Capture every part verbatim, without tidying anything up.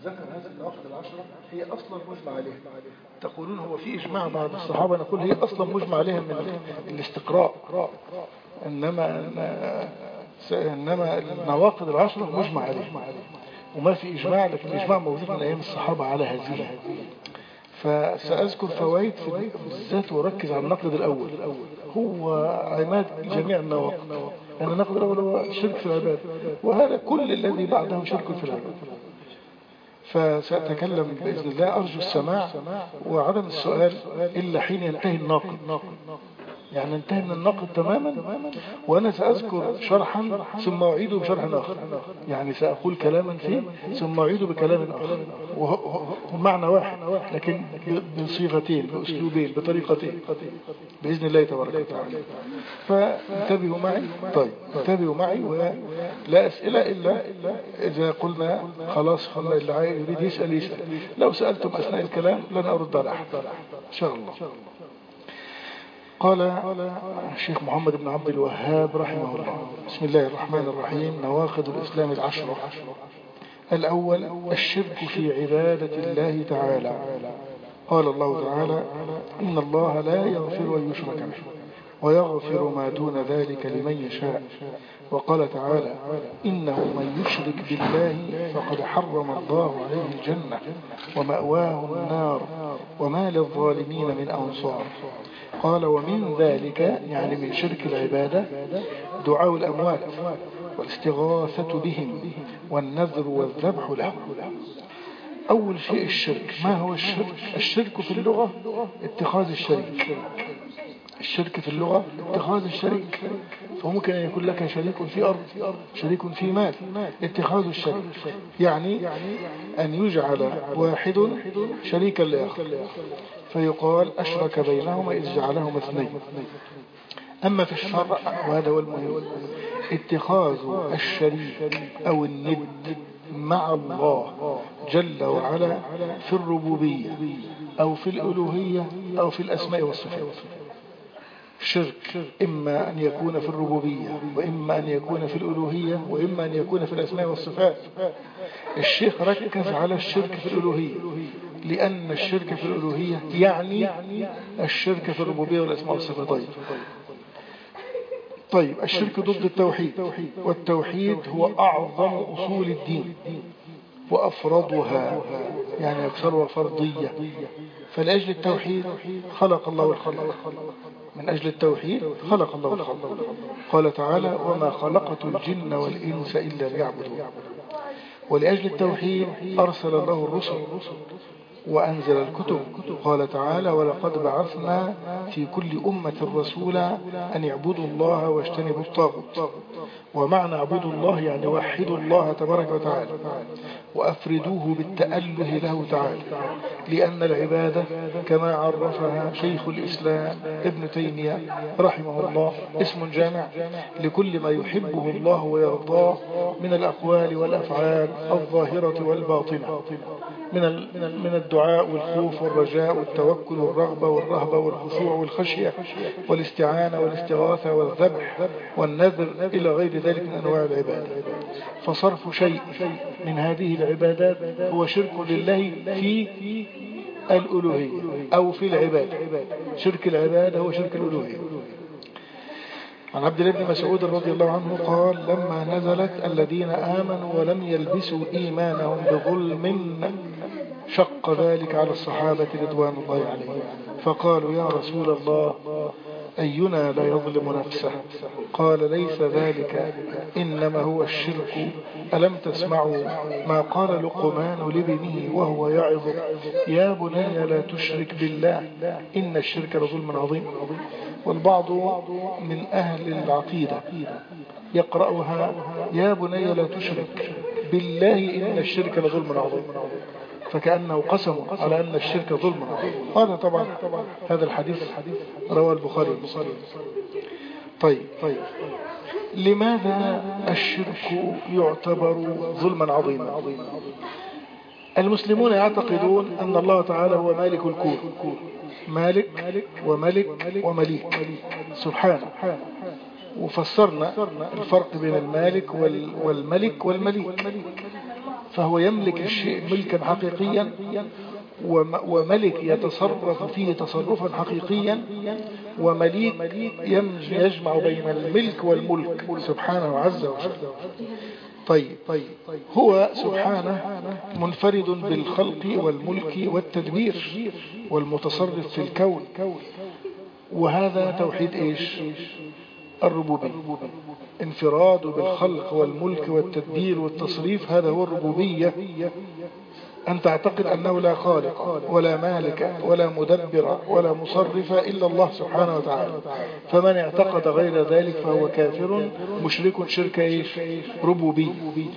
ذكر هذه النواقض العشرة هي أصلا مجمع عليها. تقولون هو في إجماع بعض الصحابة، نقول هي أصلا مجمع عليها من الاستقراء، إنما إنما النواقض العشرة مجمع عليها وما في إجماع، لكن الإجماع موجود من أيام الصحابة على هذه. فسأذكر فوائد في بالذات وركز على النقد الأول، هو عماد جميع النواقض. يعني النقد الأول هو شرك في العبادة، وهذا كل الذي بعده شرك في العبادة. فسأتكلم بإذن الله، أرجو السماع وعدم السؤال إلا حين ينتهي الناقد، يعني انتهي من النقد تماما، وأنا سأذكر شرحا ثم أعيده بشرح آخر، يعني سأقول كلاما فيه ثم أعيده بكلام آخر، ومعنى واحد لكن بصيغتين بأسلوبين بطريقتين بإذن الله تبارك وتعالى. فانتبهوا معي. طيب انتبهوا معي، ولا أسئلة إلا إذا قلنا خلاص خلنا اللي يريد يسأل يسأل، لو سألتم أثناء الكلام لن أرد على أحد إن شاء الله. قال الشيخ محمد بن عبد الوهاب رحمه الله: بسم الله الرحمن الرحيم. نواقض الإسلام العشرة. الأول الشرك في عبادة الله تعالى. قال الله تعالى: إن الله لا يغفر أن يشرك به ويغفر ما دون ذلك لمن يشاء. وقال تعالى: إنه من يشرك بالله فقد حرم الله عليه الجنة ومأواه النار وما للظالمين من أنصار. قال: ومن ذلك يعني من شرك العبادة دعاء الأموات والاستغاثة بهم والنذر والذبح لهم. أول شيء الشرك. ما هو الشرك؟ الشرك في اللغة اتخاذ الشريك. الشرك في اللغة اتخاذ الشريك، فممكن أن يكون لك شريك في أرض، شريك في مال. اتخاذ الشريك يعني أن يجعل واحد شريكا لآخر، فيقال أشرك بينهما إذ جعلهما اثنين. أما في الشرع، وهذا هو المهم، اتخاذ الشريك أو الند مع الله جل وعلا في الربوبية أو في الألوهية أو في الأسماء والصفات. الشرك إما أن يكون في الربوبية وإما أن يكون في الألوهية وإما أن يكون في الأسماء والصفات. الشيخ ركز على الشرك في الألوهية، لأن الشرك في الألوهية يعني الشرك في الربوبية والأسماء والصفات. طيب طيب الشرك ضد التوحيد، والتوحيد هو أعظم أصول الدين وأفرضها، يعني أكثرها فرضية. فلأجل التوحيد خلق الله الخلق، من أجل التوحيد خلق الله الخلق. قال تعالى: وما خلقت الجن والإنس إلا ليعبدون. ولأجل التوحيد أرسل الله الرسل وأنزل الكتب. قال تعالى: ولقد بعثنا في كل أمة رسولا أن يعبدوا الله واجتنبوا الطاغوت. ومعنى اعبدوا الله يعني وحدوا الله تبارك وتعالى وأفردوه بالتأله له تعالى، لأن العبادة كما عرفها شيخ الإسلام ابن تيمية رحمه الله اسم جامع لكل ما يحبه الله ويرضاه من الأقوال والأفعال الظاهرة والباطنة، من من الدعاء والخوف والرجاء والتوكل والرغبة والرهبة والخشوع والخشية والاستعانة والاستغاثة والذبح والنذر إلى غير ذلك من أنواع العبادة. فصرف شيء من هذه العبادات هو شرك لله في الألوهية أو في العبادة. شرك العبادة هو شرك الألوهية. عن عبد الله بن مسعود رضي الله عنه قال: لما نزلت الذين آمنوا ولم يلبسوا إيمانهم بظلم شق ذلك على الصحابة رضوان الله عليهم، فقالوا: يا رسول الله، أينا لا يظلم نفسه؟ قال: ليس ذلك، إنما هو الشرك. ألم تسمعوا ما قال لقمان لابنه وهو يعظ: يا بني لا تشرك بالله إن الشرك لظلم عظيم. والبعض من أهل العقيدة يقرأها: يا بني لا تشرك بالله إن الشرك لظلم عظيم، فكأنه قسم على أن الشرك ظلم. هذا طبعا هذا الحديث رواه البخاري. طيب طيب لماذا الشرك يعتبر ظلما عظيما؟ المسلمون يعتقدون أن الله تعالى هو مالك الكون، مالك وملك ومليك سبحانه، وفسرنا الفرق بين المالك والملك والمليك. فهو يملك الشيء ملكا حقيقيا، وملك يتصرف فيه تصرفا حقيقيا، ومليك يجمع بين الملك والملك سبحانه عز وجل. طيب هو سبحانه منفرد بالخلق والملك والتدبير والمتصرف في الكون، وهذا توحيد ايش؟ الربوبية. انفراد بالخلق والملك والتدبير والتصريف، هذا هو الربوبية. أن تعتقد أنه لا خالق ولا مالك ولا مدبر ولا مصرف إلا الله سبحانه وتعالى. فمن اعتقد غير ذلك فهو كافر مشرك شرك إيش؟ ربوبي.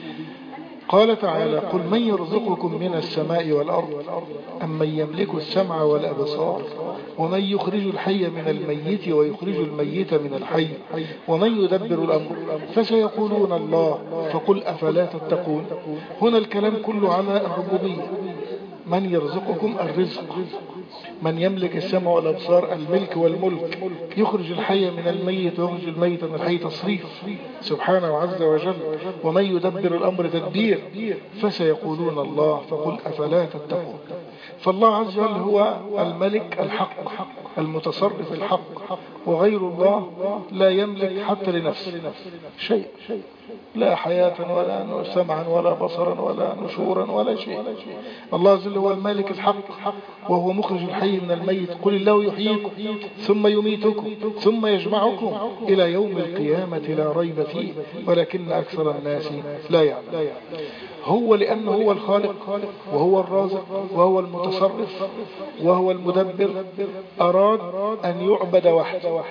قال تعالى: قل من يرزقكم من السماء والأرض أم من يملك السمع والأبصار ومن يخرج الحي من الميت ويخرج الميت من الحي ومن يدبر الأمر فسيقولون الله فقل أفلا تتقون. هنا الكلام كله على الربوبية. من يرزقكم الرزق، من يملك السمع والأبصار الملك والملك، يخرج الحي من الميت ويخرج الميت من الحي تصريف سبحانه عز وجل، ومن يدبر الأمر تدبير فسيقولون الله فقل أفلا تتقون. فالله عز وجل هو الملك الحق المتصرف الحق، وغير الله لا يملك حتى لنفسه شيء، لا حياة ولا سمعا ولا بصرا ولا نشورا ولا شيء. الله عز وجل هو المالك الحق، وهو مخرج الحي من الميت. قل الله يحييكم ثم يميتكم ثم يجمعكم إلى يوم القيامة لا ريب فيه ولكن أكثر الناس لا يعلم. هو لأنه هو الخالق وهو الرازق وهو المتصرف وهو المدبر أراد أن يعبد وحده.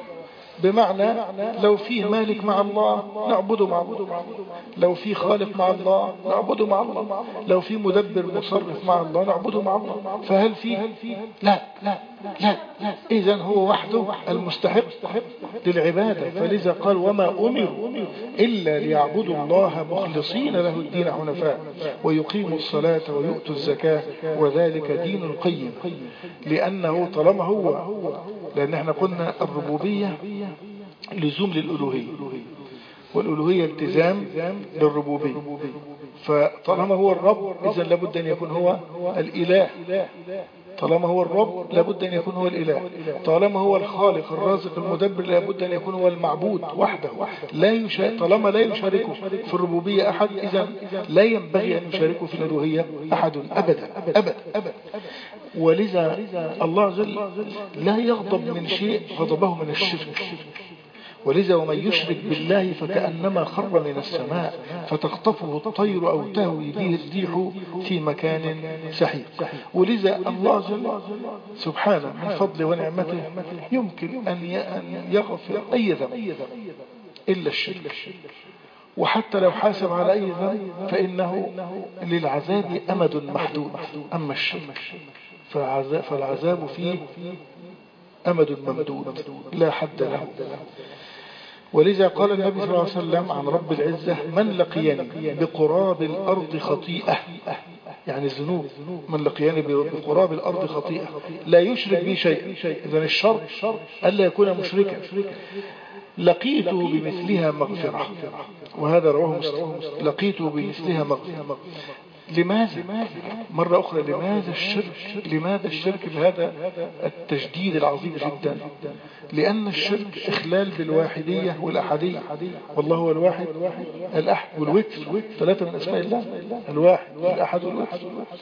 بمعنى لو فيه مالك مع الله نعبده مع الله، لو فيه خالق مع الله نعبده مع الله، لو فيه مدبر مصرف مع الله نعبده مع الله. فهل فيه؟ لا لا لا, لا. إذن هو وحده المستحق للعبادة. فلذا قال: وما أمروا إلا ليعبدوا الله مخلصين له الدين حنفاء ويقيموا الصلاة ويؤتوا الزكاة وذلك دين القيم. لأنه طالما هو، لأن احنا قلنا الربوبية لزوم للألوهية، والألوهية التزام للربوبية. فطالما هو الرب إذن لابد أن يكون هو الإله، طالما هو الرب لابد أن يكون هو الإله، طالما هو الخالق الرازق المدبر لابد أن يكون هو المعبود وحده. لا يشارك، طالما لا يشاركه في الربوبية أحد إذن لا ينبغي أن يشاركه في الألوهية أحد أبدا أبدا أبدا. ولذا الله عز وجل لا يغضب من شيء غضبه من الشرك. ولذا ومن يشرك بالله فكأنما خر من السماء فتخطفه الطير أو تهوي به الريح في مكان سحيق. ولذا الله جل سبحانه من فضله ونعمته يمكن أن يغفر أي ذنب إلا الشرك، وحتى لو حاسب على أي ذنب فإنه للعذاب أمد محدود. أما الشرك فالعذاب فيه أمد ممدود لا حد له. ولذا قال النبي صلى الله عليه وسلم عن رب العزة: من لقيني بقراب الأرض خطيئة، يعني الذنوب، من لقيني بقراب الأرض خطيئة لا يشرك بي شيء. إذن الشرط ألا يكون مشركا، لقيته بمثلها مغفرة. وهذا رواه مسلم: لقيته بمثلها مغفرة. لماذا؟ مرة أخرى لماذا الشرك؟ لماذا الشرك بهذا التجديد العظيم جدا؟ لأن الشرك إخلال بالواحدية والأحدية، والله هو الواحد الأحد والوتر، ثلاثة من أسماء الله: الواحد والأحد والوتر.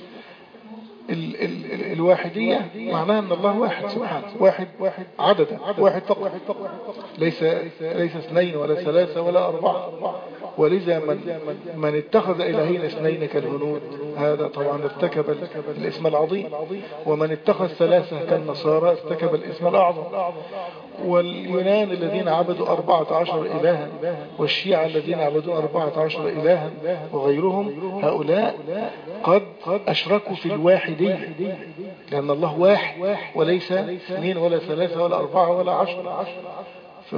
ال ال ال الواحدية معناها أن الله واحد سبحانه، واحد عددا، واحد فقط، ليس ليس اثنين ولا ثلاثة ولا أربعة. ولذا من من اتخذ إلهين اثنين كالهنود هذا طبعا ارتكب الاسم العظيم، ومن اتخذ ثلاثة كالنصارى ارتكب الاسم الأعظم. واليونان الذين عبدوا أربعة عشر إلها، والشيعة الذين عبدوا أربعة عشر إلها، وغيرهم هؤلاء قد أشركوا في الواحدية، لأن الله واحد وليس اثنين ولا ثلاثة ولا أربعة ولا عشر. ف...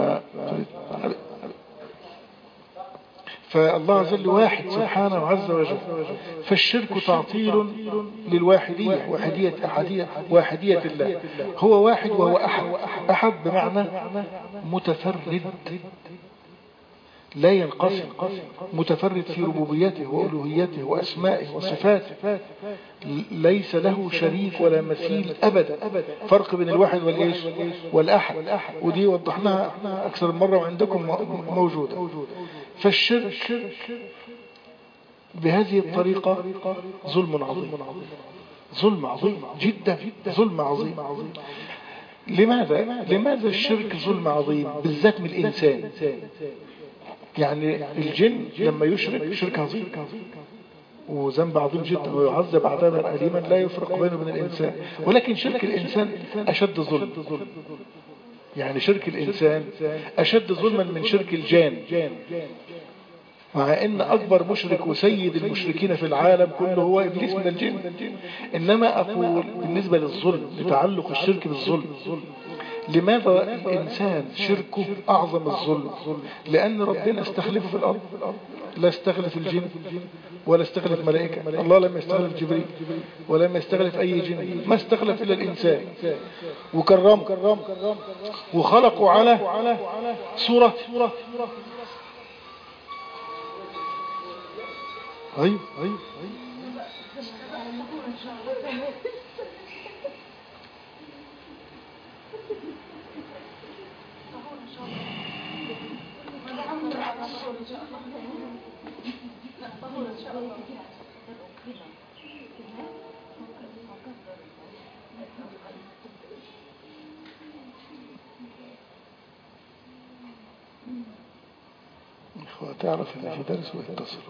فالله عز وجل واحد سبحانه عز وجل. فالشرك تعطيل للواحدية، واحدية أحدية واحدية الله. هو واحد وهو أحد، أحد بمعنى متفرد، لا ينقسم، متفرد في ربوبيته وألوهيته وأسمائه وصفاته، ليس له شريك ولا مثيل أبدا. فرق بين الواحد والإيش والأحد، ودي وضحناها أكثر مرة وعندكم موجودة. فالشرك بهذه الطريقة ظلم عظيم، ظلم عظيم جدا، ظلم عظيم. لماذا لماذا الشرك ظلم عظيم بالذات من الإنسان؟ يعني الجن لما يشرك شرك عظيم وذنب عظيم جدا ويعذب عذابا أليما لا يفرق بينه وبين الإنسان. ولكن شرك الإنسان أشد ظلم، يعني شرك الإنسان أشد ظلما من شرك الجان، مع ان اكبر مشرك وسيد المشركين في العالم كله هو ابليس من الجن. انما اقول بالنسبة للظلم، لتعلق الشرك بالظلم، لماذا الانسان شركه اعظم الظلم؟ لان ربنا استخلفه في الارض، لا استخلف الجن ولا استخلف ملائكة. الله لم يستخلف جبريل ولم يستخلف اي جن، ما استخلف الا الانسان وكرمه وخلقه على صورة. أيوة أيوة إخوة تعرف إن في درس ويتصلوا.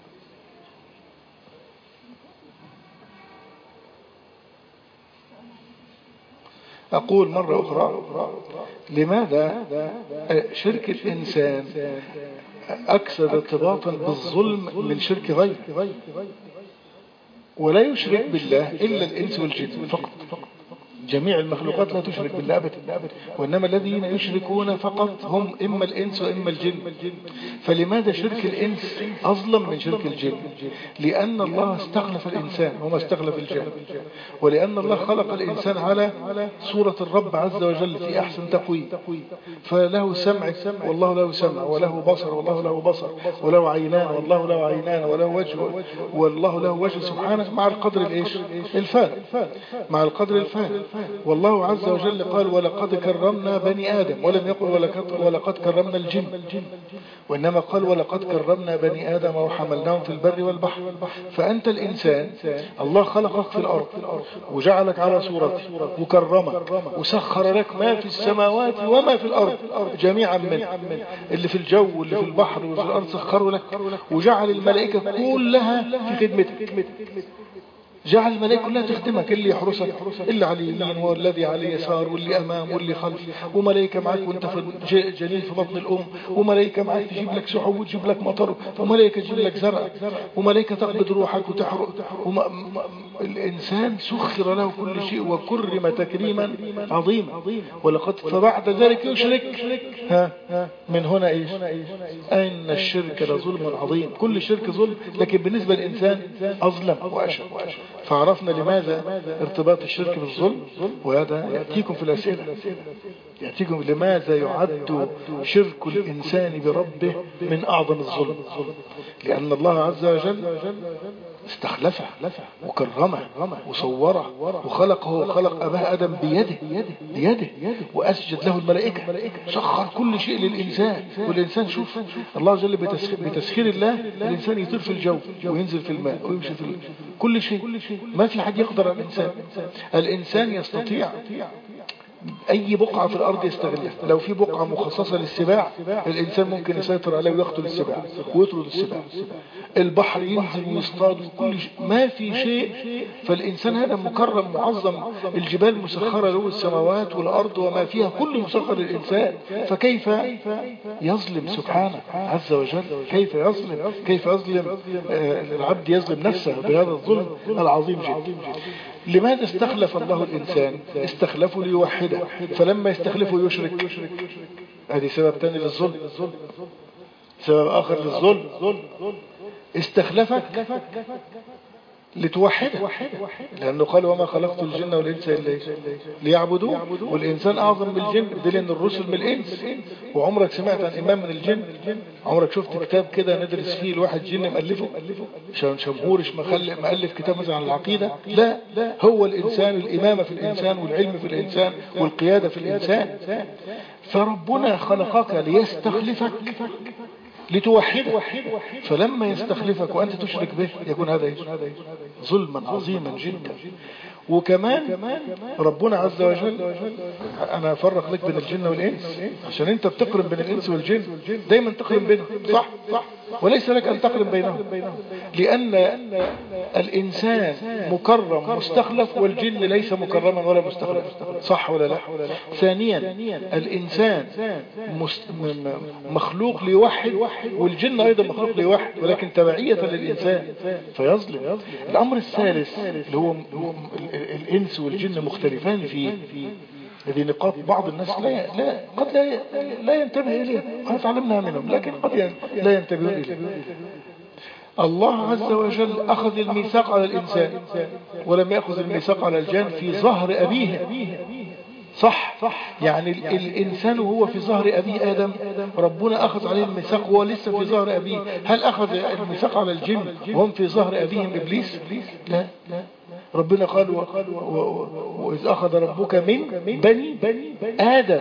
أقول مرة أخرى، لماذا شرك الإنسان أكثر ارتباطا بالظلم من شرك غيره؟ ولا يشرك بالله إلا الإنس والجن فقط، جميع المخلوقات لا تشرك بالله أبدا، وإنما الذين يشركون فقط هم إما الإنس وإما الجن. فلماذا شرك الإنس أظلم من شرك الجن؟ لأن الله استخلف الإنسان وما استخلف الجن، ولأن الله خلق الإنسان على صورة الرب عز وجل في أحسن تقويم، فله سمع والله له سمع، وله بصر والله له بصر، وله عينان والله له عينان، وله وجه والله له وجه سبحانه، مع القدر الإيش الفارق، مع القدر الفارق. والله عز وجل قال ولقد كرمنا بني آدم، ولم يقل ولقد, ولقد كرمنا الجن، وإنما قال ولقد كرمنا بني آدم وحملناهم في البر والبحر. فأنت الإنسان الله خلقك في الأرض وجعلك على صورته وكرمك وسخر لك ما في السماوات وما في الأرض جميعا منه، اللي في الجو واللي في البحر وفي الأرض سخره لك، وجعل الملائكة كلها في خدمتك، جعل الملائكة كلها تخدمك، اللي يحرسك، اللي على اليمين والذي على اليسار واللي أمام واللي خلف، وملائكة معك وانت في جنين في بطن الأم، وملائكة معك تجيب لك سحب وتجيب لك مطر، وملائكة تجيب لك زرع، وملائكة تقبض روحك وتحرق. الإنسان سخر له كل شيء وكرم تكريما عظيما. ولقد فبعد ذلك يشرك، ها من هنا إيش؟ أن الشرك لظلم عظيم. كل شرك ظلم، لكن بالنسبة للإنسان أظلم وأشد. فعرفنا لماذا ارتباط الشرك بالظلم، وهذا يأتيكم في الأسئلة، يأتيكم لماذا يعد شرك الإنسان بربه من أعظم الظلم. لأن الله عز وجل استخلفه وكرمه وصوره وخلقه وخلق أباه آدم بيده بيده وأسجد له الملائكة، سخر كل شيء للإنسان. والإنسان شوف الله عز وجل بتسخير الله الإنسان يطير في الجو وينزل في الماء ويمشي في كل شيء، ما في حد يقدر على الإنسان. الإنسان يستطيع أي بقعة في الأرض يستغلها. لو في بقعة مخصصة للسباع الإنسان ممكن يسيطر عليه ويقتل السباع ويطرد السباع. البحر ينزل ويصطاد كل شيء، ما في شيء. فالإنسان هذا مكرم معظم، الجبال مسخرة له، السماوات والأرض وما فيها كل مسخر للإنسان. فكيف يظلم سبحانه عز وجل؟ كيف يظلم كيف يظلم آه العبد يظلم نفسه بهذا الظلم العظيم جدا. لماذا استخلف الله الإنسان؟ استخلفه ليوحده، فلما يستخلفه يشرك. هذه سبب ثاني للظلم، سبب آخر للظلم. استخلفك لتوحده، لأنه قال وما خلقت الجن والإنس إلا ليعبدون، والإنسان أعظم من الجن، بدليل أن الرسل من الإنس. وعمرك سمعت عن إمام من الجن؟ عمرك شفت كتاب كده ندرس فيه الواحد جن مألفه؟ شمهورش مألف كتاب مثلا عن العقيدة؟ لا، هو الإنسان، الإمامة في الإنسان والعلم في الإنسان والقيادة في الإنسان. فربنا خلقك ليستخلفك لتوحده، فلما يستخلفك وأنت تشرك به يكون هذا ظلما عظيما جدا. وكمان ربنا عز وجل، أنا أفرق لك بين الجن والإنس عشان أنت بتقرن بين الإنس والجن، دايما تقرن بينهم، صح؟ وليس لك أن تقرن بينهم، لأن الإنسان مكرم مستخلف، والجن ليس مكرما ولا مستخلف، صح ولا لا؟ ثانيا الإنسان مخلوق ليوحد، والجن أيضا مخلوق ليوحد، ولكن تبعية للإنسان فيظلم. الأمر الثالث اللي هو الإنس والجن مختلفان فيه، هذه نقاط بعض الناس لا لا قد لا لا ينتبه إليها، احنا تعلمنا منهم لكن قد لا ينتبهون إليها. الله عز وجل أخذ الميثاق على الإنسان ولم يأخذ الميثاق على الجن في ظهر أبيه، صح؟ يعني الإنسان وهو في ظهر أبيه آدم ربنا أخذ عليه الميثاق وهو لسه في ظهر أبيه. هل أخذ الميثاق على الجن وهم في ظهر أبيهم إبليس؟ لا، ربنا قال وإذ أخذ ربك من بني آدم،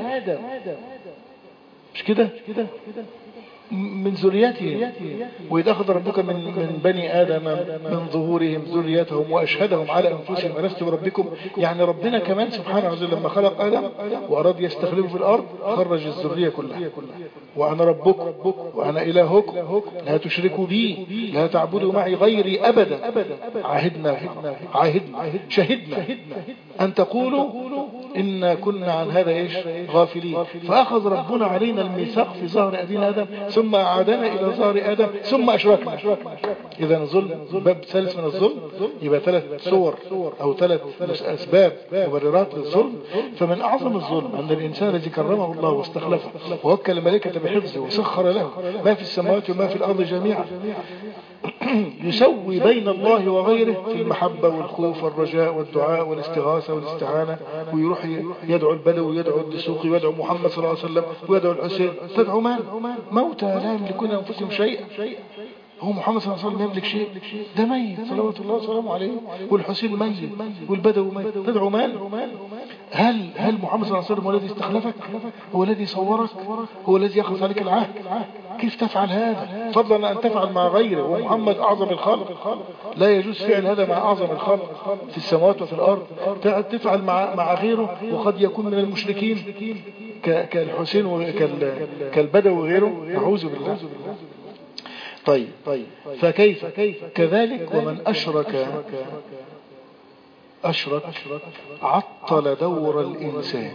مش كده؟ من ذريتهم، وإذ أخذ ربك من من بني آدم من ظهورهم ذريتهم وأشهدهم على أنفسهم ألست بربكم. يعني ربنا كمان سبحانه وتعالى لما خلق آدم وأراد يستخلفه في الأرض خرج الذرية كلها، وأنا ربكم وأنا إلهكم لا تشركوا بي لا تعبدوا معي غيري أبدا. عهدنا عهدنا شهدنا أن تقولوا إن كنا عن هذا إيش غافلين. فأخذ ربنا علينا الميثاق في ظهر أبينا آدم، ثم أعادنا إلى ظهر آدم، ثم أشركنا. إذا الظلم باب ثالث من الظلم، يبقى ثلاث صور أو ثلاث أسباب مبررات للظلم. فمن أعظم الظلم أن الإنسان الذي كرمه الله واستخلفه ووكل الملائكة بحفظه وسخر له ما في السماوات وما في الأرض جميعا يسوي بين الله وغيره في المحبة والخوف والرجاء والدعاء والاستغاثة والاستعانة، ويروح يدعو البدو ويدعو الدسوقي ويدعو محمد صلى الله عليه وسلم ويدعو الحسين. تدعو من؟ موتى لا يملكون أنفسهم شيئا. هو محمد صلى الله عليه وسلم يملك شيء؟ ده ميت صلوات الله وسلامه عليه، والحسين ميت والبدو ميت. تدعو من؟ هل هل محمد صلى الله عليه وسلم هو الذي استخلفك؟ هو الذي صورك؟ هو الذي يأخذ عليك العهد؟ كيف تفعل هذا؟ فضلا أن تفعل مع غيره، ومحمد أعظم الخلق، لا يجوز فعل هذا مع أعظم الخلق في السماوات وفي الأرض. تفعل مع مع غيره وقد يكون من المشركين كالحسين وكالبدو وغيره، نعوذ بالله. طيب فكيف كذلك ومن أشرك أشرك عطل دور الإنسان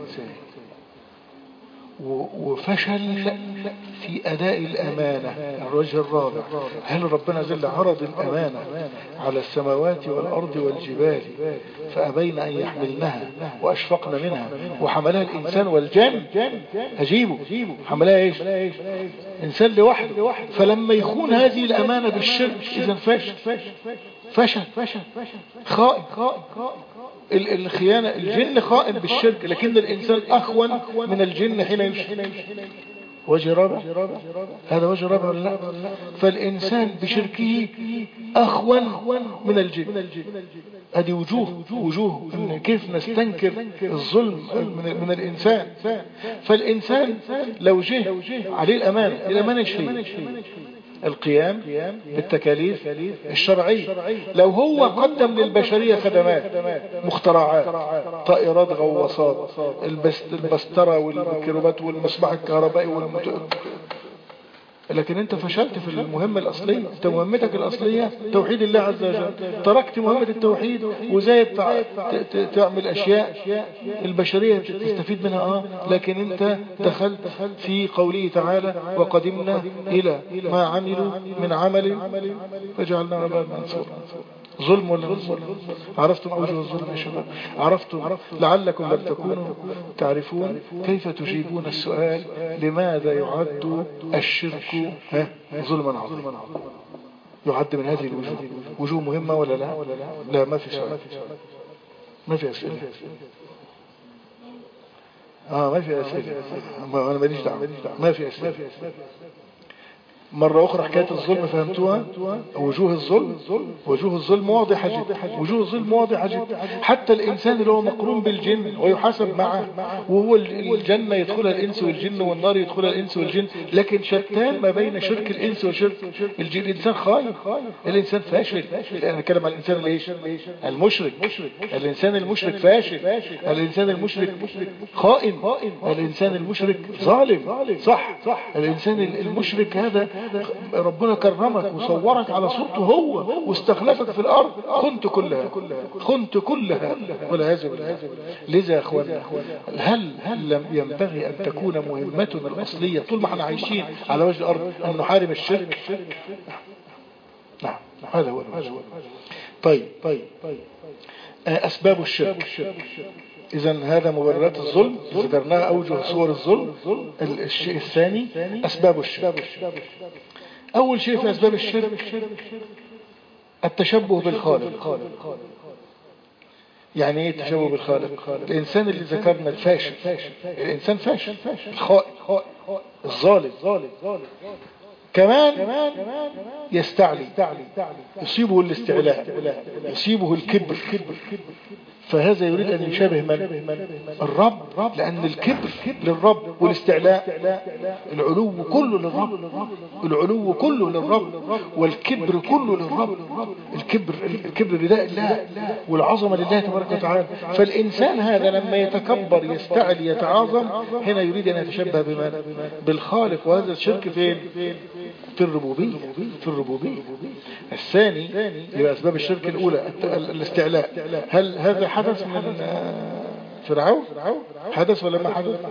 وفشل في أداء الأمانة. الوجه الرابع، هل ربنا جل عرض الأمانة على السماوات والأرض والجبال فأبين أن يحملنها وأشفقن منها وحملها الإنسان والجن. أجيبه حملها إيش؟ إنسان لوحده. فلما يخون هذه الأمانة بالشرك إذن فشل فشل خائن. الخيانة، الجن خائن بالشرك، لكن الإنسان أخون من الجن حين يشرك. وجه رابع، هذا وجه رابع ولا لا؟ فالإنسان بشركه أخون من الجن. هذه وجوه وجوه إن كيف نستنكر الظلم من, من الإنسان. فالإنسان لو جه عليه الأمانة، الأمانة شيء القيام بالتكاليف الشرعية. لو هو قدم للبشرية خدمات مخترعات، طائرات غواصات، البسترة والكيروبات والمصباح الكهربائي والمت... لكن انت فشلت في المهمة الأصلية. انت مهمتك الأصلية توحيد الله عز وجل، تركت مهمة التوحيد وزايد تعمل أشياء البشرية تستفيد منها اه لكن انت دخلت في قوله تعالى وقدمنا إلى ما عملوا من عمل فجعلنا عباد منصورا. ظلم ولا ظلم؟ عرفتم أوجه الظلم يا شباب؟ عرفتم لعلكم لم تكونوا تعرفون كيف تجيبون السؤال لماذا يعد الشرك ظلما عظيما. يعد من هذه الوجوه. وجوه مهمة ولا لا؟ لا ما في سؤال، ما في أسئلة. اه ما في أسئلة، انا ماليش دعوة، ما في أسئلة. مرة أخرى حكاية الظلم فهمتوها؟ وجوه الظلم، وجوه الظلم واضحة جدا، وجوه الظلم واضحة جدا. حتى الإنسان اللي هو مقرون بالجن ويحاسب معه، وهو الجنة يدخلها الإنس والجن والنار يدخلها الإنس والجن، لكن شتان ما بين شرك الإنس وشرك الجن. الإنسان خايف، الإنسان فاشل. أنا أتكلم عن الإنسان الإيش؟ المشرك. الإنسان المشرك فاشل، الإنسان المشرك خائن، الإنسان المشرك ظالم. صح، الإنسان المشرك هذا ربنا كرمك وصورك على صورته هو واستخلفك في الأرض، خنت كلها، خنت كلها والعياذ بالله. لذا يا أخوانا، هل هل لم ينبغي أن تكون مهمتنا الأصلية طول ما احنا عايشين على وجه الأرض أن نحارب الشرك؟ نعم، هذا هو. طيب طيب أسباب الشرك. إذن هذا مبررات الظلم، ذكرناها أوجه صور الظلم. الشيء الثاني أسباب الشرك. أول شيء في أسباب الشرك التشبه بالخالق. يعني ايه التشبه بالخالق؟ الإنسان اللي ذكرنا الفاشل، الإنسان فاشل، الخائن، الظالم، كمان يستعلي، يصيبه الاستعلاء، يصيبه الكبر. فهذا يريد أن يشابه من؟ الرب، لأن الكبر للرب والاستعلاء العلو كله للرب، العلو كله للرب والكبر كله للرب. الكبر الكبر رداء الله والعظمة لله تبارك وتعالى. فالإنسان هذا لما يتكبر يستعلي يتعاظم، هنا يريد أن يتشبه بمن؟ بالخالق. وهذا الشرك فين؟ في الربوبية، في الربوبية. الثاني يبقى أسباب الشرك الأولى الاستعلاء. هل هذا حدث من فرعون؟ حدث ولا ما حدث؟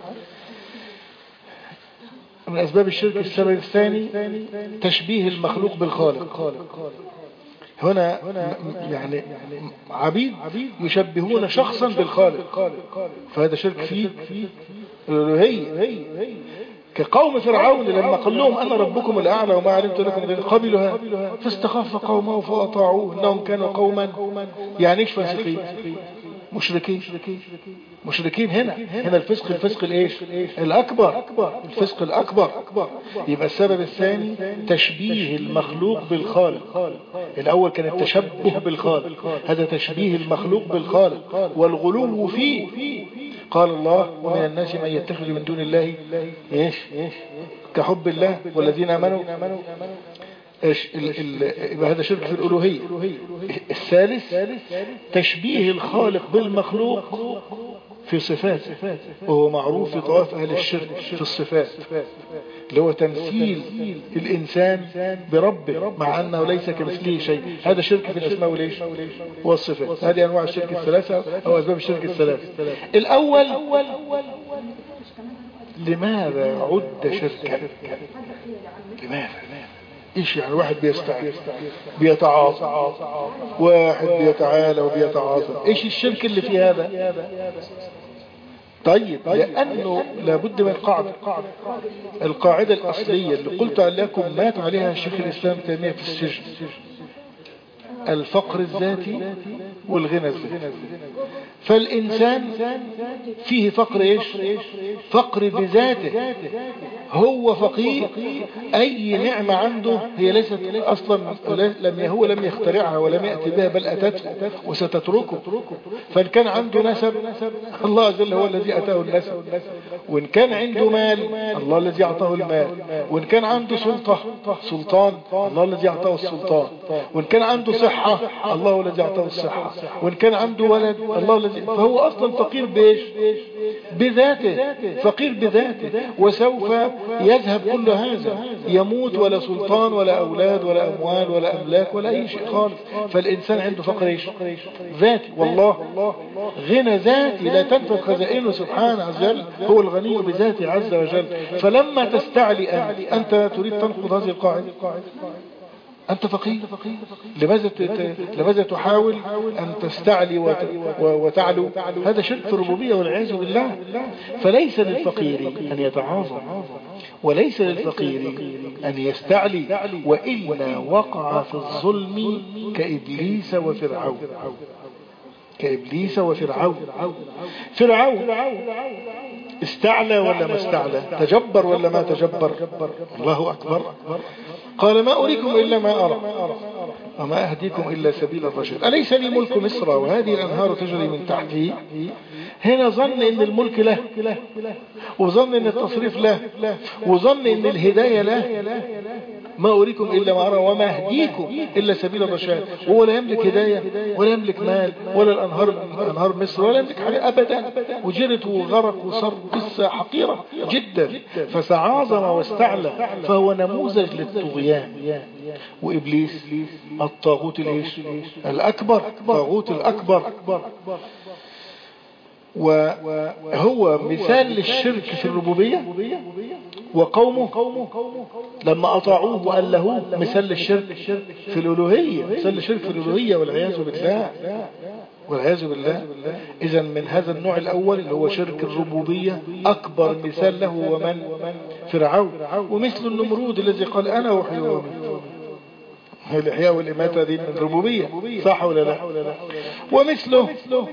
من أسباب الشرك السبب الثاني تشبيه المخلوق بالخالق. هنا يعني عبيد يشبهون شخصا بالخالق، فهذا شرك فيه الألوهية. كقوم فرعون لما قال لهم أنا ربكم الأعلى وما علمت لكم غير، قبلها فاستخف قومه فأطاعوه إنهم كانوا قوما يعني إيش فاسقين، مشركين. مشركين هنا هنا الفسق الفسق الإيش الأكبر، الفسق الأكبر. يبقى السبب الثاني تشبيه المخلوق بالخالق. الأول كان التشبه بالخالق، هذا تشبيه المخلوق بالخالق والغلو فيه. قال الله ومن الناس من يتخذ من دون الله ايش كحب الله والذين امنوا ايش. يبقى هذا شرك في الالوهيه. الثالث تشبيه الخالق بالمخلوق في صفاته، وهو معروف في طواف اهل الشرك في الصفات، اللي هو تمثيل الانسان بربه مع انه ليس كمثله شيء. هذا شرك في الاسماء وليش والصفات. هذه انواع الشرك الثلاثه او اسباب الشرك الثلاثه. الاول لماذا عد شركا؟ لماذا؟ ايش يعني؟ واحد بيستعين بيتعاظم، واحد بيتعالى وبيتعاظم، ايش الشرك اللي في هذا؟ طيب لأنه لابد من قاعدة، القاعدة الأصلية اللي قلت لكم مات عليها الشيخ الإسلام تيمية في السجن: الفقر الذاتي والغنى الذاتي. فالإنسان فيه فقر إيش؟ فقر بذاته، هو فقير. أي نعمة عنده هي ليست أصلا، لم هو لم يخترعها ولم يأتي بها، بل أتته وستتركه. فإن كان عنده نسب، الله عز وجل هو الذي أتاه النسب. وإن كان عنده مال، الله الذي أعطاه المال. وإن كان عنده سلطة سلطان، الله الذي أعطاه السلطان. وإن كان عنده صحة، الله الذي أعطاه الصحة. وإن كان عنده ولد، الله الذي. فهو أصلا فقير بإيش؟ بذاته، فقير بذاته. وسوف يذهب كل هذا، يموت ولا سلطان ولا أولاد ولا أموال ولا أملاك ولا أي شيء خالص. فالإنسان عنده فقر إيش؟ ذاتي. والله غنى ذاتي لا تنفذ خزائنه سبحانه عز وجل، هو الغني بذاته عز وجل. فلما تستعلي أنت, أنت تريد تنقض هذه القاعدة. أنت فقير، لماذا لماذا تحاول أن تستعلي وتعلو؟ هذا شرك في الربوبية والعياذ بالله. فليس للفقير أن يتعاظم، وليس للفقير أن يستعلي، وإلا وقع في الظلم كإبليس وفرعون. كإبليس وفرعون. فرعون استعلى ولا ما استعلى؟ تجبر ولا ما تجبر؟ الله أكبر. قال ما أريكم إلا ما أرى وما أهديكم إلا سبيل الرشد. أليس لي ملك مصر وهذه الأنهار تجري من تحتي؟ هنا ظن إن الملك له، وظن إن التصريف له، وظن إن الهداية له. ما أريكم إلا ما أرى وما أهديكم إلا سبيل الرشاد. هو لا يملك هداية ولا يملك مال ولا الأنهار أنهار مصر ولا يملك حاجة أبدا، وجرت وغرق وصار قصة حقيرة جدا. فسعاظم واستعلى، فهو نموذج للطغيان. وإبليس الطاغوت الإيش الأكبر، الطاغوت الأكبر، وهو مثال للشرك في الربوبية. وقومه لما أطاعوه وألهوه مثال للشرك في الألوهية، مثال للشرك في الألوهية والعياذ بالله، والعياذ بالله. إذا من هذا النوع الأول اللي هو شرك الربوبية أكبر مثال له ومن فرعون. ومثل النمرود الذي قال أنا أحيي وأميت. الإحياء والإماتة دي من الربوبية، صح ولا لا؟ ومثله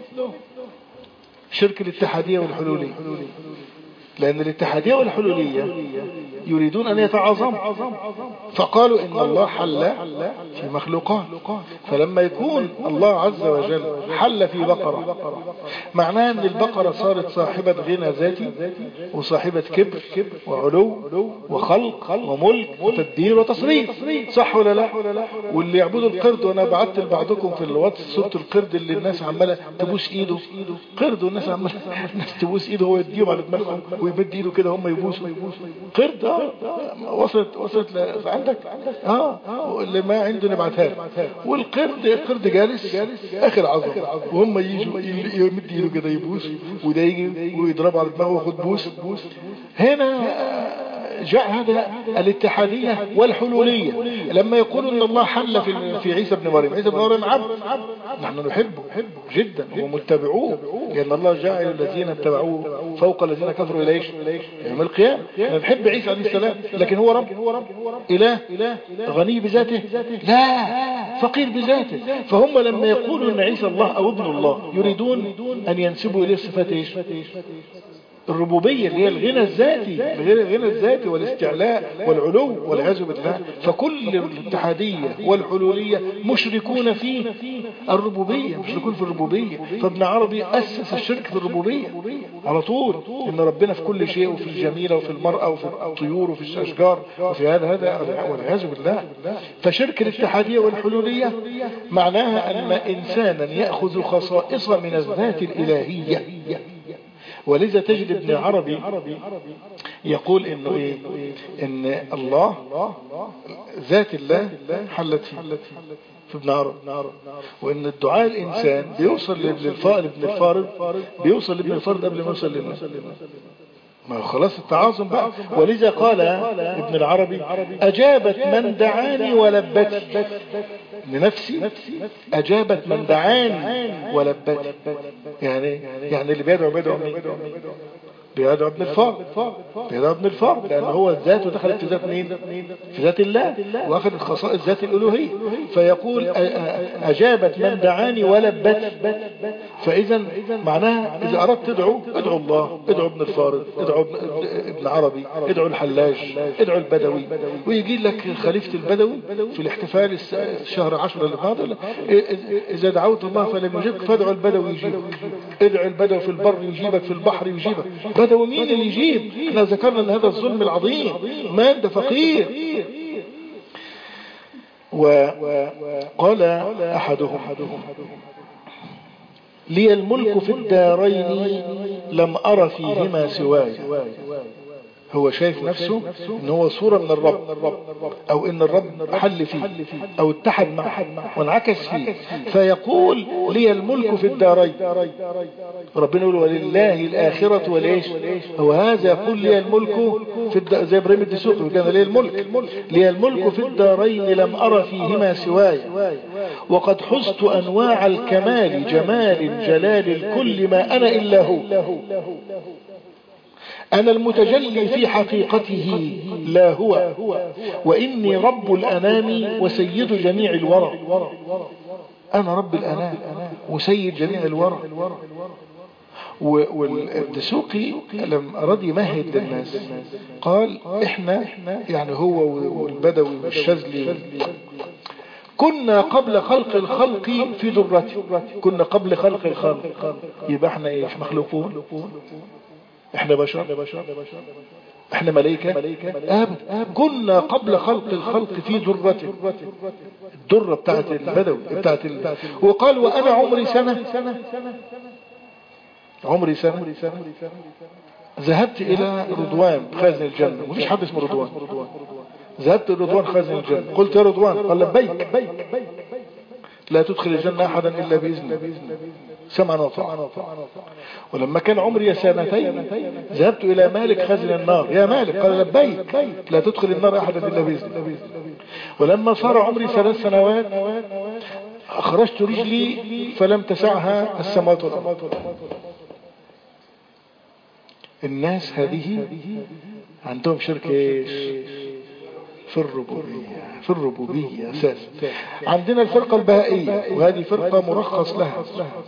شرك الاتحادية والحلولية، لأن الاتحادية والحلولية يريدون أن يتعاظموا، فقالوا إن الله حل في مخلوقات. فلما يكون الله عز وجل حل في بقرة، معناه أن البقرة صارت صاحبة غنى ذاتي وصاحبة كبر وعلو وخلق وملك وتدبير وتصريف، صح ولا لا؟ واللي يعبدوا القرد، وأنا بعت لبعضكم في الواتس صورة القرد اللي الناس عمالة تبوس إيده، قرد والناس عمالة الناس تبوس إيده، هو يديهم على دماغهم ويمد إيده كده هم يبوسوا. قرد اه وصلت وصلت عندك اه اللي ما عنده نبعتها. والقرد القرد جالس اخر عظمه، وهم يجوا يمد ايده كده يبوس، وده يجي ويضرب على دماغه وياخد بوس. هنا جاء هذا الاتحادية والحلولية لما يقولوا ان الله حل في في عيسى بن مريم. عيسى بن مريم عبد، نحن نحبه جدا ومتبعوه، لان الله جعل الذين اتبعوه فوق الذين كفروا الى ايش؟ يوم القيامة. احنا نحب عيسى عليه السلام، لكن هو رب اله غني بذاته؟ لا، فقير بذاته. فهم لما يقولوا ان عيسى الله او ابن الله يريدون ان ينسبوا اليه صفات ايش؟ الربوبية اللي هي الغنى الذاتي، الغنى الذاتي والاستعلاء والعلو والعياذ بالله. فكل الاتحادية والحلولية مشركون في الربوبية، مشركون في الربوبية. فابن عربي أسس الشرك في الربوبية على طول، إن ربنا في كل شيء، وفي الجميلة وفي المرأة وفي الطيور وفي الأشجار وفي هذا هذا والعياذ بالله. فشرك الاتحادية والحلولية معناها أن إنسانا يأخذ خصائص من الذات الإلهية. ولذا تجد ابن عربي يقول انه ايه؟ ان الله ذات الله حلت فيه في ابن عربي، وان الدعاء الانسان بيوصل للفارد ابن الفارد بيوصل لابن الفارد قبل ما يوصل لله. ما خلاص التعاظم بقى. ولذا قال ابن العربي أجابت من دعاني ولبتي لنفسي، أجابت من دعاني ولبتي. يعني يعني اللي بيدعو بيدعو مين؟ بيدعو ابن الفارد، بيدعو ابن الفارد، لأن هو الذات ودخلت في ذات مين؟ في ذات الله، وأخذ الخصائص ذات الألوهية. فيقول أجابت من دعاني ولبتي. فإذا معناها إذا أردت تدعو ادعو الله، ادعو ابن الفارد، ادعو ابن عربي، ادعو الحلاج، ادعو البدوي. ويجي لك خليفة البدوي في الاحتفال الشهر عشر اللي فاضل، إذا دعوت الله فلم يجيبك فادعو البدوي يجيبك، ادعو البدوي في البر يجيبك، في البحر يجيبك. بدوي مين اللي يجيب؟ احنا ذكرنا ان هذا الظلم العظيم، ما انت فقير. وقال أحدهم لي الملك في الدارين لم أر فيهما سواي. هو شايف نفسه ان هو صورة من الرب، او ان الرب حل فيه او اتحد معه وانعكس فيه. فيقول لي الملك في الدارين، ربنا يقول ولله الآخرة وليش. هو هذا يقول لي الملك في الد... زي ابراهيم الدسوقي كان لي الملك، لي الملك في الدارين لم أرى فيهما سواي، وقد حزت أنواع الكمال جمال جلال الكل ما أنا إلا هو. أنا المتجلي في حقيقته لا هو، وإني رب الأنام وسيد جميع الورى. أنا رب الأنام وسيد جميع الورى. والدسوقي لما أراد يمهد للناس قال إحنا يعني هو والبدوي والشاذلي كنا قبل خلق الخلق في ذرته. كنا قبل خلق الخلق، يبقى احنا ايش؟ مخلوقون؟ احنا بشر؟ احنا ملائكة؟ ابدا. كنا قبل خلق الخلق في ذرته، الذرة بتاعت البدوي بتاعت ال... وقال وانا عمري سنة عمري سنة ذهبت الى رضوان خازن الجنة. مفيش حد اسمه رضوان. ذهبت لرضوان خازن الجنة، قلت يا رضوان، قال لبيك، لا تدخل الجنة أحدا إلا بإذنه، سمعا وطاعة. ولما كان عمري سنتين ذهبت إلى مالك خازن النار، يا مالك، قال لبيك، لا تدخل النار أحدا إلا بإذنه. ولما صار عمري ثلاث سنوات أخرجت رجلي فلم تسعها السماوات والأرض. الناس هذه عندهم شرك في الربوبية، في الربوبية أساسا. عندنا الفرقة البهائية، وهذه فرقة مرخص لها،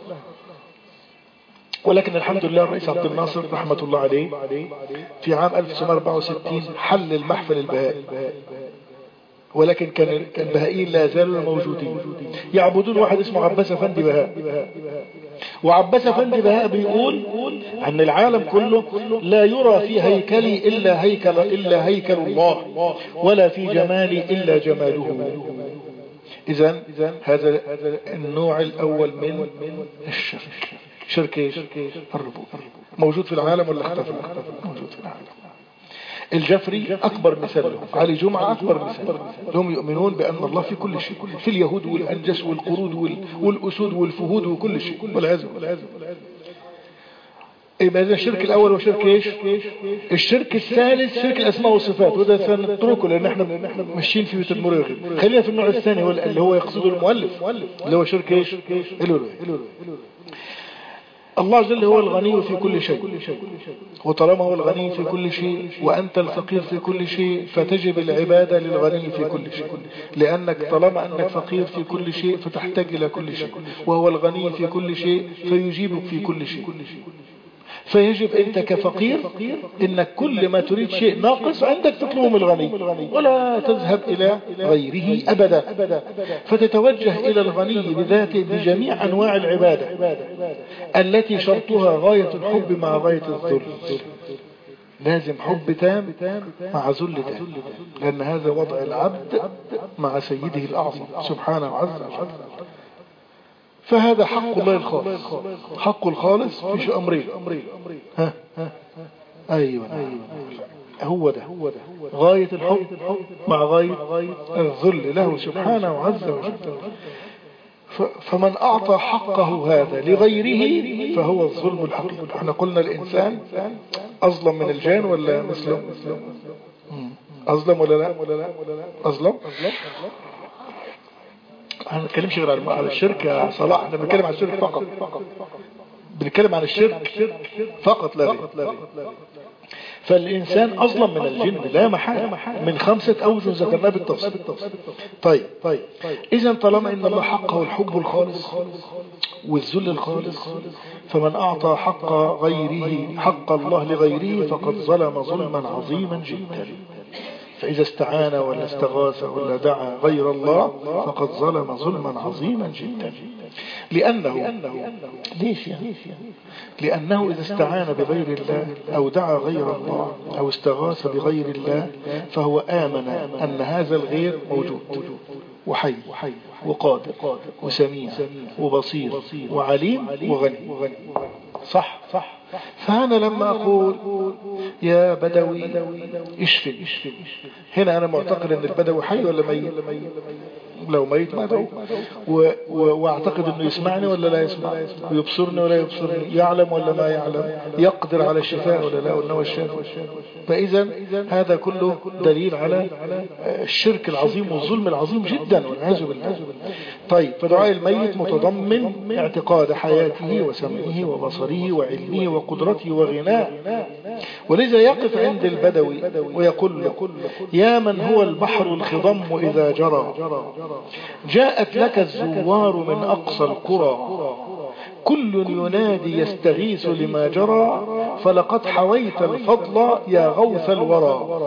ولكن الحمد لله الرئيس عبد الناصر رحمة الله عليه في عام ألف وتسعمائة وأربعة وستين حل المحفل البهائي، ولكن كان البهائيين لا زالوا موجودين يعبدون واحد اسمه عباس أفندي بهاء. وعباس أفندي بهاء بيقول أن العالم كله لا يرى في هيكلي إلا هيكل إلا هيكل الله، ولا في جمالي إلا جماله. إذن هذا النوع الأول من الشرك. شرك الربوبية موجود في العالم ولا اختفى؟ موجود في العالم. الجفري أكبر مثال لهم، علي جمعة أكبر مثال، هم يؤمنون بأن الله في كل شيء، في اليهود والأنجس والقرود والأسود والفهود وكل شيء، والعياذ بالله. يبقى إذا الشرك الأول وشرك إيش؟ الشرك الثالث شرك الأسماء والصفات، وده سنتركه لأن احنا ماشيين في بيت المرغب. خلينا في النوع الثاني اللي هو يقصده المؤلف، اللي هو شرك إيش؟ الألوهية. الله جل هو الغني في كل شيء، وطالما هو الغني في كل شيء وأنت الفقير في كل شيء فتجب العبادة للغني في كل شيء، لأنك طالما أنك فقير في كل شيء فتحتاج إلى كل شيء، وهو الغني في كل شيء فيجيبك في كل شيء. فيجب أنت كفقير إنك كل ما تريد شيء ناقص عندك تطلبه من الغني، ولا تذهب إلى غيره أبدا، فتتوجه إلى الغني بذاته بجميع أنواع العبادة التي شرطها غاية الحب مع غاية الذل. لازم حب تام مع ذل تام، لأن هذا وضع العبد مع سيده الأعظم سبحانه وعز وجل. فهذا حق الله الخالص، حق الخالص في أمرين. ها أيوة هو ده غاية الحب مع غاية الذل له سبحانه وعز وجل. فمن أعطى حقه هذا لغيره فهو الظلم الحقيقي. احنا قلنا الإنسان أظلم من الجان ولا مسلم؟ أظلم ولا لا؟ أظلم؟ احنا ما بنتكلمش غير على الشرك يا صلاح، احنا بنتكلم عن الشرك فقط، بنتكلم عن الشرك فقط لا غير. فالإنسان أظلم من الجن لا محالة من خمسة أوجه ذكرناها بالتفصيل. طيب طيب إذا طالما إن الله حقه الحب الخالص والذل الخالص، فمن أعطى حق غيره حق الله لغيره فقد ظلم ظلما عظيما جدا. فإذا استعان ولا استغاث ولا دعا غير الله فقد ظلم ظلما عظيما جدا. لأنه ليش يعني؟ لأنه إذا استعان بغير الله أو دعا غير الله أو استغاث بغير الله فهو آمن أن هذا الغير موجود وحي وقادر وسميع وبصير وعليم وغني. صح صح. فأنا لما أقول يا بدوي اشفي، هنا أنا معتقد أن البدوي حي ولا ميت؟ لو ميت ما أدعو، واعتقد أنه يسمعني ولا لا يسمع، ويبصرني ولا يبصرني، يعلم ولا ما يعلم، يقدر على الشفاء ولا لا، وأنه الشافي. فإذا هذا كله دليل على الشرك العظيم والظلم العظيم جدا والعياذ بالله. طيب، فدعاء الميت متضمن اعتقاد حياته وسمعه وبصره وعلمه وقدرته وغناه. ولذا يقف عند البدوي ويقول له يا من هو البحر الخضم إذا جرى، جاءت لك الزوار من أقصى القرى، كل ينادي يستغيث لما جرى، فلقد حويت الفضل يا غوث الورى.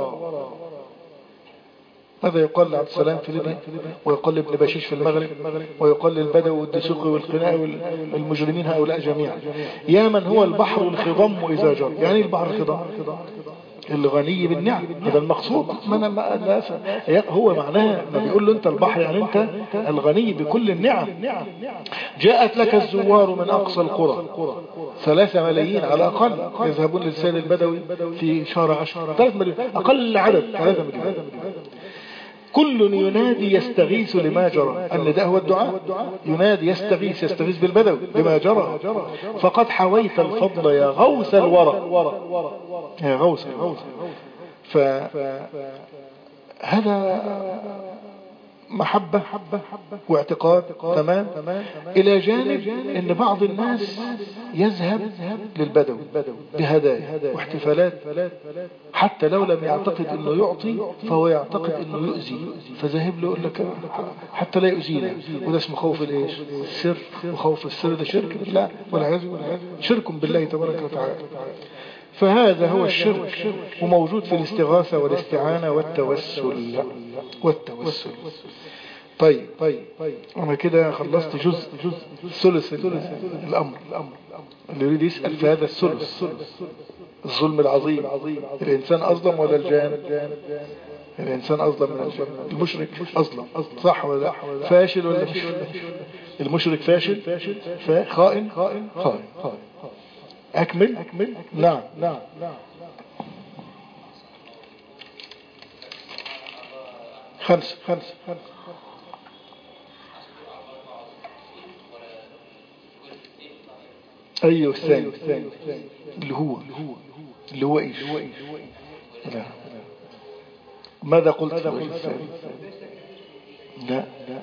هذا يقال لعبد السلام في ليبيا، ويقال لابن بشيش في المغرب، ويقال للبدوي والدسوقي والقناء والمجرمين هؤلاء جميعا. يا من هو البحر الخضم إذا جرى، يعني البحر الخضم الغني بالنعم، هذا المقصود. ما هو معناه ما بيقول له انت البحر يعني انت الغني بكل النعم. جاءت لك الزوار من اقصى القرى، ثلاثة ملايين على الاقل يذهبون للسيد البدوي في شهر عشر، ثلاثة ملايين اقل عدد، ثلاثة ملايين. كل ينادي يستغيث لما جرى، النداء هو الدعاء، ينادي يستغيث يستغيث بالبدوي لما جرى، فقد حويت الفضل يا غوث الورى، يا غوث. فهذا محبة واعتقاد تمام، إلى جانب أن بعض الناس يذهب للبدوي بهدايا واحتفالات، حتى لو لم يعتقد أنه يعطي فهو يعتقد أنه يؤذي، فذهب له يقول لك حتى لا يؤذينا، وده اسمه خوف الإيش؟ السر، وخوف السر ده شرك بالله والعياذ بالله، شرك بالله تبارك وتعالى. فهذا هو الشرك، وموجود في الاستغاثة والاستعانة والتوسل والتوسل. طيب طيب أنا كده خلصت جزء جزء ثلث الأمر. اللي يريد يسأل في هذا الثلث، الظلم العظيم، الإنسان أظلم ولا الجان؟ الإنسان أظلم من الجان. المشرك أظلم، صح ولا لا؟ فاشل ولا مش المشرك فاشل؟ خائن خائن خائن. أكمل أكمل نعم نعم. خمسة خمسة أيوه الثاني اللي هو اللي هو إيش؟ لا ماذا قلت في الثاني؟ لا لا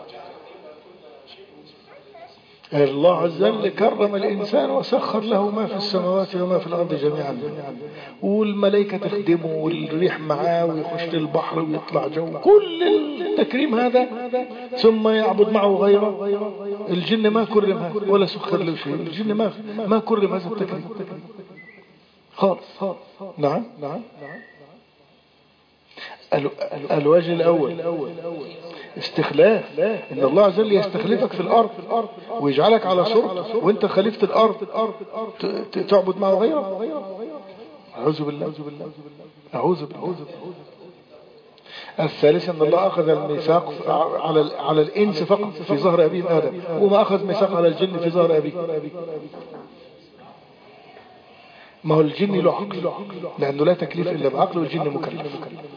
الله عز وجل كرم الإنسان وسخر له ما في السماوات وما في الأرض جميعا، والملائكة تخدمه والريح معاه ويخش البحر ويطلع جو، كل التكريم هذا، ثم يعبد معه غيره. الجن ما كرم هذا ولا سخر له شيء، الجن ما ما كرم هذا التكريم خالص. نعم نعم. الوجه الأول استخلاف، ان الله عز وجل يستخلفك في الارض ويجعلك على صورته وانت خليفة الارض تعبد معه غيره. اعوذ بالله اعوذ بالله. الثالث ان الله اخذ الميثاق على على الانس فقط في ظهر ابيهم ادم، وما اخذ ميثاق على الجن في ظهر ابيه. ما هو الجن له عقل، لانه لا تكليف الا بعقل، والجن مكلف.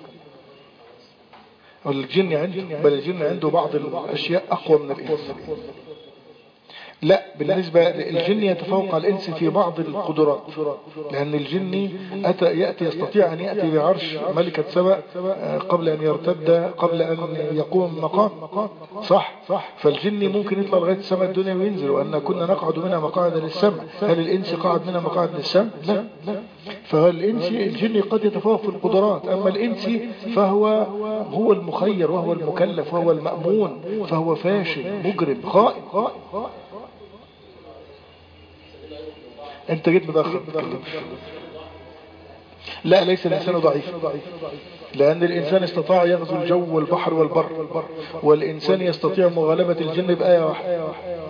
والجن عنده، بل الجن عنده بعض الأشياء أقوى من الإنس. لا، بالنسبة للجن يتفوق على الإنس في بعض القدرات، لأن الجن أتى يأتي يستطيع أن يأتي بعرش ملكة سبأ قبل أن يرتد، قبل أن يقوم مقام، صح؟ فالجن ممكن يطلع لغاية السماء الدنيا وينزل، وأن كنا نقعد منها مقاعد للسمع. هل الإنس قاعد منها مقاعد للسمع؟ لا. فالإنس الجن قد يتفوق في القدرات، أما الإنس فهو هو المخير وهو المكلف وهو المأمون، فهو فاشل مجرم خائن. انت جيت متأخر. لا، ليس الإنسان ضعيف، لأن الإنسان استطاع يغزو الجو والبحر والبر، والإنسان يستطيع مغالبة الجن بآية واحدة.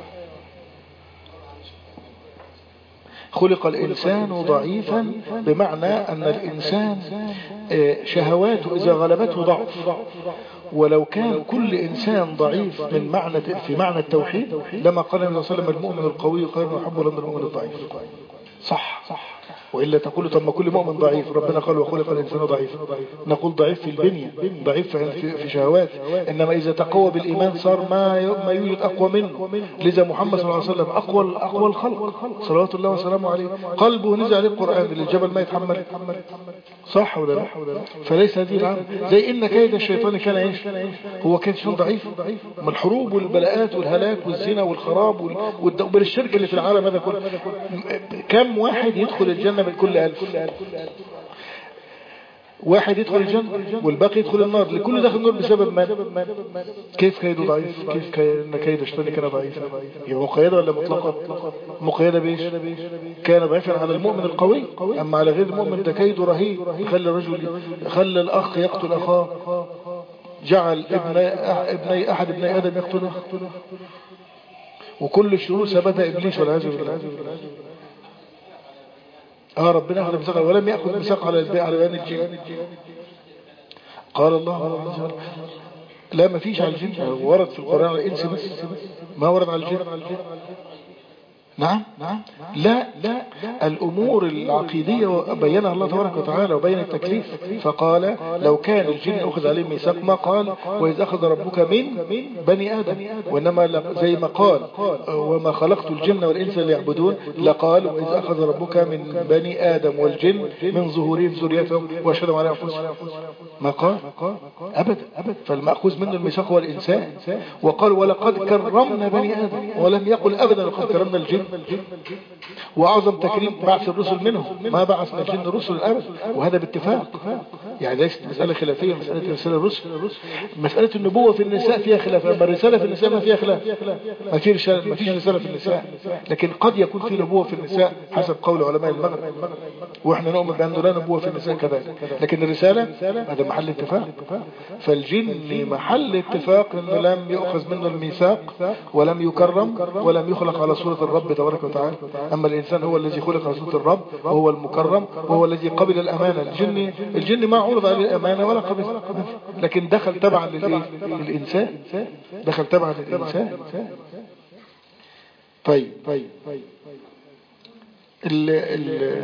خلق الإنسان ضعيفا، بمعنى أن الإنسان شهواته إذا غلبته ضعف. ولو كان كل إنسان ضعيف من معنى في معنى التوحيد لما قال النبي صلى الله عليه وسلم المؤمن القوي خير وأحب من المؤمن الضعيف. صح صح. وإلا تقول طب ما كل مؤمن ضعيف، ربنا قال وخلق الإنسان ضعيفا، نقول ضعيف في البنية، ضعيف في شهوات، إنما إذا تقوى بالإيمان صار ما ما يوجد أقوى منه. لذا محمد صلى الله عليه وسلم أقوى أقوى الخلق صلوات الله وسلامه عليه، قلبه نزل عليه القرآن للجبل ما يتحمل، صح ولا لا؟ فليس هذه العام زي إن كيد الشيطان كان إيش؟ هو كان شيطان ضعيف، من الحروب والبلاءات والهلاك والزنا والخراب والدوبل الشرك اللي في العالم هذا كله، كم واحد يدخل الجنة من كل ألف؟ واحد يدخل الجنة والباقي يدخل النار، لكل داخل النار بسبب من؟ كيف كيده ضعيف؟ كيف كان كيد الشيطان كان ضعيف؟ يبقى مقيدة ولا مطلقة؟ مقيدة بإيش؟ كان ضعيفا على المؤمن القوي، أما على غير المؤمن ده كيده رهيب، خلى الرجل خلى الأخ يقتل أخاه، جعل ابن ابني أحد ابني آدم يقتله، وكل الشرور ثبتها إبليس والعياذ بالله. اه ربنا أخذ ميثاق ولم يأخذ ميثاق على البيع على بني الجن. قال الله عز وجل لا ما فيش على الجن، ورد في القرآن على الإنس بس، ما ورد على الجن. نعم نعم لا لا الأمور العقيدية بينها الله تبارك وتعالى وبين التكليف، فقال لو كان الجن أخذ عليهم ميثاق ما قال وإذ أخذ ربك من بني آدم، وإنما زي ما قال وما خلقت الجن والإنس ليعبدون، لقال وإذ أخذ ربك من بني آدم والجن من ظهورهم ذريتهم وأشهدهم على أنفسهم، ما قال أبدا أبدا. فالمأخوذ منه الميثاق هو الإنسان، وقال ولقد كرمنا بني آدم، ولم يقل أبدا لقد كرمنا الجن. وأعظم تكريم بعث الرسل منهم، ما بعثنا الجن رسل أبدا، وهذا باتفاق. يعني ليست مسألة خلافية، مسألة رسالة الرسل. مسألة النبوة في النساء فيها خلاف، أما الرسالة في النساء ما فيها خلاف، ما فيش رسالة ما فيش رسالة في النساء، لكن قد يكون في نبوة في النساء حسب قول علماء المغرب، واحنا نؤمن بأنه لا نبوة في النساء كذلك، لكن الرسالة هذا محل اتفاق. فالجن محل اتفاق انه لم يؤخذ منه الميثاق ولم يكرم ولم يخلق على صورة الرب تبارك وتعالى، اما الانسان هو الذي خلق على صورة الرب وهو المكرم وهو الذي قبل الامانة. الجن الجن ما عرض عليه الامانة ولا قبل، لكن دخل تبعا للانسان، دخل تبعا للانسان. طيب طيب ال ال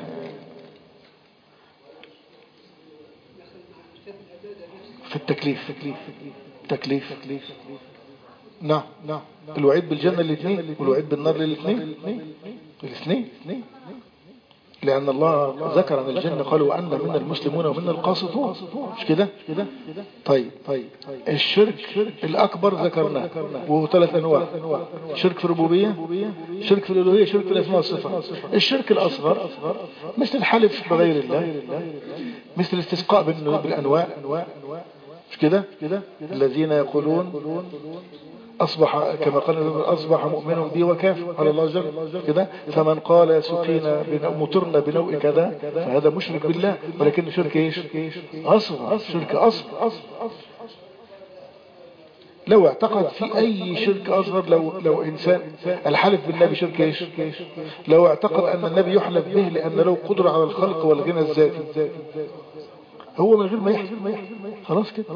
في التكليف تكليف نعم نعم الوعيد بالجنة الاثنين والوعيد بالنار للاثنين الاثنين، لأن الله ذكر عن الجنة قال وأن من المسلمون ومن القاسطون، مش كده؟ طيب طيب الشرك الأكبر ذكرناه وهو ثلاث أنواع، شرك في الربوبية، شرك في الألوهية، شرك في الأسماء والصفات. الشرك الأصغر مثل الحلف بغير الله، مثل الاستسقاء بالأنواع، مش كده؟ الذين يقولون أصبح كما قال أصبح مؤمن بي وكافر على الله جل كده، فمن قال سقينا مطرنا بنوء كذا فهذا مشرك بالله، ولكن شرك ايش؟ أصغر، شرك أصغر. لو اعتقد في أي شرك أصغر، لو لو إنسان الحلف بالنبي شرك ايش؟ لو اعتقد أن النبي يحلف به لأن له قدرة على الخلق والغنى الذاتي، هو من غير ما يحلف خلاص كده.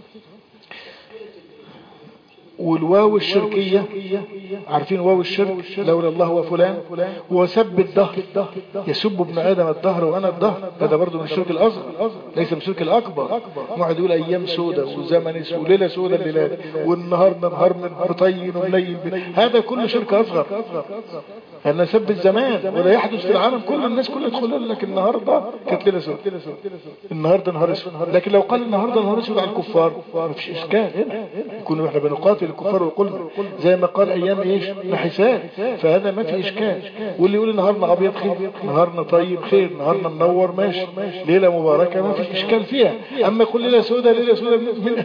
والواو الشركية عارفين واو الشرك، لولا الله وفلان، وسب الدهر، يسب ابن آدم الدهر وأنا الدهر، هذا برضو من الشرك الأصغر ليس من الشرك الأكبر. واحد يقول أيام سودة وزمن سودة وليلة سودة الليلات والنهار نهار من بطين ومنيل، هذا كله شرك أصغر. أن سب الزمان ولا يحدث في العالم كل الناس كلها تقول لك النهاردة كانت ليلة سودة، النهاردة نهار اسود، لكن لو قال النهاردة نهار اسود على الكفار ما فيش إشكال هنا، يكون احنا بنقاتل الكفار والقلب زي ما قال ايام ايش نحسان، فهذا ما في اشكال. واللي يقول نهارنا ابيض خير، نهارنا طيب خير، نهارنا منور ماشي، ليله مباركه ما في اشكال فيها. اما يقول ليله سوداء ليله سوداء من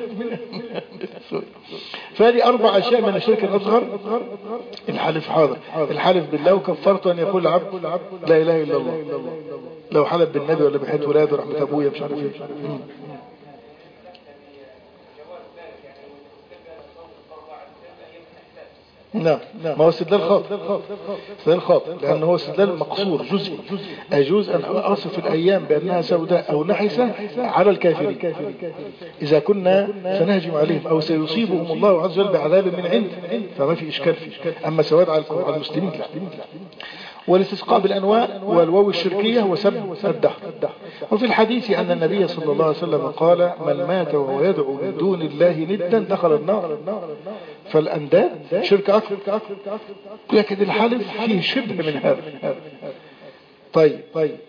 فهذه اربع اشياء من الشرك الاصغر. الحلف حاضر، الحلف بالله وكفرت ان يقول العبد لا اله الا الله، لو حلف بالنبي ولا بحيث ولاده رحمه ابويا مش عارف ايه. نعم، ما هو استدلال خاطئ، استدلال خاطئ، لأنه هو استدلال مقصور جزئي. أجوز أن أصف الأيام بأنها سوداء أو نحسة على الكافرين إذا كنا سنهجم عليهم أو سيصيبهم الله عز وجل بعذاب من عند، فما في إشكال فيه. أما سواد على المسلمين لا. والاستسقاء بالأنواء والواو الشركية وسب الدهر. وفي الحديث أن النبي صلى الله عليه وسلم قال: من مات وهو يدعو من دون الله ندا دخل النار. فالأنداد شرك أكبر، لكن الحلف فيه شبه من هذا. طيب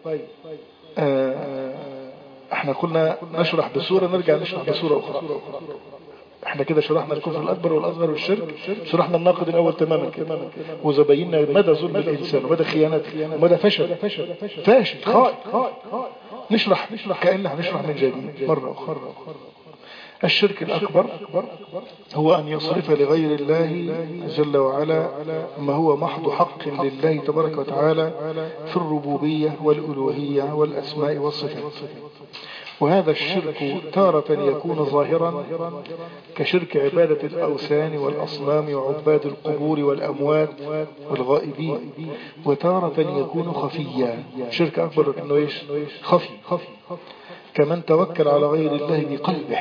آه احنا قلنا نشرح بصورة، نرجع نشرح بصورة أخرى. احنا كده شرحنا الكفر الأكبر والأصغر والشرك، شرحنا الناقض الأول تماما كده، وزبينا مدى ظلم الإنسان ومدى خيانته ومدى فشل فاشل خائن. نشرح كأننا هنشرح من جديد مرة أخرى. الشرك الأكبر هو أن يصرف لغير الله جل وعلا ما هو محض حق لله تبارك وتعالى في الربوبية والألوهية والأسماء والصفات. وهذا الشرك تارة يكون ظاهرا كشرك عبادة الأوثان والأصنام وعباد القبور والأموات والغائبين، وتارة يكون خفيا. شرك أكبر لكنه إيش؟ خفي، كمن توكل على غير الله بقلبه،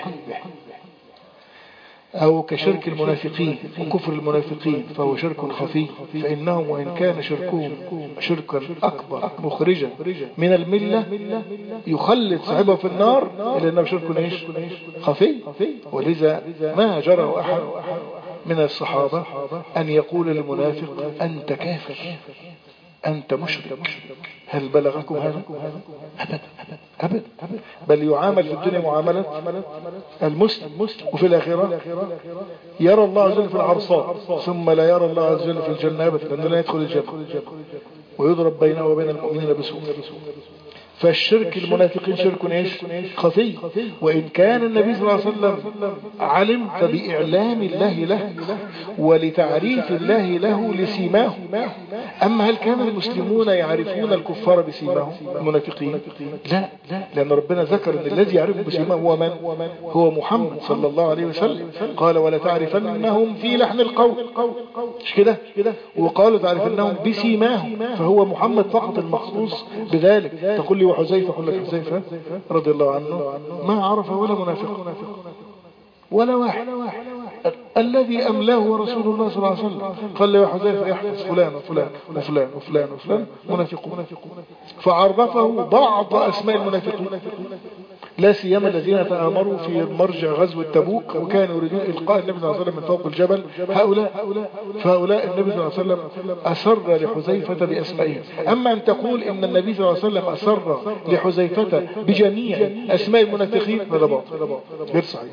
أو كشرك المنافقين وكفر المنافقين فهو شرك خفي، فإنهم وإن كان شركهم شركا أكبر مخرجا من الملة يخلد صاحبه في النار، إلا أنه شرك إيش؟ خفي. ولذا ما جرى أحد من الصحابة أن يقول للمنافق: أنت كافر، أنت مشرك. هل بلغكم هذا؟ أبدا أبدا، بل يعامل في الدنيا معاملة المسلم، وفي الآخرة يرى الله عز وجل في العرصات، ثم لا يرى الله عز وجل في الجنة أبدا، لأنه لا يدخل الجنة، ويضرب بينه وبين المؤمنين بسوء. فالشرك المنافقين شرك ايش؟ خفي. وإن كان النبي صلى الله عليه وسلم علم فبإعلام الله له ولتعريف الله له لسيماه. أما هل كان المسلمون يعرفون الكفار بسيماهم المنافقين؟ لا، لأن ربنا ذكر أن الذي يعرفه بسيماهم هو من؟ هو محمد صلى الله عليه وسلم. قال: ولا تعرفنهم في لحن القول، مش كده؟ وقالوا تعرفنهم بسيماهم، فهو محمد فقط المخصوص بذلك. تقول لي وحذيفة، قل لك حذيفة رضي الله عنه ما عرف ولا منافق ولا واحد. الذي أملاه رسول الله صلى الله عليه وسلم قال له: يا حذيفة يحفظ فلان وفلان وفلان وفلان وفلان منافقون. فعرفه بعض أسماء المنافقين، لا سيما الذين تآمروا في مرجع غزوة تبوك وكانوا يريدون إلقاء النبي صلى الله عليه وسلم من فوق الجبل. هؤلاء فهؤلاء النبي صلى الله عليه وسلم أسر لحذيفة بأسمائهم. أما أن تقول إن النبي صلى الله عليه وسلم أسر لحذيفة بجميع أسماء المنافقين هذا باطل غير صحيح.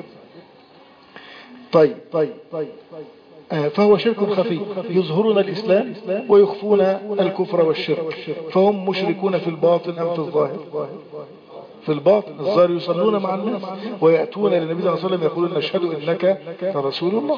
طيب طيب فهو شرك خفي، يظهرون الإسلام ويخفون الكفر والشرك، فهم مشركون في الباطن أم في الظاهر؟ في الباطن. الظاهر يصلون مع الناس ويأتون للنبي صلى الله عليه وسلم يقولون: نشهد إنك رسول الله.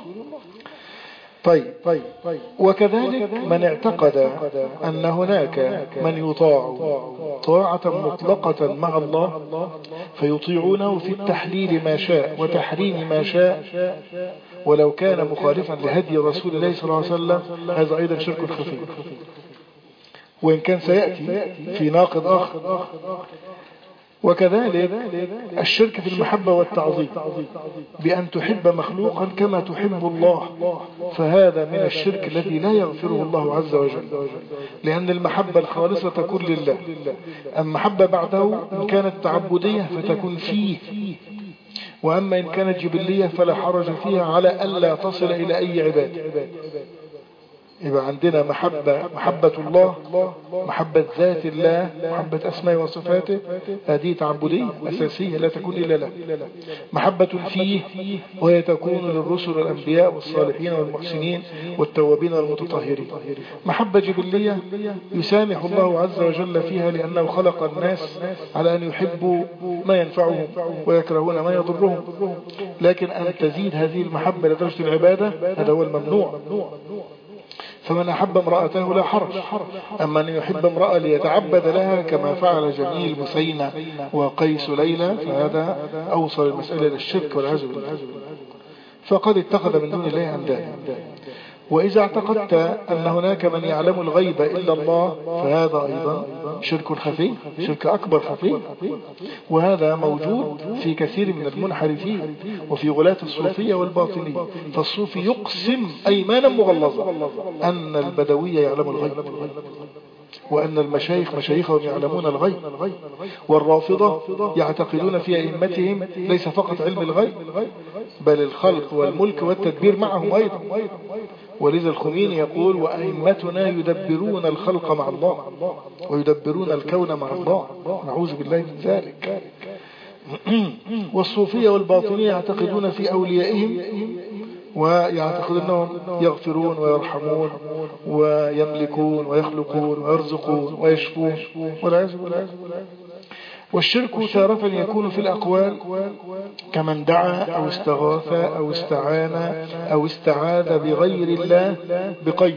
طيب وكذلك من اعتقد أن هناك من يطاع طاعة مطلقة مع الله فيطيعونه في التحليل ما شاء وتحريم ما شاء ولو كان مخالفا لهدي رسول الله صلى الله عليه وسلم، هذا أيضا شرك خفي، وإن كان سيأتي في ناقض آخر. وكذلك الشرك في المحبة والتعظيم، بأن تحب مخلوقا كما تحب الله، فهذا من الشرك الذي لا يغفره الله عز وجل، لأن المحبة الخالصة تكون لله. أما محبة بعده إن كانت تعبدية فتكون فيه، وأما إن كانت جبلية فلا حرج فيها على ألا تصل إلى أي عباد. يبقى عندنا محبة محبة الله، محبة ذات الله، محبة أسماء وصفاته، هذه تعبدية أساسية لا تكون إلا له. محبة فيه وهي تكون للرسل والأنبياء والصالحين والمحسنين والتوابين والمتطهرين. محبة جبلية يسامح الله عز وجل فيها لأنه خلق الناس على أن يحبوا ما ينفعهم ويكرهون ما يضرهم، لكن أن تزيد هذه المحبة لدرجة العبادة هذا هو الممنوع. فمن أحب امرأته لا حرج، أما أن يحب امرأة ليتعبد لها كما فعل جميل مسينة وقيس ليلى فهذا أوصل المسألة للشرك والعياذ بالله، فقد اتخذ من دون الله أندادا. وإذا اعتقدت أن هناك من يعلم الغيب إلا الله فهذا أيضا شرك خفي، شرك أكبر خفي، وهذا موجود في كثير من المنحرفين وفي غلاة الصوفية والباطنية. فالصوفي يقسم أيمانا مغلظة أن البدوية يعلم الغيب، وأن المشايخ مشايخهم يعلمون الغيب، والرافضة يعتقدون في أئمتهم ليس فقط علم الغيب بل الخلق والملك والتدبير معهم أيضا. ولذا الخميني يقول وأئمتنا يدبرون الخلق مع الله ويدبرون الكون مع الله، نعوذ بالله من ذلك. والصوفية والباطنية يعتقدون في أوليائهم ويعتقدون أنهم يغفرون ويرحمون ويملكون ويخلقون ويرزقون ويشفون والعياذ بالله. والشرك تارة يكون في الأقوال كمن دعا أو استغاث أو استعان أو استعاذ بغير الله بقيد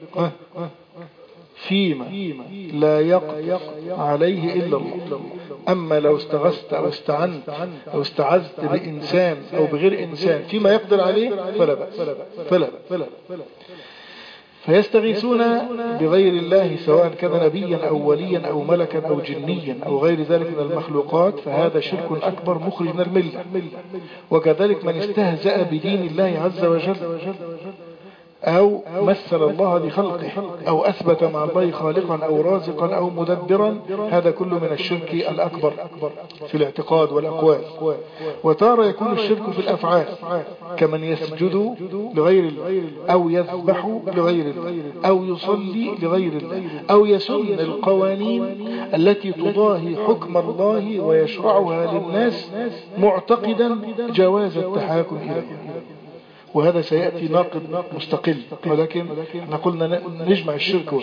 فيما لا يقدر عليه إلا الله. أما لو استغثت أو استعنت أو استعذت بإنسان أو بغير إنسان فيما يقدر عليه فلا بأس فلا بأس. فيستغيثون بغير الله سواء كان نبيا أو وليا أو ملكا أو جنيا أو غير ذلك من المخلوقات، فهذا شرك أكبر مخرج من الملة. وكذلك من استهزأ بدين الله عز وجل أو مثل الله بخلقه أو أثبت مع الله خالقا أو رازقا أو مدبرا، هذا كله من الشرك الأكبر في الاعتقاد والأقوال. وتارة يكون الشرك في الأفعال كمن يسجد لغير الله أو يذبح لغير الله أو يصلي لغير الله أو يسن القوانين التي تضاهي حكم الله ويشرعها للناس معتقدا جواز التحاكم إليها. وهذا سيأتي ناقد مستقل، ولكن قلنا نجمع الشرك.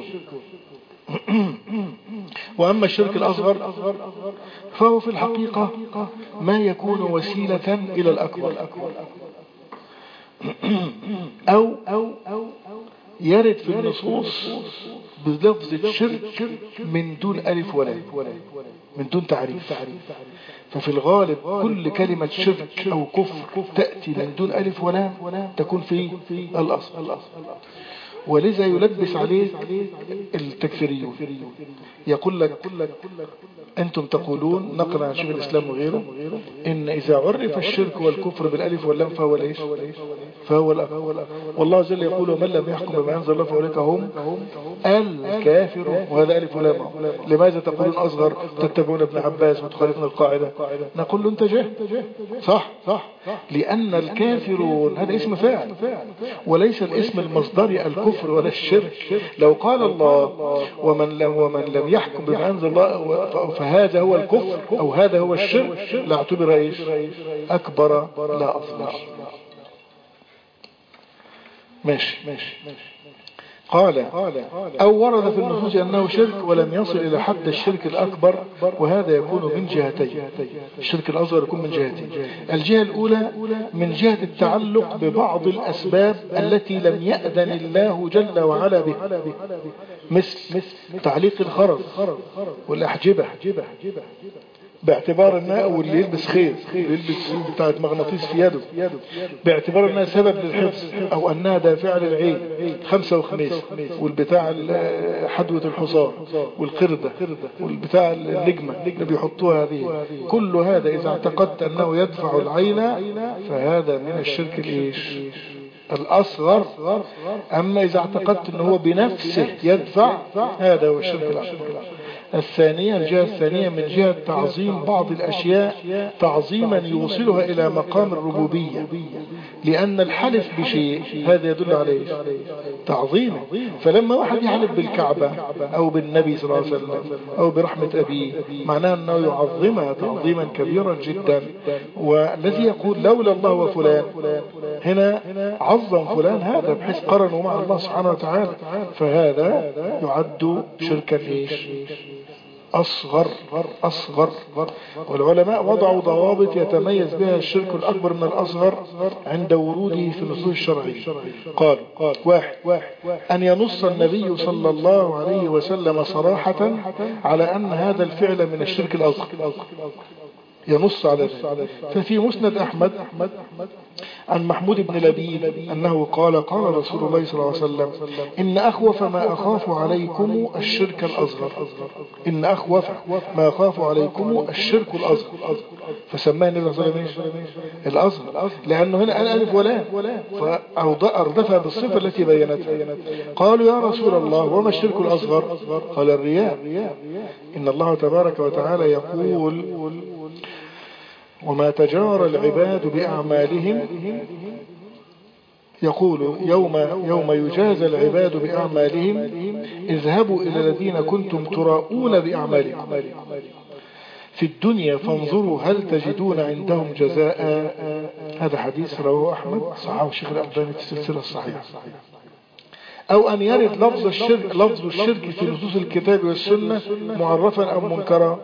وأما الشرك الأصغر فهو في الحقيقة ما يكون وسيلة إلى الأكبر أو يرد في النصوص بلفظ الشرك من دون ألف ولا من دون تعريف. ففي الغالب كل كلمة شرك أو كفر تأتي من دون ألف ولا تكون في الأصل. ولذا يلبس عليه التكفيريون، يقول لك أنتم تقولون نقل عن شيخ الإسلام وغيره إن إذا عرف الشرك والكفر بالألف واللام فهو ليش فهو الأكبر. والله جل يقول ومن لم يحكم بما أنزل الله فأولئك هم الكافرون، وهذا ألف ولام. لماذا تقولون أصغر تتبعون ابن عباس وتخالفون القاعدة؟ نقول له أنت جهل. صح صح لأن الكافرون هذا اسم فاعل وليس الاسم المصدري الكفر ولا الشرك. لو قال الله ومن لم ومن لم يحكم بما أنزل الله فهذا هو الكفر أو هذا هو الشرك لاعتبر ايش أكبر لا أصغر. ماشي ماشي قال أو ورد في النصوص أنه شرك ولم يصل إلى حد الشرك الأكبر، وهذا يكون من جهتين. الشرك الأصغر يكون من جهتين. الجهة الأولى من جهة التعلق ببعض الأسباب التي لم يأذن الله جل وعلا بها، مثل تعليق الخرز والأحجبة باعتبار انها، او اللي يلبس خيط يلبس بتاعت مغناطيس في يده باعتبار انها سبب للحفظ، او انها دافعة للعين خمسة وخميس، والبتاع حدوة الحصان والقردة والبتاع النجمة اللي بيحطوها هذه، كل هذا اذا اعتقدت انه يدفع العين فهذا من الشرك الايش الأصغر. أما إذا اعتقدت أنه هو بنفسه يدفع هذا هو الشرك الأكبر. الثانية الجهة الثانية من جهة تعظيم بعض الأشياء تعظيما يوصلها إلى مقام الربوبية، لأن الحلف بشيء هذا يدل عليه تعظيما. فلما واحد يحلف بالكعبة أو بالنبي صلى الله عليه وسلم أو برحمة أبيه معناه أنه يعظمها تعظيما كبيرا جدا. والذي يقول لولا الله وفلان هنا عظم فلان هذا بحيث قرنوا مع الله سبحانه وتعالى، فهذا يعد شركا إيش أصغر أصغر. والعلماء وضعوا ضوابط يتميز بها الشرك الأكبر من الأصغر عند وروده في النصوص الشرعية. قال واحد أن ينص النبي صلى الله عليه وسلم صراحة على أن هذا الفعل من الشرك الأصغر، ينص على ذلك. ففي مسند أحمد عن محمود بن لبيد أنه قال قال رسول الله صلى الله عليه وسلم إن أخوف ما أخاف عليكم الشرك الأصغر، إن أخوف ما أخاف عليكم الشرك الأصغر، فسماه النبي صلى الله عليه وسلم الأصغر، لأنه هنا قال ألف ولا فأردفها بالصفة التي بينتها. قالوا يا رسول الله وما الشرك الأصغر؟ قال الرياء. إن الله تبارك وتعالى يقول وما تجار العباد بأعمالهم، يقول يوم يوم يجازى العباد بأعمالهم اذهبوا إلى الذين كنتم تراؤون بأعمالكم في الدنيا فانظروا هل تجدون عندهم جزاء. هذا حديث رواه أحمد صححه الشيخ الألباني في السلسلة الصحيحة. أو أن يرد لفظ الشرك لفظ الشرك في نصوص الكتاب والسنة معرفا أو منكرا.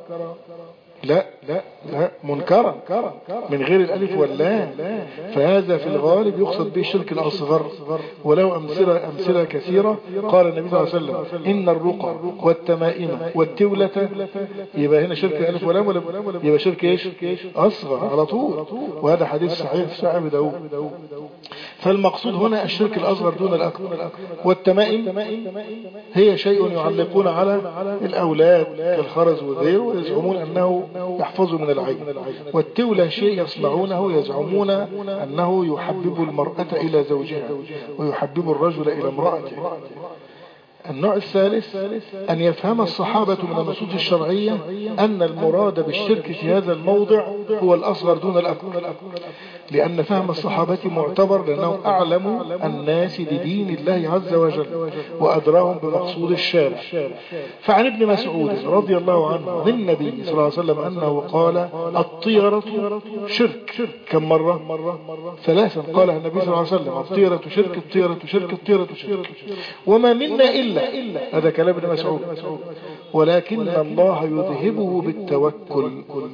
لا لا لا منكرا من غير الألف واللام، فهذا في الغالب يقصد به الشرك الأصغر، ولو أمثلة أمثلة كثيرة. قال النبي صلى الله عليه وسلم إن الرقى والتمائم والتولة، يبقى هنا شرك الألف واللام ولا يبقى شرك إيش أصغر على طول، وهذا حديث صحيح في سنن أبي داود. فالمقصود هنا الشرك الأصغر دون الأكبر. والتمائم هي شيء يعلقون على الأولاد كالخرز والذير ويزعمون أنه يحفظ من العين. والتولة شيء يصنعونه يزعمون أنه يحبب المرأة إلى زوجها ويحبب الرجل إلى امرأته. النوع الثالث أن يفهم الصحابة من النصوص الشرعية أن المراد بالشرك في هذا الموضع هو الأصغر دون الأكبر، لأن فهم الصحابة معتبر لأنهم أعلم الناس بدين الله عز وجل وأدراهم بمقصود الشارع. فعن ابن مسعود رضي الله عنه عن النبي صلى الله عليه وسلم أنه قال الطيرة شرك. كم مرة؟ ثلاثا قالها النبي صلى الله عليه وسلم الطيرة شرك الطيرة شرك الطيرة شرك وما منا إلا، هذا كلام ابن مسعود، ولكن الله يذهبه بالتوكل،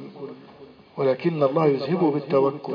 ولكن الله يذهبه بالتوكل.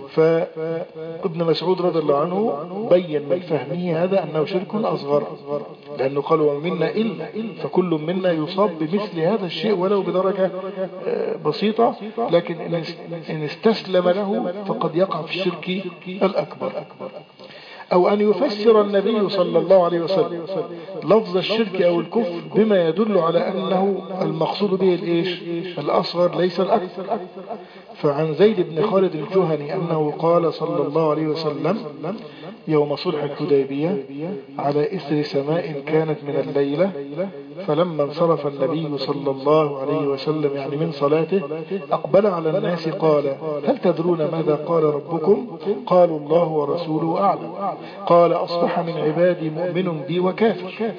فابن مسعود رضي الله عنه بين من فهمه هذا أنه شرك أصغر، لأنه قال ومنا إلا، فكل منا يصاب بمثل هذا الشيء ولو بدرجة بسيطة، لكن إن استسلم له فقد يقع في الشرك الأكبر. أو أن يفسر النبي صلى الله عليه وسلم لفظ الشرك أو الكفر بما يدل على أنه المقصود به الإيش الأصغر ليس الأكبر. فعن زيد بن خالد الجهني أنه قال صلى الله عليه وسلم يوم صلح الحديبية على إثر سماء كانت من الليلة، فلما انصرف النبي صلى الله عليه وسلم يعني من صلاته أقبل على الناس قال هل تدرون ماذا قال ربكم؟ قالوا الله ورسوله أعلم. قال أصبح من عبادي مؤمن بي وكافر،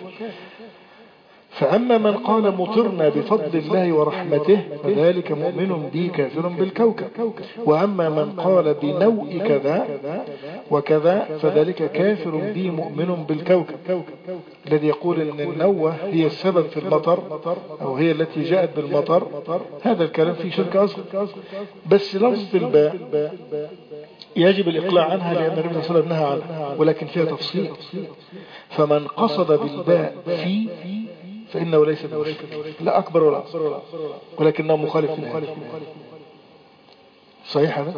فأما من قال مطرنا بفضل الله ورحمته فذلك مؤمن بي كافر بالكوكب، وأما من قال بنوء كذا وكذا فذلك كافر بي مؤمن بالكوكب. الذي يقول أن النوة هي السبب في المطر أو هي التي جاءت بالمطر، هذا الكلام فيه شرك أصغر. بس لفظ الباء يجب الإقلاع عنها لأن النبي صلى الله عليه وسلم نهى عنها، ولكن فيها تفصيل. فمن قصد بالباء في فإنه ليس بمشرك، لا أكبر ولا أصغر، ولكنه مخالف للآية. صحيح هذا؟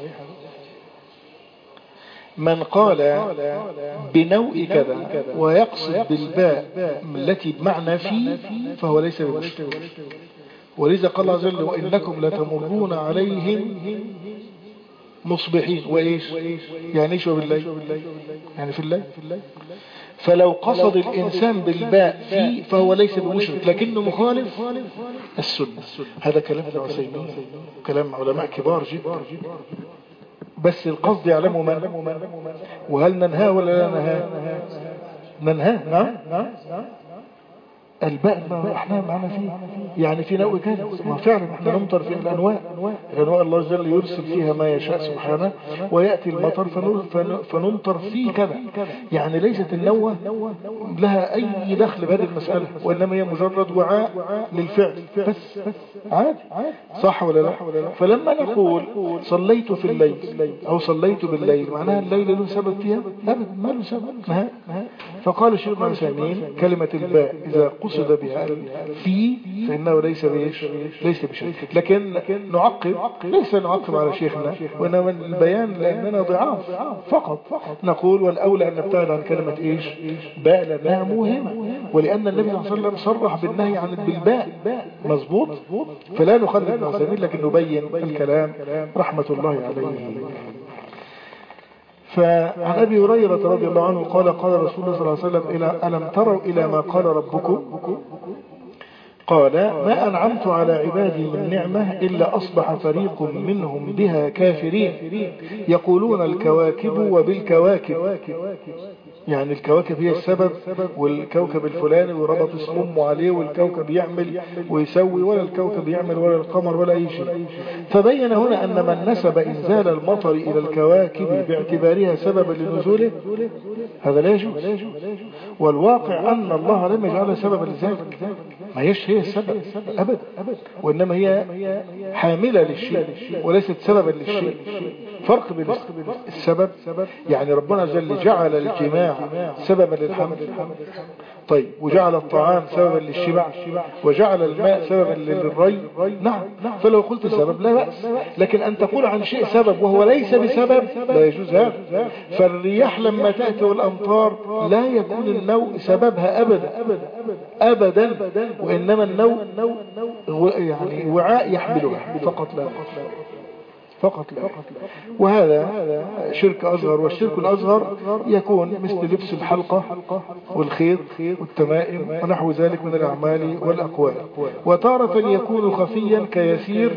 من قال بنوء كذا ويقصد بالباء التي بمعنى في فهو ليس بمشرك. ولذا قال الله عز وجل وإنكم لتمرون عليهم مصبحين وإيش يعني إيش وبالله يعني في الله. فلو قصد الإنسان بالباء في فهو ليس بمشرك لكنه مخالف السنة. هذا كلام ابن عثيمين كلام علماء كبار جدا، بس القصد يعلمه من، وهل ننهى ولا لا ننهى؟ ننهى نعم. الباء ما احنا معنا فيه يعني في نوع كذا، ما فعلا احنا نمطر في الانواع الانواع الله جل يرسل فيها ما يشاء سبحانه، وياتي المطر فنمطر فيه كذا. يعني ليست النوة لها اي دخل بهذه المساله، وانما هي مجرد وعاء للفعل بس عادي، صح ولا لا؟ فلما نقول صليت في الليل او صليت بالليل معناها الليل له سبب فيها؟ ابدا ما له سبب. فقال الشيخ ابن عثيمين كلمة الباء إذا قصد بها في فإنه ليس بإيش ليس بشيء، لكن نعقب ليس نعقب على شيخنا وإنما البيان لأننا ضعاف فقط نقول والأولى أن نبتعد عن كلمة إيش باء لأنها موهمة، ولأن النبي صلى الله عليه وسلم صرح بالنهي عن بالباء مظبوط، فلا نخلد ابن عثيمين لكن نبين الكلام رحمة الله عليه. فعن أبي هريرة رضي الله عنه قال قال رسول الله صلى الله عليه وسلم إلى ألم تروا إلى ما قال ربكم قال ما أنعمت على عبادي من نعمة إلا أصبح فريق منهم بها كافرين يقولون الكواكب وبالكواكب، يعني الكواكب هي السبب والكوكب الفلاني وربط اسمه عليه والكوكب يعمل ويسوي ولا الكوكب يعمل ولا القمر ولا أي شيء. فبين هنا أن من نسب إنزال المطر إلى الكواكب باعتبارها سببا لنزوله هذا لا يجوز، والواقع أن الله لم يجعلها سببا لذلك، ما هيش هي السبب أبدا، وإنما هي حاملة للشيء وليست سببا للشيء. فرق بين السبب يعني ربنا جل جعل الجماع سببا للحمل، طيب وجعل الطعام سببا للشبع وجعل الماء سببا للري، نعم فلو قلت سبب لا بأس، لكن أن تقول عن شيء سبب وهو ليس بسبب لا يجوز هذا. فالرياح لما تأتي والأمطار لا يكون النوء سببها أبدا أبدا، وإنما النوء يعني وعاء يحملها فقط لا فقط لا. وهذا شرك أصغر، والشرك الأصغر يكون مثل لبس الحلقة والخيط والتمائم ونحو ذلك من الأعمال والأقوال. وتارة يكون خفيا كيسير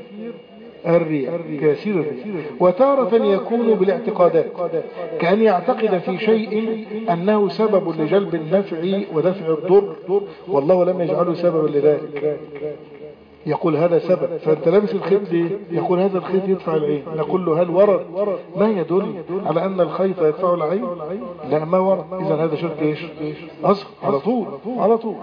الرياء كيسير الرياء، وتارة يكون بالاعتقادات كأن يعتقد في شيء أنه سبب لجلب النفع ودفع الضر والله لم يجعله سببا لذلك، يقول هذا سبب. فأنت لابس الخيط ليه؟ يقول هذا الخيط يدفع العين، نقول له هل ورد ما يدل على أن الخيط يدفع العين؟ لا ما ورد، إذا هذا شرك إيش أصغر على طول على طول.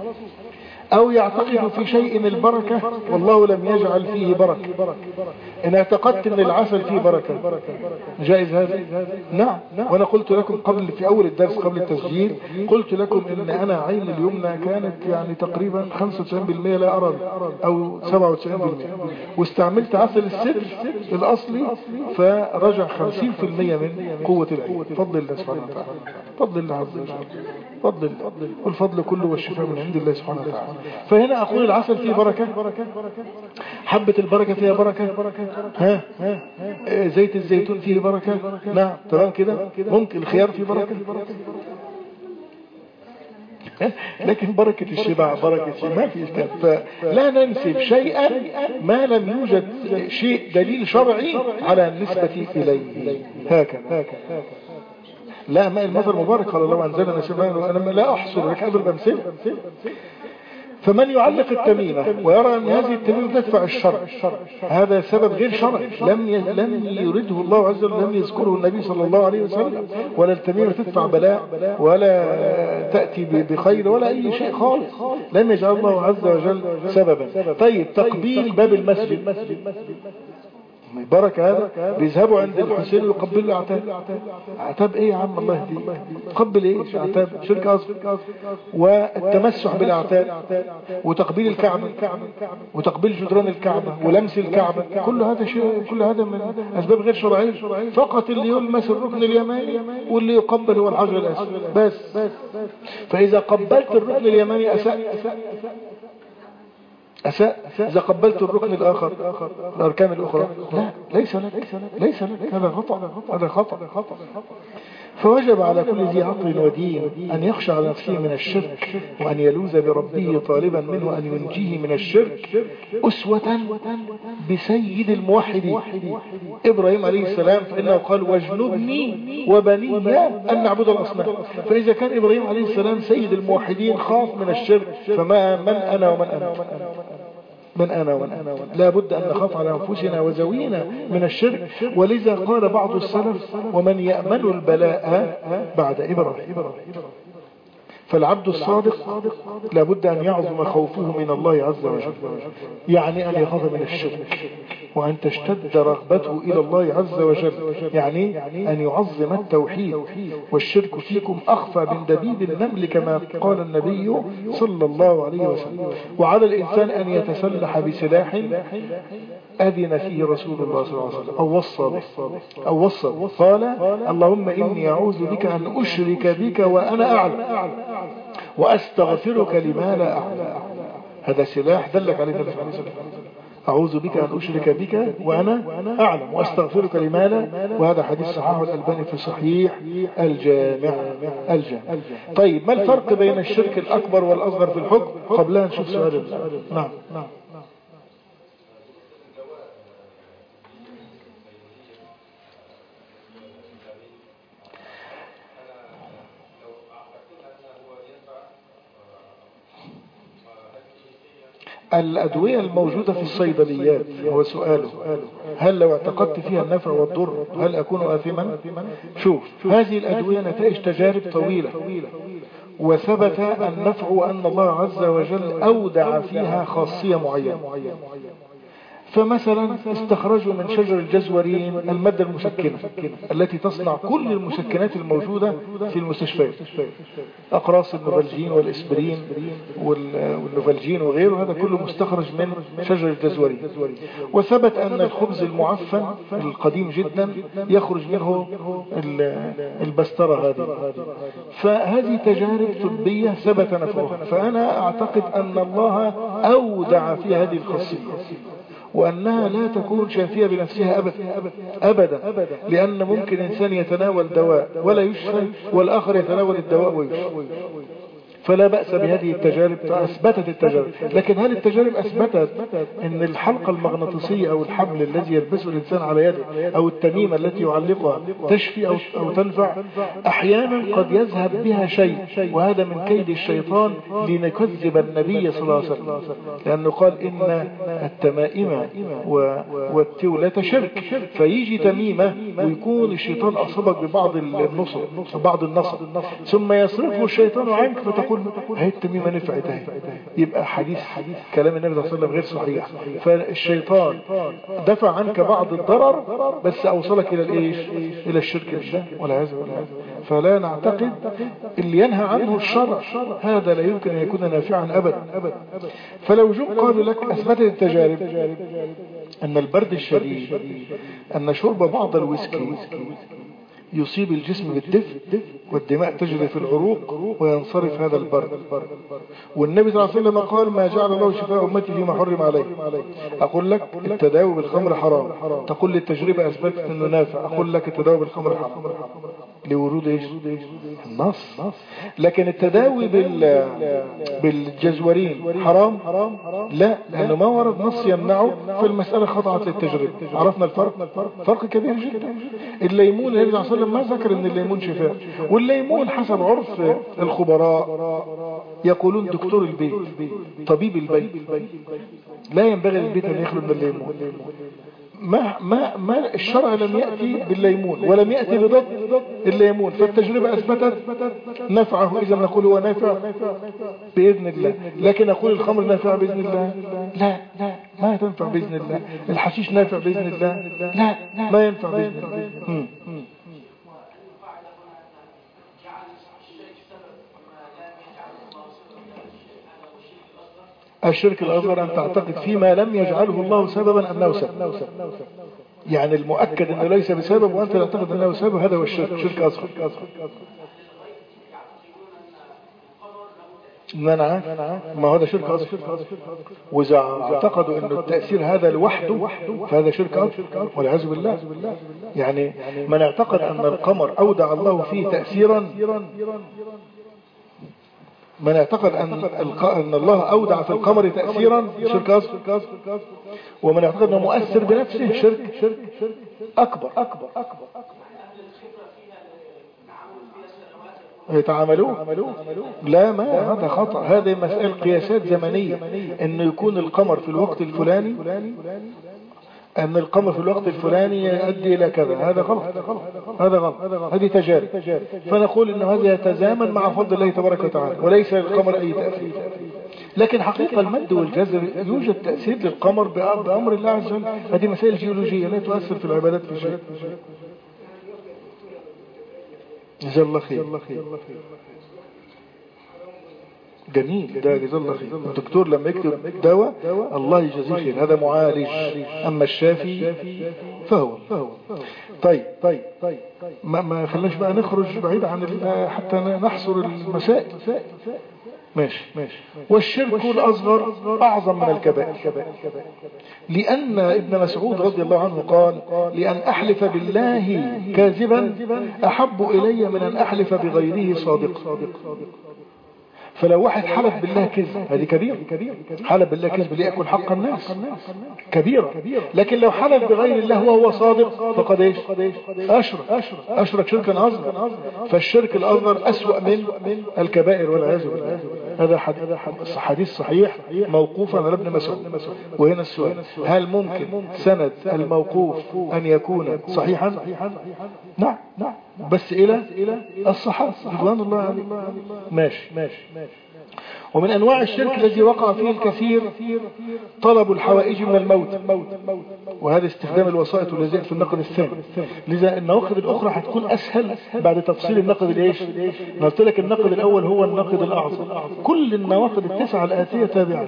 أو يعتقد في شيء البركة والله لم يجعل فيه بركة، إن اعتقدت أن العسل فيه بركة جائز هذا؟ نعم. وأنا قلت لكم قبل في أول الدرس قبل التسجيل قلت لكم إن أنا عين اليمنى كانت يعني تقريبا خمسة وتسعين بالمئة لا أرى أو سبعة وتسعين بالمئة، واستعملت عسل السدر الأصلي فرجع خمسين بالمئة من قوة العين. فضل الله سبحانه وتعالى، فضل الله عز وجل، فضل الله، والفضل كله والشفاء من عند الله سبحانه وتعالى. فهنا أقول العسل فيه بركة، حبة البركة فيها بركة، ها زيت الزيتون فيه بركة، نعم تمام كده، ممكن الخيار فيه بركة، لكن بركة الشبع بركة الشبع ما في إشكال. فلا ننسب شيئا ما لم يوجد شيء دليل شرعي على النسبة إليه. هكذا لا ماء المطر مبارك قال الله أنزلنا شبعا، أنا لا أحصر لك قبل بمثل. فمن يعلق التميمة ويرى أن هذه التميمة تدفع الشرع هذا سبب غير شرعي لم لم يرده الله عز وجل، لم يذكره النبي صلى الله عليه وسلم، ولا التميمة تدفع بلاء ولا تأتي بخير ولا أي شيء خالص، لم يجعل الله عز وجل سببا. طيب تقبيل باب المسجد بركة، هذا بيذهبوا عند الحسين ويقبلوا الأعتاب. أعتاب ايه يا عم الله يهديك، قبل ايه أعتاب شرك أصغر. والتمسح بالأعتاب وتقبيل الكعبة وتقبيل جدران الكعبة ولمس الكعبة، كل هذا شيء، كل هذا من أسباب غير شرعية. فقط اللي يلمس الركن اليماني واللي يقبل هو الحجر الأسود بس. فإذا قبلت الركن اليماني أساء أساء، إذا قبلت الركن الآخر الأركان الأخرى لا ليس لك ليس لك، هذا خطأ هذا خطأ. فوجب على كل ذي عقل ودين أن يخشى على نفسه من الشرك وأن يلوذ بربه طالبا منه أن ينجيه من الشرك أسوة بسيد الموحدين إبراهيم عليه السلام، فإنه قال واجنبني وبني أن نعبد الأصنام. فإذا كان إبراهيم عليه السلام سيد الموحدين خاف من الشرك، فما من أنا ومن أنا من أنا ومن أنا لا بد أن نخاف على أنفسنا وزوينا من الشرك. ولذا قال بعض السلف ومن يأمن البلاء بعد إبراهيم. فالعبد الصادق لا بد أن يعظم خوفه من الله عز وجل، يعني أن يخاف من الشرك. وأن تشتد رغبته إلى الله عز وجل، يعني أن يعظم التوحيد. والشرك فيكم أخفى من دبيب النمل كما قال النبي صلى الله عليه وسلم. وعلى الإنسان أن يتسلح بسلاح أذن فيه رسول الله صلى الله عليه وسلم أو وصى أو وصى قال اللهم إني أعوذ بك أن أشرك بك وأنا أعلم وأستغفرك لما لا أعلم. هذا سلاح دلك عليه النبي صلى الله عليه وسلم. أعوذ بك أن أشرك بك وأنا أعلم وأستغفرك لما لا. وهذا حديث صححه الألباني في صحيح الجامع الجامع. طيب ما الفرق بين الشرك الأكبر والأصغر في الحكم؟ قبلها نشوف سؤال. نعم نعم. الأدوية الموجودة في الصيدليات هو سؤاله، هل لو اعتقدت فيها النفع والضر هل أكون آثما؟ شوف، هذه الأدوية نتائج تجارب طويلة، وثبت النفع وأن الله عز وجل أودع فيها خاصية معينة. فمثلا استخرجوا من شجر الجزورين المادة المسكنة التي تصنع كل المسكنات الموجودة في المستشفيات، أقراص النوفالجين والإسبرين والنوفالجين وغيره، هذا كله مستخرج من شجر الجزورين. وثبت أن الخبز المعفن القديم جدا يخرج منه البسترة هذه. فهذه تجارب طبية ثبت نفعها، فأنا أعتقد أن الله أودع في هذه الخاصية وأنها لا تكون شافية بنفسها أبدا أبدا، لأن ممكن إنسان يتناول دواء ولا يشفى والآخر يتناول الدواء ويشفى. فلا بأس بهذه التجارب، أثبتت التجارب. لكن هل التجارب أثبتت أن الحلقة المغناطيسية أو الحبل الذي يلبسه الإنسان على يده أو التميمة التي يعلقها تشفي أو, أو تنفع؟ أحيانا قد يذهب بها شيء، وهذا من كيد الشيطان لنكذب النبي صلى الله عليه وسلم، لأنه قال إن التمائم والتولة شرك. فيجي تميمة ويكون الشيطان أصابك ببعض النصر بعض النصر ثم يصرفه الشيطان عنك فتقول هي التميمة نفعت. يبقى حديث كلام النبي صلى الله عليه وسلم غير صحيح. فالشيطان دفع عنك بعض الضرر بس أوصلك إلى الإيش؟ إلى الشرك بالله والعياذ بالله. فلا نعتقد اللي ينهى عنه الشرع هذا لا يمكن أن يكون نافعا أبدا. فلو جو قالوا لك أثبتت التجارب أن البرد الشديد، أن شرب بعض الويسكي يصيب الجسم بالدفء والدماء تجري في العروق وينصرف هذا البرد، والنبي صلى الله عليه وسلم قال ما جعل الله شفاء أمتي فيما حرم عليه. أقول لك التداوي بالخمر حرام، تقول لي التجربة أثبتت أنه نافع، أقول لك التداوي بالخمر حرام لورود ايش؟ النص. لكن التداوي بال بالجزورين حرام؟ لا، لأنه ما ورد نص يمنعه، في المسألة خضعت للتجربة. عرفنا الفرق؟ فرق كبير جدا. الليمون النبي صلى الله عليه وسلم ما ذكر ان الليمون شفاء، والليمون حسب عرف الخبراء يقولون دكتور البيت طبيب البيت لا ينبغي للبيت ان يخلو من الليمون. ما ما ما الشرع لم يأتي بالليمون ولم يأتي بضد الليمون، فالتجربة أثبتت نفعه، إذا نقول هو نافع بإذن الله. لكن نقول الخمر نافع بإذن الله؟ لا لا ما تنفع بإذن الله. الحشيش نافع بإذن الله؟ لا ما ينفع بإذن الله. الشرك الأصغر أن تعتقد فيما لم يجعله الله سببا أنه سبب، يعني المؤكد أنه ليس بسبب وأنت تعتقد أنه سبب، هذا هو الشرك، شرك أصغر. منع ما هذا شرك أصغر. وإذا اعتقدوا أن التأثير هذا لوحده فهذا شرك أصغر والعياذ بالله. يعني من اعتقد أن القمر أودع الله فيه تأثيرا، من اعتقد أن, أن الله أودع في القمر تأثيرا شرك أصغر، ومن اعتقد أنه مؤثر بنفسه شرك أكبر. يتعاملون لا، ما هذا خطأ. هذه مسألة قياسات زمنية، أنه يكون القمر في الوقت الفلاني، أن القمر في الوقت الفلاني يؤدي إلى كذا، هذا غلط. هذا غلط، هذه تجارب. فنقول أن هذا يتزامن مع فضل الله تبارك وتعالى وليس للقمر أي تأثير. لكن حقيقة المد والجزر يوجد تأثير للقمر بأمر الله عز وجل. هذه مسائل جيولوجية لا تؤثر في العبادات في شيء. جزا الله خير. جميل ده، جزا الله خير. الدكتور لما يكتب دواء الله يجزيه خير، هذا معالج. أما الشافي فهو طيب طيب ما ما خلناش بقى نخرج بعيد عن حتى نحصر المسائل. ماشي ماشي. والشرك الأصغر أعظم من الكبائر، لأن ابن مسعود رضي الله عنه قال: لأن أحلف بالله كاذبا أحب إلي من أن أحلف بغيره صادقا. فلو واحد حلف بالله كذب هذه كبيرة، حلف بالله كذب ليأكل حق الناس كبيرة. لكن لو حلف بغير الله وهو صادق فقد ايش؟ أشرك أشرك شركا أصغر. فالشرك الأصغر أسوأ من الكبائر والعياذ بالله. هذا حديث صحيح موقوفا على ابن مسعود. وهنا السؤال: هل ممكن سند الموقوف أن يكون صحيحا؟ نعم نعم، بس إلى الصحابة رضوان الله عليهم. ماشي ماشي. ومن أنواع الشرك الذي وقع فيه الكثير طلب الحوائج من الموت، وهذا استخدام الوسائط والذي في النقد الثاني. لذا النواقد الأخرى هتكون أسهل بعد تفصيل النقد الإيش. قلت لك النقد الأول هو النقد الأعظم، كل النواقد التسعة الآتية تابعة.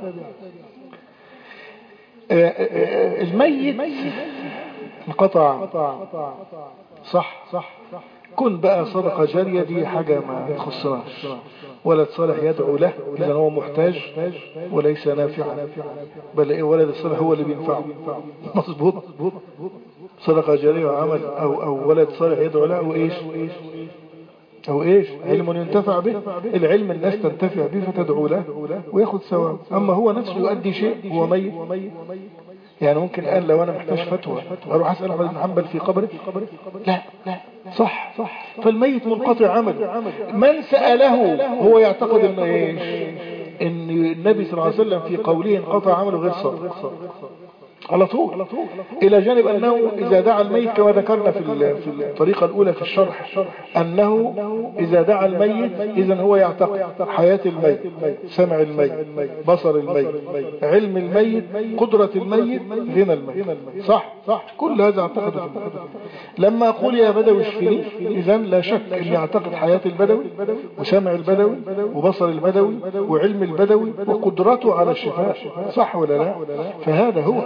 الميت انقطع صح صح، كن بقى صدقة جارية دي حاجة ما تخصناش. ولد صالح يدعو له إذا هو محتاج وليس نافعا، بل ولد الصالح هو اللي بينفعه. مظبوط. صدقة جارية وعمل أو, أو ولد صالح يدعو له أو إيش أو إيش علم ينتفع به. العلم الناس تنتفع به فتدعو له ويأخذ ثواب. أما هو نفسه يؤدي شيء هو ميت. يعني ممكن الآن لو أنا محتاج فتوى أروح أسأل أحمد بن حنبل في قبره؟ لا لا صح صح. فالميت منقطع عمل. من سأله هو يعتقد إن إيش؟ إن النبي صلى الله عليه وسلم في قوله انقطع عمله غير صادق على طول. إلى جانب أنه إذا دعا الميت كما ذكرنا في في الطريقة الأولى في الشرح أنه إذا دعا الميت إذن هو يعتقد حياة الميت، سمع الميت، بصر الميت، علم الميت، قدرة الميت، غنى الميت. صح صح. كل هذا اعتقد في الميت. لما أقول يا بدوي اشفني إذن لا شك أن يعتقد حياة البدوي وسمع البدوي وبصر البدوي وعلم البدوي وقدرته على الشفاء. صح ولا لا؟ فهذا هو.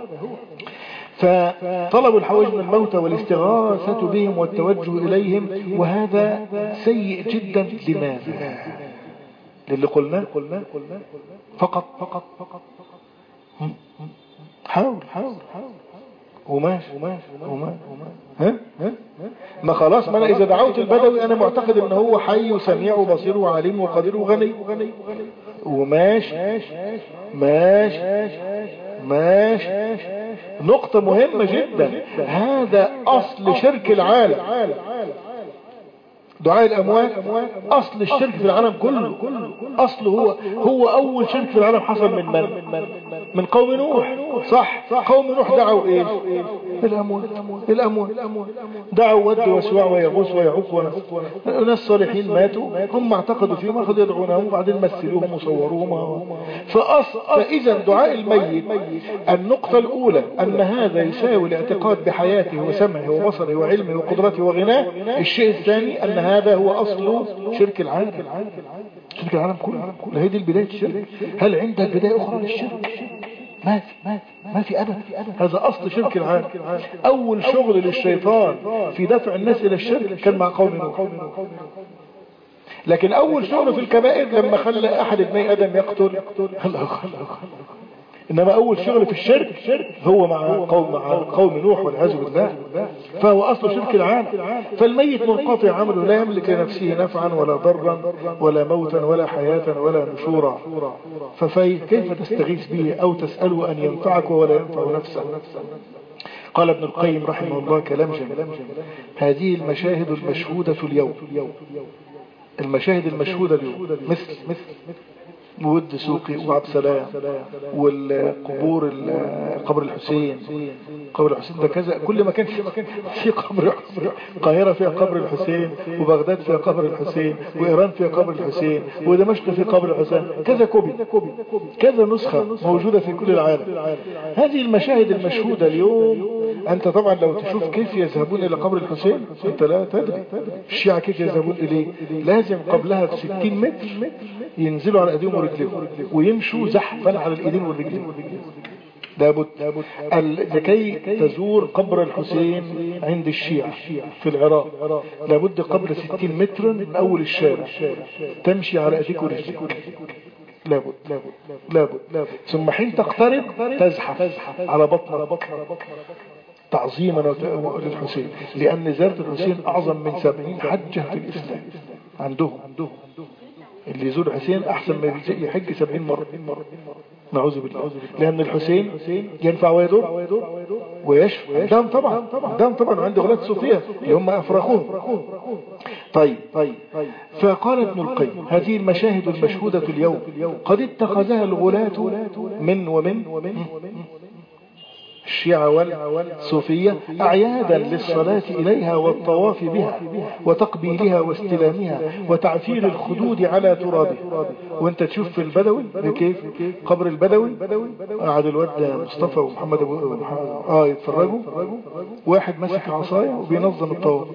فطلب الحوائج من الموتى والاستغاثة بهم والتوجه إليهم، وهذا سيء جدا. لماذا؟ للي قلنا فقط فقط فقط. حاول حاول حاول وماشي وماشي وماشي. ها ها ما خلاص، ما أنا إذا دعوت البدوي أنا معتقد إن هو حي وسميع وبصير وعليم وقدير وغني وماشي ماشي ماشي. نقطة مهمة جدا، هذا أصل شرك العالم. دعاء الأموات أصل الشرك في العالم كله. أصله هو هو أول شرك في العالم حصل من من من قوم نوح. صح. قوم نوح دعوا إيه؟ الأموات. الأموات دعوا ود وسواع ويغوث ويعوق. ناس صالحين ماتوا هم اعتقدوا فيهم أخذوا يدعونهم وبعدين مثلوهم وصوروهم. فأصل فإذا دعاء الميت النقطة الأولى أن هذا يساوي الاعتقاد بحياته وسمعه وبصره وعلمه وقدرته وغناه. الشيء الثاني أن هذا هو أصل شرك العالم. شرك العالم كله. هذه دي البداية الشرك. هل عندك بداية أخرى للشرك؟ ما في ما في أبدا. هذا أصل شرك العالم. أول شغل للشيطان في دفع الناس إلى الشرك كان مع قوم نوح. لكن أول شغل في الكبائر لما خلى أحد ابني آدم يقتل. إنما أول شغل في الشرك هو مع قوم مع قوم نوح والعياذ بالله. فهو أصل شرك العالم. فالميت منقطع عمله، لا يملك لنفسه نفعا ولا ضرا ولا موتا ولا حياة ولا نشورا. فكيف تستغيث به أو تسأله أن ينفعك ولا ينفع نفسه؟ قال ابن القيم رحمه الله كلام جميل: هذه المشاهد المشهودة اليوم، المشاهد المشهودة اليوم مثل مثل بود سوقي وعبد سلام والقبور قبر الحسين، قبر الحسين ده كذا، كل مكان في قبر القاهرة فيها قبر الحسين، وبغداد فيها قبر الحسين، وإيران فيها قبر الحسين، ودمشق فيها قبر الحسين، كذا كوبي كذا نسخة موجودة في كل العالم. هذه المشاهد المشهودة اليوم، أنت طبعا لو تشوف كيف يذهبون إلى قبر الحسين أنت لا تدري. الشيعة كيف يذهبون إليه؟ لازم قبلها بستين متر ينزلوا على أيديهم ورجلهم ويمشوا زحفا على الإيدين والرجلين، لابد لكي تزور قبر الحسين عند الشيعة في العراق لابد قبل ستين متر من أول الشارع تمشي على أيديك ورجلك، لابد لابد لابد ثم حين تقترب تزحف على بطنك تعظيما للحسين، لأن زيارة الحسين أعظم من سبعين حجة في الإسلام عندهم. اللي يزور الحسين أحسن ما يحج سبعين مرة، نعوذ بالله، لأن الحسين ينفع ويضر ويشفى. دام طبعا دام طبعا عند غلاة صوفية اللي هم أفرخوهم. طيب فقال ابن القيم هذه المشاهد المشهودة اليوم قد اتخذها الغلاة من ومن الشيعة والصوفية أعيادا للصلاة إليها والطواف بها وتقبيلها واستلامها وتعفير الخدود على ترابها. وانت تشوف في البدوي كيف قبر البدوي قعد الواد مصطفى ومحمد أبو اه يتفرجوا، واحد ماسك عصاية وبينظم الطواف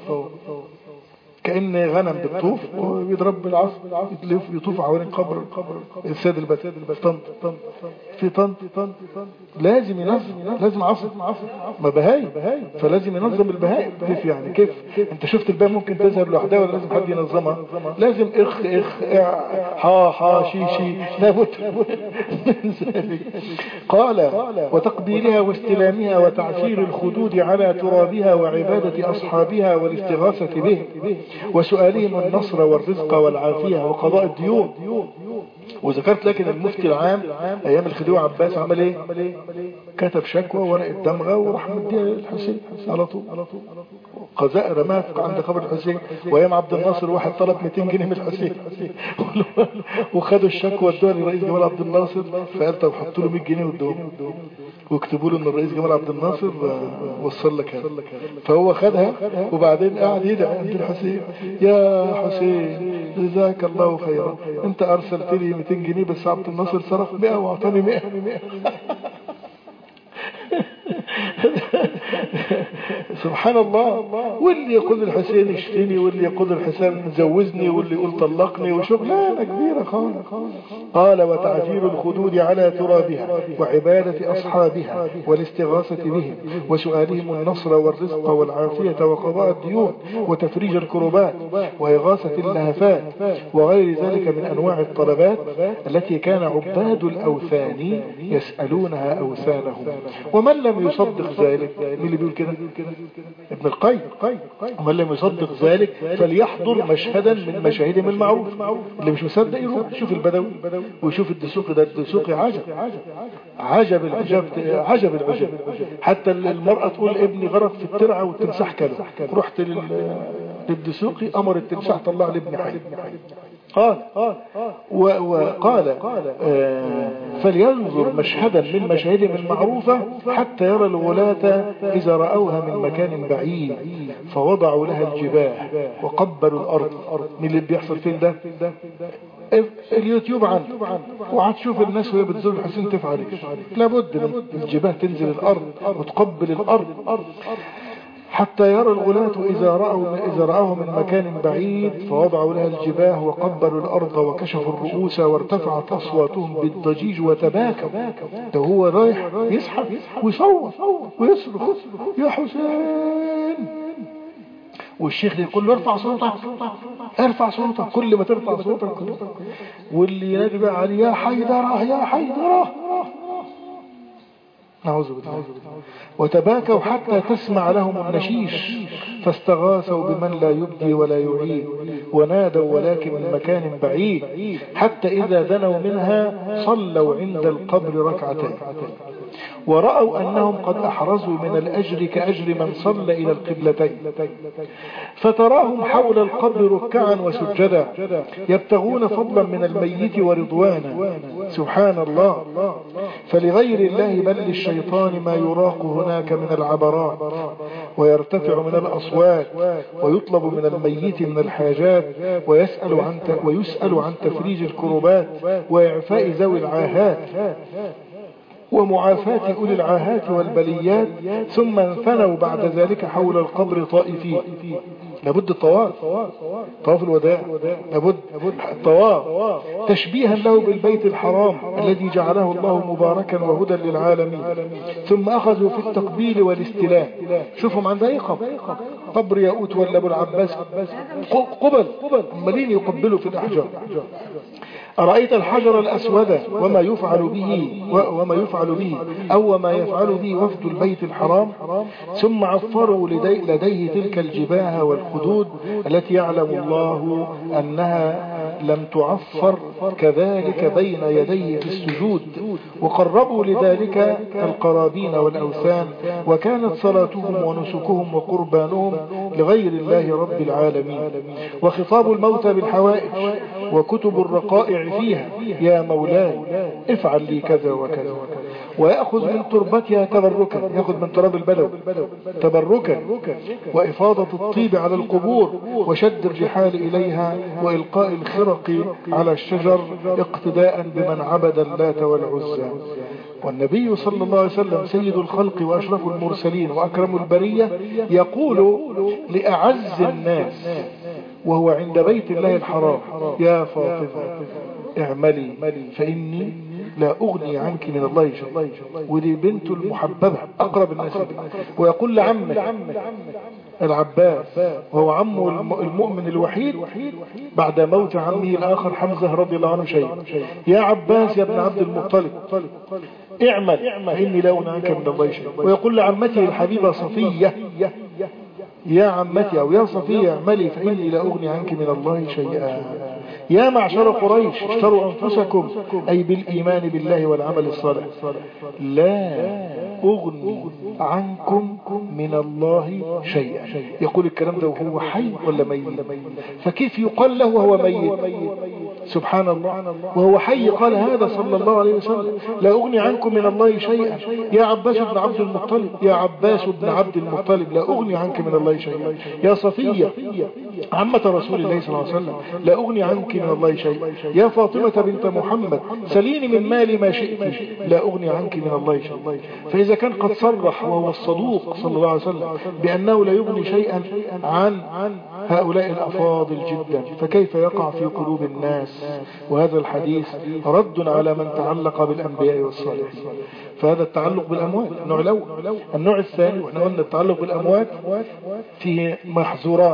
كأن غنم بالطوف ويضرب بالعصا يتلف يطوف حوالين قبر السيد البدوي في طنط لازم ينظم، لازم عصر ما بهايم فلازم ينظم البهائم. كيف يعني؟ كيف انت شفت البهائم ممكن تظهر لوحدها ولا لازم حد ينظمها؟ لازم اخ اخ حا حا شي شي لابد. قال وتقبيلها واستلامها وتعفير الخدود على ترابها وعبادة أصحابها والاستغاثة به وسؤالهم النصر والرزق والعافية وقضاء الديون. وذكرت لكن المفتي العام ايام الخديوي عباس عمل ايه؟ كتب شكوى ورقه دمغه وراح مديها للحسين على طول، قضاء رماه عند قبر الحسين. وايام عبد الناصر واحد طلب مئتين جنيه من الحسين وخدوا الشكوى ادوها للرئيس جمال عبد الناصر، فقال طب حطوا له مئة جنيه وادوهم واكتبوا له ان الرئيس جمال عبد الناصر وصل لك هذا. فهو خدها وبعدين قاعد يدعي عند الحسين يا حسين جزاك الله خيرا، انت ارسلت لي مئتين جنيه بس عبد الناصر صرف مئة واعطاني مئة. سبحان الله. واللي يقول الحسين اشتني واللي يقول الحسين زوزني واللي يقول طلقني وشغلانه كبيره خالص. قال وتعفير الخدود على ترابها وعباده اصحابها والاستغاثه بهم وسؤالهم النصر والرزق والعافيه وقضاء الديون وتفريج الكربات واغاثه اللهفات وغير ذلك من انواع الطلبات التي كان عباد الاوثان يسالونها اوثانهم. ومن لم يصدق ذلك، مين اللي بيقول كده؟ ابن القيم. ومن لم يصدق ذلك فليحضر مشهدا من مشاهدهم المعروف. اللي مش مصدق يروح يشوف البدوي ويشوف الدسوقي. ده الدسوقي عجب عجب العجب عجب العجب. حتى المرأة تقول ابني غرق في الترعة والتمساح كله، رحت للدسوقي امر التمساح طلع لابني حي. قال وقال فلينظر مشهدا من مشاهدهم المعروفة حتى يرى الولاة إذا رأوها من مكان بعيد فوضعوا لها الجباه وقبلوا الأرض. من اللي بيحصل فين ده؟ اليوتيوب عنده وهتشوف الناس وهي بتزور الحسين تفعل لابد الجباه تنزل الأرض وتقبل الأرض حتى يرى الغلاة إذا رأوا إذا رأوه من مكان بعيد فوضعوا لها الجباه وقبلوا الأرض وكشفوا الرؤوس وارتفعت أصواتهم بالضجيج وتباكوا. ده هو رايح يسحب ويصوت ويصرخ يا حسين، والشيخ يقول له ارفع صوتك ارفع صوتك. كل ما ترفع صوتك واللي ينادي بقى عليه يا حيدرة يا حيدرة. نعوذ بالله. وتباكوا حتى تسمع لهم النشيش فاستغاثوا بمن لا يبدي ولا يعيد ونادوا ولكن من مكان بعيد حتى إذا دنوا منها صلوا عند القبر ركعتين ورأوا أنهم قد أحرزوا من الأجر كأجر من صلى إلى القبلتين فتراهم حول القبر ركعا وسجدا يبتغون فضلا من الميت ورضوانا. سبحان الله. فلغير الله بل للشيطان ما يراق هناك من العبرات ويرتفع من الأصوات ويطلب من الميت من الحاجات ويسأل عن ويسأل عن تفريج الكربات وإعفاء ذوي العاهات ومعافاة أولي العاهات والبليات ثم انثنوا بعد ذلك حول القبر طائفين. لابد الطواف، طواف الوداع، لابد الطواف تشبيها له بالبيت الحرام الذي جعله الله مباركا وهدى للعالمين. ثم أخذوا في التقبيل والاستلام. شوفهم عند أي قبر، قبر ياقوت ولا أبو العباس قبل أمالين يقبلوا في الأحجار. أرأيت الحجر الأسود وما يفعل به وما يفعل به أو وما يفعل به وفد البيت الحرام. ثم عفروا لدي لديه تلك الجباه والخدود التي يعلم الله أنها لم تعفر كذلك بين يديه في السجود. وقربوا لذلك القرابين والأوثان وكانت صلاتهم ونسكهم وقربانهم لغير الله رب العالمين. وخطاب الموتى بالحوائج وكتب الرقائع فيها يا مولاي افعل لي كذا وكذا. ويأخذ من تربتها تبركا، يأخذ من تراب البلد تبركا وإفاضة الطيب على القبور وشد الرحال إليها وإلقاء الخرق على الشجر اقتداء بمن عبد اللات والعزى. والنبي صلى الله عليه وسلم سيد الخلق وأشرف المرسلين وأكرم البرية يقول لأعز الناس وهو عند بيت الله الحرام يا فاطمة اعملي فإني لا أغني عنك من الله شيئا. ودي بنت المحببة أقرب الناس. ويقول لعمه العباس وهو عمه المؤمن الوحيد بعد موت عمه الآخر حمزة رضي الله عنه شيء يا عباس يا ابن عبد المطلب اعمل فإني لا أغني عنك من الله شيئا. ويقول لعمته الحبيبة صفية يا عمتي أو يا صفية اعملي فإني لا أغني عنك من الله شيئا. يا معشر قريش اشتروا أنفسكم أي بالإيمان بالله والعمل الصالح لا أغني عنكم من الله شيئا. يقول الكلام ده وهو حي ولا ميت؟ فكيف يقال له وهو ميت؟ سبحان الله. وهو حي قال هذا صلى الله عليه وسلم لا أغني عنكم من الله شيئا. يا عباس بن عبد المطلب يا عباس بن عبد المطلب لا أغني عنك من الله شيئا. يا صفية عمة رسول الله صلى الله عليه وسلم لا أغني عنك من الله شيئا. يا فاطمة بنت محمد سليني من مالي ما شئت لا أغني عنك من الله شيئا. فإذا كان قد صرح وهو الصدوق صلى الله عليه وسلم بأنه لا يغني شيئا عن هؤلاء الأفاضل جدا فكيف يقع في قلوب الناس؟ وهذا الحديث رد على من تعلق بالأنبياء والصالحين. فهذا التعلق بالأموات النوع الأول. النوع الثاني وإحنا قلنا التعلق بالأموات فيه محظوران.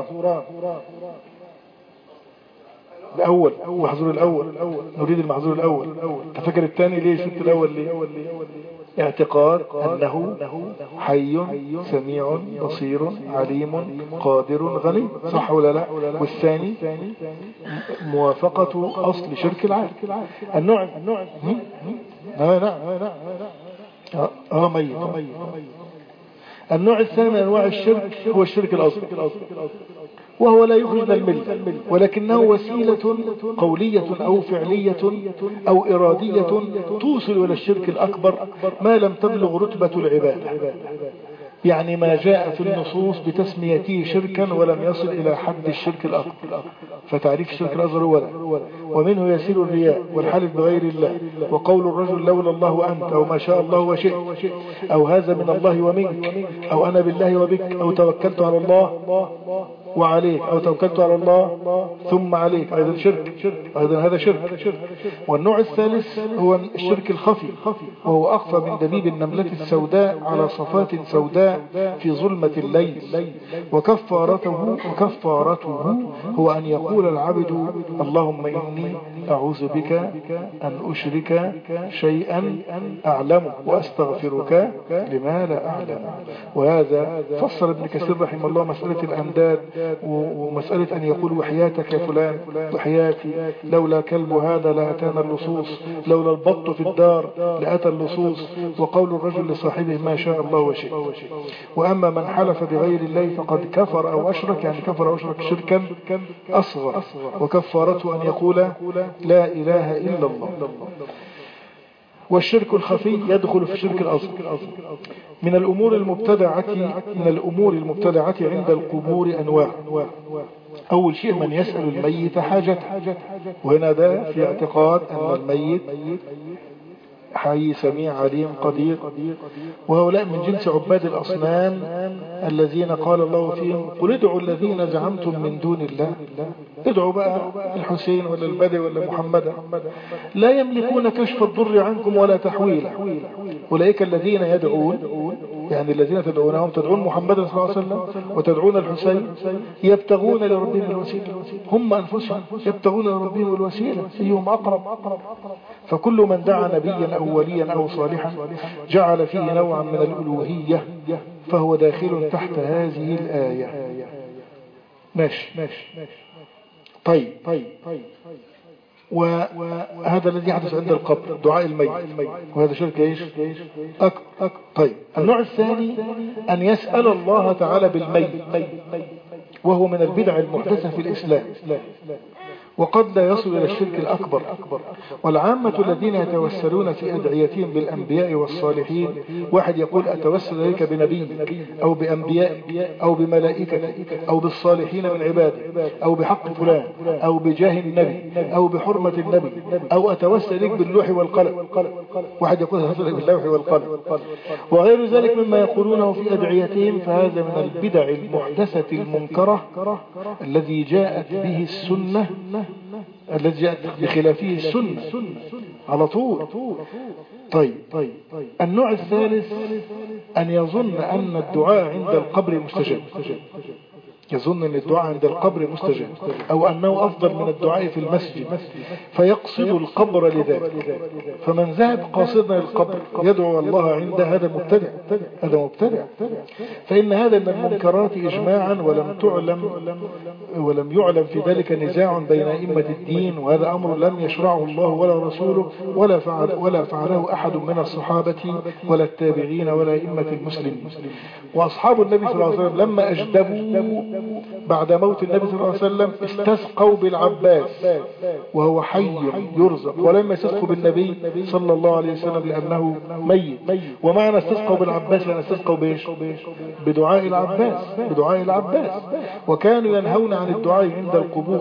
الأول المحظور الأول نريد المحظور الأول. تفكر الثاني ليه سبت الأول ليه؟ اعتقاد أنه حي سميع بصير عليم قادر غني صح ولا لا؟ والثاني موافقة أصل شرك العالم. النوع لا لا اه, آه ميت. النوع الثاني من أنواع الشرك هو الشرك الأصغر وهو لا يخرج من الملة ولكنه وسيلة قولية أو فعلية أو إرادية توصل إلى الشرك الأكبر ما لم تبلغ رتبة العبادة. يعني ما جاء في النصوص بتسميته شركا ولم يصل إلى حد الشرك الأكبر. فتعريف الشرك الأصغر هو ده. ومنه يسير الرياء والحلف بغير الله وقول الرجل لولا الله أنت أو ما شاء الله وشئت أو هذا من الله ومنك أو أنا بالله وبك أو توكلت على الله وعليك، أو توكلت على الله ثم عليك، أيضا شرك، أيضا هذا شرك. والنوع الثالث هو الشرك الخفي، وهو أخفى من دبيب النملة السوداء على صفات سوداء في ظلمة الليل. وكفارته وكفارته هو أن يقول العبد اللهم إني أعوذ بك أن أشرك شيئا أعلم وأستغفرك لما لا أعلم. وهذا فسر ابن كثير رحمه الله مسألة الأنداد، ومسألة أن يقول وحياتك يا فلان، وحياتي لولا كلب هذا لأتانا اللصوص، لولا البط في الدار لأتى اللصوص، وقول الرجل لصاحبه ما شاء الله وشئ. وأما من حلف بغير الله فقد كفر أو أشرك، يعني كفر أو أشرك شركا أصغر، وكفارته أن يقول لا إله إلا الله. والشرك الخفي يدخل في الشرك الأصغر. من الأمور المبتدعة من الأمور المبتدعة عند القبور أنواع. أول شيء من يسأل الميت حاجته، وهنا ده في اعتقاد أن الميت حي سميع عليم قدير، وهؤلاء من جنس عباد الأصنام الذين قال الله فيهم قل ادعوا الذين زعمتم من دون الله. ادعوا بقى الحسين ولا البدر ولا محمد، لا يملكون كشف الضر عنكم ولا تحويله. أولئك الذين يدعون، يعني الذين تدعونهم، تدعون محمد صلى الله عليه وسلم وتدعون الحسين، يبتغون لربهم الوسيلة، هم أنفسهم يبتغون لربهم الوسيلة أيهم أقرب. فكل من دعا نبيا أو وليا أو صالحا جعل فيه نوعا من الألوهية فهو داخل تحت هذه الآية. ماشي. طيب وهذا الذي يحدث عند القبر دعاء الميت، وهذا شرك ايش أكبر. طيب النوع الثاني أن يسأل الله تعالى بالميت، وهو من البدع المحدثة في الإسلام، وقد لا يصل إلى الشرك الأكبر. والعامة الذين يتوسلون في أدعيتهم بالأنبياء والصالحين، واحد يقول أتوسل إليك بنبي أو بأنبياء أو بملائكة أو بالصالحين من عباده أو بحق فلان أو بجاه النبي أو بحرمة النبي، أو أتوسل إليك باللوح والقلم. واحد يقول أتوسل إليك باللوح والقلم وغير ذلك مما يقولونه في أدعيتهم، فهذا من البدع المحدثة المنكرة الذي جاءت به السنة، الذي جاءت بخلافه السنة على طول. طيب النوع الثالث أن يظن أن الدعاء عند القبر مستجاب، يظن أن الدعاء عند القبر مستجاب، أو أنه أفضل من الدعاء في المسجد، فيقصد القبر لذلك. فمن ذهب قاصدا للقبر يدعو الله عنده هذا مبتدع، هذا مبتدع. فإن هذا من المنكرات إجماعا، ولم تعلم ولم يعلم في ذلك نزاع بين أئمة الدين، وهذا أمر لم يشرعه الله ولا رسوله ولا فعل ولا فعله أحد من الصحابة ولا التابعين ولا أئمة المسلمين. وأصحاب النبي صلى الله عليه وسلم لما أجدبوا بعد موت النبي صلى الله عليه وسلم استسقوا بالعباس وهو حي يرزق، ولم يستسقوا بالنبي صلى الله عليه وسلم لأنه ميت. ومعنى استسقوا بالعباس لأن استسقوا بإيش؟ بدعاء العباس، بدعاء العباس. وكانوا ينهون عن الدعاء عند القبور.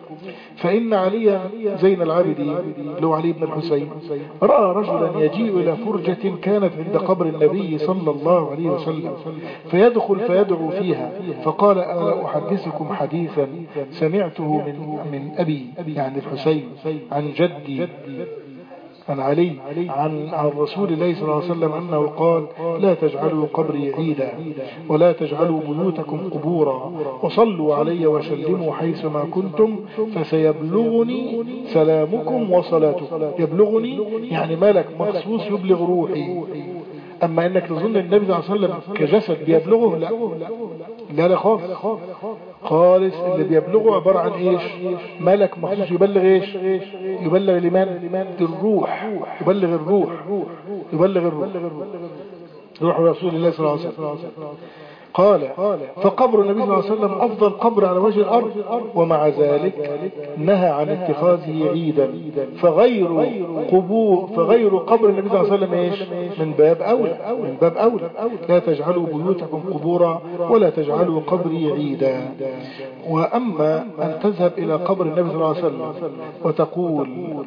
فإن علي زين العابدين لو علي بن الحسين رأى رجلا يجيء إلى فرجة كانت عند قبر النبي صلى الله عليه وسلم، فيدخل فيدعو فيها، فقال أنا أحدثكم حديثا سمعته من من أبي، يعني الحسين، عن جدي عن علي عن عن رسول الله صلى الله عليه وسلم أنه قال لا تجعلوا قبري عيدا ولا تجعلوا بيوتكم قبورا وصلوا علي وسلموا حيثما كنتم فسيبلغني سلامكم وصلاتكم. يبلغني يعني ملك مخصوص يبلغ روحي. أما أنك تظن النبي صلى الله عليه وسلم كجسد بيبلغه، لا لا لا خالص خالص. اللي بيبلغه عبارة عن إيش؟ ملك مخصوص يبلغ إيش؟ يبلغ لمن؟ الروح، يبلغ الروح، يبلغ الروح روح رسول الله صلى الله عليه وسلم. قال فقبر النبي صلى الله عليه وسلم أفضل قبر على وجه الأرض، ومع ذلك نهى عن اتخاذه عيدا. فغير قبور فغير قبر النبي صلى الله عليه وسلم إيش؟ من باب أولى، من باب أولى. لا تجعلوا بيوتكم قبورا ولا تجعلوا قبري عيدا. وأما أن تذهب إلى قبر النبي صلى الله عليه وسلم وتقول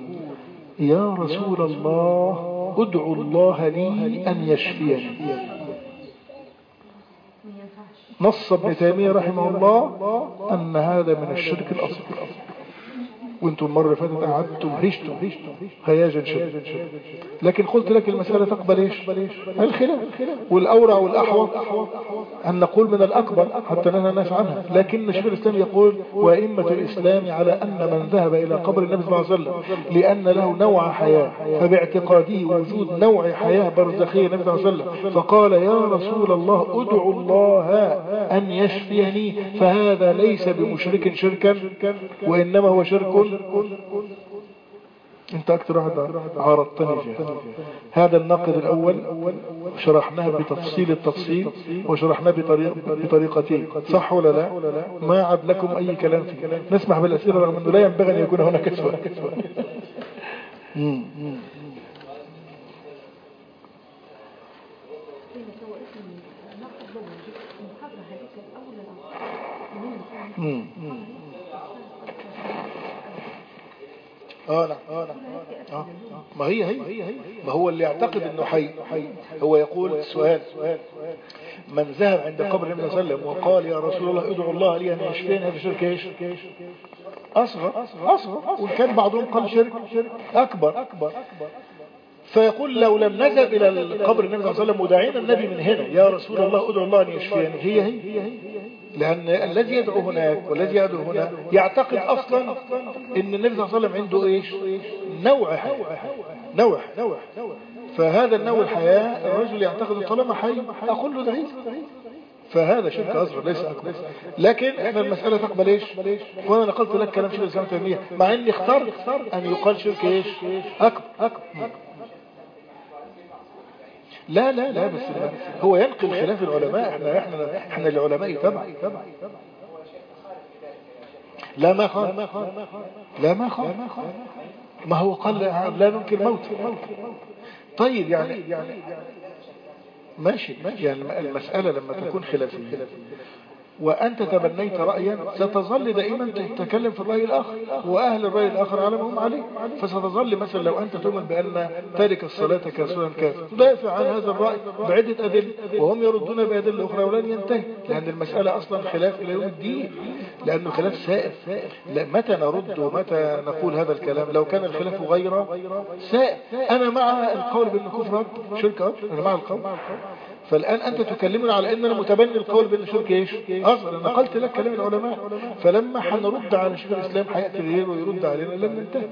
يا رسول الله ادعو الله لي أن يشفيني. نص ابن تيمية رحمه الله أن هذا من الشرك الأصغر. وانتم المرة اللي فاتت قعدتم هشتم هياجا شديد، لكن قلت لك المسألة تقبل ايش؟ الخلاف. والأورع والأحوط أن نقول من الأكبر حتى ننهى الناس عنها. لكن شيخ الإسلام يقول وأئمة الإسلام على أن من ذهب إلى قبر النبي صلى الله عليه وسلم لأن له نوع حياة، فباعتقاده وجود نوع حياة برزخية النبي صلى الله عليه وسلم فقال يا رسول الله ادعو الله أن يشفيني، فهذا ليس بمشرك شركا وإنما هو شرك. انت اكتر واحد عارضتني فيها. هذا الناقض الاول شرحناه بتفصيل التفصيل وشرحناه بطريق بطريقتين، صح ولا لا؟ ما عاد لكم اي كلام فيه. نسمح بالاسئله رغم انه لا ينبغي ان يكون هناك سؤال. اه نعم اه نعم اه ما هي هي ما هو اللي يعتقد انه حي هو يقول السؤال من ذهب عند قبر النبي صلى الله عليه وسلم وقال يا رسول الله ادعو الله لي ان يشفيني، هذا شرك ايش؟ اصغر اصغر وكان بعضهم قال شرك اكبر. فيقول لو لم نذهب الى قبر النبي صلى الله عليه وسلم ودعينا النبي من هنا يا رسول الله ادعو الله ان يشفيني، هي هي لأن الذي يدعو هناك والذي يدعو هنا يعتقد أصلا أن النبي صلى الله عليه وسلم عنده إيش؟ نوع حياة نوع نوع فهذا النوع الحياة الرجل يعتقد طالما حي أقول له دعيت، فهذا شرك أصغر ليس أكبر. لكن احنا المسألة تقبل إيش؟ وأنا نقلت لك كلام شيخ الإسلام ابن تيمية مع أني اخترت أن يقال شرك إيش؟ أكبر أكبر لا لا لا بس هو ينقل خلاف العلماء. احنا احنا احنا العلماء تبع لا ما خالف لا ما خالف ما هو قال لا ننكر موت. طيب يعني ماشي يعني المسألة لما تكون خلافية وأنت تبنيت رأيا ستظل دائما تتكلم في الرأي الآخر وأهل الرأي الآخر على ما هم عليه، فستظل مثلا لو أنت تؤمن بأن تارك الصلاة كافرا كافر تدافع عن هذا الرأي بعدة أدلة وهم يردون بأدلة أخرى ولن ينتهي، لأن المسألة أصلا خلاف إلى يوم الدين، لأنه خلاف سائر. متى نرد ومتى نقول هذا الكلام؟ لو كان الخلاف غير سائر. أنا مع القول بأن كفر شرك أكبر، أنا مع القول. فالآن أنت تكلمنا على أننا متبني القول بأن شرك إيش؟ أصغر. أنا قلت لك كلام العلماء، فلما حنرد على شيخ الإسلام حيأتي غيره ويرد علينا لن ننتهي.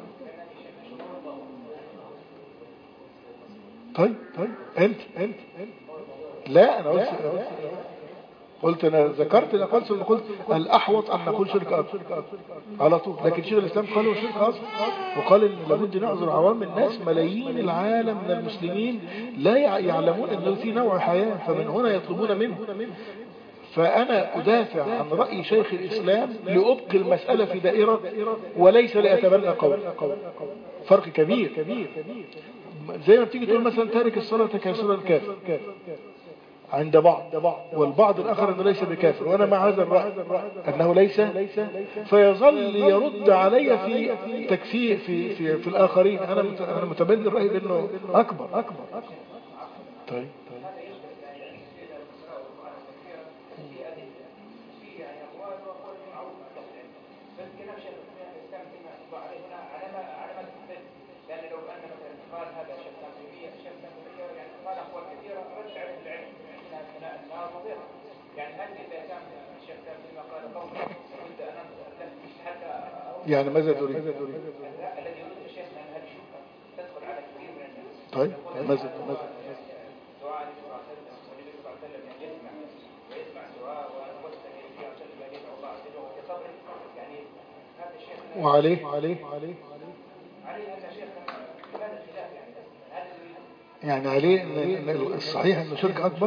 طيب طيب أنت أنت لا أنا قلت قلت أنا ذكرت أنا قلت أنا قلت الأحوط أن نقول شرك أكبر على طول، لكن شيخ الإسلام قالوا شرك أصغر وقال إن لابد نعذر عوام الناس. ملايين العالم من المسلمين لا يعلمون أنه في نوع حياة، فمن هنا يطلبون منه. فأنا أدافع عن رأي شيخ الإسلام لأبقي المسألة في دائرة وليس لأتبنى قول. فرق كبير زي ما بتيجي تقول مثلا تارك الصلاة كافر كافر عند بعض والبعض الآخر أنه ليس بكافر، وأنا مع هذا الرأي أنه ليس، فيظل يرد علي في تكفير في في في الآخرين. أنا أنا متبني الرأي بأنه أكبر أكبر. طيب يعني ماذا تريد؟ الذي يريد الشيخ أن هذه الشبهة تدخل على كثير من الناس. طيب ماذا ماذا؟ دعاء النبي صلى الله عليه وسلم والنبي صلى الله عليه وسلم يعني يسمع ويسمع دعاء ووسط النبي صلى الله عليه وسلم يدعو الله عز وجل في قبره، يعني هذا الشيخ وعليه وعليه وعليه عليه هذا الشيخ هذا الخلاف يعني هذا يعني عليه ان الصحيح انه شرك اكبر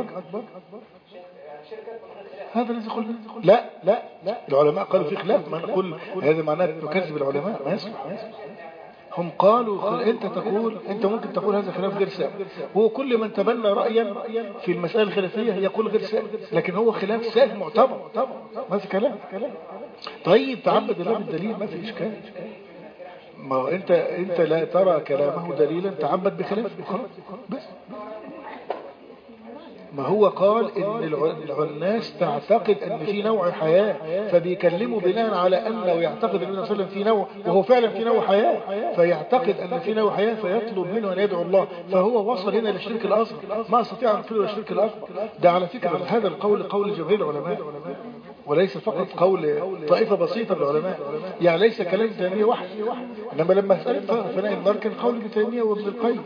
هذا الذي يقول لا لا لا العلماء قالوا في خلاف، ما نقول هذا معناه نكذب العلماء، ما يصلح. هم قالوا انت تقول انت ممكن تقول هذا خلاف غير سائغ، هو كل من تبنى رأيا في المسألة الخلافية يقول غير سائغ، لكن هو خلاف سائغ معتبر. ما في كلام. طيب تعبد الله بالدليل ما في اشكال. ما انت انت لا ترى كلامه دليلا تعبد بخلافه خلاص بس. ما هو قال ان الناس تعتقد ان في نوع حياة، فبيكلموا بناء على انه يعتقد النبي صلى الله عليه وسلم في نوع، وهو فعلا في نوع حياة، فيعتقد ان في نوع حياة فيطلب منه ان يدعو الله، فهو وصل هنا للشرك الاصغر، ما استطيع ان يصل للشرك الاكبر. ده على فكرة هذا القول قول جماهير العلماء، وليس فقط قول طائفة بسيطة من العلماء، يعني ليس كلام تيمية واحد. انما لما سألت فناء النار كان قول ابن تيمية وابن القيم،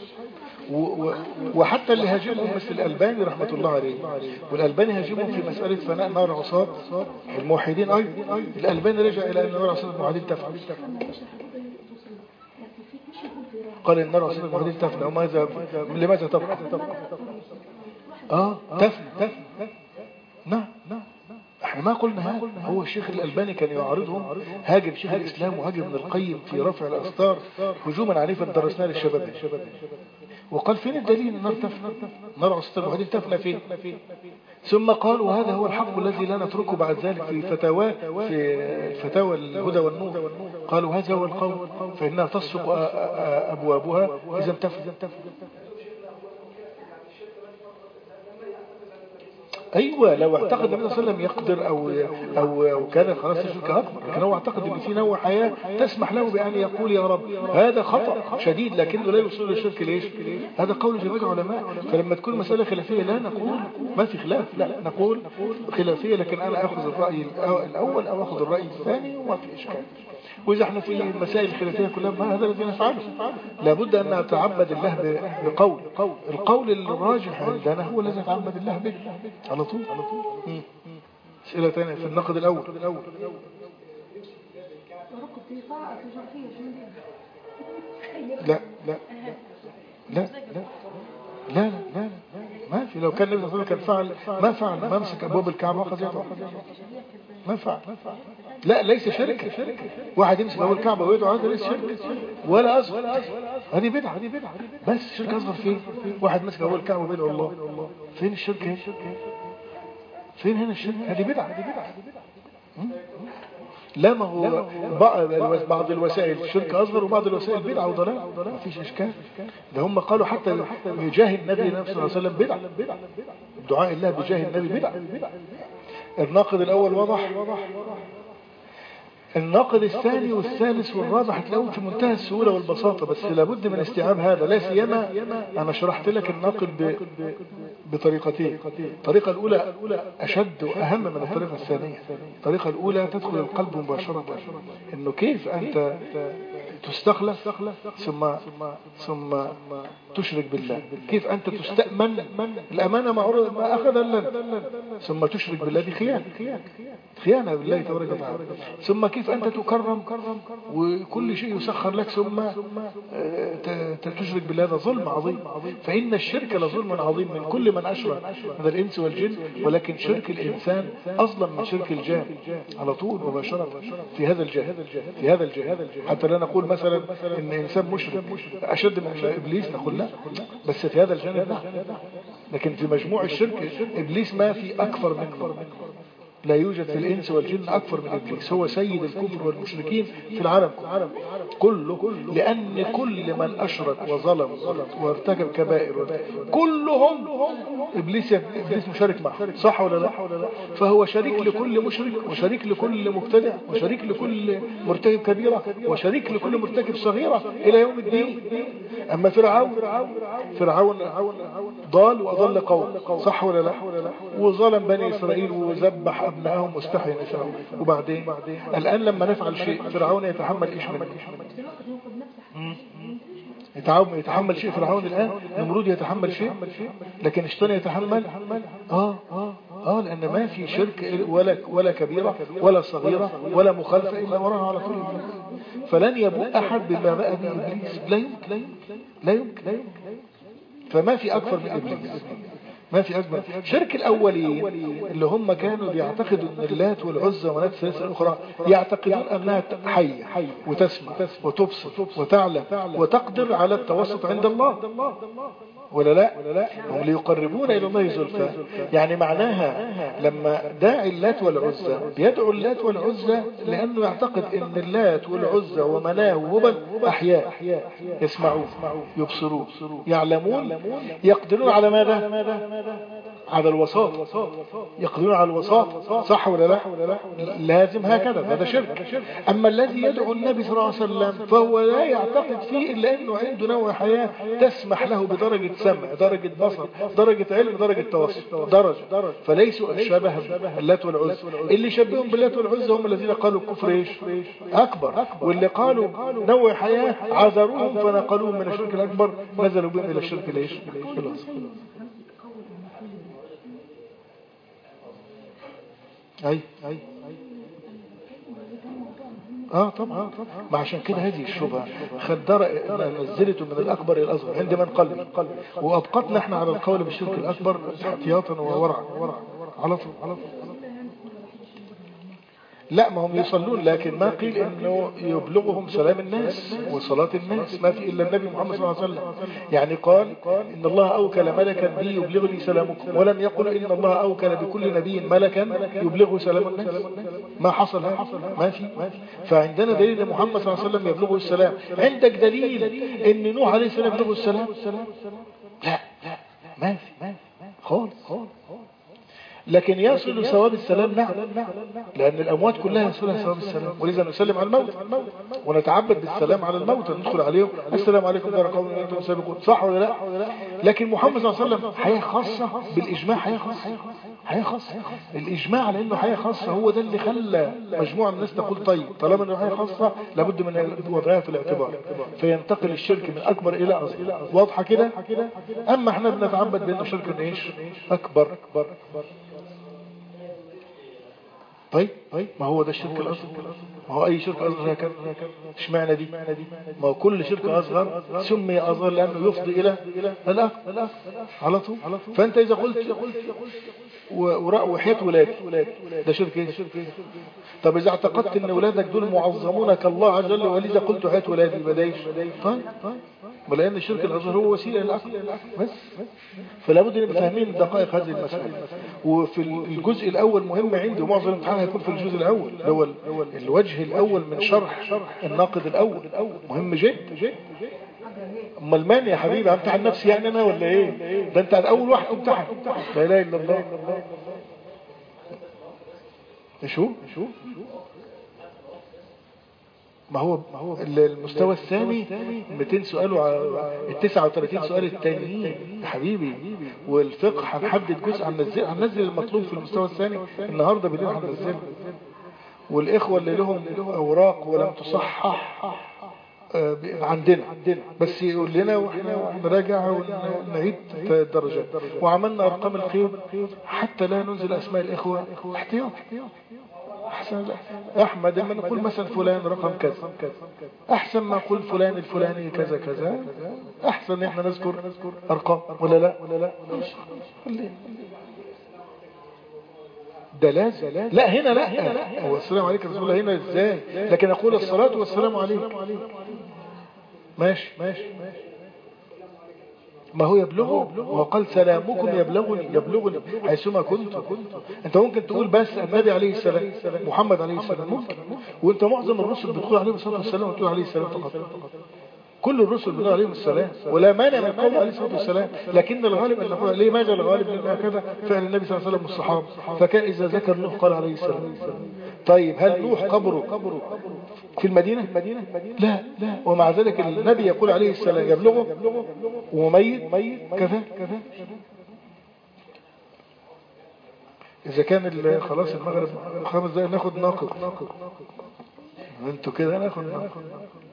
وحتى اللي هاجمهم مثل الألباني رحمة الله عليه، والألباني هاجمهم في مسألة فناء نار عصاة الموحدين أيضا. الألباني رجع إلى أن نار عصاة الموحدين تفنى، قال إن نار عصاة الموحدين تفنى، وماذا لماذا تبقى؟ آه تفنى تفنى نعم نعم. احنا ما قلنا هذا، هو الشيخ الألباني كان يعارضهم، هاجم شيخ الإسلام وهاجم ابن القيم في رفع الأستار هجوما عنيفا درسناه للشباب، وقال فين الدليل ان النار تفنى؟ نار عصاة الموحدين تفنى فين؟ ثم قال وهذا هو الحق الذي لا نتركه بعد ذلك في فتاوى في فتاوى الهدى والنور، قالوا هذا هو القول فإنها تصفق أبوابها إذا تفنى. أيوة لو اعتقد النبي صلى الله عليه وسلم يقدر أو أو أو كان خلاص الشرك أكبر، لكن هو اعتقد إن في نوع حياة تسمح له بأن يقول يا رب، هذا خطأ شديد لكنه لا يوصل للشرك. ليش؟ هذا قول جميع العلماء. فلما تكون مسألة خلافية لا نقول ما في خلاف، لا نقول خلافية لكن أنا أخذ الرأي الأول أو أخذ الرأي الثاني وما في إشكال. وإذا احنا في المسائل الخلافية كلها ما هذا الذي نفعله، لابد أن نتعبد الله بقول، القول الراجح عندنا هو الذي نتعبد الله به على طول. أسئلة ثانية في النقد الأول. لا لا لا لا لا لا ما في. لو كان النبي صلى الله عليه وسلم كان فعل ما فعل، ما مسك أبواب الكعبة وأخذ يدعو، ما فعل. لا ليس شرك، واحد يمسك أبواب الكعبة ويدعو هذا ليس شرك ولا أصغر، هذه بدعة. بس شرك أصغر فين؟ واحد مسك أبواب الكعبة ويدعو الله، فين الشرك هنا؟ فين هنا الشرك؟ هذه بدعة. لا ما هو بعض الوسائل شرك أصغر وبعض الوسائل بدعة وضلال، ما فيش إشكال. ده هم قالوا حتى بجاه النبي نفسه صلى الله عليه وسلم بدعة، دعاء الله بجاه النبي بدعة. الناقد الأول واضح. الناقد الثاني والثالث والرابع هتلاقوهم في منتهى السهولة والبساطة، بس لابد من استيعاب هذا. لا سيما أنا شرحت لك الناقد بطريقتين. الطريقة الأولى أشد وأهم من الطريقة الثانية. الطريقة الأولى تدخل القلب مباشرة، إنه كيف أنت تستخلف ثم ثم تشرك بالله، كيف أنت تستأمن الأمانة ما أخذ لنا ثم تشرك بالله، دي خيانة خيانة بالله تبارك وتعالى. ثم كيف أنت تكرم وكل شيء يسخر لك ثم تشرك بالله، هذا ظلم عظيم. فإن الشرك لظلم عظيم من كل من أشرك من الإنس والجن، ولكن شرك الإنسان أظلم من شرك الجان على طول مباشرة في هذا الجهل في هذا الجهل حتى لا نقول مثلا إن إنسان مشرك أشد من إبليس، نقول لا، بس في هذا الجانب لا. لكن في مجموع الشرك إبليس ما في أكثر منه، لا يوجد في الإنس والجن أكثر من إبليس، هو سيد الكفر والمشركين في العالم كله. لأن كل من أشرك وظلم وارتكب كبائر كلهم إبليس إبليس مشارك معه، صح ولا لا؟ فهو شريك لكل مشرك وشريك لكل مبتدع وشريك لكل مرتكب كبيرة وشريك لكل مرتكب صغيرة إلى يوم الدين. أما فرعون فرعون ضال وأضل قوم، صح ولا لا؟ وظلم بني إسرائيل وذبح أبنائهم واستحيا نساءهم. وبعدين الآن لما نفعل شيء فرعون يتحمل إيش منه؟ يتحمل شيء فرعون الآن، نمرود يتحمل شيء، لكن الشيطان يتحمل آه آه آه لأن ما في شرك ولا ولا كبيرة ولا صغيرة ولا مخالفة إلا وراها على طول. فلن يبوء أحد بما بقى به إبليس، لا يمكن لا يمكن. فما في أكثر من إبليس، ما في أكبر. شرك الأولين اللي هم كانوا بيعتقدوا أن اللات والعزى ومناة الثلاثة الأخرى يعتقدون أنها حية وتسمع وتبصر وتعلم وتقدر على التوسط عند الله، ولا لا؟ هم ليقربون إلى الله زلفى. يعني معناها لما داعي اللات والعزى بيدعو اللات والعزى لأنه يعتقد أن اللات والعزى ومناه وهبل أحياء يسمعون يبصرون يعلمون يقدرون على ماذا؟ على الوساط، يقدرون على الوساط، صح ولا لا؟ لازم هكذا، هذا شرك. أما الذي يدعو النبي صلى الله عليه وسلم فهو لا يعتقد فيه إلا أنه عنده نوع حياة تسمح له بدرجة سمع، درجة بصر، درجة علم، درجة توسط، درجة، فليسوا شبه اللات والعزى. اللي شبههم باللات والعزى هم الذين قالوا الكفر ايش أكبر، واللي قالوا نوع حياة عذروهم فنقلوهم من الشرك الأكبر نزلوا بهم إلى الشرك الايش الأصغر. أي أي اه طبعا. ما عشان كده هذه الشبهة خدر نزلته من الأكبر إلى الأصغر عند من قلب، وأبقتنا احنا على القول بالشرك الأكبر احتياطا وورعا على طول على طول. لا ما هم يصلون، لكن ما قيل انه يبلغهم سلام الناس وصلاة الناس، ما في الا النبي محمد صلى الله عليه وسلم. يعني قال ان الله اوكل ملكا بي يبلغني سلامكم، ولم يقل ان الله اوكل بكل نبي ملكا يبلغه سلام الناس. ما حصل هذا، ما في. فعندنا دليل ان محمد صلى الله عليه وسلم يبلغه السلام. عندك دليل ان نوح عليه السلام يبلغه السلام؟ لا لا ما في خالص. لكن يصل ثواب السلام نعم، لأن الأموات كلها يصلها ثواب السلام، ولذا نسلم على الموت ونتعبد بالسلام على الموت، ندخل عليهم السلام عليكم دار قوم أنتم سابقون، صح ولا لا؟ لكن محمد صلى الله عليه وسلم حياة خاصة بالإجماع، حياة خاصة حياة خاصة. الإجماع على إنه حياة خاصة هو ده اللي خلى مجموعة من الناس تقول طيب طالما إنه حياة خاصة لابد من وضعها في الاعتبار، فينتقل الشرك من أكبر إلى أصغر. واضحة كده؟ أما احنا بنتعبد بأنه شرك إيش أكبر. طيب طيب ما هو ده الشرك الأصغر، ما هو أي شرك أصغر هكذا. اشمعنى دي؟ ما هو كل شرك أصغر سمي أصغر لأنه يفضي إلى الأكبر على طول. فأنت إذا قلت وحياة ولادي ده شرك ايه؟ طب إذا اعتقدت أن ولادك دول معظمون كالله عز وجل ولذا قلت حياة ولادي بدايش، طيب ولأن الشرك الأصغر هو وسيلة للأكبر بس. فلا بد ان فاهمين دقائق هذه المسألة. وفي الجزء الأول مهم عندي، ومعظم الامتحان هيكون في الجزء الأول، هو الوجه الأول من شرح الناقد الأول، مهم جدا. أما المانع يا حبيبي امتحن نفسي يعني أنا ولا إيه؟ ده أنت أول واحد امتحن. لا إله إلا الله. شو شو ما هو المستوى الثاني مئتين سؤال وال تسعة وثلاثين سؤال التانيين يا حبيبي. والفقه هنحدد جزء، هننزل هننزل المطلوب في المستوى الثاني النهارده بالليل هننزله. والإخوة اللي لهم أوراق ولم تصحح عندنا بس يقول لنا واحنا نراجع ونعيد الدرجات. وعملنا أرقام القيود حتى لا ننزل أسماء الإخوة احتياط. أحسن أحمد لما نقول مثلا فلان رقم كذا أحسن ما نقول فلان الفلاني كذا كذا، أحسن إحنا نذكر أرقام ولا لا ولا لا ده لازم. لا هنا لا هو السلام عليكم رسول الله هنا إزاي، لكن أقول الصلاة والسلام عليكم ماشي ماشي ما هو يبلغه، وقال سلامكم يبلغني يبلغني حيثما كنت. انت ممكن تقول بس النبي عليه السلام محمد عليه السلام ممكن، وانت معظم الرسل بتقول عليهم الصلاة والسلام وتقول عليه السلام فقط. كل الرسل بنقول عليهم السلام ولا مانع من قول عليه الصلاة والسلام، لكن الغالب أن نقول ليه ماذا الغالب لأن هكذا فعل النبي صلى الله عليه وسلم والصحابة. فكان إذا ذكر نوح قال عليه السلام. طيب هل نوح قبره في المدينة؟ لا لا، ومع ذلك النبي يقول عليه السلام يبلغه وميت كذا كذا. إذا كان خلاص المغرب خمس دقائق ناخد ناقض، انتوا كده ناخد ناقض.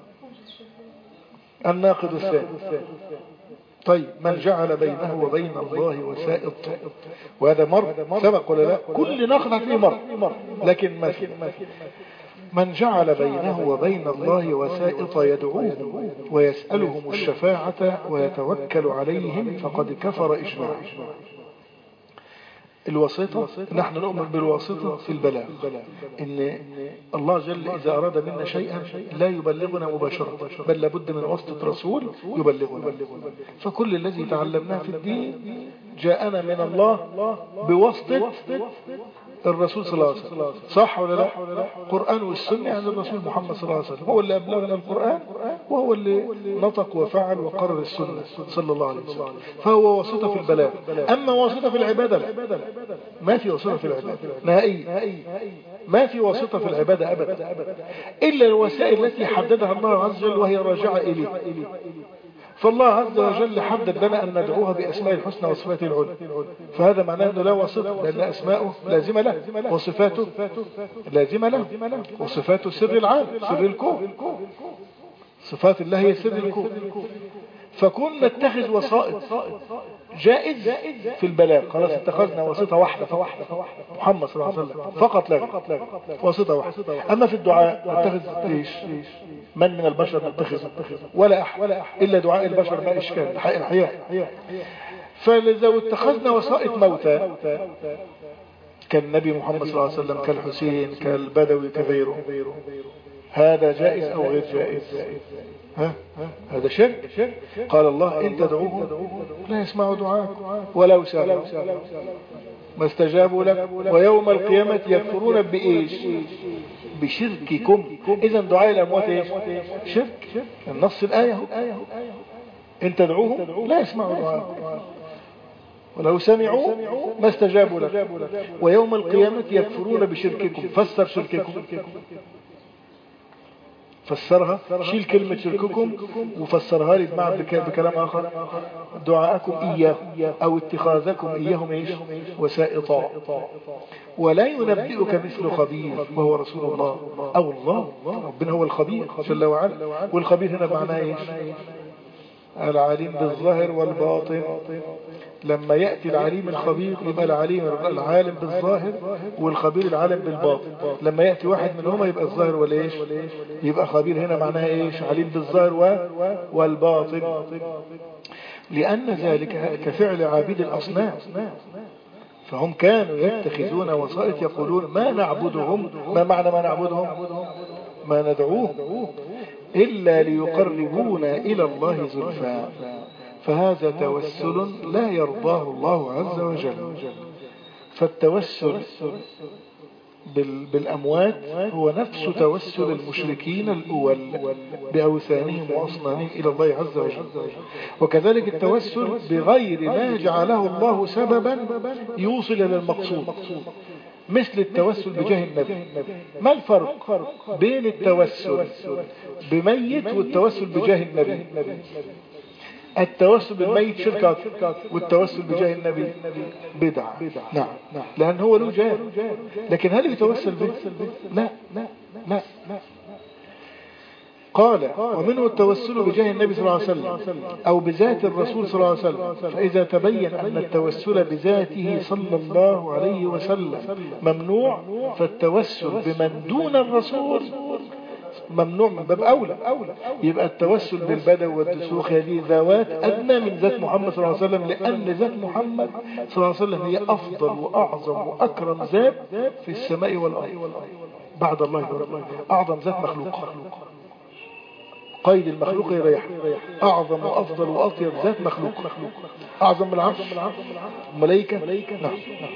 الناقض الثاني طيب من جعل بينه وبين الله وسائط، وهذا مر سبق ولا لا؟ كل ناقض هتلاقيه مر، لكن ما في من جعل بينه وبين الله وسائط يدعوهم ويسألهم الشفاعة ويتوكل عليهم فقد كفر إجماعا. الواسطة نحن نؤمن بالواسطة في البلاغ، إن الله جل إذا أراد منا شيئا لا يبلغنا مباشرة بل لابد من واسطة رسول يبلغنا. فكل الذي تعلمناه في الدين جاءنا من الله بواسطة الرسول صلى الله عليه وسلم، صح ولا لا؟ القرآن والسنة عن الرسول محمد صلى الله عليه وسلم هو اللي أبلغنا القرآن وهو اللي نطق وفعل وقرر السنة صلى الله عليه وسلم، فهو واسطة في البلاغ. أما واسطة في العبادة لا، ما في واسطة في العبادة نهائيا، ما في واسطة في العبادة أبدا إلا الوسائل التي حددها الله عز وجل وهي راجعة إليه. فالله عز وجل حدد لنا أن ندعوها بأسماء الحسنى وصفاته العلى، فهذا معناه أنه لا واسطة، لأن أسماؤه لازمة له وصفاته لازمة له، وصفاته سر العالم سر الكون، صفات الله هي سر الكون. فكنا نتخذ وسائط جائز في البلاغ، خلاص اتخذنا واسطة واحدة محمد صلى الله عليه وسلم فقط لا واسطة واحدة. أما في الدعاء نتخذ ايش؟ من من البشر نتخذ؟ ولا أحد إلا دعاء البشر ما إشكال الحياة. فلذا اتخذنا وسائط موتى كالنبي محمد صلى الله عليه وسلم، كالحسين، كالبدوي، كغيره، هذا جائز أو غير جائز؟ ها؟ هذا شرك. قال الله إن تدعوهم لا يسمعوا دعاءك ولو سألوا ما استجابوا لك ويوم القيامة يكفرون بإيش؟ بشرككم. إذن دعاء الأموات إيش؟ شرك. النص الآية إن تدعوهم لا يسمعوا دعاءك ولو سمعوا ما استجابوا لك ويوم القيامة يكفرون بشرككم. فسر شرككم، فسرها، شيل كلمة شرككم وفسرها لي بمعنى بكلام آخر، دعاءكم إياه أو اتخاذكم إياهم إيش؟ وسائطا. ولا ينبئك مثل خبير وهو رسول الله أو الله، ربنا هو الخبير جل وعلا. والخبير هنا معناه إيش؟ العليم بالظاهر والباطن. لما يأتي العليم الخبير يبقى العليم العالم بالظاهر والخبير العالم بالباطن. لما يأتي واحد منهما يبقى الظاهر والإيش؟ يبقى خبير هنا معناها إيش؟ عليم بالظاهر والباطن. لأن ذلك كفعل عابد الأصنام، فهم كانوا يتخذون وسائط يقولون ما نعبدهم. ما معنى ما نعبدهم؟ ما ندعوهم إلا ليقربونا إلى الله زلفى. فهذا توسل لا يرضاه الله عز وجل. فالتوسل بالأموات هو نفس توسل المشركين الأول بأوثانهم وأصنامهم إلى الله عز وجل. وكذلك التوسل بغير ما جعله الله سببا يوصل إلى المقصود، مثل التوسل بجاه النبي. ما الفرق بين التوسل بميت والتوسل بجاه النبي؟ التوسل بالميت شركة، والتوسل بجاه النبي بدعة. نعم، لأن هو له جاه، لكن هل يتوسل به؟ لا لا لا. قال ومنه التوسل بجاه النبي صلى الله عليه وسلم أو بذات الرسول صلى الله عليه وسلم. فإذا تبين أن التوسل بذاته صلى الله عليه وسلم ممنوع، فالتوسل بمن دون الرسول ممنوع من باب أولى. يبقى التوسل بالبدو والدسوخ هذه ذوات أدنى من ذات محمد صلى الله عليه وسلم، لأن ذات محمد صلى الله عليه وسلم هي أفضل وأعظم وأكرم ذات في السماء والأرض بعد الله. أعظم ذات مخلوق، قيد المخلوق يريح. أعظم وأفضل وأطيب ذات مخلوق، أعظم من العرش ملائكة. نعم.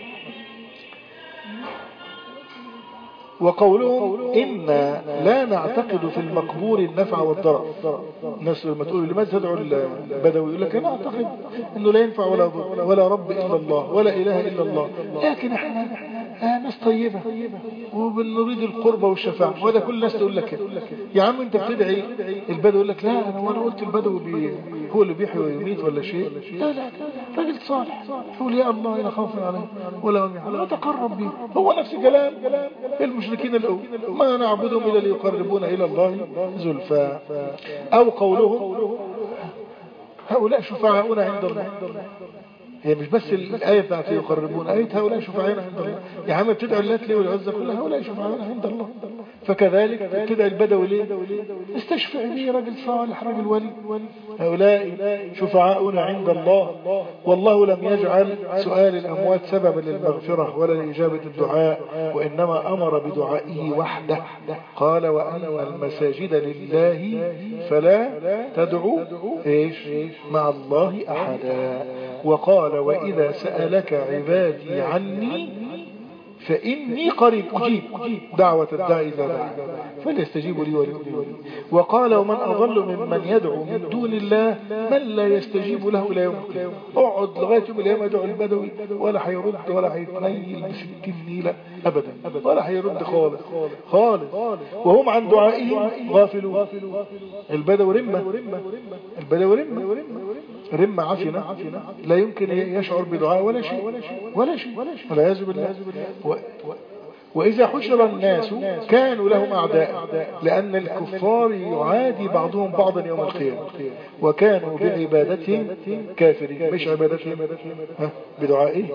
وقولهم إنا لا نعتقد في المقبور النفع والضرر. الناس لما تقول لماذا تدعو البدوي يقول لك أنا أعتقد أنه لا ينفع ولا ضر ولا رب إلا الله ولا إله إلا الله، لكن احنا ناس طيبة وبنريد القربة والشفاعة. وهذا كل الناس تقول لك يا عم أنت بتدعي البدوي، يقول لك لا أنا وأنا قلت البدوي هو اللي بيحيي ويميت ولا شيء. لا لا، راجل صالح يقول يا الله لا خوف عليه ولا هم يحزنون وتقرب به. هو نفس كلام المشركين الأول، ما نعبدهم إلا ليقربونا إلى الله زلفى. أو قولهم هؤلاء شفعاؤنا عند الله. هي مش بس الآية بتاعت يقربون، آية هؤلاء شفعاؤنا عند الله. يا عم بتدعو اللات ليه والعزى كلها هؤلاء شفعاؤنا عند الله. فكذلك بتدعو البدوي ليه؟ استشفع بي راجل صالح راجل ولي. هؤلاء شفعاؤنا عند الله. والله لم يجعل سؤال الأموات سببا للمغفرة ولا لإجابة الدعاء، وإنما أمر بدعائه وحده. قال وأن المساجد لله فلا تدعوا إيش مع الله أحدا. وقال وإذا سألك عبادي عني فإني قريب أجيب دعوة الداعي إذا دعا فليستجيبوا لي وليؤمنوا بي. وقال ومن أضل ممن يدعو من دون الله من لا يستجيب له إلى يوم القيامة. اقعد لغاية يوم القيامة يدعو البدوي ولا هيرد ولا هيتنيل بستين نيلة أبدا ولا هيرد خالص خالص، وهم عن دعائهم غافلون. البدوي رمة البدوي رمة رمة عفنة لا يمكن يشعر بدعاء ولا شيء ولا شيء والعياذ بالله. وإذا حشر الناس كانوا لهم أعداء لأن الكفار يعادي بعضهم بعضا يوم القيامة وكانوا بعبادتهم كافرين. مش عبادتهم بدعائهم.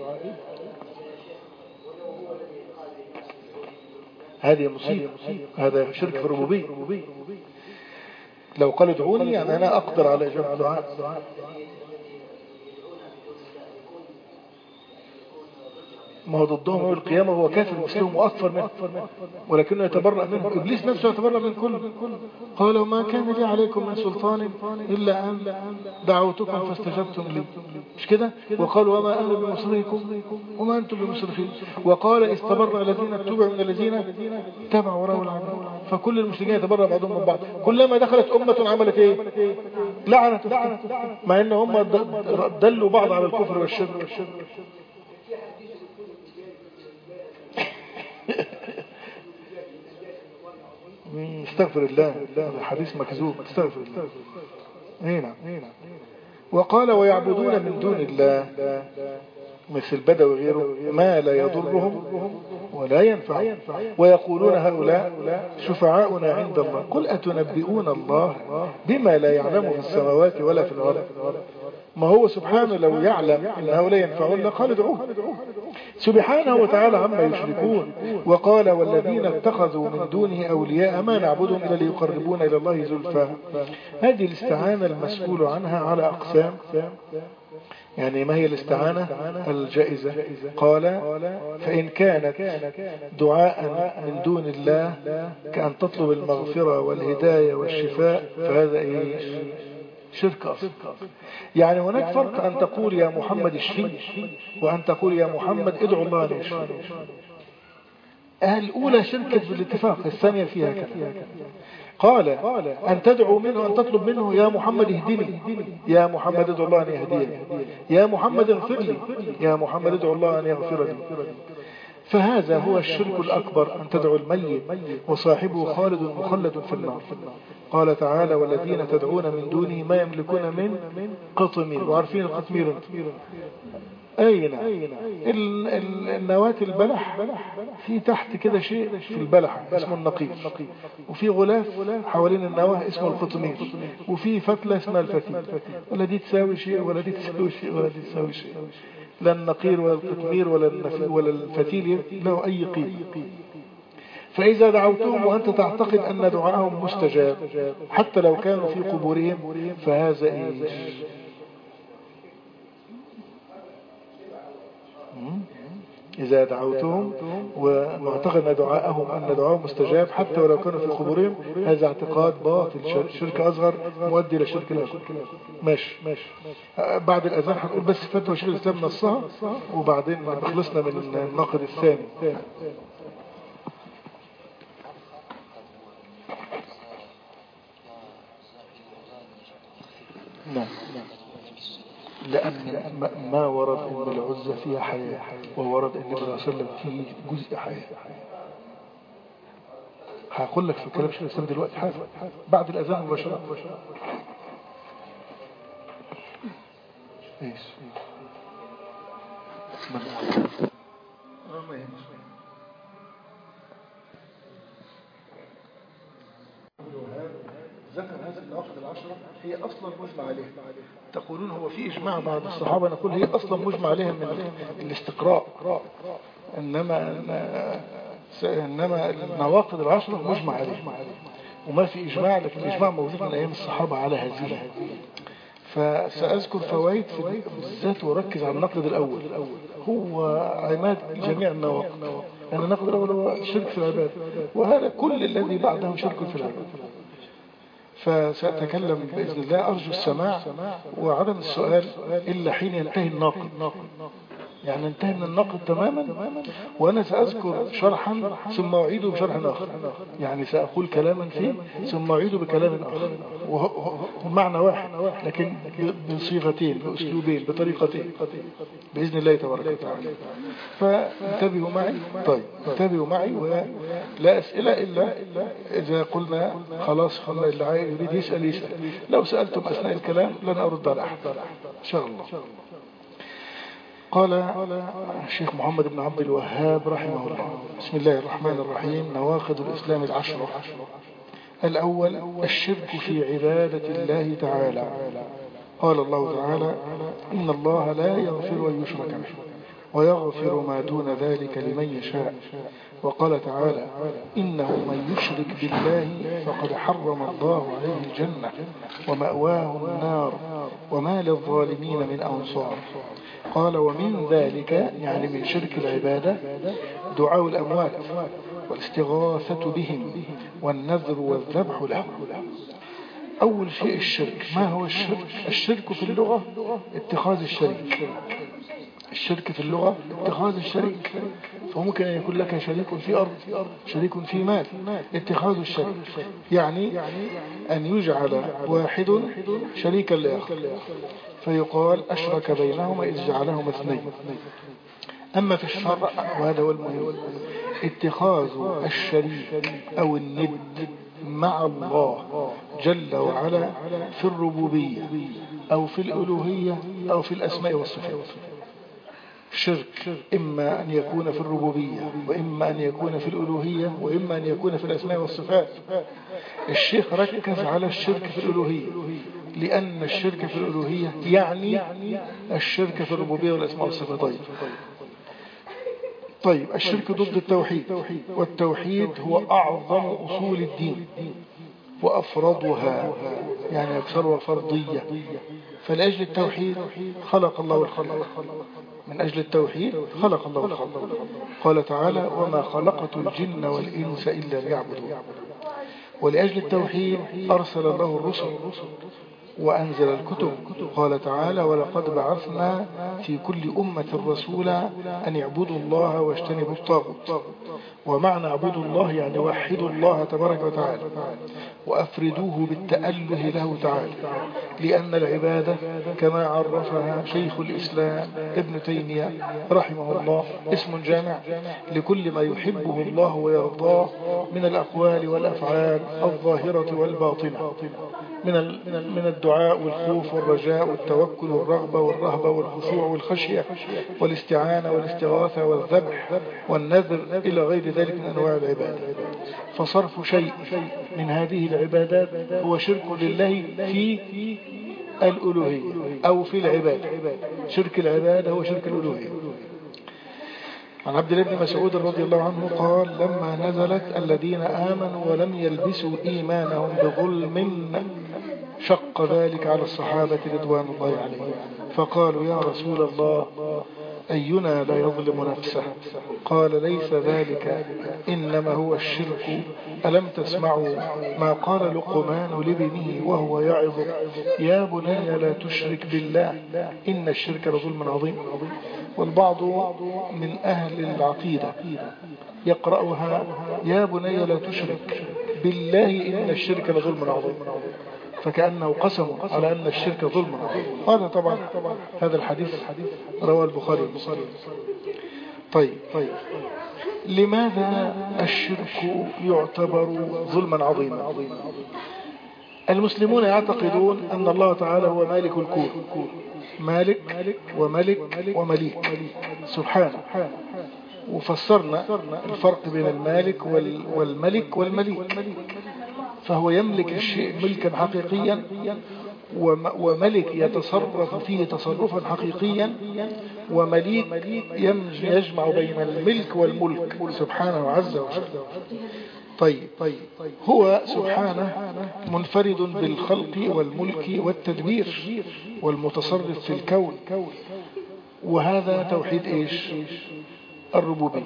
هذه مصيبة، هذا شرك في الربوبية. لو قال ادعوني يعني أنا أقدر على إجابة الدعاء. ما هو ضدهم يوم القيامة هو كافر مسلم وأكثر منه ولكنه يتبرأ منه. إبليس نفسه يتبرأ من كل. قال وما كان لي عليكم من سلطان إلا أن دعوتكم فاستجبتم لي. مش كده؟ وقال وما أنا بمصرخكم وما أنتم بمصرخين. وقال استبرأ الذين اتبعوا من الذين تبعوا وراء العالم. فكل المشركين يتبرأ بعضهم من بعض. كلما دخلت أمة عملت إيه؟ لعنت، مع إن هم دلوا بعض على الكفر والشرك. استغفر الله، الحديث مكذوب. استغفر الله. هنا وقال ويعبدون من دون الله مثل بدو وغيره ما لا يضرهم ولا ينفعهم ويقولون هؤلاء شفعاؤنا عند الله قل أتنبئون الله بما لا يعلم في السماوات ولا في الأرض. ما هو سبحانه لو يعلم أن هؤلاء ينفعون لقال ادعوه سبحانه وتعالى عما يشركون. وقال والذين اتخذوا من دونه أولياء ما نعبدهم إلا ليقربون إلى الله زلفى. هذه الاستعانة المسؤول عنها على أقسام. يعني ما هي الاستعانة الجائزة؟ قال فإن كانت دعاء من دون الله كأن تطلب المغفرة والهداية والشفاء فهذا إيه؟ شرك أصغر. يعني هناك فرق أن تقول يا محمد اشفي وأن تقول يا محمد ادعو الله أن يشفي. الأولى شركة بالاتفاق، الثانية فيها كذا. قال أن تدعو منه أن تطلب منه يا محمد اهدني يا محمد ادعو الله أن يهديني يا محمد اغفر لي يا محمد ادعو الله أن يغفر لي. فهذا هو الشرك الأكبر أن تدعو الميت وصاحبه خالد مخلد في النار. قال تعالى والذين تدعون من دونه ما يملكون من قطمير. وعارفين القطمير أين النواة البلح في تحت كده شيء في البلح اسمه النقير وفي غلاف حوالين النواة اسمه القطمير وفي فتلة اسمها الفتيل ولا دي تساوي شيء ولا دي تساوي شيء ولا دي تساوي شيء. لا النقير ولا القطمير ولا ولا الفتيل له أي قيمة. فإذا دعوتهم وأنت تعتقد أن دعاءهم مستجاب حتى لو كانوا في قبورهم فهذا إيش؟ إذا دعوتهم ومعتقد أن دعاءهم أن دعاءهم مستجاب حتى ولو كانوا في قبورهم هذا اعتقاد باطل شرك أصغر مؤدي لشرك الأكبر. ماشي بعد الأذان هنقول بس فتوى شيخ الإسلام نصها وبعدين خلصنا من الناقد الثاني. نعم لأن ما ورد أن العزة فيها حياة وورد أن النبي صلى الله عليه وسلم فيه جزء حياة. هقول لك في كلام شيخ الإسلام دلوقتي حاجة بعد الأذان مباشرة. ايش ذكر هذه النوافل العشرة هي أصلا مجمع عليها. تقولون هو في إجماع بعض الصحابة، نقول هي أصلا مجمع عليها من الاستقراء. إنما إنما النواقض العشرة مجمع عليها وما في إجماع، لكن الإجماع موجود من أيام الصحابة على هذه. فسأذكر فوائد في بالذات وركز على النقد الأول هو عماد جميع النواقض. يعني النقد الأول هو شرك في العباد وهذا كل الذي بعده شرك في العباد. فسأتكلم بإذن الله أرجو السماع وعدم السؤال إلا حين ينتهي الناقد. يعني انتهى من النقد تماما، وأنا سأذكر شرحا ثم أعيده بشرح آخر، يعني سأقول كلاما فيه ثم أعيده بكلام آخر، ومعنى واحد لكن بصيغتين بأسلوبين بطريقتين بإذن الله تبارك وتعالى. فانتبهوا معي. طيب انتبهوا معي، ولا أسئلة إلا إذا قلنا خلاص خلنا اللي يريد يسأل يسأل. لو سألتم أثناء الكلام لن أرد على أحد إن شاء الله. قال الشيخ محمد بن عبد الوهاب رحمه الله: بسم الله الرحمن الرحيم. نواقض الإسلام العشرة. الأول الشرك في عبادة الله تعالى. قال الله تعالى: إن الله لا يغفر أن يشرك به ويغفر ما دون ذلك لمن يشاء. وقال تعالى: إنه من يشرك بالله فقد حرم الله عليه الجنة ومأواه النار وما للظالمين من أنصار. قال: ومن ذلك يعني من شرك العبادة دعاء الأموات والاستغاثة بهم والنذر والذبح لهم. أول شيء الشرك. ما هو الشرك؟ الشرك في اللغة اتخاذ الشريك. الشرك في اللغة اتخاذ الشريك، فممكن أن يكون لك شريك في أرض، شريك في مال. اتخاذ الشريك يعني أن يجعل واحد شريكا لآخر، فيقال أشرك بينهما إذ جعلهما اثنين. أما في الشرع، وهذا هو المهم، اتخاذ الشريك أو الند مع الله جل وعلا في الربوبية أو في الألوهية أو في الأسماء والصفات. الشرك إما أن يكون في الربوبية وإما أن يكون في الألوهية وإما أن يكون في الأسماء والصفات. الشيخ ركز على الشرك في الألوهية لأن الشرك في الألوهية يعني الشرك في الربوبية والأسماء والصفات. طيب طيب الشرك ضد التوحيد، والتوحيد هو أعظم أصول الدين وأفرضها، يعني أكثرها فرضية. فلأجل التوحيد خلق الله الخلق، من أجل التوحيد خلق الله الخلق. قال تعالى: وما خلقت الجن والإنس إلا ليعبدون. ولأجل التوحيد أرسل الله الرسل وأنزل الكتب. قال تعالى: ولقد بعثنا في كل أمة رسولا أن يعبدوا الله واجتنبوا الطاغوت. ومعنى اعبدوا الله يعني وحدوا الله تبارك وتعالى وأفردوه بالتأله له تعالى، لأن العبادة كما عرفها شيخ الإسلام ابن تيمية رحمه الله اسم جامع لكل ما يحبه الله ويرضاه من الأقوال والأفعال الظاهرة والباطنة، من من الدعاء والخوف والرجاء والتوكل والرغبة والرهبة والخشوع والخشية والاستعانة والاستغاثة والذبح والنذر إلى غير ذلك من أنواع العبادة. فصرف شيء من هذه العبادات هو شرك لله في الألوهية أو في العبادة. شرك العبادة هو شرك الألوهية. عن عبد الله بن مسعود رضي الله عنه قال: لما نزلت الذين آمنوا ولم يلبسوا إيمانهم بظلم شق ذلك على الصحابة رضوان الله عليهم، فقالوا: يا رسول الله، أينا لا يظلم نفسه؟ قال: ليس ذلك، إنما هو الشرك. ألم تسمعوا ما قال لقمان لابنه وهو يعظه: يا بني لا تشرك بالله إن الشرك لظلم عظيم. والبعض من أهل العقيدة يقرأها: يا بني لا تشرك بالله إن الشرك لظلم عظيم، فكأنه قسم على أن الشرك ظلم. هذا طبعا هذا الحديث رواه البخاري. طيب طيب لماذا الشرك يعتبر ظلما عظيما؟ المسلمون يعتقدون أن الله تعالى هو مالك الكون، مالك وملك ومليك سبحانه، وفسرنا الفرق بين المالك والملك والمليك. فهو يملك الشيء ملكا حقيقيا، وملك يتصرف فيه تصرفا حقيقيا، ومليك يجمع بين الملك والملك سبحانه عز وجل. طيب هو سبحانه منفرد بالخلق والملك والتدبير والمتصرف في الكون، وهذا توحيد ايش؟ الربوبية.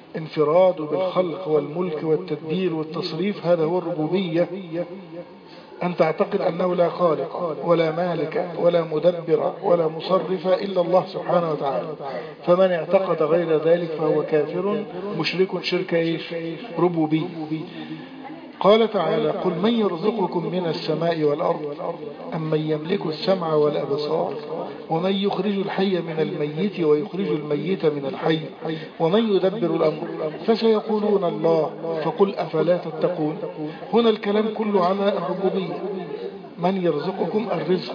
انفراده بالخلق والملك والتدبير والتصريف، هذا هو الربوبية. أن تعتقد أنه لا خالق ولا مالك ولا مدبر ولا مصرف إلا الله سبحانه وتعالى. فمن اعتقد غير ذلك فهو كافر مشرك شرك إيش؟ ربوبي. قال تعالى: قل من يرزقكم من السماء والأرض أم من يملك السمع والأبصار ومن يخرج الحي من الميت ويخرج الميت من الحي ومن يدبر الأمر فسيقولون الله فقل أفلا تتقون. هنا الكلام كله على الربوبية. من يرزقكم الرزق،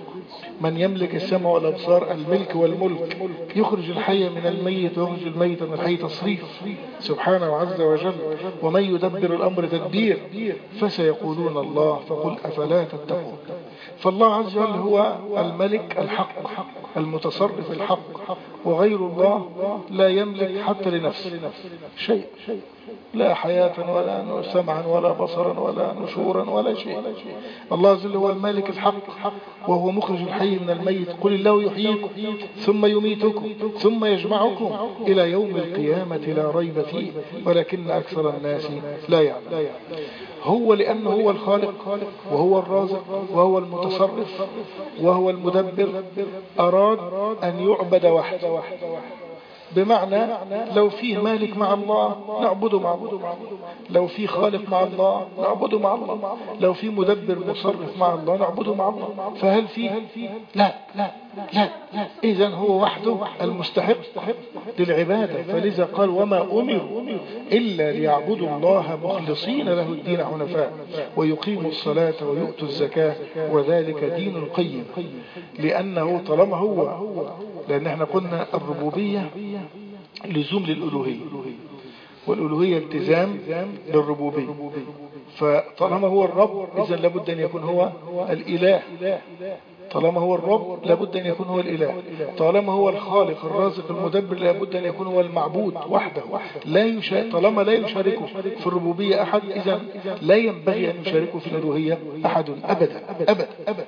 من يملك السمع والأبصار الملك والملك، يخرج الحي من الميت ويخرج الميت من الحي تصريف سبحانه عز وجل، ومن يدبر الأمر تدبير فسيقولون الله فقل أفلا تتقون. فالله عز وجل هو الملك الحق المتصرف الحق، وغير الله لا يملك حتى لنفسه شيء، لا حياة ولا سمعا ولا بصرا ولا نشورا ولا شيء. الله عز وجل هو المالك الحق وهو مخرج الحي من الميت. قل الله يحييكم ثم يميتكم ثم يجمعكم إلى يوم القيامة لا ريب فيه ولكن أكثر الناس لا يعلم. هو لأنه هو الخالق وهو الرازق وهو المتصرف وهو المدبر أراد أن يعبد وحده، بمعنى لو فيه مالك مع الله نعبده مع الله، لو فيه خالق مع الله نعبده مع الله، لو فيه مدبر مصرف مع الله نعبده مع الله. فهل فيه؟ لا لا لا, لا. إذن هو وحده المستحق للعبادة. فلذا قال: وما أمروا إلا ليعبدوا الله مخلصين له الدين حنفاء ويقيموا الصلاة ويؤتوا الزكاة وذلك دين القيم. لأنه طالما هو، لأن احنا قلنا الربوبية لزوم للألوهية، والألوهية التزام للربوبية. فطالما هو الرب إذن لابد أن يكون هو الإله، طالما هو الرب لابد أن يكون هو الإله، طالما هو الخالق الرازق المدبر لابد أن يكون هو المعبود وحده. لا يشارك، طالما لا يشاركه في الربوبية أحد إذن لا ينبغي أن يشاركه في الألوهية أحد أبدا أبدا أبدا.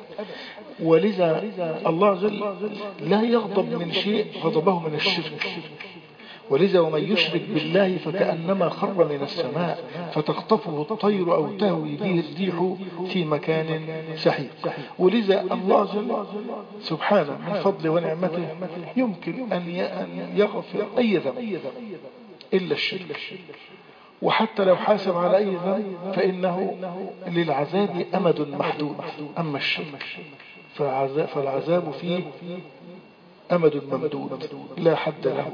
ولذا الله جل لا يغضب من شيء غضبه من الشرك. ولذا ومن يشرك بالله فكأنما خر من السماء فتخطفه الطير أو تهوي به الريح في مكان سحيق. ولذا الله جل سبحانه من فضله ونعمته يمكن أن يغفر أي ذنب إلا الشرك، وحتى لو حاسب على أي ذنب فإنه للعذاب أمد محدود. أما الشرك فالعذاب فيه أمد ممدود لا حد له.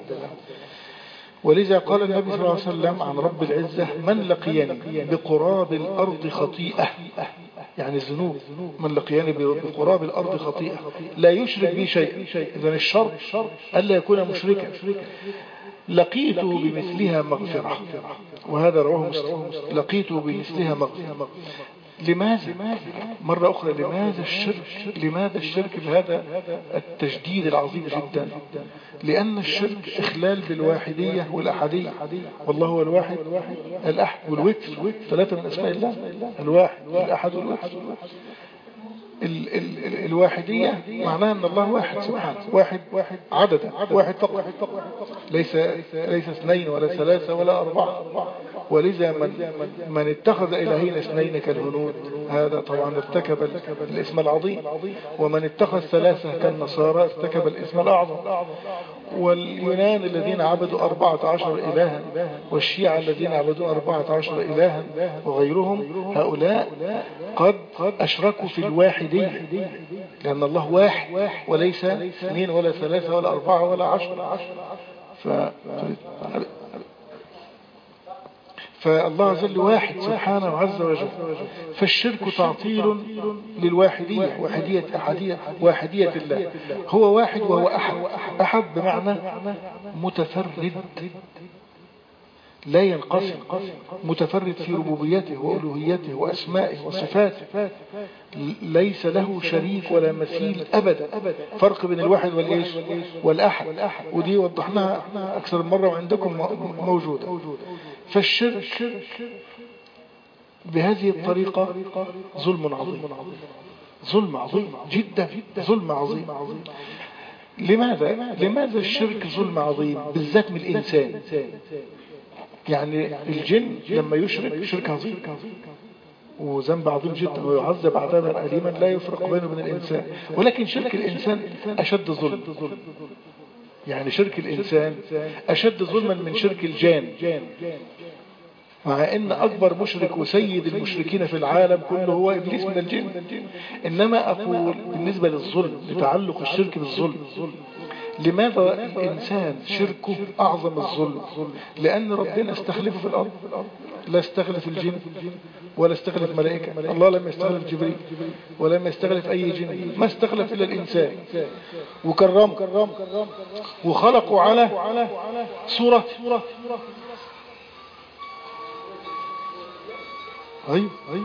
ولذا قال النبي صلى الله عليه وسلم عن رب العزة: من لقيني بقراب الأرض خطيئة، يعني الذنوب، من لقيني بقراب الأرض خطيئة لا يشرك بي شيء. إذن الشرط ألا يكون مشركا، لقيته بمثلها مغفرة. وهذا رواه مسلم. لقيته بمثلها مغفرة. لماذا؟ مرة أخرى لماذا الشرك؟ لماذا الشرك بهذا التجديد العظيم جدا؟ لأن الشرك إخلال بالواحدية والأحدية، والله هو الواحد الأحد والوتر، ثلاثة من أسماء الله: الواحد والأحد والوتر. ال ال ال الواحدية معناها أن الله واحد سبحانه، واحد واحد عددا، واحد فقط، ليس ليس اثنين ولا ثلاثة ولا أربعة. ولذا من من اتخذ إلهين اثنين كالهنود هذا طبعا ارتكب الاسم العظيم، ومن اتخذ ثلاثة كالنصارى ارتكب الاسم الأعظم. واليونان الذين عبدوا أربعة عشر إلها، والشيعة الذين عبدوا أربعة عشر إلها، وغيرهم هؤلاء قد أشركوا في الواحدية، لأن الله واحد وليس اثنين ولا ثلاثة ولا أربعة ولا عشر. ف... فالله عز وجل واحد سبحانه عز وجل. فالشرك تعطيل للواحدية، واحدية أحدية واحدية الله. هو واحد وهو أحد، أحد بمعنى متفرد لا ينقسم، متفرد في ربوبيته وألوهيته وأسمائه وصفاته، ليس له شريك ولا مثيل أبدا. فرق بين الواحد والإيش والأحد، ودي وضحناها أكثر مرة وعندكم موجودة. فالشرك بهذه الطريقة ظلم عظيم، ظلم عظيم جدا، ظلم عظيم. لماذا؟ لماذا الشرك ظلم عظيم بالذات من الإنسان؟ يعني الجن لما يشرك شرك عظيم، وذنب عظيم جدا ويعذب عذابا أليما لا يفرق بينه وبين الإنسان. ولكن شرك الإنسان أشد ظلم، يعني شرك الإنسان أشد ظلما من شرك الجان، مع ان اكبر مشرك وسيد المشركين في العالم كله هو ابليس من الجن. انما اقول بالنسبة للظلم، لتعلق الشرك بالظلم، لماذا الانسان شركه اعظم الظلم؟ لان ربنا استخلفه في الارض، لا استخلف الجن ولا استخلف ملائكة. الله لم يستخلف جبريل ولم يستخلف اي جن، ما استخلف الا الانسان وكرمه وخلقه على صورة. أيوه أيوه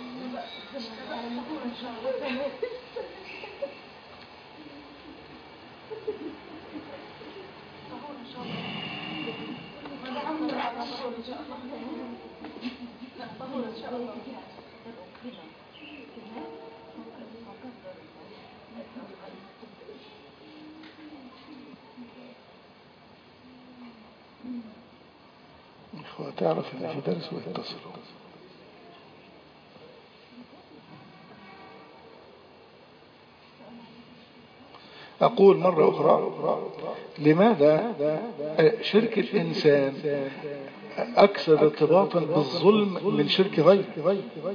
إخوة تعرف إن في درس ويتصلوا. أقول مرة أخرى، لماذا شرك الإنسان أكثر ارتباطا بالظلم من شرك غيره؟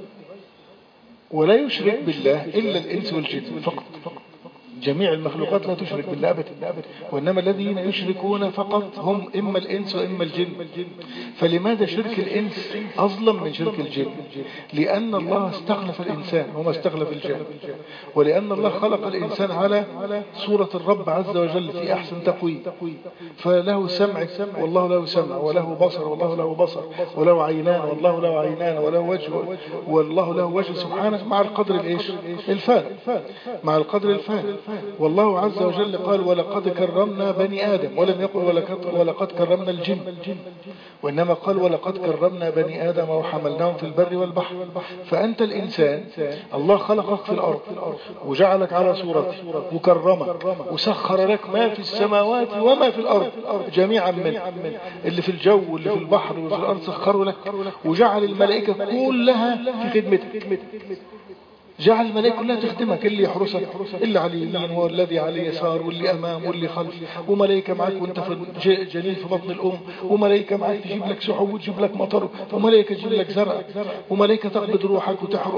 ولا يشرك بالله إلا الإنس والجن فقط، جميع المخلوقات لا تشرك بالله أبدا، وإنما الذين يشركون فقط هم إما الإنس وإما الجن. فلماذا شرك الإنس أظلم من شرك الجن؟ لأن الله استخلف الإنسان وما استخلف الجن، ولأن الله خلق الإنسان على صورة الرب عز وجل في أحسن تقويم، فله سمع والله له سمع، وله بصر والله له بصر، وله عينان والله له عينان، وله وجه والله له وجه سبحانه، مع القدر الإيش الفارق، مع القدر الفارق. والله عز وجل قال ولقد كرمنا بني آدم، ولم يقل ولقد, ولقد كرمنا الجن، وإنما قال ولقد كرمنا بني آدم وحملناهم في البر والبحر. فأنت الإنسان الله خلقك في الأرض وجعلك على صورته وكرمك وسخر لك ما في السماوات وما في الأرض جميعا، من اللي في الجو واللي في البحر وفي الأرض سخروا لك، وجعل الملائكة كلها في خدمتك، جعل الملائكة كلها تخدمك، اللي يحرسك، اللي على اليمين والذي على اليسار واللي أمام واللي خلف، وملائكة معك وانت في جليل في بطن الأم، وملائكة معك تجيب لك سحب وتجيب لك مطر، وملائكة تجيب لك زرع، وملائكة تقبض روحك وتحرق.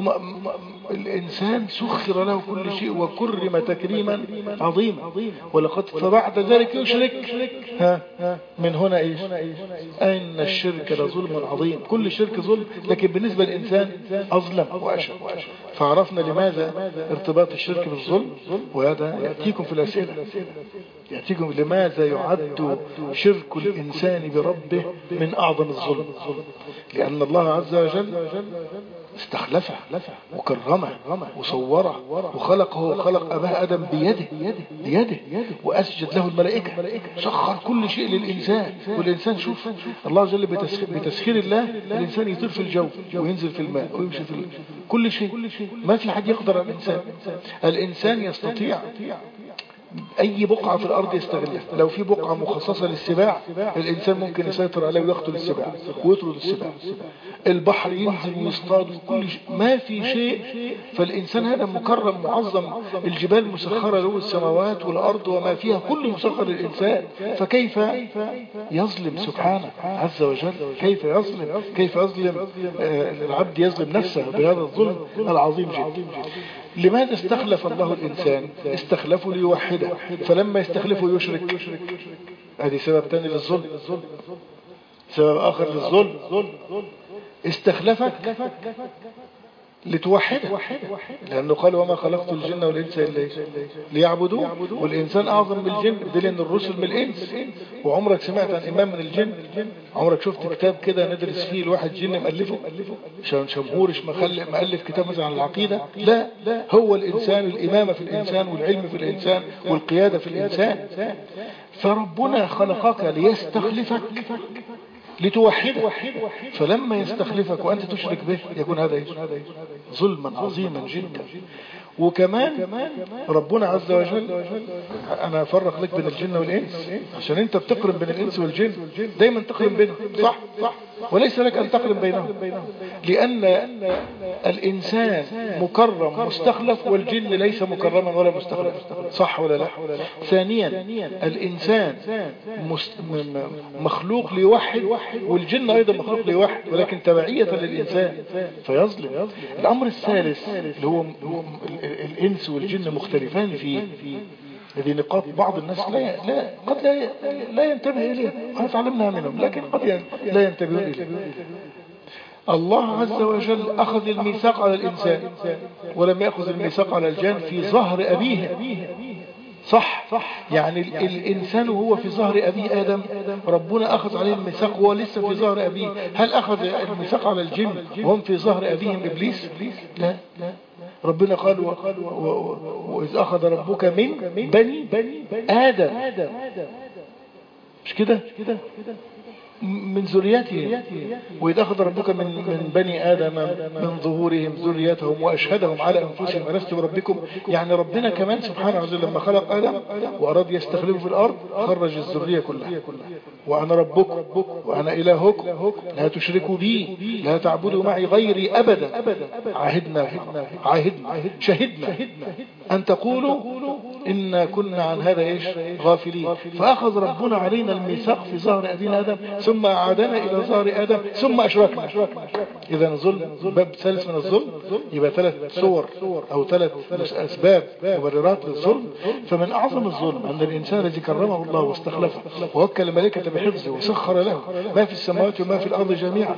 الإنسان سخر له كل شيء وكرم تكريما عظيما. ولقد فبعد ذلك يشرك، ها من هنا إيش؟ أن الشرك لظلم عظيم. كل شرك ظلم، لكن بالنسبة للإنسان أظلم وأشد. فعرفنا لماذا ارتباط الشرك بالظلم، وهذا يأتيكم في الأسئلة، يأتيكم لماذا يعد شرك الإنسان بربه من أعظم الظلم. لأن الله عز وجل استخلفه وكرمه وصوره وخلقه وخلق أباه آدم بيده بيده وأسجد له الملائكة، سخر كل شيء للإنسان. والإنسان شوف الله جل بتسخير الله الإنسان يطير في الجو وينزل في الماء ويمشي في كل شيء، ما في حد يقدر على الإنسان. الإنسان يستطيع أي بقعة في الأرض يستغلها. لو في بقعة مخصصة للسباع الإنسان ممكن يسيطر عليه ويقتل السباع ويطرد السباع. البحر ينزل ويصطاد كل شيء، ما في شيء. فالإنسان هذا مكرم معظم، الجبال مسخرة له، السماوات والأرض وما فيها كل مسخر للإنسان. فكيف يظلم سبحانه عز وجل؟ كيف يظلم؟ كيف يظلم العبد يظلم نفسه بهذا الظلم العظيم جدا. لماذا استخلف الله الإنسان؟ استخلفه ليوحده، فلما يستخلفه يشرك. هذه سبب ثاني للظلم، سبب آخر للظلم. استخلفك لتوحده، لأنه قال وما خلقت الجن والإنس إلا ليعبدوا. والإنسان أعظم من الجن، بدليل أن الرسل من الإنس. وعمرك سمعت عن إمام من الجن؟ عمرك شفت كتاب كده ندرس فيه الواحد جن مؤلفه؟ شمهورش مؤلف كتاب مثلا عن العقيدة؟ لا، هو الإنسان، الإمامة في الإنسان والعلم في الإنسان والقيادة في الإنسان. فربنا خلقك ليستخلفك لتوحده، فلما يستخلفك وأنت تشرك به يكون هذا ظلما عظيما جدا. وكمان ربنا عز وجل، أنا أفرق لك بين الجن والإنس عشان أنت بتقرن بين الإنس والجن، دايما تقرن بينهم، صح صح وليس لك أن تقرن بينهم، لأن الإنسان مكرم مستخلف والجن ليس مكرما ولا مستخلف، صح ولا لا؟ ثانيا الإنسان مخلوق ليوحد والجن أيضا مخلوق ليوحد، ولكن تبعية للإنسان فيظلم. الأمر الثالث اللي هو الإنس والجن مختلفان فيه، هذه نقاط بعض الناس لا لا قد لا لا ينتبه إليها، احنا تعلمناها منهم لكن قد لا ينتبهون إليها. الله عز وجل أخذ الميثاق على الإنسان ولم يأخذ الميثاق على الجن في ظهر أبيه، صح؟ يعني الإنسان وهو في ظهر أبيه آدم ربنا أخذ عليه الميثاق وهو لسه في ظهر أبيه. هل أخذ الميثاق على الجن وهم في ظهر أبيهم إبليس؟ لا. ربنا قال وإذ أخذ ربك من بني آدم، مش كده؟ من ذريتهم، وإذا أخذ ربك من من بني آدم من ظهورهم ذريتهم وأشهدهم على أنفسهم ألست بربكم. يعني ربنا كمان سبحانه وتعالى لما خلق آدم وأراد يستخلفه في الأرض خرج الذرية كلها، وأنا ربكم وأنا إلهكم لا تشركوا بي لا تعبدوا معي غيري أبدا. عهدنا عهدنا شهدنا أن تقولوا إن كنا عن هذا إيش غافلين. فأخذ ربنا علينا الميثاق في ظهر أبينا آدم ثم أعادنا إلى ظهر آدم ثم أشركنا. إذا الظلم باب ثالث من الظلم، يبقى ثلاث صور أو ثلاث أسباب مبررات للظلم. فمن أعظم الظلم أن الإنسان الذي كرمه الله واستخلفه ووكل الملائكة بحفظه وسخر له ما في السماوات وما في الأرض جميعا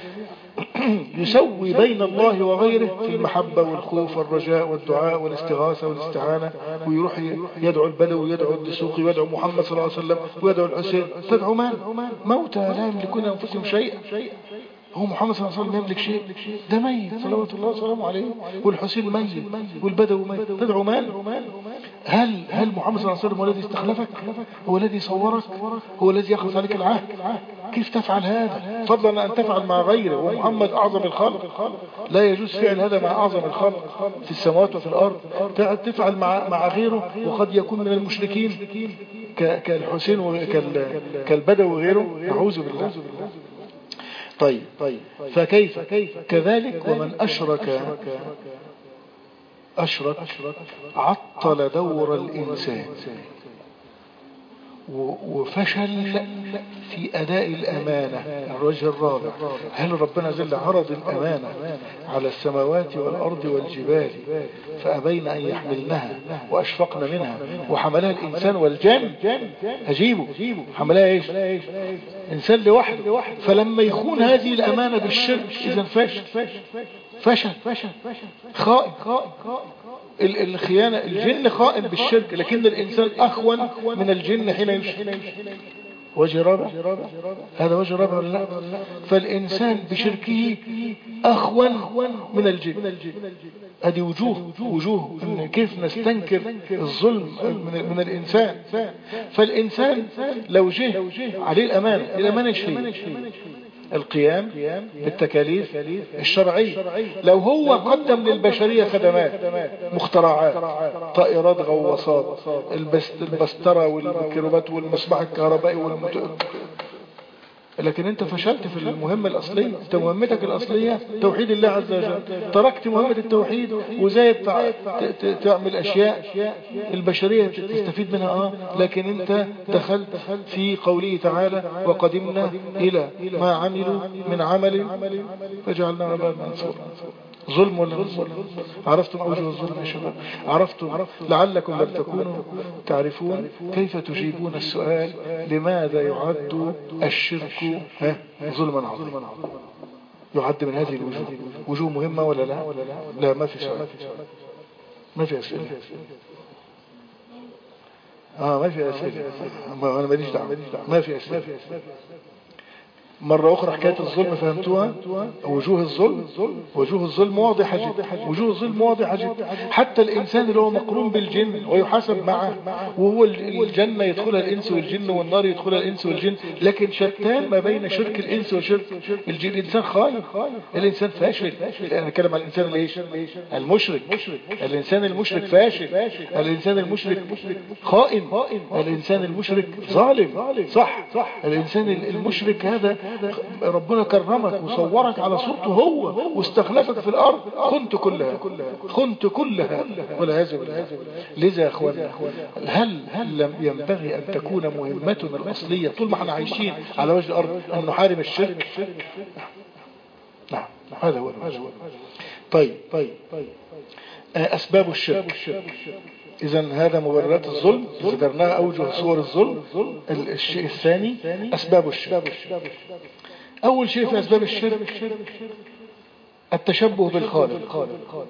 يسوي بين الله وغيره في المحبة والخوف والرجاء والدعاء والاستغاثة والاستعانة، ويروح يدعو البدو ويدعو الدسوقي ويدعو محمد صلى الله عليه وسلم ويدعو الحسين. تدعو من؟ موتى لا يملكون أنفسهم شيئا. هو محمد صلى الله عليه وسلم يملك شيء؟ ده ميت صلوات الله وسلامه عليه، والحسين ميت والبدو ميت. تدعو من؟ هل هل محمد صلى الله عليه وسلم هو الذي استخلفك؟ هو الذي صورك؟ هو الذي يأخذ عليك العهد؟ كيف تفعل هذا؟ فضلا أن تفعل مع غيره، ومحمد أعظم الخلق، لا يجوز فعل هذا مع أعظم الخلق في السماوات وفي الأرض. تفعل مع مع غيره وقد يكون من المشركين كالحسين وكالبدو وغيره، نعوذ بالله. طيب فكيف كذلك ومن أشرك أشرك عطل دور الإنسان وفشل في أداء الأمانة. الوجه الرابع، هل ربنا جل عرض الأمانة على السماوات والأرض والجبال فأبين أن يحملنها وأشفقن منها وحملها الإنسان والجن. أجيبه حملها إيش؟ إنسان لوحده. فلما يخون هذه الأمانة بالشرك إذن فشل فشل خائن. الخيانة الجن خائن بالشرك، لكن الإنسان أخون من الجن حين يشرك. وجه رابع، هذا وجه رابع ولا لا؟ فالإنسان بشركه أخون من الجن. هذه وجوه وجوه إن كيف نستنكر الظلم من, من الإنسان. فالإنسان لو جه عليه الأمانة، الأمانة شيء القيام بالتكاليف الشرعية. لو هو قدم للبشرية خدمات مخترعات، طائرات غواصات، البسترة والكروبات والمصباح الكهربائي والمت... لكن انت فشلت في المهمة الأصلية. انت مهمتك الأصلية توحيد الله عز وجل، تركت مهمة التوحيد وزايد تعمل أشياء البشرية تستفيد منها اه لكن انت دخلت في قوله تعالى وقدمنا إلى ما عملوا من عمل فجعلنا عباد منصورا. ظلم ولا ظلم؟ عرفتم أوجه الظلم يا شباب؟ عرفتم لعلكم لم تكونوا تعرفون كيف تجيبون السؤال لماذا يعد الشرك ظلما عظيما؟ يعد من هذه الوجوه. وجوه مهمة ولا لا؟ لا ما في سؤال، ما في أسئلة. آه ما في أسئلة، أنا ماليش دعوة، ما في أسئلة. مرة أخرى حكاية الظلم فهمتوها؟ وجوه الظلم وجوه الظلم واضحة جدا، وجوه الظلم واضحة جدا. حتى الإنسان اللي هو مقرون بالجن ويحاسب معه، وهو الجنة يدخلها الإنس والجن والنار يدخلها الإنس والجن، لكن شتان ما بين شرك الإنس وشرك الجن. الإنسان خائن، الإنسان فاشل. أنا أتكلم عن الإنسان الإيش؟ المشرك. الإنسان المشرك فاشل، الإنسان المشرك خائن، الإنسان المشرك ظالم. صح، الإنسان المشرك هذا ربنا كرمك وصورك على صورته هو واستخلفك في الأرض، خنت كلها خنت كلها والعياذ بالله. لذا يا أخوانا هل هل لم ينبغي أن تكون مهمتنا الأصلية طول ما احنا عايشين على وجه الأرض أن نحارب الشرك؟ نعم هذا هو الوجه. طيب طيب أسباب الشرك. إذن هذا مبررات الظلم، ذكرناها أوجه صور الظلم. الشيء الثاني أسباب الشرك. أول شيء في أسباب الشرك التشبه بالخالق.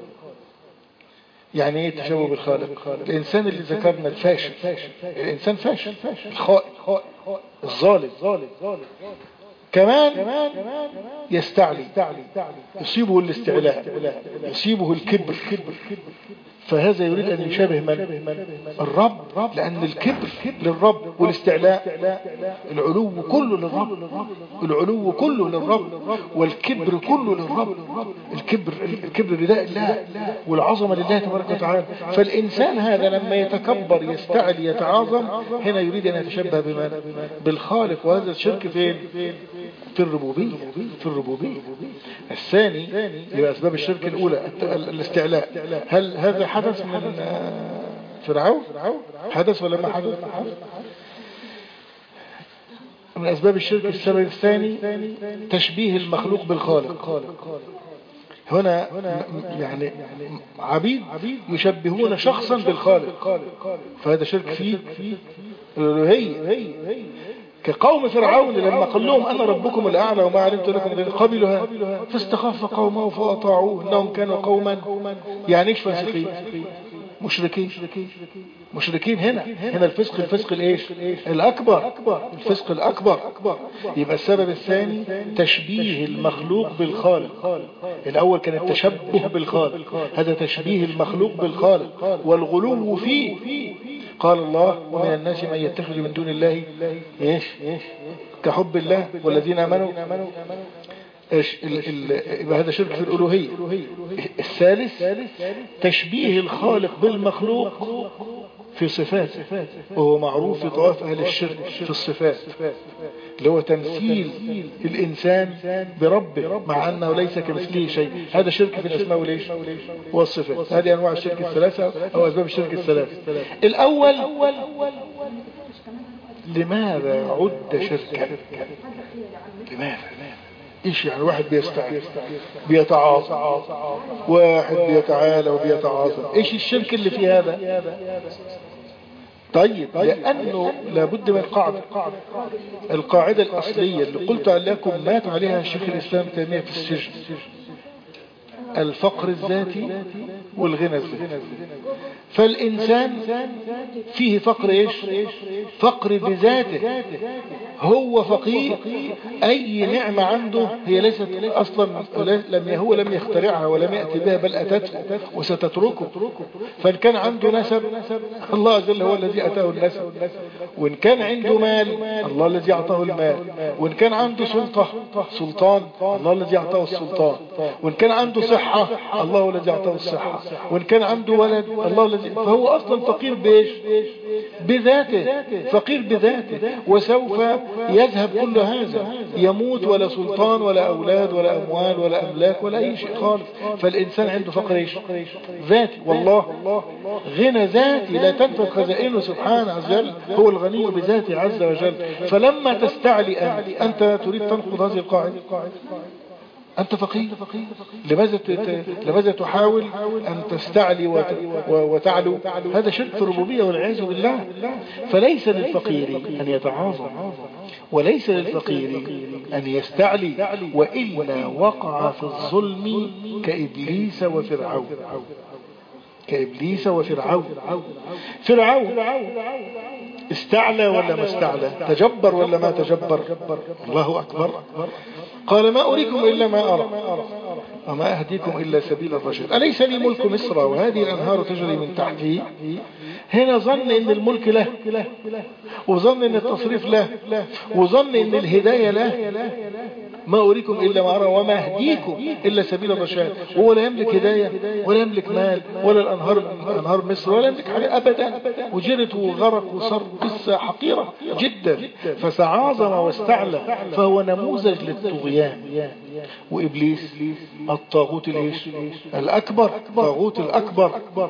يعني ايه التشبه بالخالق؟ الإنسان اللي ذكرنا الفاشل، الإنسان فاشل، الخائن، الظالم، كمان يستعلي، يصيبه الاستعلاء، يصيبه الكبر. فهذا يريد أن يشابه من؟ الرب، لأن الكبر للرب والاستعلاء العلو كله للرب، العلو كله للرب والكبر كله للرب. الكبر الكبر رداء الله والعظمة لله تبارك وتعالى. فالإنسان هذا لما يتكبر يستعلي يتعاظم هنا يريد أن يتشبه بمن؟ بالخالق. وهذا الشرك فين؟ في الربوبية، في الربوبية. الثاني يبقى أسباب الشرك الأولى الاستعلاء. هل هذا حدث من فرعون؟ حدث ولا ما حدث؟ من أسباب الشرك السبب الثاني تشبيه المخلوق بالخالق. هنا يعني عبيد يشبهون شخصا بالخالق، فهذا شرك فيه الألوهية. كقوم فرعون لما قال لهم أنا ربكم الأعلى وما علمت لكم غير قبلها فاستخف قومه فأطاعوه إنهم كانوا قوما يعني إيش فاسقين مشركين مشركين. هنا هنا الفسق الفسق الإيش الأكبر، الفسق الأكبر. يبقى السبب الثاني تشبيه المخلوق بالخالق. الأول كان التشبه بالخالق، هذا تشبيه المخلوق بالخالق والغلو فيه. قال الله ومن الناس من يتخذ من دون الله ايش كحب الله والذين امنوا ايش. يبقى هذا شرك في الالوهيه. الثالث تشبيه الخالق بالمخلوق في صفاته، وهو معروف في طواف اهل الشرك في الصفات، اللي هو تمثيل الانسان بربه مع انه ليس كمثله شيء. هذا شرك في الاسماء وليش والصفات. هذه انواع الشرك الثلاثه او اسباب الشرك الثلاثه. الاول لماذا عد شركا؟ لماذا؟ ايش يعني؟ واحد بيستعين بيتعاظم، واحد بيتعالى وبيتعاظم. ايش الشرك اللي في هذا؟ طيب لأنه لابد من قاعدة، القاعدة الأصلية اللي قلت لكم مات عليها شيخ الإسلام تيمية في السجن: الفقر الذاتي والغنى الذاتي. فالإنسان فيه فقر إيش؟ فقر بذاته، هو فقير. أي نعمة عنده هي ليست أصلا، لم هو لم يخترعها ولم يأتي بها بل أتته وستتركه. فإن كان عنده نسب الله جل هو الذي أتاه النسب، وإن كان عنده مال الله الذي أعطاه المال، وإن كان عنده سلطة سلطان الله الذي أعطاه السلطان، وإن كان عنده صحة الله الذي أعطاه الصحة، وإن كان عنده ولد الله الذي. فهو أصلا فقير بإيش؟ بذاته، فقير بذاته. وسوف يذهب كل هذا، يموت ولا سلطان ولا أولاد ولا أموال ولا أملاك ولا أي شيء خالص. فالإنسان عنده فقر إيش؟ ذاتي. والله غنى ذاتي لا تنفذ خزائنه سبحانه عز وجل، هو الغني بذاته عز وجل. فلما تستعلي أنت, أنت تريد تنقض هذه القاعدة. أنت فقير، لماذا لماذا تحاول أن تستعلي وتعلو؟ هذا شرك في الربوبية والعياذ بالله. فليس للفقير أن يتعاظم، وليس للفقير أن يستعلي، وإلا وقع في الظلم كإبليس وفرعون. كإبليس وفرعون. فرعون استعلى ولا ما استعلى؟ تجبر ولا ما تجبر؟ الله أكبر. قال ما أريكم إلا ما أرى وما أهديكم إلا سبيل الرشد. أليس لي ملك مصر وهذه الأنهار تجري من تحته؟ هنا ظن إن الملك له، وظن إن التصريف له، وظن إن الهداية له. ما أريكم إلا ما أرى وما أهديكم إلا سبيل الرشاد. وهو لا يملك هداية ولا يملك مال ولا الأنهار أنهار مصر ولا يملك حاجة أبدا، وجرت وغرق وصار قصة حقيرة جدا، فسعاظم واستعلى، فهو نموذج للطغيان. وإبليس الطاغوت الإيش الأكبر، الطاغوت الأكبر،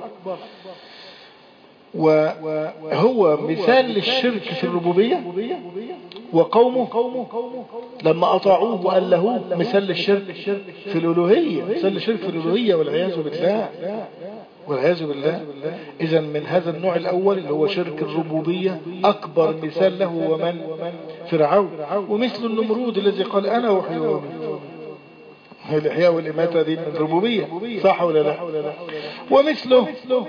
وهو مثال للشرك في الربوبية. وقومه لما أطاعوه وألهوه مثال للشرك في الألوهية، مثال للشرك في الألوهية والعياذ بالله والعياذ بالله. إذا من هذا النوع الأول اللي هو شرك الربوبية أكبر مثال له ومن فرعون، ومثل النمرود الذي قال أنا أحيي وأميت. الإحياء والإماتة دي من الربوبية، صح ولا لا؟ ومثله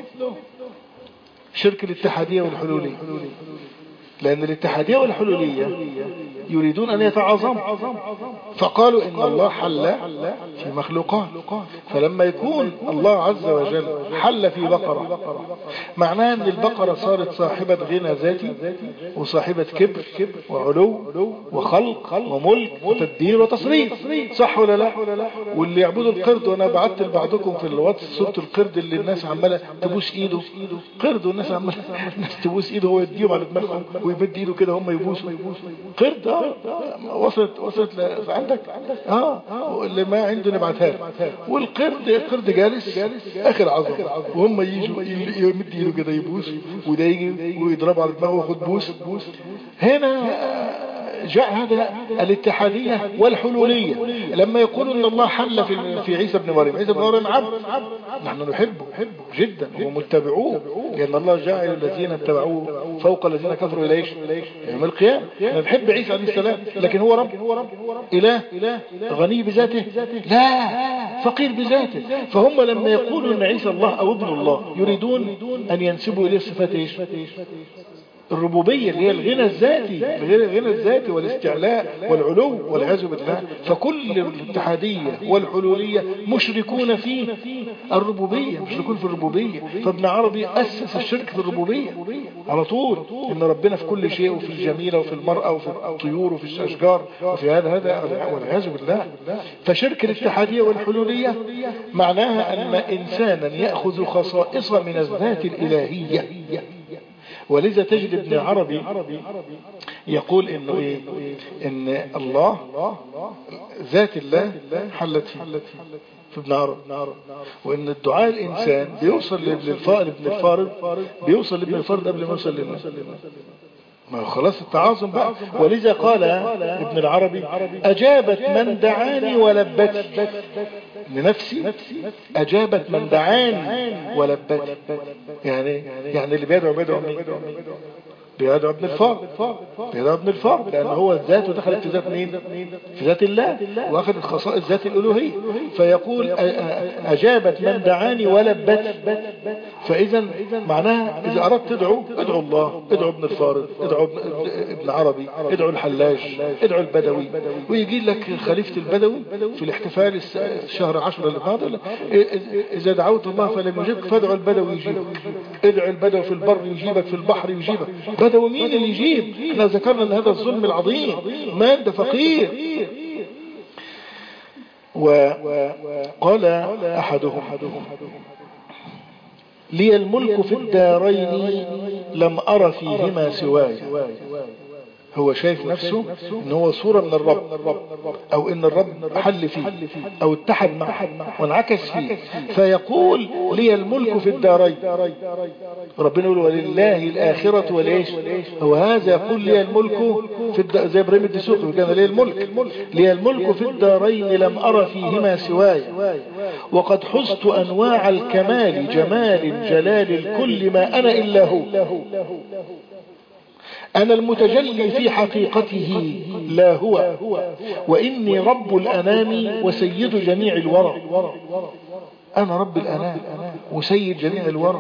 شرك الاتحادية والحلولية، لأن الاتحادية والحلولية يريدون أن يتعاظموا، فقالوا إن الله حل في مخلوقات. فلما يكون الله عز وجل حل في بقرة، معناه أن البقرة صارت صاحبة غنى ذاتي وصاحبة كبر وعلو وخلق وملك وتدبير وتصريف، صح ولا لا؟ واللي يعبدوا القرد، وأنا بعت لبعضكم في الواتس صورة القرد اللي الناس عمالة تبوس إيده، قرد والناس عمالة تبوس إيده وهو يديهم على دماغهم ويبد إيده كده هم يبوسوا قرد. اه وصلت وصلت عندك اه اللي ما عنده نبعتها له. والقرد القرد جالس اخر عظم، وهم يجوا يمد ايده كده يبوس، وده يجي ويضرب على دماغه وياخد بوس. هنا جاء هذا الاتحادية والحلولية لما يقولوا ان الله حل في في عيسى بن مريم. عيسى بن مريم عبد، نحن نحبه جدا ومتبعوه، لان الله جعل الذين اتبعوه فوق الذين كفروا الى ايش؟ يوم القيامة. نحب عيسى عليه السلام، لكن هو رب اله غني بذاته؟ لا، فقير بذاته. فهم لما يقولوا ان عيسى الله او ابن الله يريدون ان ينسبوا اليه صفات ايش؟ الربوبية اللي هي الغنى الذاتي، الغنى الذاتي والاستعلاء والعلو والعياذ بالله. فكل الاتحادية والحلولية مشركون في الربوبية، مشركون في الربوبية. فابن عربي أسس الشرك في الربوبية على طول، إن ربنا في كل شيء، وفي الجميلة وفي المرأة وفي الطيور وفي الأشجار وفي هذا هذا والعياذ بالله. فشرك الاتحادية والحلولية معناها أن إنسانا يأخذ خصائص من الذات الإلهية. ولذا تجد ابن عربي يقول انه ايه؟ ان الله ذات الله حلت فيه في ابن عربي، وان الدعاء الانسان بيوصل للفارد ابن الفارد بيوصل لابن الفارد قبل ما يوصل لله، ما هو خلاص التعاظم بقى. ولذا قال ابن العربي أجابت من دعاني ولبت لنفسي، أجابت من دعاني ولبت. يعني يعني اللي بيدعو بيدعو مين؟ بيدعو ابن الفارد، بيدعو ابن الفارد، لأن هو الذات ودخلت في ذات مين؟ في ذات الله، وأخذت خصائص ذات الألوهية. فيقول أجابت من دعاني ولبت. فإذا معناها إذا أردت تدعو ادعو الله، ادعو ابن الفارد، ادعو ابن عربي، ادعو الحلاج، ادعو البدوي. ويجي لك خليفة البدوي في الاحتفال الشهر عشر اللي فات، إذا دعوت الله فلم يجبك فادعو البدوي يجيبك، ادعو البدوي في البر يجيبك، في البحر يجيبك. بدوي مين اللي يجيب؟ احنا ذكرنا ان هذا الظلم العظيم، ما انت فقير. وقال احدهم لي الملك في الدارين لم أر فيهما سواي. هو شايف نفسه ان هو صورة من الرب، او ان الرب حل فيه او اتحد معه وانعكس فيه، فيقول لي الملك في الدارين. ربنا يقول ولله الآخرة وليش، هو هذا يقول لي الملك في الد... زي ابراهيم الدسوقي كان لي الملك، لي الملك في الدارين لم أرى فيهما سواي، وقد حزت أنواع الكمال جمال جلال الكل ما أنا إلا هو. أنا المتجلي في حقيقته لا هو، وإني رب الأنام وسيد جميع الورى. أنا رب الأنام وسيد جميع الورى.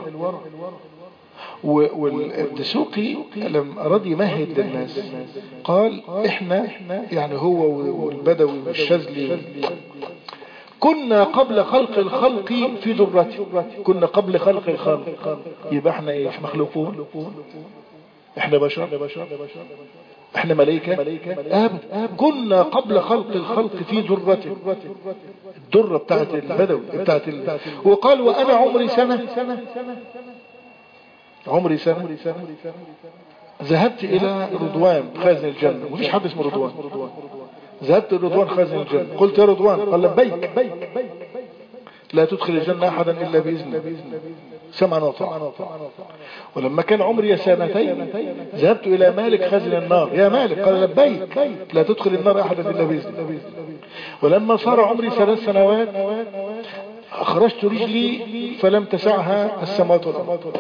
والدسوقي لما أراد يمهد للناس قال إحنا يعني هو والبدوي والشاذلي كنا قبل خلق الخلق في ذرته، كنا قبل خلق الخلق. يبقى احنا ايش؟ مخلوقون، احنا بشر. احنا ملائكة ابدا، كنا قبل خلق الخلق في ذرته، الذرة بتاعت البدوي بتاعت ال... وقال وانا عمري سنة، عمري سنة ذهبت الى رضوان خازن الجنة، مفيش حد اسمه رضوان، ذهبت الى رضوان خازن الجنة، قلت يا رضوان، قال لبيك، لا تدخل الجنة احدا الا باذنه، سمعا وطاعة. ولما كان عمري سنتين ذهبت الى مالك خازن النار، يا مالك، قال لبيك، لا تدخل النار احدا الا باذنه. ولما صار عمري ثلاث سنوات اخرجت رجلي فلم تسعها السماوات والارض.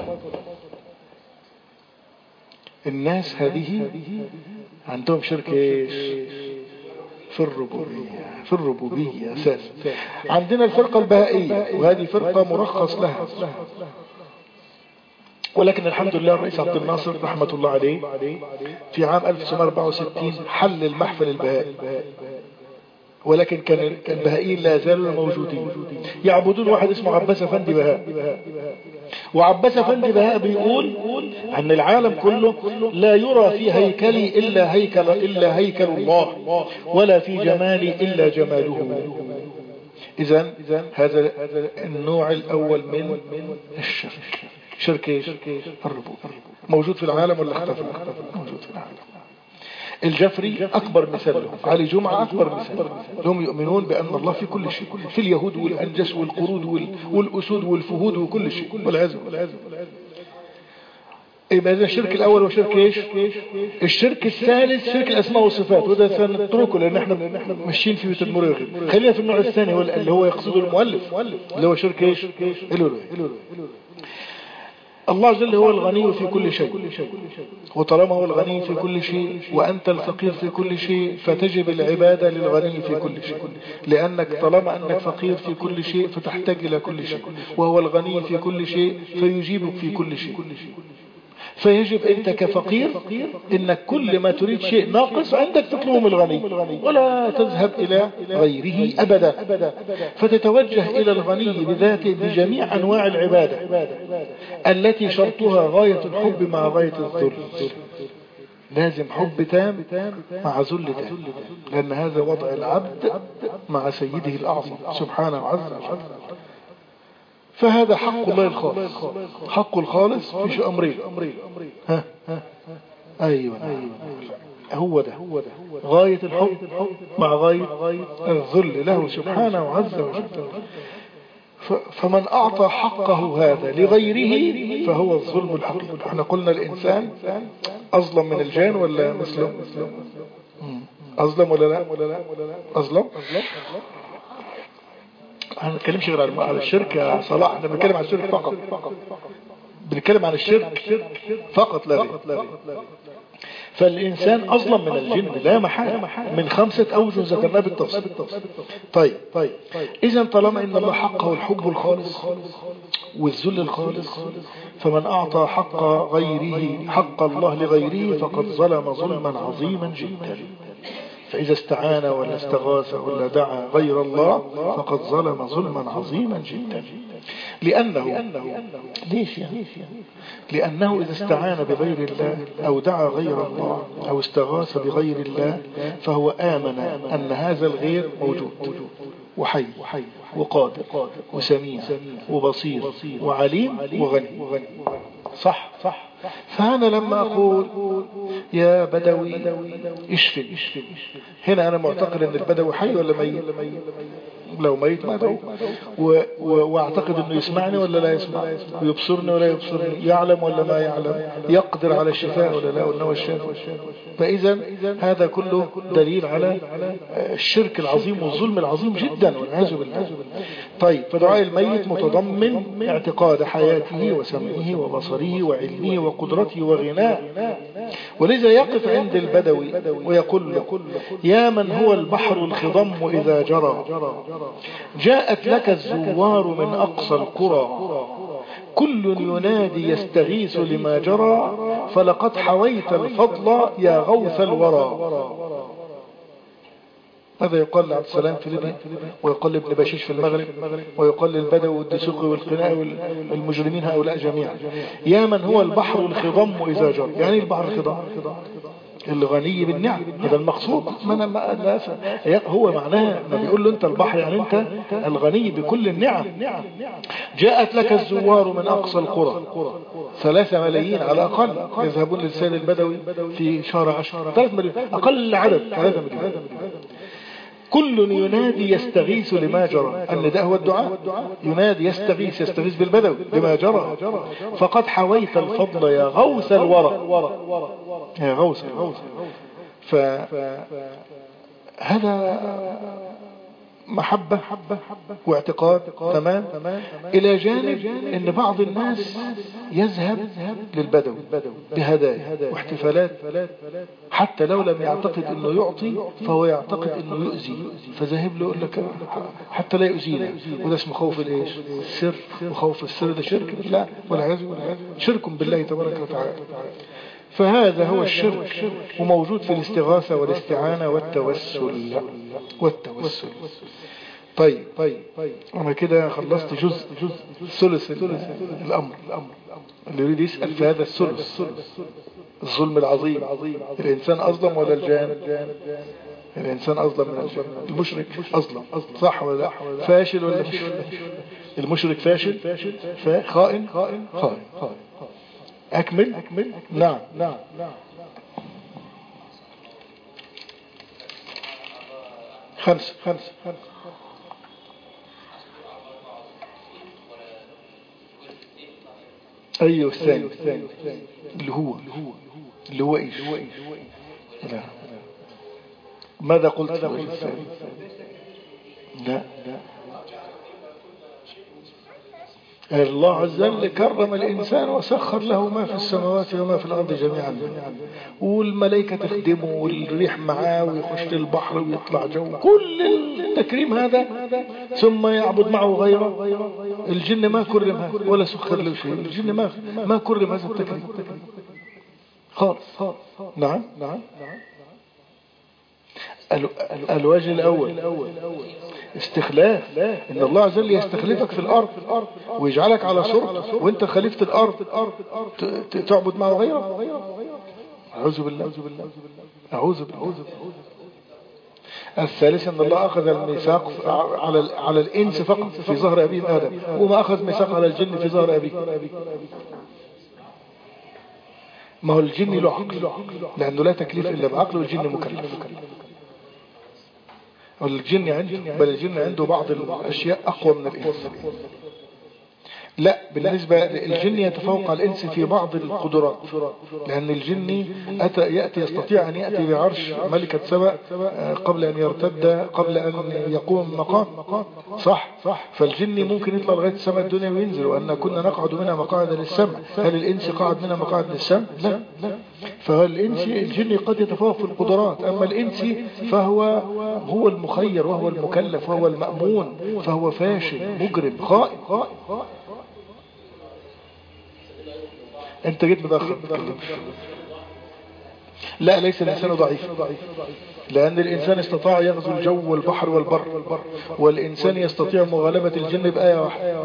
الناس هذه عندهم شرك في الربوبية، في الربوبية أساسا. عندنا الفرقة البهائية، وهذه فرقة مرخص لها، ولكن الحمد لله الرئيس عبد الناصر رحمة الله عليه في عام ألف وتسعمائة وأربعة وستين حل المحفل البهائي، ولكن كان البهائيين لا زالوا موجودين، يعبدون واحد اسمه عباس أفندي بهاء. وعباس أفندي بهاء بيقول أن العالم كله لا يرى في هيكلي إلا هيكل إلا هيكل الله، ولا في جمالي إلا جماله. إذن هذا النوع الأول من الشرك، شرك الربوبية، موجود في العالم ولا اختفى؟ موجود في العالم. الجفري أكبر مثال لهم، علي جمعة أكبر مثال، هم يؤمنون بأن الله في كل شيء، في اليهود والأنجس والقرود والأسود والفهود وكل شيء، والعزم. يبقى هذا الشرك الأول. وشرك إيش؟ الشرك الثالث شرك الأسماء والصفات، وده سنتركه لأن احنا ماشيين في تدمير الغيب. خلينا في النوع الثاني اللي هو يقصده المؤلف، اللي هو شرك إيش؟ الألوهية. الله جل هو الغني في كل شيء، وطالما هو الغني في كل شيء وأنت الفقير في كل شيء فتجب العبادة للغني في كل شيء، لأنك طالما أنك فقير في كل شيء فتحتاج إلى كل شيء، وهو الغني في كل شيء فيجيبك في كل شيء. فيجب أنت كفقير إنك كل ما تريد شيء ناقص عندك تطلبه من الغني، ولا تذهب إلى غيره أبدا، فتتوجه إلى الغني بذاته بجميع أنواع العبادة التي شرطها غاية الحب مع غاية الذل. لازم حب تام مع ذل تام، لأن هذا وضع العبد مع سيده الأعظم سبحانه عز وجل. فهذا حق الله الخالص، حق الخالص في أمرين. ها أيوة هو ده غاية الحب مع غاية الذل له سبحانه عز وجل. فمن أعطى حقه هذا لغيره فهو الظلم الحقيقي. احنا قلنا الإنسان أظلم من الجان ولا مسلم؟ أظلم ولا لا؟ أظلم. احنا ما بنتكلمش غير على الشرك يا صلاح، احنا بنتكلم عن الشرك فقط، بنتكلم عن الشرك فقط لا غير. فالإنسان أظلم من الجن لا محالة من خمسة أوجه ذكرناها بالتفصيل. طيب طيب إذا طالما إن الله حقه الحب الخالص والذل الخالص، فمن أعطى حق غيره حق الله لغيره فقد ظلم ظلما عظيما جدا. فإذا استعان ولا استغاث ولا دعا غير الله فقد ظلم ظلما عظيما جدا. لأنه ليش يعني؟ لأنه إذا استعان بغير الله أو دعا غير الله أو استغاث بغير الله فهو آمن أن هذا الغير موجود وحي وقادر وسميع وبصير وعليم وغني. صح صح. فأنا لما أقول يا بدوي اشفي، هنا أنا معتقد أن البدوي حي ولا ميت؟ لو ميت ما أدعو، واعتقد أنه يسمعني ولا لا يسمع، ويبصرني ولا يبصرني، يعلم ولا ما يعلم، يقدر على الشفاء ولا لا، وأنه الشافي. فإذا هذا كله دليل على الشرك العظيم والظلم العظيم جدا والعياذ بالله. طيب فدعاء الميت متضمن اعتقاد حياته وسمعه وبصره وعلمه وقدرته وغناه، ولذا يقف عند البدوي ويقول له يا من هو البحر الخضم إذا جرى، جاءت لك الزوار من أقصى القرى، كل ينادي يستغيث لما جرى، فلقد حويت الفضل يا غوث الورى. هذا يقال لعبد السلام في ليبيا، ويقال لابن بشيش في المغرب، ويقال للبدوي والدسوقي والقناء والمجرمين هؤلاء جميعا. يا من هو البحر الخضم إذا جرى، يعني البحر الخضم الغني بالنعم، هذا المقصود. ما أنا ما أنا هو معناها ما بيقول له أنت البحر، يعني أنت الغني بكل النعم. جاءت لك الزوار من أقصى القرى، ثلاثة ملايين على الأقل يذهبون للسيد البدوي في شهر عشر، ثلاثة ملايين أقل عدد، ثلاثة ملايين. كل ينادي يستغيث لما جرى، النداء هو الدعاء، ينادي يستغيث، يستغيث بالبدوي لما جرى. فقد حويت الفضل يا غوث الورى، يا غوث الورى. فهذا محبة واعتقاد تمام. إلى جانب أن بعض الناس يذهب للبدوي بهدايا واحتفالات، حتى لو لم يعتقد أنه يعطي فهو يعتقد أنه يؤذي، فذهب له يقول لك حتى لا يؤذينا. وده اسمه خوف الإيش؟ السر. وخوف السر ده شرك بالله والعياذ بالله، شرك بالله تبارك وتعالى. فهذا هو الشرك، وموجود في الاستغاثة والاستعانة والتوسل والتوسل. طيب طيب أنا كده خلصت جزء ثلث الأمر. اللي يريد يسأل في هذا الثلث، الظلم العظيم، الإنسان أظلم ولا الجان؟ الإنسان أظلم من الجان. المشرك أظلم، صح ولا لا؟ فاشل ولا مش المشرك فاشل؟ خائن خائن خائن. أكمل. نعم نعم. خمسة خمسة أيوه الثاني اللي هو اللي هو إيش؟ لا. ماذا قلت؟ لا لا. الله عز وجل كرم الإنسان وسخر له ما في السماوات وما في الأرض جميعا، والملائكة تخدمه والريح معاه ويخش البحر ويطلع جو، كل التكريم هذا، ثم يعبد معه غيره. الجن ما كرم هذا ولا سخر له شيء، الجن ما ما كرم هذا التكريم خالص. نعم نعم. الوجه الأول استخلاف، إن الله عز وجل يستخلفك في الأرض ويجعلك على صورته وانت خليفة الأرض تعبد معه غيره. أعوذ بالله أعوذ بالله. الثالث أن الله أخذ الميثاق على على الإنس فقط في ظهر أبيهم آدم، وما أخذ ميثاق على الجن في ظهر أبيه. ما هو الجن له عقل، لأنه لا تكليف إلا بعقل، والجن مكلف. الجن عنده، بل الجن عنده بعض الأشياء أقوى من الإنس. لا، بالنسبة للجن يتفوق على الإنس في بعض القدرات، لأن الجن أتى يأتي يستطيع أن يأتي بعرش ملكة سبأ قبل أن يرتد، قبل أن يقوم مقام، صح؟ فالجن ممكن يطلع لغاية السماء الدنيا وينزل، وأن كنا نقعد منها مقاعد للسمع. هل الإنس قاعد منها مقاعد للسمع؟ لا. فالإنس الجن قد يتفوق في القدرات، أما الإنس فهو هو المخير وهو المكلف وهو المأمون، فهو فاشل مجرم خائن. انت جيت متأخر. لا، ليس الإنسان ضعيف، لأن الإنسان استطاع يغزو الجو والبحر والبر، والإنسان يستطيع مغالبة الجن بآية واحدة.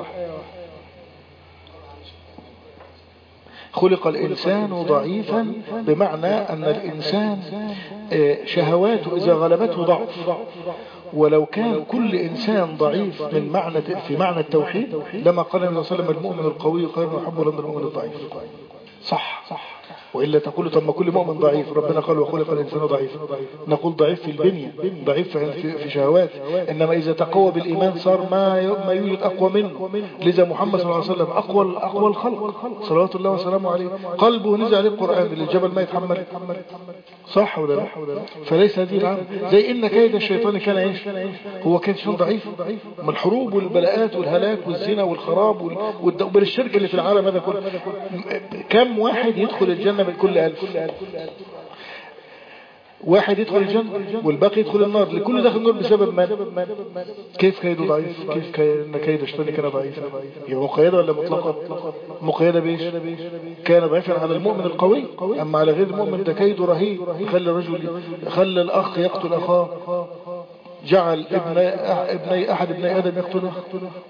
خلق الإنسان ضعيفا، بمعنى أن الإنسان شهواته إذا غلبته ضعف، ولو كان كل إنسان ضعيف من معنى في معنى التوحيد لما قال النبي صلى الله عليه وسلم المؤمن القوي خير ويحب له من المؤمن الضعيف. صح صح. وإلا تقول طب ما كل مؤمن ضعيف، ربنا قال وخلق الإنسان ضعيف. نقول ضعيف في البنية، ضعيف في شهوات، إنما إذا تقوى بالإيمان صار ما ما يوجد أقوى منه. لذا محمد صلى الله عليه وسلم أقوى أقوى الخلق صلوات الله وسلامه عليه، قلبه نزل عليه القرآن للجبل ما يتحمل، صح ولا لا؟ فليس هذه العام زي إن كيد الشيطان كان إيش؟ هو كان شيطان ضعيف من الحروب والبلاءات والهلاك والزنا والخراب والدوبر الشرك اللي في العالم هذا كله. كم واحد يدخل الجنة من كل ألف؟ واحد يدخل الجنة والباقي يدخل النار، لكل داخل النار بسبب من؟ كيف كيده ضعيف؟ كيف كيد الشيطان كان ضعيف؟ يبقى مقيدة ولا مطلقة؟ مقيدة بيش؟ كان ضعيفا على المؤمن القوي، أما على غير المؤمن ده كيده رهيب، خلى الرجل خلى الأخ يقتل أخاه، جعل ابن ابني أحد ابني آدم يقتله،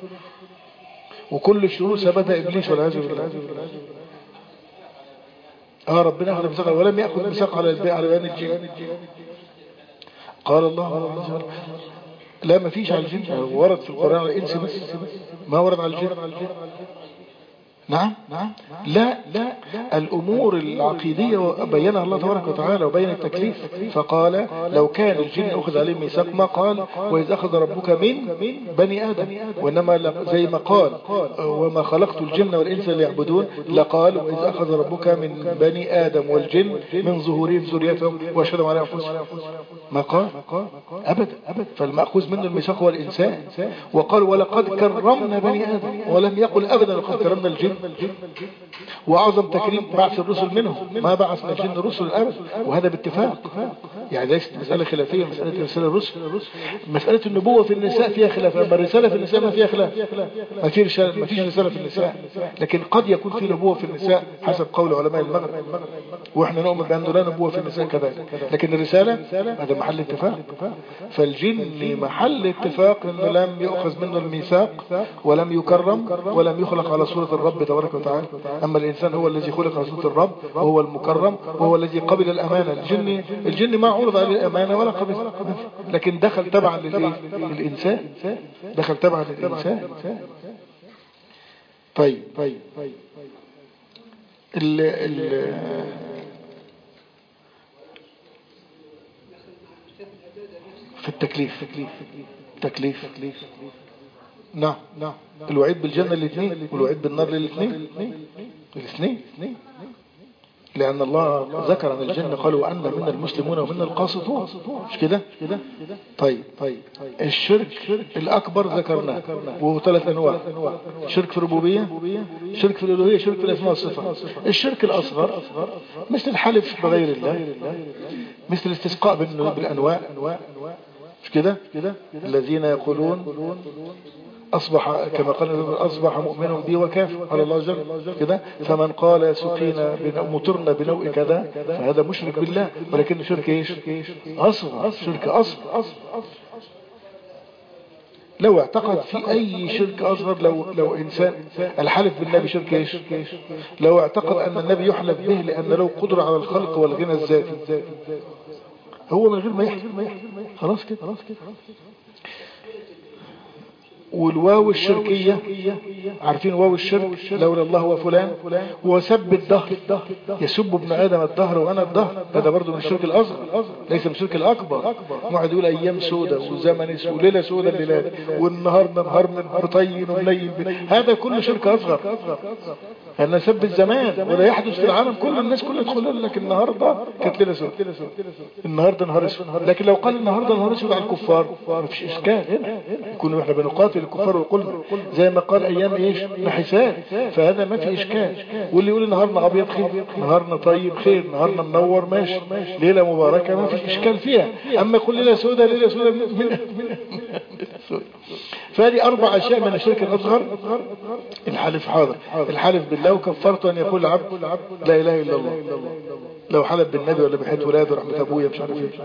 وكل الشرور ثبتها إبليس والعياذ بالله. اه ربنا أخذ ميثاق ولم يأخذ ميثاق على البيع على بيان الجن. قال الله عز وجل لا ما فيش على الجن، ورد في القرآن على الإنس بس، ما ورد على الجن. نعم نعم لا لا الأمور العقيدية بينها الله تبارك وتعالى وبين التكليف، فقال لو كان الجن أخذ عليهم ميثاق ما قال وإذ أخذ ربك من بني آدم، وإنما زي ما قال وما خلقت الجن والإنس ليعبدون، لقال وإذ أخذ ربك من بني آدم والجن من ظهورهم ذريتهم وأشهدهم على أنفسهم، ما قال أبدا أبدا. فالمأخوذ منه الميثاق هو الإنسان، وقال ولقد كرمنا بني آدم، ولم يقل أبدا لقد كرمنا الجن. وأعظم تكريم بعث الرسل منهم، ما بعثنا الجن رسل الأبد، وهذا باتفاق. يعني ليست مسألة خلافية، مسألة رسالة الرسل. مسألة النبوة في النساء فيها خلاف، أما الرسالة في النساء ما فيها خلاف، ما فيش رسالة ما فيش رسالة في النساء، لكن قد يكون في نبوة في النساء حسب قول علماء المغرب، وإحنا نؤمن بأنه لا نبوة في النساء كذلك، لكن الرسالة هذا محل اتفاق. فالجن محل اتفاق أنه لم يؤخذ منه الميثاق ولم يكرم ولم يخلق على صورة الرب تبارك وتعالى. أما الإنسان هو الذي خلق على صورة الرب وهو المكرم وهو الذي قبل الأمانة. الجن الجن ما عرض عليه الأمانة ولا قبل، لكن دخل تبعا للإنسان، دخل تبعا للإنسان. طيب طيب ال ال في التكليف تكليف نعم نعم الوعيد بالجنة الاثنين والوعيد بالنار للاثنين الاثنين، لأن الله ذكر عن الجنة قال وأن منا المسلمون ومنا القاسطون، مش كده؟ طيب طيب الشرك الأكبر ذكرناه وهو ثلاث أنواع: شرك في الربوبية، شرك في الألوهية، شرك في الأسماء والصفات. الشرك الأصغر مثل الحلف بغير الله، مثل الاستسقاء بالأنواع، مش كده؟ الذين يقولون أصبح كما قال أصبح مؤمن بي وكافر على الله جل كده، فمن قال سقينا مطرنا بنوء كذا فهذا مشرك بالله، ولكن شرك ايش؟ أصغر، شرك أصغر. لو اعتقد في أي شرك أصغر، لو لو إنسان الحلف بالنبي شرك ايش؟ لو اعتقد أن النبي يحلف به لأن له قدرة على الخلق والغنى الذاتي، هو من غير ما يحلف خلاص كده. والواو الشركية عارفين واو الشرك، لولا الله وفلان، وسب الدهر، يسب ابن آدم الدهر وأنا الدهر، هذا برضو من الشرك الأصغر ليس من الشرك الأكبر. واحد يقول أيام سودة وزمن اسود وليلة سودة الليلات والنهار نهار مطين ومليل، هذا كله شرك أصغر. أن سب الزمان ولا يحدث في العالم كل الناس كلها تدخل لك النهاردة كانت ليلة سودة، النهاردة نهار اسود. لكن لو قال النهاردة نهار اسود على الكفار ما فيش إشكال، هنا يكونوا احنا بنقاتل الكفار وقلنا زي ما قال ايام ايش نحسان، فهذا ما في اشكال. واللي يقول نهارنا ابيض خير، نهارنا طيب خير، نهارنا منور ماشي، ليله مباركه ما في اشكال فيها. اما يقول ليله سوداء ليله سوداء من فهذه اربع اشياء من الشرك الاصغر. الحلف حاضر، الحلف بالله وكفرت ان يقول العبد لا اله الا الله، لو حلف بالنبي ولا بحيث ولاده رحمه ابويا مش عارف ايه.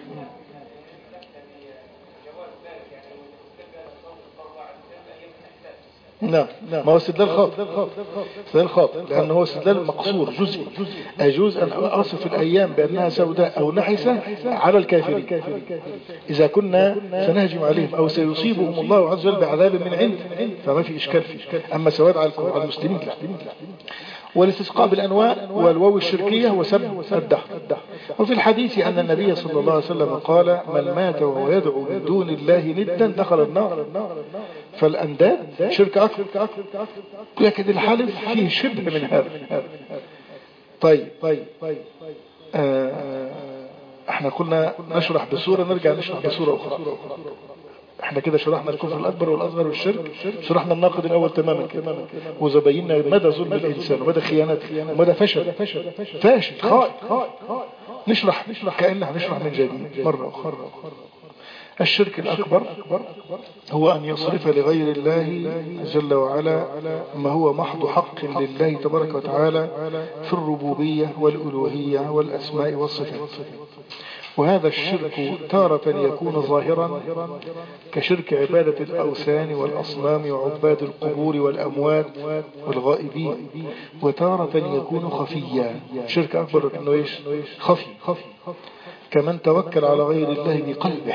نعم ما هو استدلال خاطئ، استدلال خاطئ لأنه هو استدلال مقصور جزئي. أجوز أن أصف الأيام بأنها سوداء أو نحسة على الكافرين إذا كنا سنهجم عليهم أو سيصيبهم الله عز وجل بعذاب من عنده فما في إشكال فيه. أما سواد على المسلمين لا. والاستسقاء بالأنواع والواو الشركية وسب الدهر. وفي الحديث أن النبي صلى الله عليه وسلم قال من مات وهو يدعو من دون الله ندا دخل النار. فالأنداد شرك أكبر، لكن الحلف فيه شبه من هذا. طيب طيب آه احنا قلنا نشرح بصورة، نرجع نشرح بصورة أخرى. احنا كده شرحنا الكفر الأكبر والأصغر والشرك، شرحنا الناقض الأول تماما كده، وزبينا مدى ظلم الإنسان ومدى خيانته ومدى فشل فاشل خائن. نشرح نشرح كأننا هنشرح من جديد مرة أخرى. الشرك الأكبر هو أن يصرف لغير الله جل وعلا ما هو محض حق لله تبارك وتعالى في الربوبية والألوهية والأسماء والصفات. وهذا الشرك تارة يكون ظاهرا كشرك عبادة الأوثان والأصنام وعباد القبور والأموات والغائبين، وتارة يكون خفيا. شرك أكبر أنه إيش؟ خفي، كمن توكل على غير الله بقلبه،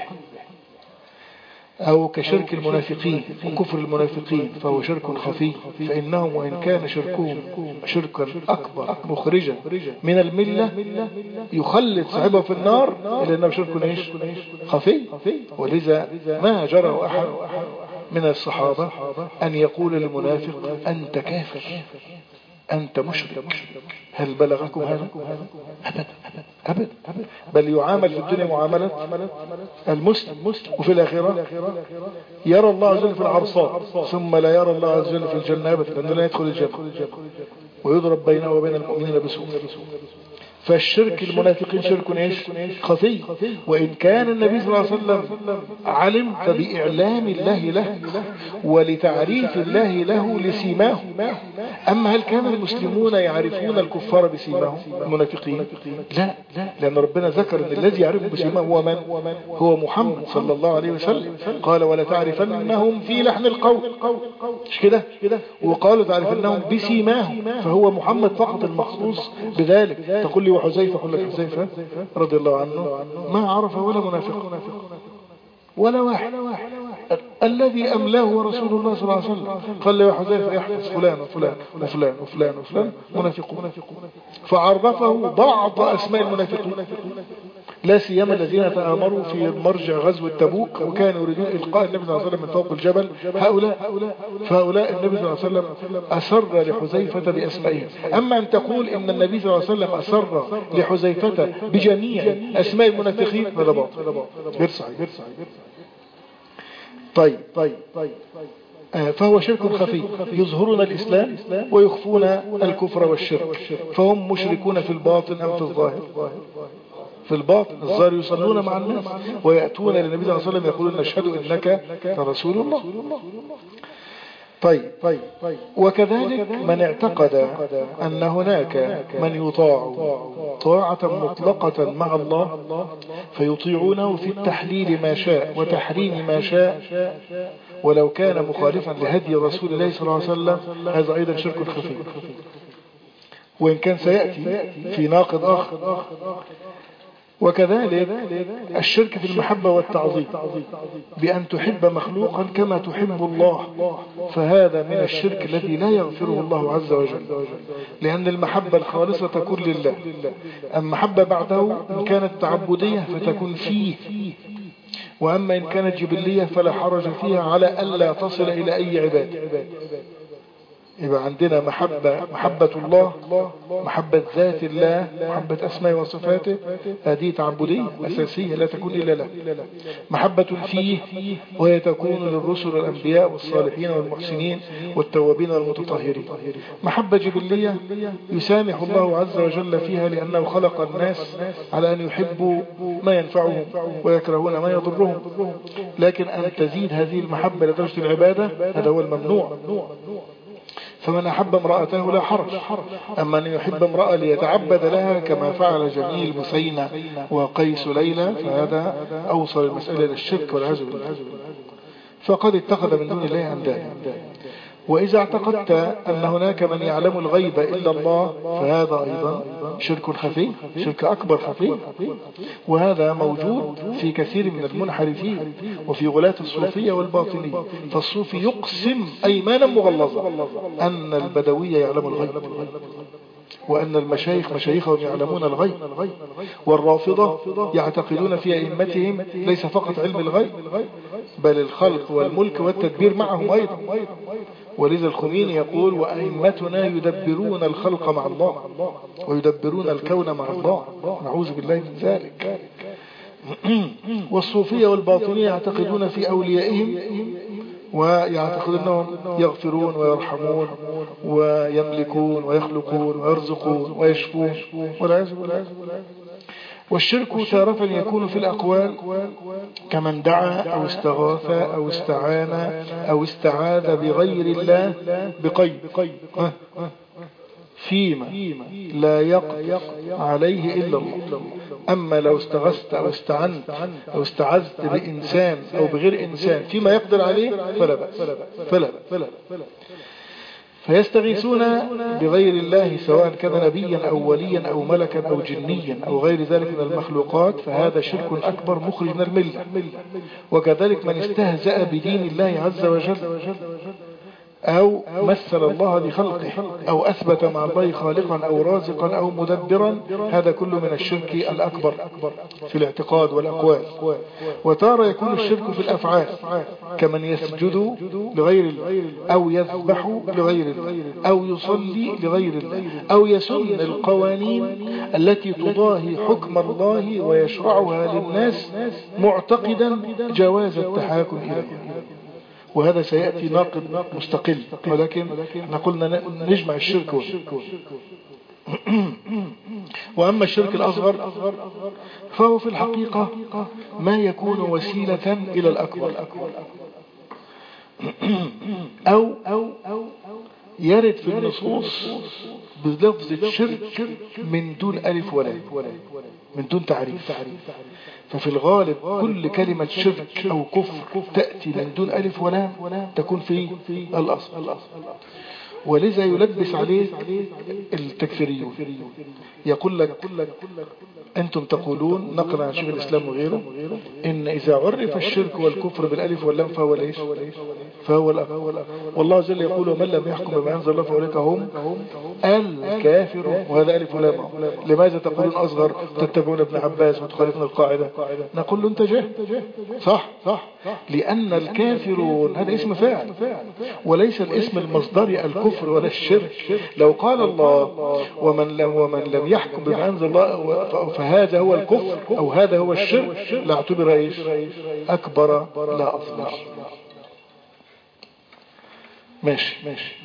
أو كشرك المنافقين وكفر المنافقين فهو شرك خفي، فإنهم وإن كان شركهم شركا أكبر مخرجا من الملة يخلد صاحبه في النار، إلا أنه شرك إيش؟ خفي. ولذا ما جرى أحد من الصحابة أن يقول للمنافق أنت كافر، أنت مشرك. هل بلغكم هذا؟ أبدا أبدا، بل يعامل في الدنيا معاملة المسلم، وفي الآخرة يرى الله عز وجل في العرصات، ثم لا يرى الله عز وجل في الجنة أبدا، لأنه لا يدخل الجنة، ويضرب بينه وبين المؤمنين بسوء. فالشرك المنافقين شرك ايش؟ خفي. وإن كان النبي صلى الله عليه وسلم علم فبإعلام الله له ولتعريف الله له لسيماه. أما هل كان المسلمون يعرفون الكفار بسيماهم المنافقين؟ لا، لأن ربنا ذكر أن الذي يعرفهم بسيماهم هو من؟ هو محمد صلى الله عليه وسلم. قال ولا تعرفنهم في لحن القول، مش كده؟ وقالوا تعرفنهم بسيماهم، فهو محمد فقط المخصوص بذلك. تقول لي وحذيفة، قل لك حذيفة رضي الله عنه ما عرف ولا منافق ولا واحد. الذي أملاه رسول الله صلى الله عليه وسلم قال لي وحذيفة يحفظ فلان وفلان وفلان وفلان وفلان منافقون، فعرفه بعض أسماء المنافقين، لا سيما الذين تآمروا في مرجع غزوة تبوك وكانوا يريدون إلقاء النبي صلى الله عليه وسلم من فوق الجبل. هؤلاء فهؤلاء النبي صلى الله عليه وسلم أسر لحذيفة بأسمائهم. أما أن تقول إن النبي صلى الله عليه وسلم أسر لحذيفة بجميع أسماء المنافقين هذا باطل غير صحيح. طيب طيب فهو شرك خفي، يظهرون الإسلام ويخفون الكفر والشرك، فهم مشركون في الباطن أم في الظاهر؟ في الباطن. الظاهر يصلون مع الناس ويأتون للنبي صلى الله عليه وسلم يقولون نشهد إنك رسول الله. طيب وكذلك من اعتقد أن هناك من يطاع طاعة مطلقة مع الله فيطيعونه في التحليل ما شاء وتحريم ما شاء ولو كان مخالفا لهدي رسول الله صلى الله عليه وسلم، هذا أيضا شرك خفي، وإن كان سيأتي في ناقض آخر. وكذلك الشرك في المحبة والتعظيم، بأن تحب مخلوقا كما تحب الله، فهذا من الشرك الذي لا يغفره الله عز وجل، لأن المحبة الخالصة تكون لله. أما محبة بعده إن كانت تعبدية فتكون فيه، وأما إن كانت جبلية فلا حرج فيها على ألا تصل إلى أي عباد. يبقى عندنا محبة محبة الله، محبة ذات الله، محبة أسماء وصفاته، هذه تعبدية أساسية لا تكون إلا له. محبة فيه وهي تكون للرسل والأنبياء والصالحين والمحسنين والتوابين والمتطهرين. محبة جبلية يسامح الله عز وجل فيها لأنه خلق الناس على أن يحبوا ما ينفعهم ويكرهون ما يضرهم، لكن أن تزيد هذه المحبة لدرجة العبادة هذا هو الممنوع. فمن أحب امرأته لا حرج، أما أن يحب امرأة ليتعبد لها كما فعل جميل مسينة وقيس ليلى فهذا أوصل المسألة إلى الشرك والعياذ بالله، فقد اتخذ من دون الله أندادا. وإذا اعتقدت أن هناك من يعلم الغيب إلا الله فهذا أيضا شرك خفي، شرك أكبر خفي، وهذا موجود في كثير من المنحرفين وفي غلاة الصوفية والباطنية. فالصوفي يقسم أيمانا مغلظة أن البدوي يعلم الغيب، وأن المشايخ مشايخهم يعلمون الغيب، والرافضة يعتقدون في أئمتهم ليس فقط علم الغيب بل الخلق والملك والتدبير معهم أيضا. ولذا الخميني يقول وأئمتنا يدبرون الخلق مع الله ويدبرون الكون مع الله، نعوذ بالله من ذلك. والصوفية والباطنية يعتقدون في أوليائهم ويعتقدون أنهم يغفرون ويرحمون ويملكون ويخلقون ويرزقون ويشفون والعياذ بالله. والشرك تارة يكون في الأقوال كمن دعا أو استغاث أو استعان أو استعاذ بغير الله بقيد فيما لا يقدر عليه إلا الله. أما لو استغثت أو استعنت أو استعذت بإنسان أو بغير إنسان فيما يقدر عليه فلا بأس فلا بأس. فيستغيثون بغير الله سواء كان نبيا أو وليا أو ملكا أو جنيا أو غير ذلك من المخلوقات، فهذا شرك أكبر مخرج من الملة. وكذلك من استهزأ بدين الله عز وجل أو مثل الله بخلقه أو أثبت مع الله خالقا أو رازقا أو مدبرا، هذا كله من الشرك الأكبر في الاعتقاد والأقوال. وتارة يكون الشرك في الأفعال كمن يسجد لغير الله أو يذبح لغير الله أو يصلي لغير الله أو يسن القوانين التي تضاهي حكم الله ويشرعها للناس معتقدا جواز التحاكم إليه. وهذا سيأتي ناقد مستقل، ولكن نقولنا نجمع الشرك. وأما الشرك الأصغر فهو في الحقيقة ما يكون وسيلة إلى الأكبر أو يرد في النصوص بلفظ الشرك من دون ألف ولام، من دون تعريف. ففي الغالب كل كلمة شرك أو كفر تأتي من دون ألف ولام تكون في الأصل، ولذا يلبس عليه التكفيريون. يقول لك أنتم تقولون نقل عن شيخ الإسلام وغيره إن إذا عرف الشرك والكفر بالألف واللام فهو ليش فهو الأكبر. والله جل يقول ومن لم يحكم بما أنزل الله فأولئك هم الكافرون، وهذا ألف ولام. لماذا تقولون أصغر تتبعون ابن عباس وتخالفون القاعدة؟ نقول له أنت جاهل. صح صح لأن الكافرون هذا اسم فاعل وليس الاسم المصدري الكفر ولا الشرك. لو قال الله ومن لم ومن لم يحكم بما أنزل الله فهذا هو الكفر أو هذا هو الشرك لاعتبر ايش أكبر لا أصغر. ماشي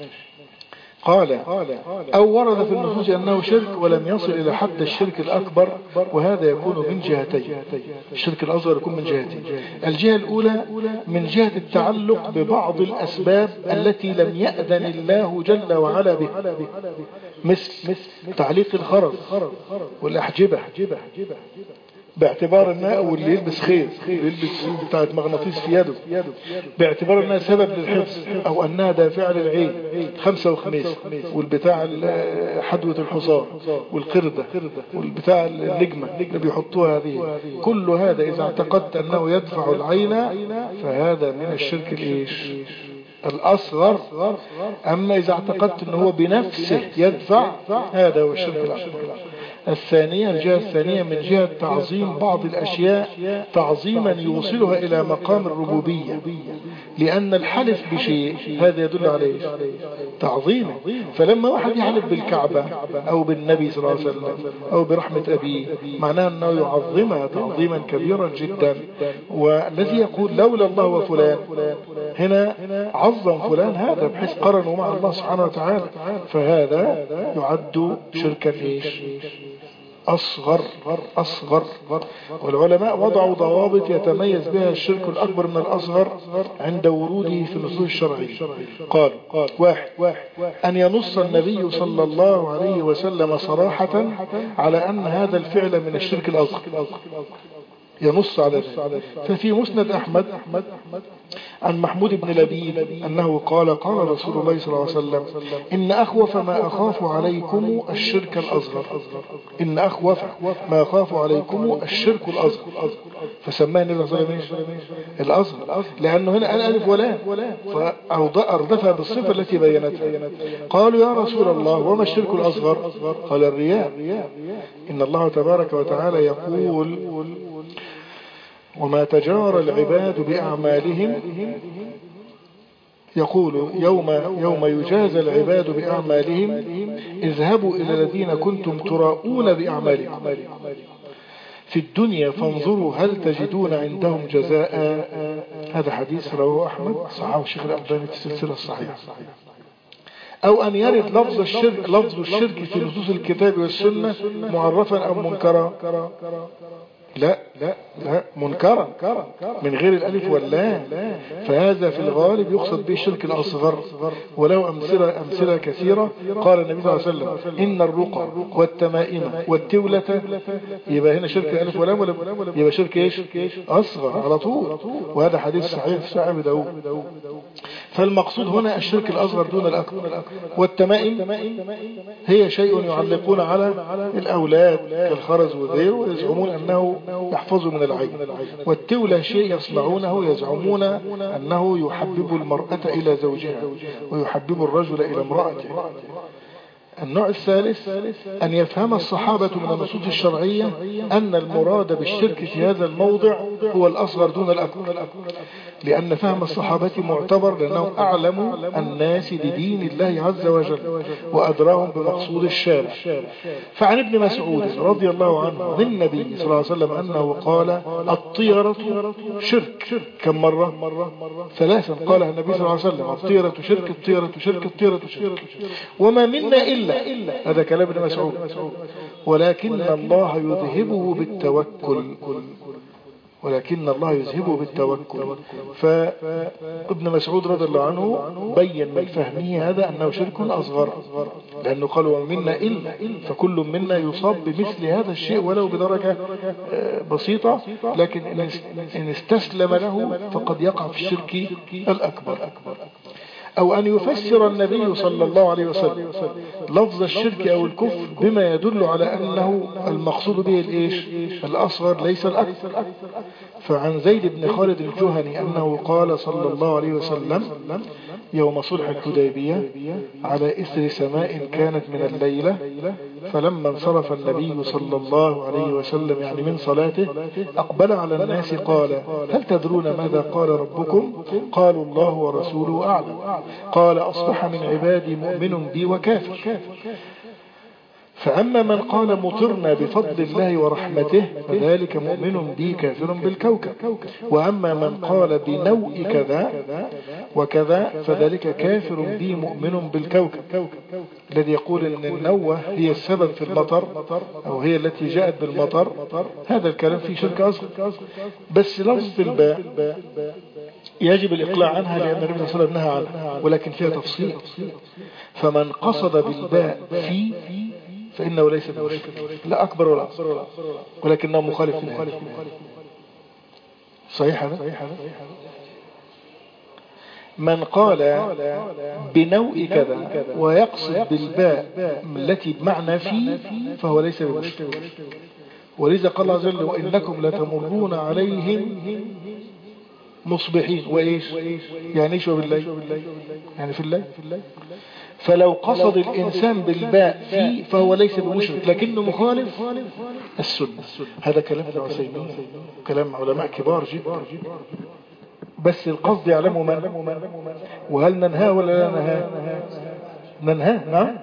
قال أو ورد في النصوص أنه شرك ولم يصل إلى حد الشرك الأكبر، وهذا يكون من جهتين. الشرك الأصغر يكون من جهتين. الجهة الأولى من جهة التعلق ببعض الأسباب التي لم يأذن الله جل وعلا بها، مثل تعليق الخرز والأحجبة باعتبار انها، او اللي يلبس خيط يلبس بتاعة مغناطيس في يده باعتبار انها سبب للحفظ، او انها دافعة للعين خمسة وخميس، والبتاع حدوة الحصان والقردة والبتاع النجمة اللي بيحطوها هذه، كل هذا اذا اعتقدت انه يدفع العين فهذا من الشرك الايش الأصغر. أما إذا اعتقدت أنه بنفسه يدفع هذا هو الشرك الأكبر. الثانية الجهة الثانية من جهة تعظيم بعض الأشياء تعظيما يوصلها إلى مقام الربوبية، لأن الحلف بشيء هذا يدل عليه تعظيمه. فلما واحد يحلف بالكعبة أو بالنبي صلى الله عليه وسلم أو برحمة أبيه معناه أنه يعظمها تعظيما كبيرا جدا. والذي يقول لولا الله وفلان هنا عظم فلان هذا بحيث قرنوا مع الله سبحانه وتعالى، فهذا يعد شركا ايش أصغر أصغر. والعلماء وضعوا ضوابط يتميز بها الشرك الأكبر من الأصغر عند وروده في النصوص الشرعية. قال واحد أن ينص النبي صلى الله عليه وسلم صراحة على أن هذا الفعل من الشرك الأصغر، ينص على ذلك. ففي مسند أحمد عن محمود بن لبيب أنه قال قال رسول الله صلى الله عليه وسلم إن أخوف ما أخاف عليكم الشرك الأصغر، إن أخوف ما أخاف عليكم الشرك الأصغر. فسماه النبي صلى الله عليه وسلم الأصغر، لأنه هنا قال ألف ولا فأردفها بالصفة التي بينتها. قالوا يا رسول الله وما الشرك الأصغر؟ قال الرياء. إن الله تبارك وتعالى يقول وما تجار العباد بأعمالهم، يقول يوم يوم يجازى العباد بأعمالهم اذهبوا إلى الذين كنتم تراؤون بأعمالكم في الدنيا فانظروا هل تجدون عندهم جزاء. هذا حديث رواه أحمد صححه الشيخ الألباني في السلسلة الصحيحة. أو أن يرد لفظ الشرك لفظ الشرك في نصوص الكتاب والسنة معرفا أو منكرا. لا لا لا منكرا من غير الألف واللام، فهذا في الغالب يقصد به الشرك الأصغر، ولو أمثلة, أمثلة كثيرة. قال النبي صلى الله عليه وسلم إن الرقى والتمائم والتولة، يبقى هنا شرك الألف واللام ولا يبقى شرك إيش أصغر على طول، وهذا حديث صحيح في صحيح أبي داود. فالمقصود هنا الشرك الأصغر دون الأكبر. والتمائم هي شيء يعلقون على الأولاد كالخرز وغيره ويزعمون أنه يحفظ من العين. والتولة شيء يصنعونه يزعمون أنه يحبب المرأة إلى زوجها ويحبب الرجل إلى امرأته. النوع الثالث أن يفهم الصحابة من النصوص الشرعية أن المراد بالشرك في هذا الموضع هو الأصغر دون الأكبر، لأن فهم الصحابة معتبر لأنهم أعلم الناس بدين الله عز وجل وأدراهم بمقصود الشارع. فعن ابن مسعود رضي الله عنه عن النبي صلى الله عليه وسلم أنه قال الطيرة شرك. كم مرة؟ ثلاثا قالها النبي صلى الله عليه وسلم الطيرة شرك الطيرة شرك الطيرة شرك وما منا إلا، هذا كلام ابن مسعود، ولكن الله يذهبه بالتوكل ولكن الله يذهبه بالتوكل. فابن مسعود رضي الله عنه بين من فهمه هذا أنه شرك أصغر، لأنه قال ومنا إلا، فكل منا يصاب بمثل هذا الشيء ولو بدرجة بسيطة، لكن إن استسلم له فقد يقع في الشرك الأكبر. أو أن يفسر النبي صلى الله عليه وسلم لفظ الشرك أو الكفر بما يدل على أنه المقصود به الإيش الأصغر ليس الأكبر. فعن زيد بن خالد الجهني أنه قال صلى الله عليه وسلم يوم صلح الحديبية على إثر سماء كانت من الليلة، فلما انصرف النبي صلى الله عليه وسلم يعني من صلاته أقبل على الناس قال هل تدرون ماذا قال ربكم؟ قالوا الله ورسوله أعلم. قال أصبح من عبادي مؤمن بي وكافر. فأما من قال مطرنا بفضل الله ورحمته فذلك مؤمن بي كافر بالكوكب، وأما من قال بنوء كذا وكذا فذلك كافر بي مؤمن بالكوكب. الذي يقول أن النوة هي السبب في المطر أو هي التي جاءت بالمطر، هذا الكلام فيه شرك أصغر. بس لفظ الباء يجب الإقلاع عنها لأن النبي صلى الله عليه وسلم نهى عنها، ولكن فيها تفصيل. فمن قصد بالباء في فإنه ليس بمشرك لا أكبر ولا أصغر، ولكنه مخالف في الهدي. صحيح هذا؟ من قال بنوء كذا ويقصد بالباء التي بمعنى في فهو ليس بمشرك. ولذا قال الله عز وجل وإنكم لتمرون عليهم مصبحين وإيش يعني إيش وبالليل يعني في الليل. فلو قصد الإنسان بالباء في فهو ليس بمشرك لكنه مخالف السنة. هذا كلام ابن عثيمين كلام علماء كبار جدا، بس القصد يعلمه من؟ وهل ننهاه ولا لا ننهاه؟ ننهاه نعم.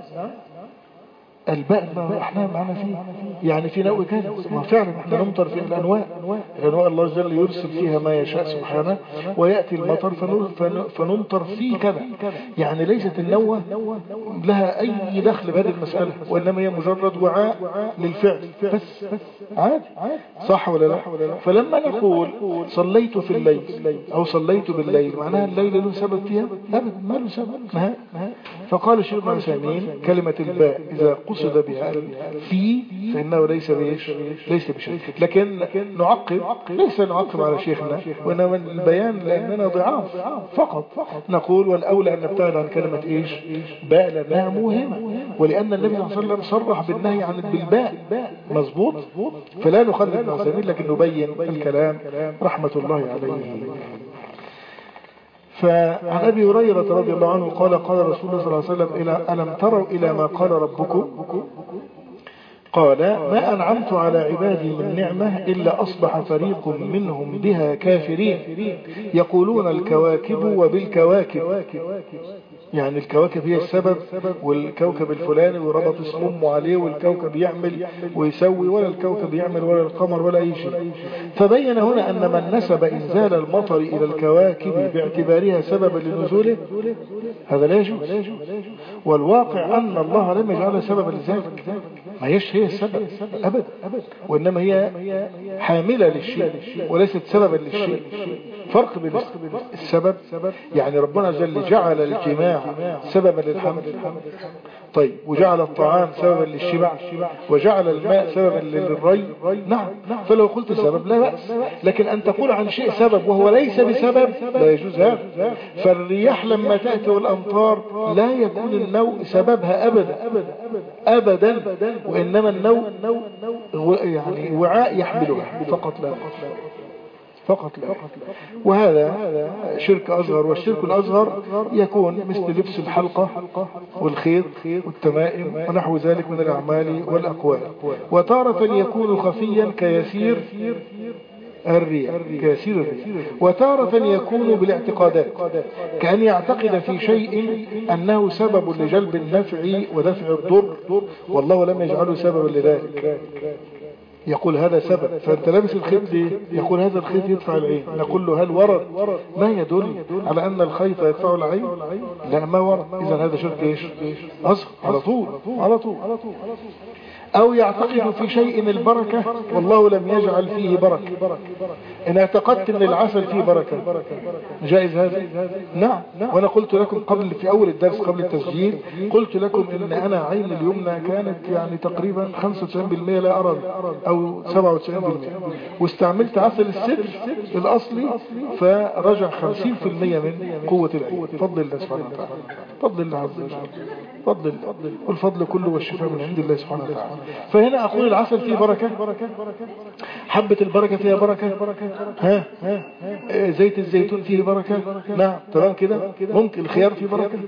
الباء ما احنا معنا فيه يعني في نوع كذا، ما فعلا احنا نمطر في الانواع الانواع الله جل يرسل فيها ما يشاء سبحانه، وياتي المطر فنمطر فيه كذا. يعني ليست النوة لها اي دخل بهذه المساله، وانما هي مجرد وعاء للفعل بس عادي. صح ولا لا؟ فلما نقول صليت في الليل او صليت بالليل معناها الليل له سبب فيها؟ ابدا ما له سبب. فقال الشيخ ابن عثيمين كلمه الباء اذا قصد بها في فإنه ليس بيش ليس بشيء. لكن نعقب ليس نعقب على شيخنا، وإنما البيان لأننا ضعاف فقط. نقول والأولى أن نبتعد عن كلمة إيش باء لأنها موهمة، ولأن النبي صلى الله عليه وسلم صرح بالنهي عن بالباء مظبوط، فلا نخلد ابن عثيمين لكن نبين الكلام رحمة الله عليه. فعن أبي هريرة رضي الله عنه قال قال رسول الله صلى الله عليه وسلم إلى ألم تروا إلى ما قال ربكم؟ قال ما أنعمت على عبادي من نعمة إلا أصبح فريق منهم بها كافرين يقولون الكواكب وبالكواكب. يعني الكواكب هي السبب، والكوكب الفلاني وربط اسم امه عليه، والكوكب يعمل ويسوي، ولا الكوكب يعمل ولا القمر ولا اي شيء. فبين هنا ان من نسب انزال المطر الى الكواكب باعتبارها سببا لنزوله هذا لا يجوز، والواقع ان الله لم يجعلها سببا لذلك، ما هيش هي السبب ابدا، وانما هي حاملة للشيء وليست سببا للشيء. فرق بين السبب، يعني ربنا جل جعل الجماع سببا للحمل، طيب، وجعل الطعام سببا للشبع، وجعل الماء سببا للري، نعم، فلو قلت سبب لا بأس، لكن أن تقول عن شيء سبب وهو ليس بسبب لا يجوز هذا. فالرياح لما تأتي والأمطار لا يكون النوء سببها أبدا أبدا، وإنما النوء يعني وعاء يحملها فقط لا فقط لا. وهذا شرك أصغر، والشرك الأصغر يكون مثل لبس الحلقة والخيط والتمائم ونحو ذلك من الأعمال والأقوال. وتارة يكون خفيا كيسير الرياء كيسير الرياء، وتارة يكون بالاعتقادات، كأن يعتقد في شيء أنه سبب لجلب النفع ودفع الضر والله لم يجعله سببا لذلك، يقول هذا سبب. فأنت لابس الخيط ليه؟ يقول هذا الخيط يدفع العين. نقول له هل ورد ما يدل على أن الخيط يدفع العين؟ لا ما ورد. إذا هذا شرك ايش؟ أصغر على طول على طول. أو يعتقد في شيء البركة والله لم يجعل فيه بركة. إن اعتقدت أن العسل فيه بركة جائز هذا؟ نعم. وأنا قلت لكم قبل في أول الدرس قبل التسجيل، قلت لكم أن أنا عين اليمنى كانت يعني تقريبا خمسة وتسعين بالمئة لا أرى أو سبعة وتسعين بالمئة، واستعملت عسل السدر الأصلي فرجع خمسين بالمئة من قوة العين. فضل الله سبحانه وتعالى، فضل الله عز وجل، فضل الله، والفضل كله والشفاء من عند الله سبحانه وتعالى. فهنا أقول العسل فيه بركة، حبة البركة فيها بركة، ها ها زيت الزيتون فيه بركة، نعم تمام كده. ممكن الخيار فيه بركة،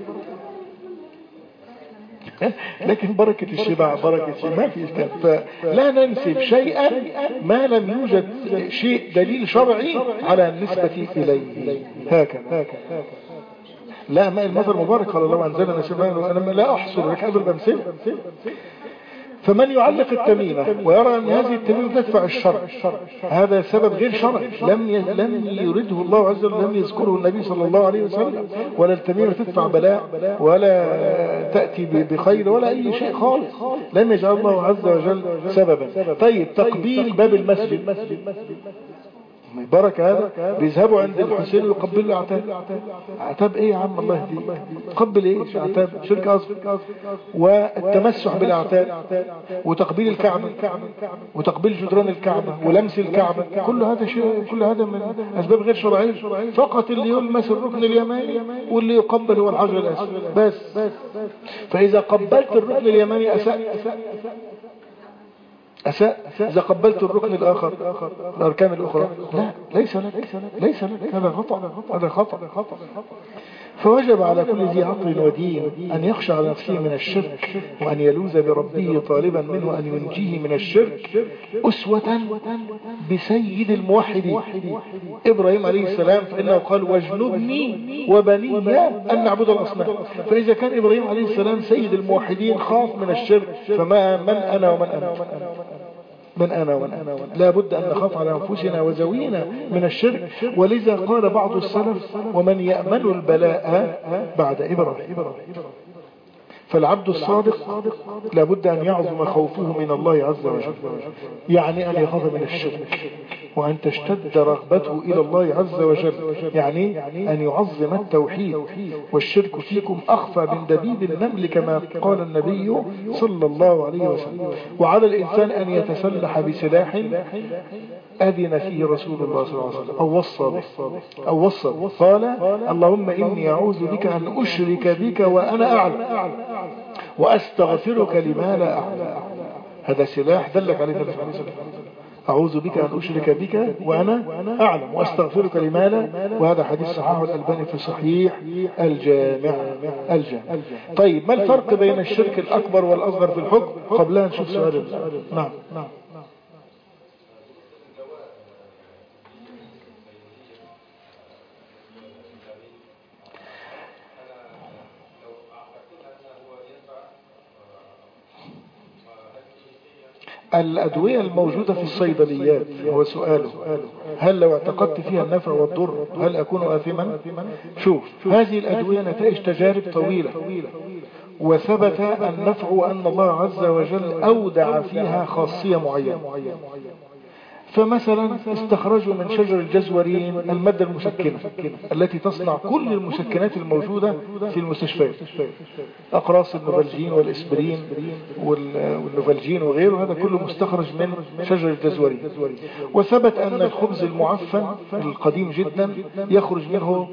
لكن بركة الشبع بركة شيء ما في إشكال. فلا ننسب شيئا ما لم يوجد شيء دليل شرعي على النسبة إليه. هكذا لا ماء المطر مبارك قال الله أنزلنا شبعا، وأنا لا أحصر لك أبدا بمثل. فمن يعلق التميمة ويرى أن هذه التميمة تدفع الشر هذا سبب غير شرعي، لم لم يرده الله عز وجل، لم يذكره النبي صلى الله عليه وسلم، ولا التميمة تدفع بلاء ولا تأتي بخير ولا أي شيء خالص، لم يجعل الله عز وجل سببا. طيب تقبيل باب المسجد بركة، هذا بيذهبوا عند الحسين ويقبلوا العتاب. عتاب ايه يا عم الله يهديك؟ تقبل ايه عتاب؟ شرك اصغر. والتمسح بالاعتاب وتقبيل الكعبة وتقبيل جدران الكعبة ولمس الكعبة، كل هذا شيء، كل هذا من اسباب غير شرعية. فقط اللي يلمس الركن اليماني واللي يقبل هو الحجر الاسود بس. فاذا قبلت الركن اليماني اساء أساء، إذا قبلت الركن الآخر الأركان الأخرى لا، ليس لك ليس لك هذا خطأ، هذا خطأ. فوجب على كل ذي عقل ودين أن يخشى على نفسه من الشرك، وأن يلوذ بربه طالبا منه أن ينجيه من الشرك، أسوة بسيد الموحدين إبراهيم عليه السلام، فإنه قال واجنبني وبني أن نعبد الأصنام. فإذا كان إبراهيم عليه السلام سيد الموحدين خاف من الشرك، فما من أنا ومن أنا من أنا ومن أنا لا بد أن نخاف على أنفسنا وزوينا من الشرك. ولذا قال بعض السلف ومن يأمن البلاء بعد إبراهيم. فالعبد الصادق لا بد أن يعظم خوفه من الله عز وجل، يعني أن يخاف من الشرك، وأن تشتد رغبته إلى الله عز وجل، يعني أن يعظم التوحيد. والشرك فيكم أخفى من دبيب النمل كما قال النبي صلى الله عليه وسلم. وعلى الإنسان أن يتسلح بسلاح أذن فيه رسول الله صلى الله عليه وسلم أو وصى به أو وصى قال اللهم إني أعوذ بك أن أشرك بك وأنا أعلم وأستغفرك لما لا أعلم. هذا سلاح دلك عليه النبي صلى الله عليه وسلم. أعوذ بك أن أشرك بك وأنا أعلم وأستغفرك لما لا. وهذا حديث صحيح الألباني في صحيح الجامع الجامع. طيب ما الفرق بين الشرك الأكبر والأصغر في الحكم؟ قبلها نشوف سؤال. نعم نعم الأدوية الموجودة في الصيدليات هو سؤاله هل لو اعتقدت فيها النفع والضر هل أكون آثما؟ شوف هذه الأدوية نتائج تجارب طويلة وثبت النفع وأن الله عز وجل أودع فيها خاصية معينة. فمثلا استخرجوا من شجر الجزورين المادة المسكنة التي تصنع كل المسكنات الموجودة في المستشفيات، أقراص النوفالجين والإسبرين والنوفالجين وغيره، هذا كله مستخرج من شجر الجزورين. وثبت أن الخبز المعفن القديم جدا يخرج منه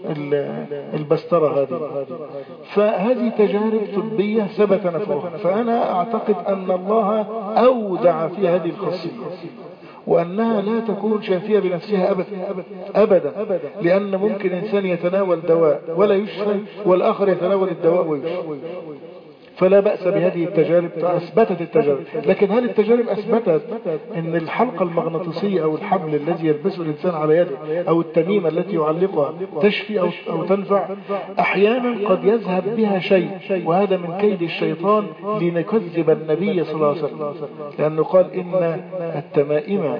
البسترة هذه. فهذه تجارب طبية ثبت نفعها. فأنا أعتقد أن الله أودع في هذه الخاصية وأنها لا تكون شافية بنفسها أبدا أبدا، لأن ممكن إنسان يتناول دواء ولا يشفى والآخر يتناول الدواء ويشفى. فلا بأس بهذه التجارب، أثبتت التجارب. لكن هل التجارب أثبتت أن الحلقة المغناطيسية أو الحبل الذي يلبسه الإنسان على يده أو التميمة التي يعلقها تشفي أو, أو تنفع؟ أحيانا قد يذهب بها شيء، وهذا من كيد الشيطان لنكذب النبي صلى الله عليه وسلم، لأنه قال إن التمائم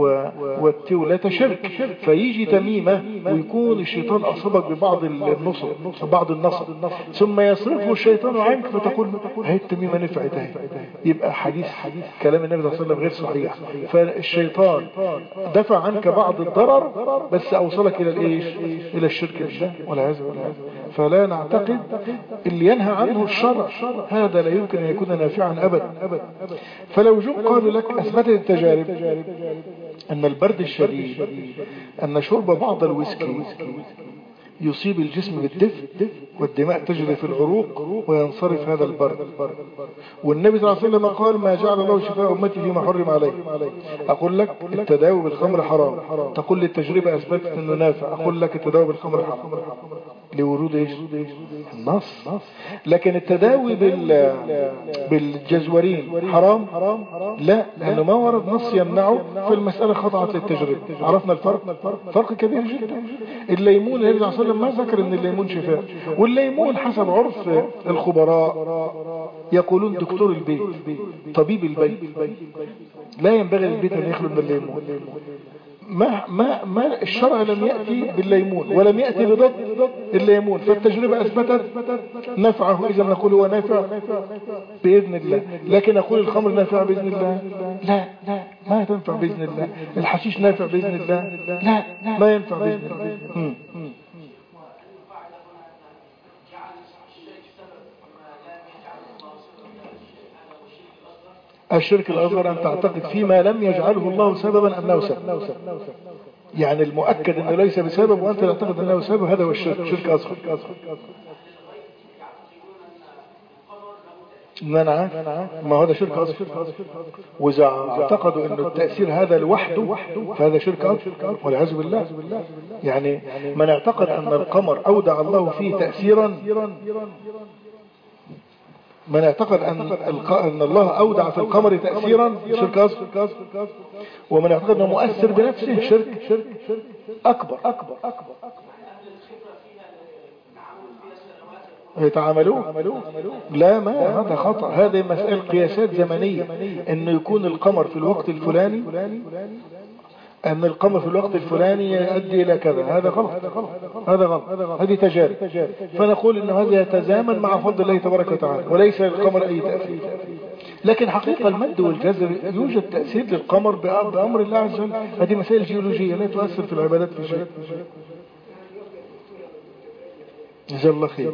والتولة شرك. فيجي تميمة ويكون الشيطان أصابك ببعض النصر بعض النصر ثم يصرفه الشيطان عنك فتقول هي التميمة نفعت. يبقى حديث كلام النبي صلى الله عليه وسلم غير صحيح. فالشيطان دفع عنك بعض الضرر بس أوصلك إلى الإيش؟ إلى الشرك بالله والعياذ بالله. فلا نعتقد اللي ينهى عنه الشرع هذا لا يمكن أن يكون نافعا أبدا. فلو جو قالوا لك أثبتت التجارب أن البرد الشديد أن شرب بعض الويسكي يصيب الجسم بالدفء والدماء تجري في العروق وينصرف هذا البرد. والنبي صلى الله عليه وسلم قال ما جعل الله شفاء أمتي فيما حرم عليه. أقول لك التداوي بالخمر حرام، تقول لي التجربة أثبتت أنه نافع، أقول لك التداوي بالخمر حرام لورود ايش؟ النص. لكن التداوي بال بالجزورين حرام؟ لا، لأنه ما ورد نص يمنعه، فالمسألة خضعت للتجربة. عرفنا الفرق؟ فرق كبير جدا. الليمون النبي صلى الله عليه وسلم ما ذكر ان الليمون شفاء، والليمون حسب عرف الخبراء يقولون دكتور البيت طبيب البيت لا ينبغي للبيت ان يخلو من الليمون. ما ما ما الشرع لم يأتي بالليمون ولم يأتي بضد الليمون، فالتجربة أثبتت نفعه، إذا نقول هو نافع بإذن الله. لكن نقول الخمر نافع بإذن الله؟ لا لا ما تنفع بإذن الله. الحشيش نافع بإذن الله؟ لا ما ينفع بإذن الله. الشرك الأصغر أن تعتقد فيما لم يجعله الله سببا أنه سبب، يعني المؤكد أنه ليس بسبب وأنت تعتقد أنه سبب، هذا هو الشرك، شرك أصغر. منع ما هذا شرك أصغر. وإذا اعتقدوا أن التأثير هذا لوحده فهذا شرك أصغر والعياذ بالله. يعني من اعتقد أن القمر أودع الله فيه تأثيرا، من اعتقد أن, أن الله أودع في القمر تأثيرا شرك أصغر، ومن اعتقد أنه مؤثر بنفسه شرك شرك أكبر أكبر أكبر يتعاملون. لا ما هذا خطأ، هذه مسألة قياسات زمنية، أنه يكون القمر في الوقت الفلاني، أن القمر في الوقت الفلاني يؤدي إلى كذا، هذا غلط هذا غلط هذه تجارب. فنقول أن هذا يتزامن مع فضل الله تبارك وتعالى وليس للقمر أي تأثير. لكن حقيقة المد والجزر يوجد تأثير للقمر بأمر الله عز وجل. هذه مسائل جيولوجية لا تؤثر في العبادات في شيء. جزا الله خير.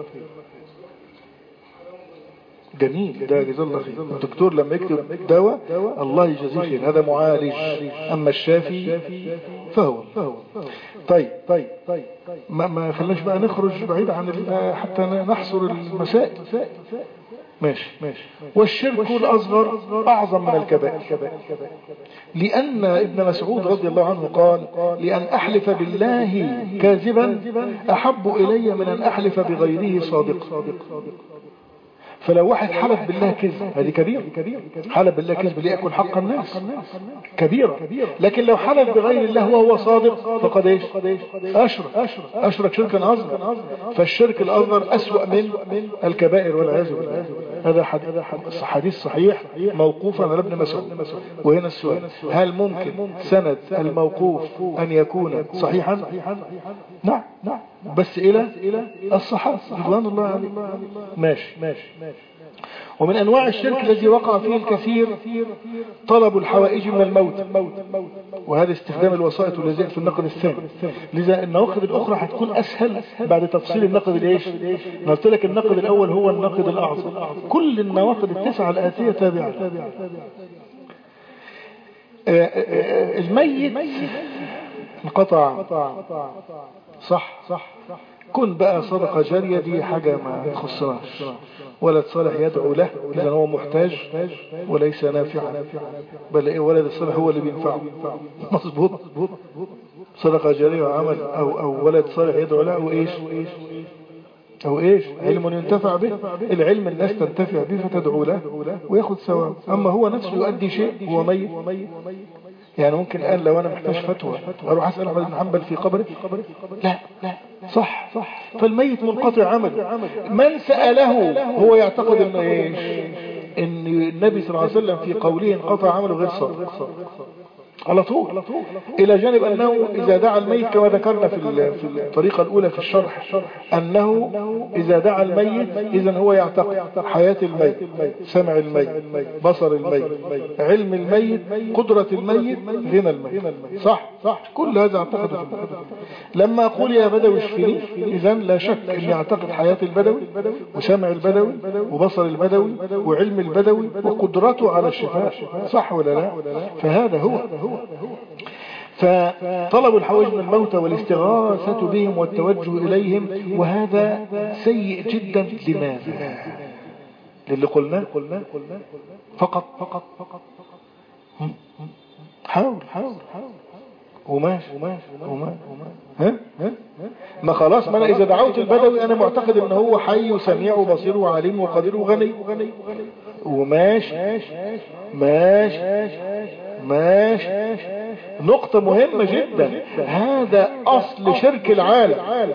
جميل ده، جزا الله خير. الدكتور لما يكتب دواء الله يجزيه خير، هذا معالج. أما الشافي فهو طيب طيب ما ما خلناش بقى نخرج بعيد عن حتى نحصر المسائل. ماشي ماشي. والشرك الأصغر أعظم من الكبائر، لأن ابن مسعود رضي الله عنه قال لأن أحلف بالله كاذبا أحب إلي من أن أحلف بغيره صادق. فلو واحد حلف بالله كذب هذه كبيرة، حلف بالله كذب ليأكل حق الناس كبيرة. لكن لو حلف بغير الله وهو صادق فقد ايش؟ أشرك أشرك شركا أصغر. فالشرك الأصغر أسوأ من الكبائر والعياذ بالله. هذا حديث صحيح موقوفا على ابن مسعود. وهنا السؤال: هل ممكن سند الموقوف أن يكون صحيحا؟ نعم نعم، بس إلى الصحابة رضوان الله عليهم. ماشي. ومن أنواع الشرك الذي وقع فيه الكثير طلب الحوائج من الموت، وهذا استخدام الوسائط واللزاء في النقد الثاني. لذا النواقض الأخرى هتكون أسهل بعد تفصيل النقد الإيش. قلت لك النقد الأول هو النقد الأعظم، كل النواقض التسعة الآتية تابعة. الميت انقطع، صح صح، كن بقى صدقة جارية دي حاجة ما تخصناش. ولد صالح يدعو له إذا هو محتاج وليس نافعا، بل ولد الصالح هو اللي بينفعه. مظبوط. صدقة جارية وعمل أو, أو ولد صالح يدعو له أو إيش أو إيش علم ينتفع به. العلم الناس تنتفع به فتدعو له ويأخذ ثواب. أما هو نفسه يؤدي شيء هو ميت. يعني ممكن الآن لو أنا محتاج فتوى أروح أسأل أحمد بن حنبل في قبره؟ لا لا صح صح. فالميت منقطع عمل. من سأله هو يعتقد إن إيش؟ إن النبي صلى الله عليه وسلم في قوله انقطع عمله غير صادق على طول، إلى جانب أنه إذا دعا الميت كما ذكرنا في الطريقة الأولى في الشرح أنه إذا دعا الميت إذن هو يعتقد حياة الميت، سمع الميت، بصر الميت، علم الميت، قدرة الميت، غنى الميت. صح صح، كل هذا اعتقد في الميت. لما أقول يا بدوي اشفني إذن لا شك أن يعتقد حياة البدوي وسمع البدوي وبصر البدوي وعلم البدوي وقدرته على الشفاء. صح ولا لا؟ فهذا هو. فطلب الحوائج من الموتى والاستغاثة بهم والتوجه إليهم، وهذا سيء جدا. لماذا؟ للي قلناه فقط فقط فقط. حاول حاول حاول وماشي وماشي ها ها ما خلاص، ما أنا إذا دعوت البدوي أنا معتقد إن هو حي وسميع وبصير وعليم وقدير وغني وماشي ماشي ماشي. نقطة مهمة جدا، هذا أصل شرك العالم.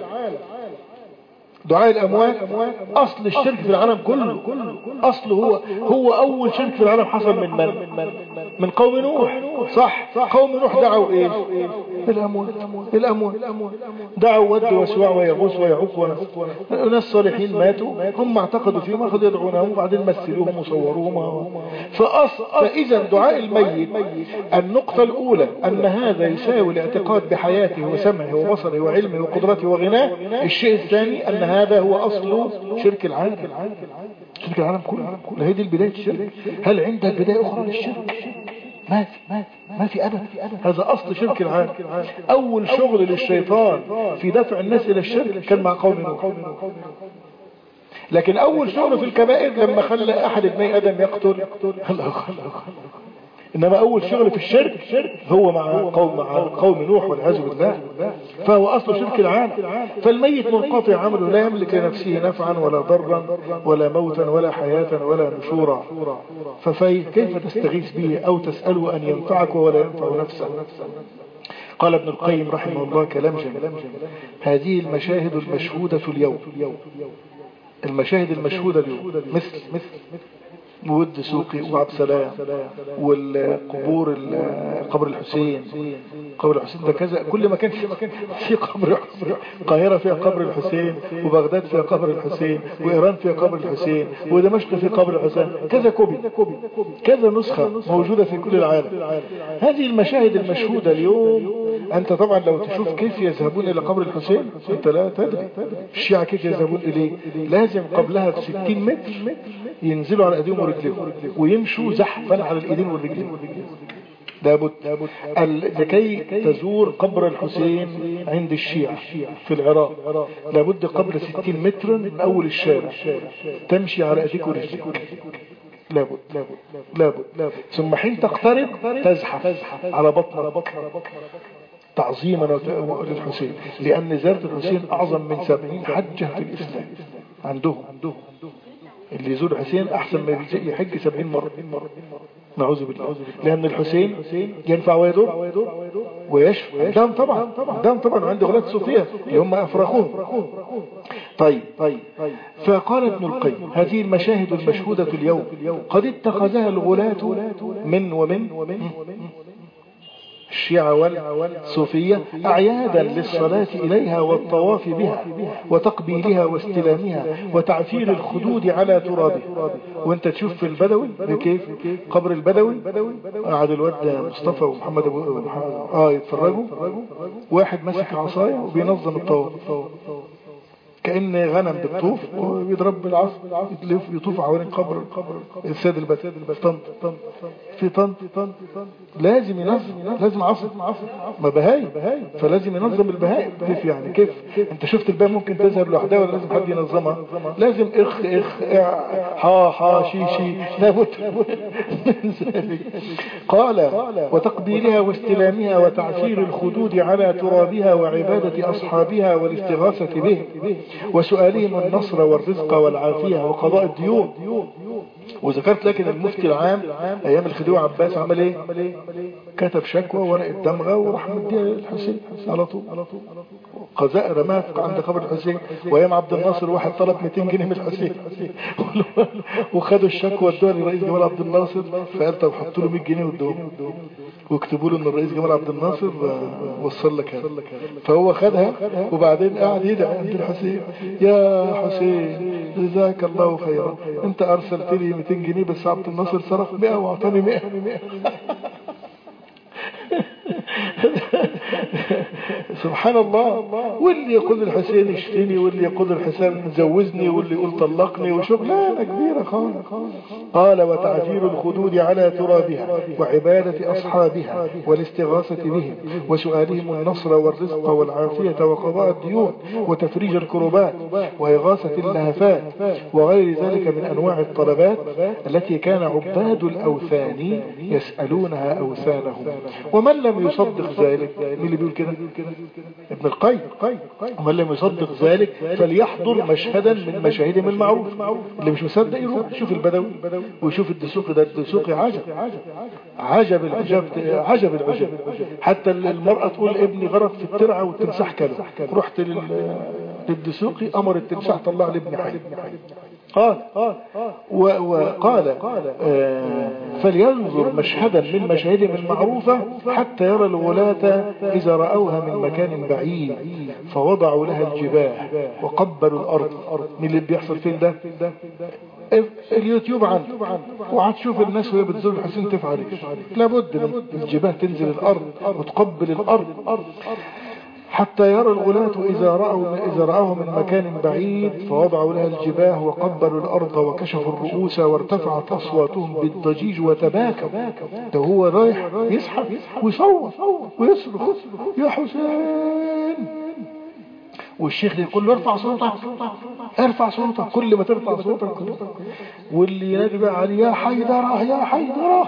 دعاء الأموات أصل الشرك في العالم كله. أصل هو هو أول شرك في العالم حصل من من من قوم نوح. صح، قوم نوح دعوا إيش؟ الأموات. الأموات دعوا ود وسواع ويغوث ويعوق ونسر. ناس صالحين ماتوا، هم اعتقدوا فيهم أخذوا يدعونهم وبعدين مثلوهم وصوروهم. فأصل فإذا دعاء الميت النقطة الأولى أن هذا يساوي الاعتقاد بحياته وسمعه وبصره وعلمه وقدرته وغناه. الشيء الثاني أن هذا هو أصل شرك العالم. شرك العالم كله. هذه البداية الشرك. هل عندك بداية أخرى للشرك؟ ما في ما في ما في أبدا. هذا أصل شرك العالم. أول شغل للشيطان في دفع الناس إلى الشرك كان مع قوم نوح. لكن أول شغل في الكبائر لما خلى أحد ابني آدم يقتل الآخر. إنما أول شغل في الشرك هو مع قوم مع قوم نوح والعياذ بالله. فهو أصل شرك العالم. فالميت منقطع عمله، لا يملك لنفسه نفعا ولا ضرا ولا موتا ولا حياة ولا نشورا. فكيف تستغيث به أو تسأله أن ينفعك ولا ينفع نفسه؟ قال ابن القيم رحمه الله كلام جميل: هذه المشاهد المشهودة اليوم، المشاهد المشهودة اليوم مثل مثل بود سوقي وعبد سلام والقبور، قبر الحسين، قبر الحسين ده كذا، كل مكان في قبر. القاهرة فيها قبر الحسين، وبغداد فيها قبر الحسين، وإيران فيها قبر الحسين، ودمشق فيها قبر الحسين، كذا كوبي كذا نسخة موجودة في كل العالم. هذه المشاهد المشهودة اليوم. أنت طبعا لو تشوف كيف يذهبون إلى قبر الحسين أنت لا تدري. الشيعة كيف يذهبون إليه؟ لازم قبلها بستين متر ينزلوا على أيديهم ورجلهم ويمشوا زحفا على الإيدين والرجلين. لابد لكي تزور قبر الحسين عند الشيعة في العراق لابد قبل ستين متر من أول الشارع تمشي على أيديك ورجلك. لابد لابد لابد ثم حين تقترب تزحف على بطنك تعظيما للحسين، لأن زيارة الحسين أعظم من سبعين حجة في الإسلام عندهم. اللي يزور الحسين أحسن ما يحج سبعين مرة. نعوذ بالله. لأن الحسين ينفع ويضر ويشفى. دام طبعا دام طبعا عند غلاة الصوفية اللي هم أفرخوهم. طيب طيب فقال ابن القيم هذه المشاهد المشهودة اليوم قد اتخذها الغلاة من ومن الشيعة والصوفية أعيادا للصلاة إليها والطواف بها وتقبيلها واستلامها وتعثير الخدود على ترابها. وانت تشوف في البدوي كيف قبر البدوي قعد الواد مصطفى ومحمد أبو اه يتفرجوا، واحد ماسك عصاية وبينظم الطواف كأن غنم بتطوف ويضرب بالعصا يطلف يطوف حوالين قبر السيد البدوي. طنط في طنط لازم ينظم، لازم عصر ما بهايم فلازم ينظم البهايم. كيف يعني؟ كيف انت شفت البهايم ممكن تذهب لوحدها ولا لازم حد ينظمها؟ لازم اخ اخ حا حا شي شي لابد من ذلك. قال وتقبيلها واستلامها وتعسير الخدود على ترابها وعبادة أصحابها والاستغاثة به وسؤالهم النصر والرزق والعافية وقضاء الديون. وذكرت لكن المفتي العام ايام الخديوي عباس عمل ايه؟ كتب شكوى ورقه دمغه وراح مديها للحسين على طول. قذاء رماه عند قبر الحسين. وايام عبد الناصر واحد طلب مئتين جنيه من الحسين وخدوا الشكوى ادوها لرئيس جمال عبد الناصر فقال طب حطوا له مئة جنيه وادوهم واكتبوا له ان الرئيس جمال عبد الناصر وصل لك هذا. فهو خدها وبعدين قاعد يدعي عند الحسين يا حسين جزاك الله خيرا انت ارسلت لي مئتين جنيه بس عبد الناصر صرف مئة واعطاني مئة. سبحان الله. واللي يقول الحسين اشتني واللي يقول الحسين زوزني واللي يقول طلقني وشغلانه كبيره خالص. قال وتعثير الخدود على ترابها وعباده اصحابها والاستغاثه بهم وسؤالهم النصر والرزق والعافيه وقضاء الديون وتفريج الكربات واغاثه اللهفات وغير ذلك من انواع الطلبات التي كان عباد الاوثان يسالونها اوثانهم. ومن لم يصدق ذلك مين اللي بيقول كده؟ ابن القيم. ومن لم يصدق ذلك فليحضر مشهدا من مشاهدهم المعروف. اللي مش مصدق يروح يشوف البدوي ويشوف الدسوقي. ده الدسوقي عجب عجب العجب عجب العجب. حتى المرأة تقول ابني غرق في الترعة والتمساح كله. رحت للدسوقي امر التمساح طلع لي ابني حي. قال وقال آه فلينظر مشهدا من مشاهدهم المعروفة حتى يرى الولاة إذا رأوها من مكان بعيد فوضعوا لها الجباه وقبلوا الأرض. من اللي بيحصل فين ده؟ اليوتيوب عنده وعاد تشوف الناس وهي بتزور الحسين تفعل لابد من الجباه تنزل الأرض وتقبل الأرض حتى يرى الغلاة إذا رأوا إذا رأوه من مكان بعيد فوضعوا لها الجباه وقبلوا الأرض وكشفوا الرؤوس وارتفعت أصواتهم بالضجيج وتباكوا. ده هو رايح يسحب ويصوت ويصرخ يا حسين والشيخ يقول له ارفع صوتك ارفع صوتك. كل ما ترفع صوتك واللي ينادي بقى عليه يا حيدرة يا حيدرة.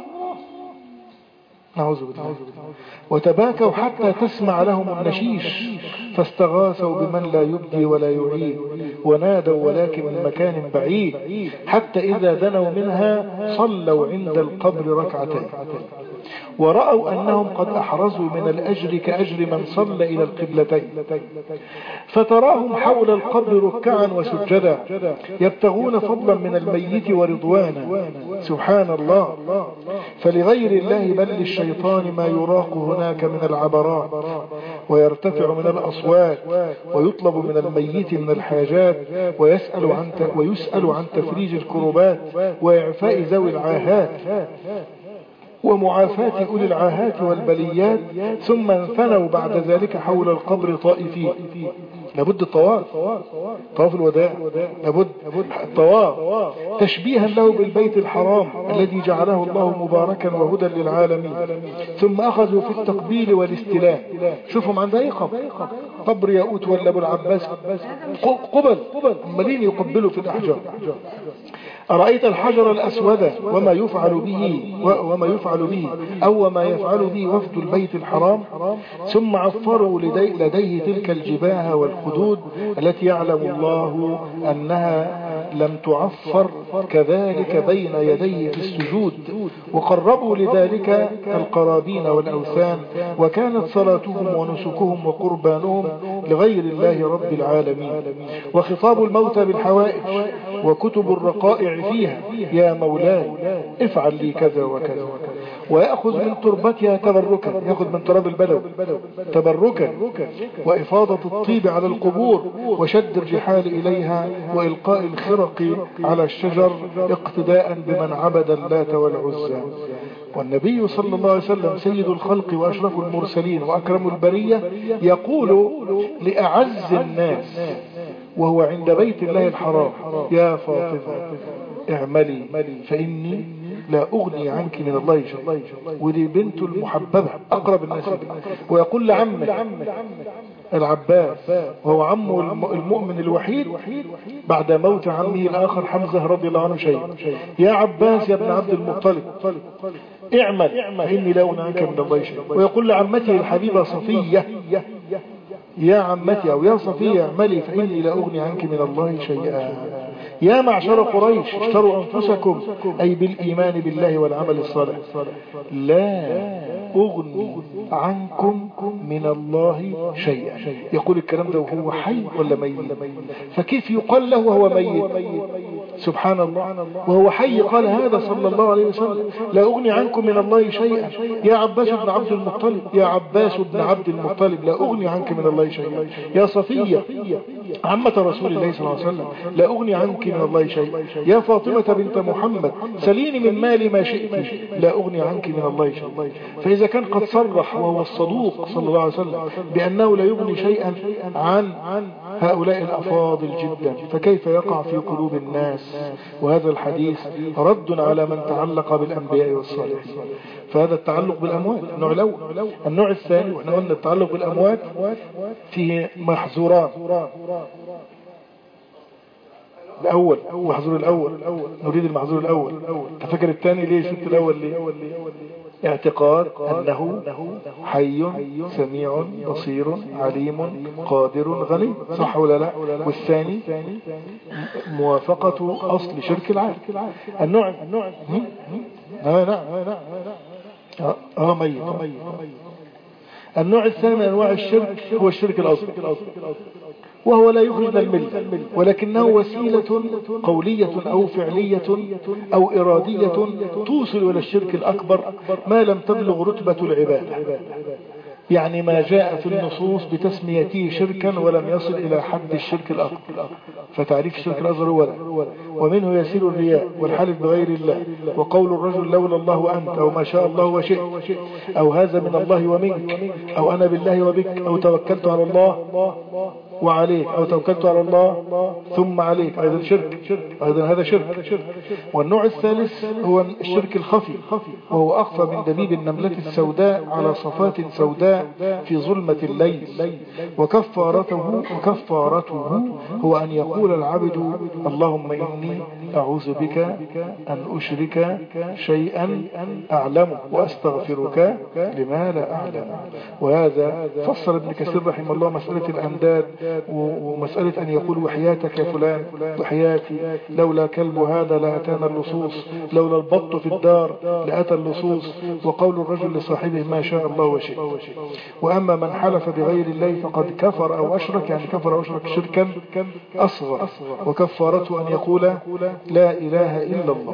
نعوذ بالله. وتباكوا حتى تسمع لهم النشيش فاستغاثوا بمن لا يبدي ولا يعيد ونادوا ولكن من مكان بعيد حتى إذا دنوا منها صلوا عند القبر ركعتين ورأوا أنهم قد أحرزوا من الأجر كأجر من صلى إلى القبلتين فتراهم حول القبر ركعا وسجدا يبتغون فضلا من الميت ورضوانا. سبحان الله. فلغير الله بل للشيطان ما يراق هناك من العبرات ويرتفع من الأصوات ويطلب من الميت من الحاجات ويسأل عن ويسأل عن تفريج الكربات وإعفاء ذوي العاهات ومعافاة أولي العاهات والبليات ثم انثنوا بعد ذلك حول القبر طائفين. لابد الطواف طواف الوداع لابد الطواف تشبيها له بالبيت الحرام الذي جعله الله مباركا وهدى للعالمين. ثم أخذوا في التقبيل والاستلام. شوفهم عند أي قبر قبر ياقوت ولا أبو العباس قبل أمالين يقبلوا في الأحجار. أرأيت الحجر الأسود وما يفعل به وما يفعل به أو ما يفعل به وفد البيت الحرام ثم عفروا لدي لديه تلك الجباه والخدود التي يعلم الله أنها لم تعفر كذلك بين يديه في السجود، وقربوا لذلك القرابين والأوثان، وكانت صلاتهم ونسكهم وقربانهم لغير الله رب العالمين. وخطاب الموتى بالحوائج وكتب الرقائع فيها يا مولاي افعل لي كذا وكذا، ويأخذ من تربتها تبركا، يأخذ من تراب البلد تبركا، وإفاضة الطيب على القبور، وشد الرحال إليها، وإلقاء الخرق على الشجر اقتداء بمن عبد اللات والعزى. والنبي صلى الله عليه وسلم سيد الخلق وأشرف المرسلين وأكرم البرية يقول لأعز الناس وهو عند بيت الله الحرام يا فاطمة اعملي فإني لا أغني عنك من الله شيء. ودي بنت المحببة أقرب الناس، ويقول لعمه العباس وهو عمه المؤمن الوحيد بعد موت عمه الآخر حمزة رضي الله عنه شيء، يا عباس يا ابن عبد المطلب اعمل فإني لا أغني عنك من الله شيء. ويقول لعمته الحبيبة صفية يا عمتي أو يا صفية اعملي فإني لا أغني عنك من الله شيئا. يا معشر قريش اشتروا أنفسكم أي بالإيمان بالله والعمل الصالح لا أغني عنكم من الله شيئا. يقول الكلام ده وهو حي ولا ميت؟ فكيف يقال له وهو ميت؟ سبحان الله، وهو حي قال هذا صلى الله عليه وسلم لا أغني عنكم من الله شيئا. يا عباس بن عبد المطلب يا عباس بن عبد المطلب لا أغني عنك من الله شيئا. يا صفية عمة رسول الله صلى الله عليه وسلم لا أغني عنك من الله شيئا. يا فاطمة بنت محمد سليني من مالي ما شئت لا أغني عنك من الله شيئا. فإذا كان قد صرح وهو الصدوق صلى الله عليه وسلم بأنه لا يغني شيئا عن هؤلاء الأفاضل جدا، فكيف يقع في قلوب الناس؟ وهذا الحديث رد على من تعلق بالأنبياء والصالحين. فهذا التعلق بالأموات النوع الأول. النوع الثاني وإحنا قلنا التعلق بالأموات فيه محظوران. الأول المحظور الأول نريد المحظور الأول. تفكر الثاني ليه شفت الأول ليه؟ اعتقاد أنه حي سميع بصير عليم قادر غني، صح ولا لا؟ والثاني موافقة أصل شرك العالم. النوع اه نعم اه ميت. النوع الثاني من أنواع الشرك هو الشرك الأصغر، وهو لا يخرج من الملة، ولكنه وسيلة قولية أو فعلية أو إرادية توصل إلى الشرك الأكبر ما لم تبلغ رتبة العبادة. يعني ما جاء في النصوص بتسميته شركا ولم يصل إلى حد الشرك الأكبر. فتعريف الشرك الأصغر هو ذا. ومنه يسير الرياء والحلف بغير الله، وقول الرجل لولا الله أنت، أو ما شاء الله وشئت، أو هذا من الله ومنك، أو أنا بالله وبك، أو توكلت على الله وعليك، أو توكلت على الله ثم عليك، أيضا شرك، أيضا هذا شرك. والنوع الثالث هو الشرك الخفي، وهو أخفى من دبيب النملة السوداء على صفات سوداء في ظلمة الليل. وكفارته وكفارته هو أن يقول العبد اللهم إني أعوذ بك أن أشرك شيئا أعلمه وأستغفرك لما لا أعلم. وهذا فسر ابن كثير رحمه الله مسألة الأنداد ومسألة أن يقول وحياتك يا فلان وحياتي لولا كلب هذا لأتانا اللصوص، لولا البط في الدار لأتى اللصوص، وقول الرجل لصاحبه ما شاء الله وشئت. وأما من حلف بغير الله فقد كفر أو أشرك، يعني كفر أو أشرك شركا أصغر، وكفارته أن يقول لا إله إلا الله.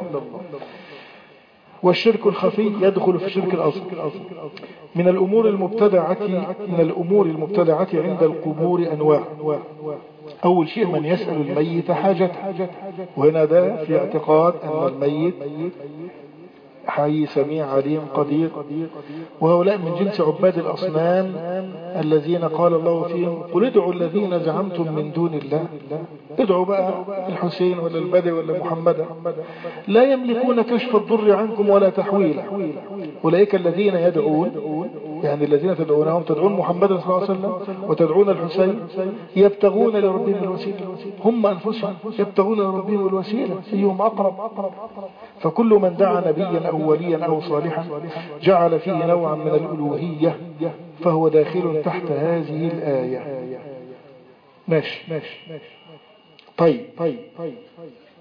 والشرك الخفي يدخل في الشرك الأصغر. من الأمور المبتدعة من الأمور المبتدعة عند القبور أنواع. أول شيء من يسأل الميت حاجته، وهنا ده في اعتقاد أن الميت حي سميع عليم قدير، وهؤلاء من جنس عباد الأصنام الذين قال الله فيهم قل ادعوا الذين زعمتم من دون الله. ادعوا بقى الحسين ولا البدوي ولا محمد، لا يملكون كشف الضر عنكم ولا تحويله. أولئك الذين يدعون، يعني الذين تدعونهم تدعون محمد صلى الله عليه وسلم وتدعون الحسين، يبتغون لربهم الوسيلة، هم أنفسهم يبتغون لربهم الوسيلة أيهم أقرب. فكل من دعا نبيا أو وليا أو صالحا جعل فيه نوعا من الألوهية فهو داخل تحت هذه الآية. ماشي طيب طيب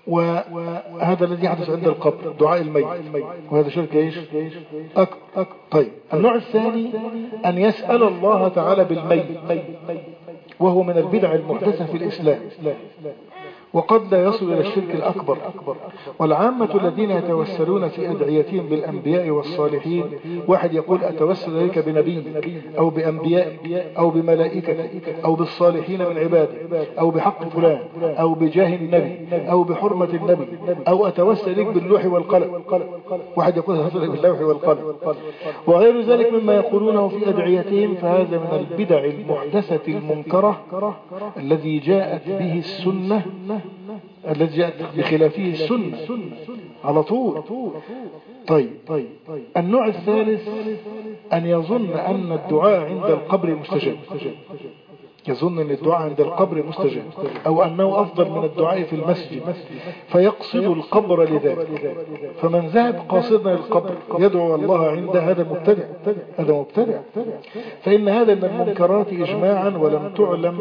وهذا الذي يحدث عند القبر دعاء الميت، وهذا شرك ايش أكبر. طيب النوع الثاني أن يسأل الله تعالى بالميت، وهو من البدع المحدثة في الإسلام، وقد لا يصل إلى الشرك الأكبر. والعامة الذين يتوسلون في أدعيتهم بالأنبياء والصالحين، واحد يقول أتوسل إليك بنبي أو بأنبياء أو بملائكة أو بالصالحين من عباده أو بحق فلان أو بجاه النبي أو بحرمة النبي، أو أتوسل إليك باللوح والقلم، واحد يقول أتوسل باللوح والقلم، وغير ذلك مما يقولونه في أدعيتهم، فهذا من البدع المحدثة المنكرة الذي جاءت به السنة، الذي جاءت بخلافه السنة على طول. طيب النوع الثالث أن يظن أن الدعاء عند القبر مستجاب، يظن أن الدعاء عند القبر مستجاب، أو أنه أفضل من الدعاء في المسجد، فيقصد القبر لذلك. فمن ذهب قاصدا للقبر يدعو الله عنده، هذا مبتدع، هذا مبتدع. فإن هذا من المنكرات إجماعا، ولم تعلم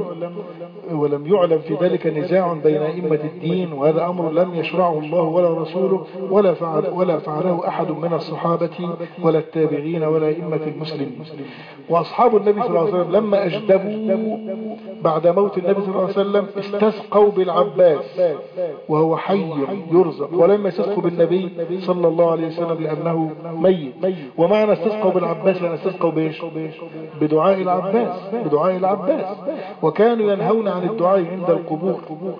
ولم يعلم في ذلك نزاع بين أئمة الدين، وهذا أمر لم يشرعه الله ولا رسوله ولا فعل ولا فعله أحد من الصحابة ولا التابعين ولا أئمة المسلمين. وأصحاب النبي صلى الله عليه وسلم لما أجدبوا بعد موت النبي صلى الله عليه وسلم استسقوا بالعباس وهو حي يرزق، ولما استسقوا بالنبي صلى الله عليه وسلم لأنه ميت. ومعنى استسقوا بالعباس لأن استسقوا بإيش؟ بدعاء العباس، بدعاء العباس. وكانوا ينهون عن الدعاء عند القبور.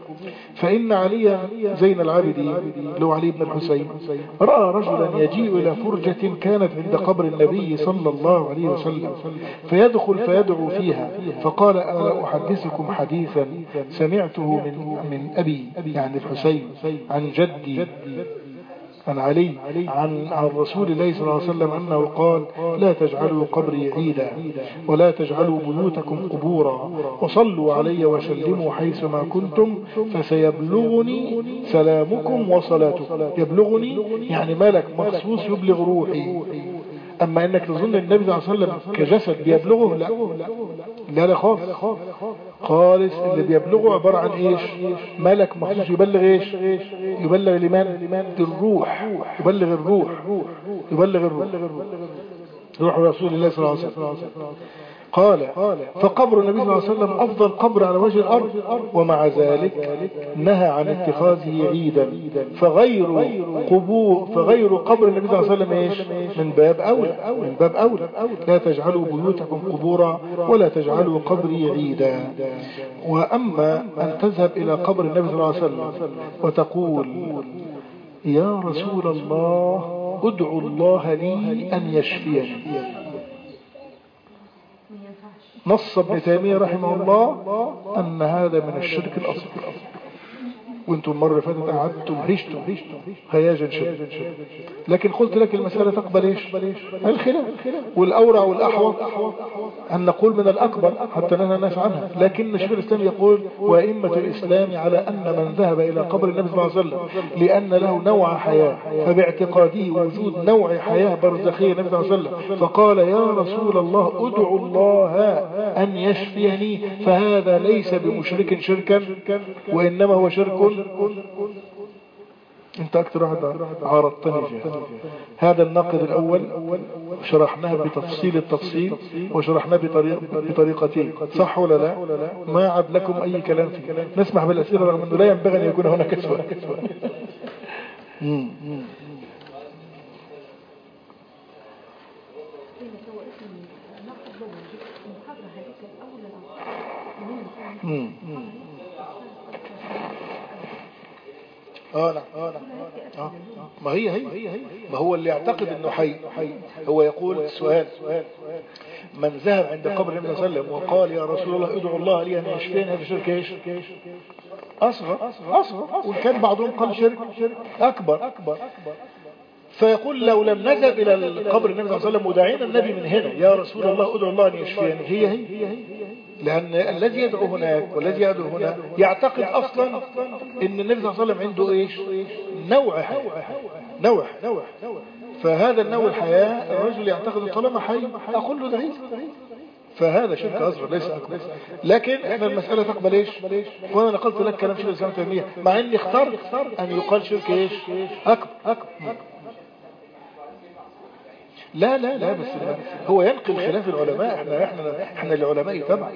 فإن علي زين العابدين لو علي بن الحسين رأى رجلا يجيء إلى فرجة كانت عند قبر النبي صلى الله عليه وسلم، فيدخل فيدعو فيها، فقال أنا أحدثكم حديثا سمعته من من أبي يعني الحسين عن جدي عن علي عن عن رسول الله صلى الله عليه وسلم أنه قال لا تجعلوا قبري عيدا ولا تجعلوا بيوتكم قبورا وصلوا علي وسلموا حيثما كنتم فسيبلغني سلامكم وصلاتكم. يبلغني يعني ملك مخصوص يبلغ روحي. أما إنك تظن النبي صلى الله عليه وسلم كجسد بيبلغه، لا لا لا خالص خالص. اللي بيبلغه عبارة عن إيش؟ ملك مخصوص يبلغ إيش؟ يبلغ لمن؟ للروح، يبلغ الروح، يبلغ الروح روح رسول الله صلى الله عليه وسلم. قال فقبر النبي صلى الله عليه وسلم أفضل قبر على وجه الأرض، ومع ذلك نهى عن اتخاذه عيدا، فغير قبور فغير قبر النبي صلى الله عليه وسلم إيش؟ من باب أولى، من باب أولى. لا تجعلوا بيوتكم قبورا ولا تجعلوا قبري عيدا. وأما أن تذهب إلى قبر النبي صلى الله عليه وسلم وتقول يا رسول الله ادعو الله لي أن يشفيني، نص ابن تيمية رحمه الله أن هذا من الشرك الأصغر. وانتم مرة فاتت قعدتم هشتم هياجا شديدا، لكن قلت لك المسألة تقبل ايش؟ الخلاف. والأورع والأحوط أن نقول من الأكبر حتى ننهى الناس عنها. لكن شيخ الإسلام يقول وأئمة الإسلام على أن من ذهب إلى قبر النبي صلى الله عليه وسلم لأن له نوع حياة، فباعتقاده وجود نوع حياة برزخية النبي صلى الله عليه وسلم، فقال يا رسول الله ادعو الله أن يشفيني، فهذا ليس بمشرك شركا، وإنما هو شرك. انت اكتر واحد عارضتني فيها. هذا الناقض الاول شرحناه بتفصيل التفصيل، وشرحناه بطريق بطريقتين، صح ولا لا؟ ما عاد لكم اي كلام فيه. نسمح بالاسئله رغم انه لا ينبغي ان يكون هناك سؤال. امم اه نعم اه نعم اه ما هي هي ما هو اللي يعتقد انه حي هو يقول السؤال من ذهب عند قبر النبي صلى الله عليه وسلم وقال يا رسول الله ادعو الله لي ان يشفيني، هذا شرك ايش؟ اصغر اصغر وكان بعضهم قال شرك اكبر. فيقول لو لم نذهب الى قبر النبي صلى الله عليه وسلم ودعينا النبي من هنا يا رسول الله ادعو الله ان يشفيني، هي هي لأن الذي يدعو هناك والذي يدعو هنا يعتقد أصلا إن النبي صلى الله عليه وسلم عنده إيش؟ نوع حياة، نوع فهذا النوع الحياة الرجل يعتقد طالما حي أقول له دعيه، فهذا شرك أصغر ليس أكبر. لكن احنا المسألة تقبل ايش؟ وانا نقلت لك كلام شيخ الإسلام ابن تيمية مع اني اخترت ان يقال شرك ايش؟ أكبر. أكبر. لا لا لا بس هو ينقل خلاف العلماء. احنا احنا احنا العلماء تبع.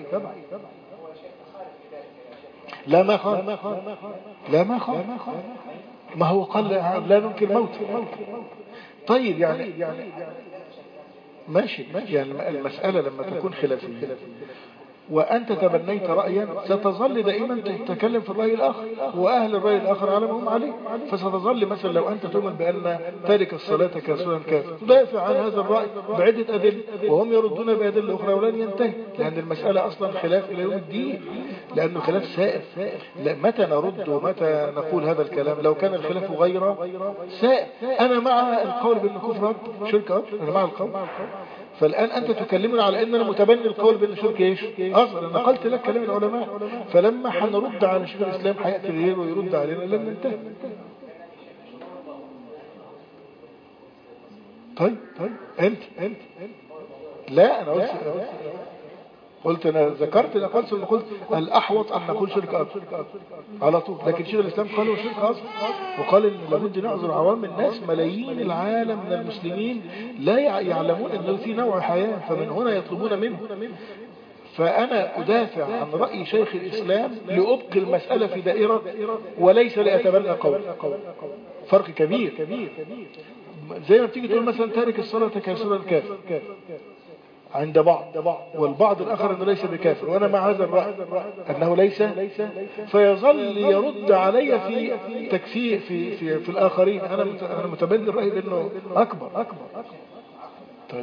لا ما خالف. لا ما خالف. ما هو قال لا ننكر موت. طيب يعني ماشي يعني المسألة لما تكون خلافية وأنت تبنيت رأيا ستظل دائما تتكلم في الرأي الآخر وأهل الرأي الآخر على ما هم عليه. فستظل مثلا لو أنت تؤمن بأن تارك الصلاة كافرا كافر تدافع عن هذا الرأي بعدة أدلة وهم يردون بأدلة أخرى ولن ينتهي لأن المسألة أصلا خلاف إلى يوم الدين لأنه خلاف سائر. متى نرد ومتى نقول هذا الكلام لو كان الخلاف غير سائر. أنا مع القول بأن كفر شرك أكبر أنا مع القول. فالآن أنت تكلمنا على أننا متبني القول بأن شرك إيش أصغر. أنا نقلت لك كلام العلماء فلما حنرد على شيخ الإسلام حيأتي غيره ويرد علينا لن ننتهي. طيب طيب أنت أنت لا أنا قلت قلت أنا ذكرت الأقل ثم قلت الأحوط أن نقول شرك أكبر على طول. لكن شيخ الإسلام قالوا شرك أصغر وقال إن لابد نعذر عوام الناس. ملايين العالم من المسلمين لا يعلمون أنه في نوع حياة فمن هنا يطلبون منه. فأنا أدافع عن رأي شيخ الإسلام لأبقي المسألة في دائرة وليس لأتبنى قول. فرق كبير. زي ما بتيجي تقول مثلا تارك الصلاة كافرا كافر عند بعض والبعض الآخر أنه ليس بكافر وأنا مع هذا الرأي أنه ليس فيظل يرد علي في تكفير في في في الآخرين. أنا أنا متبني الرأي بأنه أكبر أكبر. طيب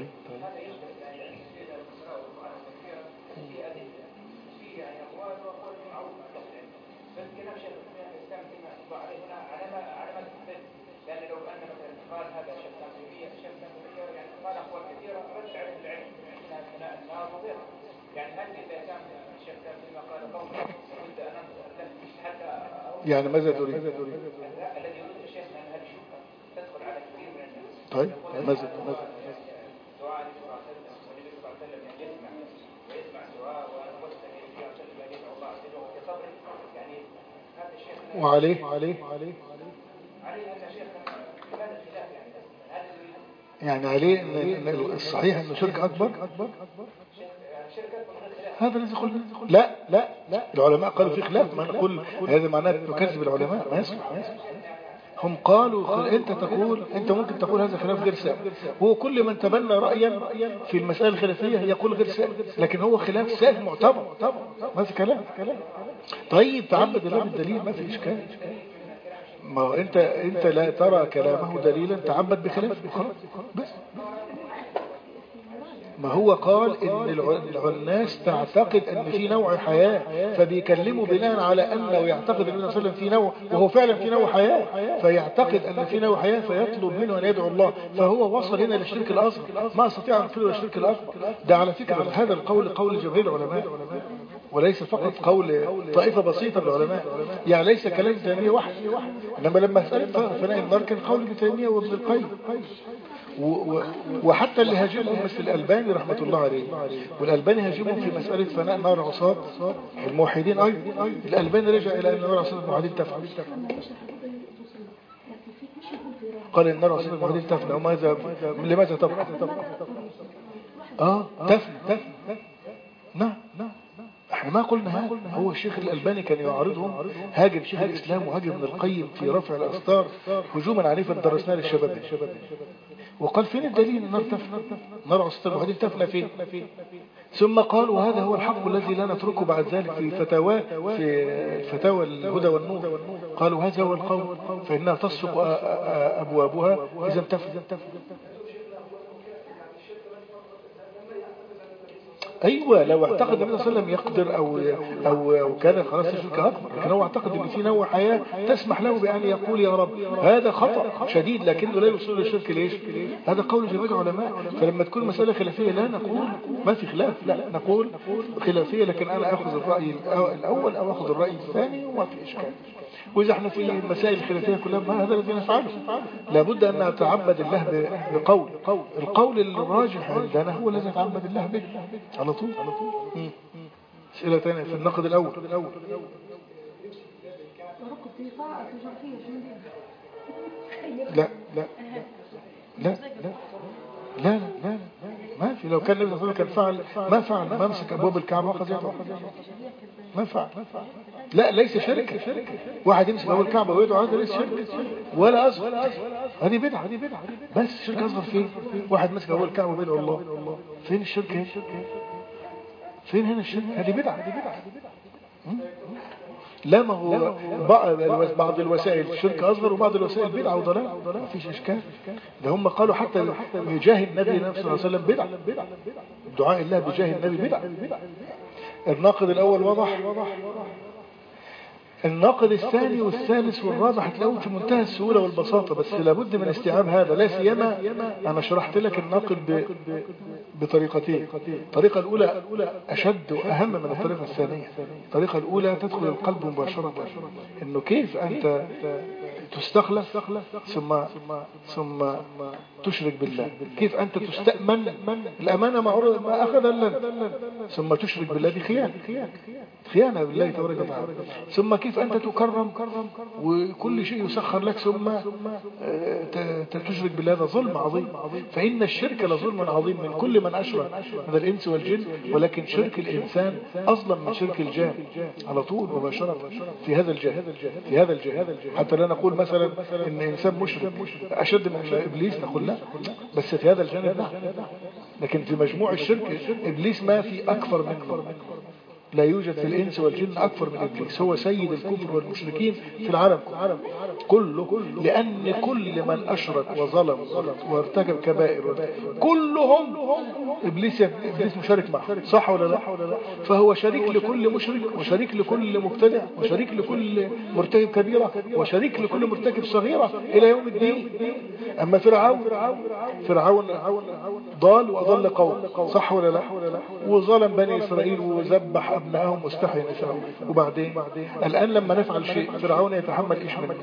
يعني ماذا تريد؟ الذي يريد الشيخ أن هذه الشبهة تدخل على كثير من الناس. طيب ماذا ماذا؟ دعاء النبي صلى الله عليه وسلم والنبي صلى الله عليه وسلم يعني يسمع ويسمع دعاء وأنا قلت النبي صلى الله عليه وسلم يعني يدعو الله عز وجل في صبره يعني هذا الشيخ وعليه وعليه وعليه عليه أن الشيخ هذا الخلاف يعني هذا يعني عليه أن الصحيح أنه شرك أكبر أكبر هذا الذي قلنا. لا لا لا العلماء قالوا في خلاف ما نقول هذا معناه تكذب العلماء ما يصلح. هم قالوا انت تقول انت ممكن تقول هذا خلاف غير سائغ. هو كل من تبنى رأيا في المسائل الخلافية يقول غير سائغ لكن هو خلاف سائغ معتبر ما في كلام. طيب تعبد الله بالدليل ما في إشكال. ما هو انت انت لا ترى كلامه دليلا تعبد بخلاف بس. ما هو قال ان الناس تعتقد ان في نوع حياة فبيكلموا بناء على انه يعتقد النبي صلى الله عليه وسلم في نوع وهو فعلا في نوع حياة فيعتقد ان في نوع حياة فيطلب منه ان يدعو الله فهو وصل هنا للشرك الاصغر ما استطيع ان يصل للشرك الاكبر. ده على فكرة هذا القول قول جماهير العلماء وليس فقط قول طائفة بسيطة من العلماء يعني ليس كلام تيمية واحد. انما لما سألت فناء النار كان قول ابن تيمية وابن القيم وحتى اللي هاجمهم مثل الألباني رحمة الله عليه. والألباني هاجمهم في مسألة فناء نار عصاة الموحدين أيضا. الألباني رجع إلى أن نار عصاة الموحدين تفنى قال النار عصاة الموحدين تفنى وماذا لماذا تبقى آه تفنى تفنى نعم نعم احنا ما قلنا هذا. هو الشيخ الألباني كان يعارضهم هاجم شيخ الإسلام وهاجم ابن القيم في رفع الأستار هجوما عنيفا درسناه للشباب وقال فين الدليل النار تفنى نار عصاة الموحدين تفنى فين. ثم قال وهذا هو الحق الذي لا نتركه بعد ذلك في فتاوى في فتاوى الهدى والنور قالوا هذا هو القول فإنها تصفق أبوابها إذا انتفى. أيوة لو اعتقد النبي صلى الله عليه وسلم يقدر أو, أو, أو كان خلاص شرك أكبر لكن هو اعتقد أن في نوع حياة تسمح له بأن يقول يا رب هذا خطأ شديد لكنه لا يوصل للشرك ليش. هذا قول جميع العلماء. فلما تكون مسألة خلافية لا نقول ما في خلاف لا نقول خلافية لكن أنا أخذ الرأي الأول أو أخذ الرأي الثاني وما في إشكال. وإذا احنا في المسائل الخلافية كلها ما هذا الذي نفعله. لابد أن نتعبد الله بقول، القول الراجح عندنا هو الذي نتعبد الله به على طول. أسئلة ثانية في النقد الأول. لا لا لا لا لا لا ما في. لو كان النبي صلى الله عليه وسلم كان فعل ما فعل، ما مسك أبواب الكعبة وأخذ يده، ما فعل. لا ليس شركة، واحد يمسك أبواب الكعبة ويدعو هذا ليس شركة ولا أصغر، هذه بدعة. بس شركة أصغر فين؟ واحد مسك أبواب الكعبة ويدعو الله، فين الشركة؟ فين هنا الشركة؟ هذه بدعة. لا ما هو بعض الوسائل شركة أصغر وبعض الوسائل بدعة وضلال، ما فيش إشكال. ده هم قالوا حتى بجاه النبي نفسه صلى الله عليه وسلم بدعة، دعاء الله بجاه النبي بدعة. الناقد الأول واضح. الناقد الثاني والثالث والرابع هتلاقوهم في منتهى السهولة والبساطة، بس لابد من استيعاب هذا. لا سيما أنا شرحت لك الناقد بطريقتين. الطريقة الأولى أشد وأهم من الطريقة الثانية. الطريقة الأولى تدخل القلب مباشرة، إنه كيف أنت تستخلف ثم ثم تشرك بالله، كيف أنت تستأمن الأمانة معروضة ما أخذ لنا ثم تشرك بالله، دي خيانة خيانة بالله تبارك وتعالى. ثم كيف أنت تكرم وكل شيء يسخر لك ثم تشرك بالله، هذا ظلم عظيم. فإن الشرك لظلم عظيم من كل من أشرك من الإنس والجن، ولكن شرك الإنسان أظلم من شرك الجان على طول مباشرة في هذا الجهل في هذا الجهل حتى لا نقول مثلا إن إنسان مشرك أشد من إبليس، نقول لا، بس في هذا الجانب لا. لكن في مجموع الشرك إبليس ما في أكثر منه، لا يوجد في الإنس والجن أكثر من إبليس، هو سيد الكفر والمشركين في العالم كله. لأن كل من أشرك وظلم وارتكب كبائر كلهم إبليس إبليس مشارك معه، صح ولا لا؟ فهو شريك لكل مشرك وشريك لكل مبتدع وشريك لكل مرتكب كبيرة وشريك لكل مرتكب صغيرة إلى يوم الدين. أما فرعون فرعون ضال وأضل قوم، صح ولا لا؟ وظلم بني إسرائيل وذبح أبنائهم واستحيا نساءهم. وبعدين الآن لما نفعل شيء فرعون يتحمل إيش منه؟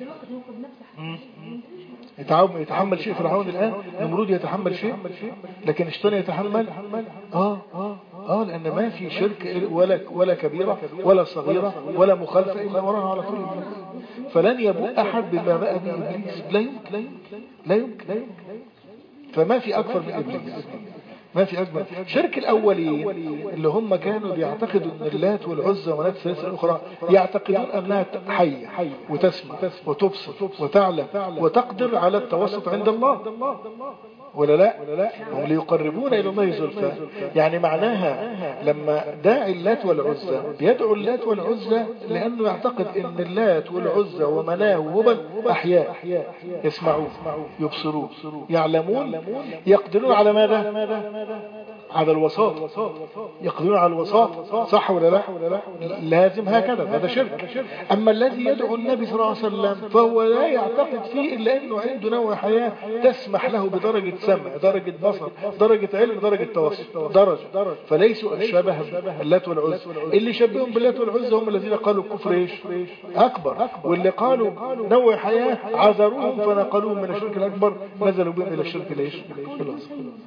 يتحمل شيء فرعون الآن، نمرود يتحمل شيء، لكن الشيطان يتحمل آه آه آه لأن ما في شرك ولا ولا كبيرة ولا صغيرة ولا مخالفة إلا وراها على طول. فلن يبوء أحد بما بقى به إبليس، لا يمكن لا يمكن لا يمكن. فما في أكثر من إبليس، ما في أكبر. شرك الأولين اللي هم كانوا بيعتقدوا أن اللات والعزى ومنات الثلاثة الأخرى يعتقدون أنها حية وتسمع وتبصر وتعلم وتقدر على التوسط عند الله، ولا لا؟ هم ليقربون إلى الله زلفى. يعني معناها لما داعي اللات والعزى بيدعو اللات والعزى لأنه يعتقد أن اللات والعزى ومناه وهبل أحياء يسمعون يبصرون يعلمون يقدرون على ماذا؟ على الوساط، يقدرون على الوساط، صح ولا لا؟ لازم هكذا، هذا شرك. أما الذي يدعو النبي صلى الله عليه وسلم فهو لا يعتقد فيه إلا أنه عنده نوع حياة تسمح له بدرجة سمع، درجة بصر، درجة علم، درجة توسط، درجة. فليسوا شبه اللات والعزى. اللي شبههم باللات والعزى هم الذين قالوا الكفر ايش أكبر، واللي قالوا نوع حياة عذروهم فنقلوهم من الشرك الأكبر نزلوا بهم إلى الشرك ليش خلاص.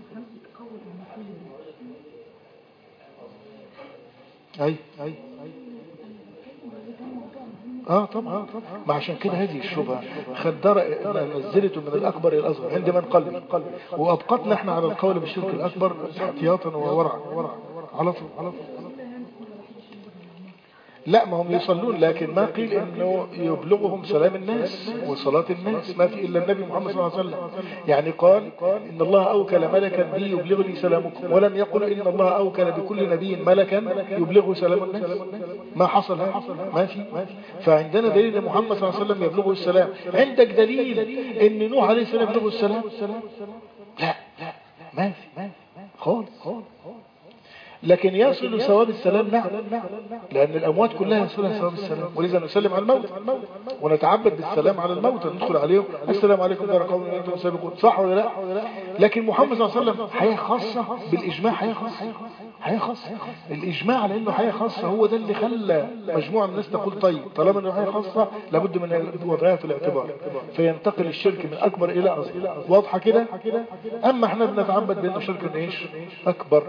أي أي اه طبعا. ما عشان كده هذه الشبهة خدر نزلته من الأكبر إلى الأصغر عند من قلبي، وأبقتنا احنا على القول بالشرك الأكبر احتياطا وورعا على طول على طول. لا ما هم يصلون، لكن ما قيل انه يبلغهم سلام الناس وصلاة الناس، ما في الا النبي محمد صلى الله عليه وسلم. يعني قال ان الله اوكل ملكا بي يبلغني سلامكم، ولم يقل ان الله اوكل بكل نبي ملكا يبلغه سلام الناس. ما حصل هذا، ما في. فعندنا دليل ان محمد صلى الله عليه وسلم يبلغه السلام. عندك دليل ان نوح عليه السلام يبلغه السلام؟ لا لا ما في ما في خالص. لكن يصل ثواب السلام نعم، لأن الأموات كلها يصلها ثواب السلام، ولذا نسلم على الموت ونتعبد بالسلام على الموت، ندخل عليهم السلام عليكم دار قوم أنتم سابقون، صح ولا لا؟ لكن محمد صلى الله عليه وسلم حياة خاصة بالإجماع، حياة خاصة حياة خاصة. الإجماع على إنه حياة خاصة هو ده اللي خلى مجموعة من الناس تقول طيب طالما إنه حياة خاصة لابد من وضعها في الاعتبار، فينتقل الشرك من أكبر إلى أصغر. واضحة كده؟ أما إحنا بنتعبد بأنه شرك إيش؟ أكبر.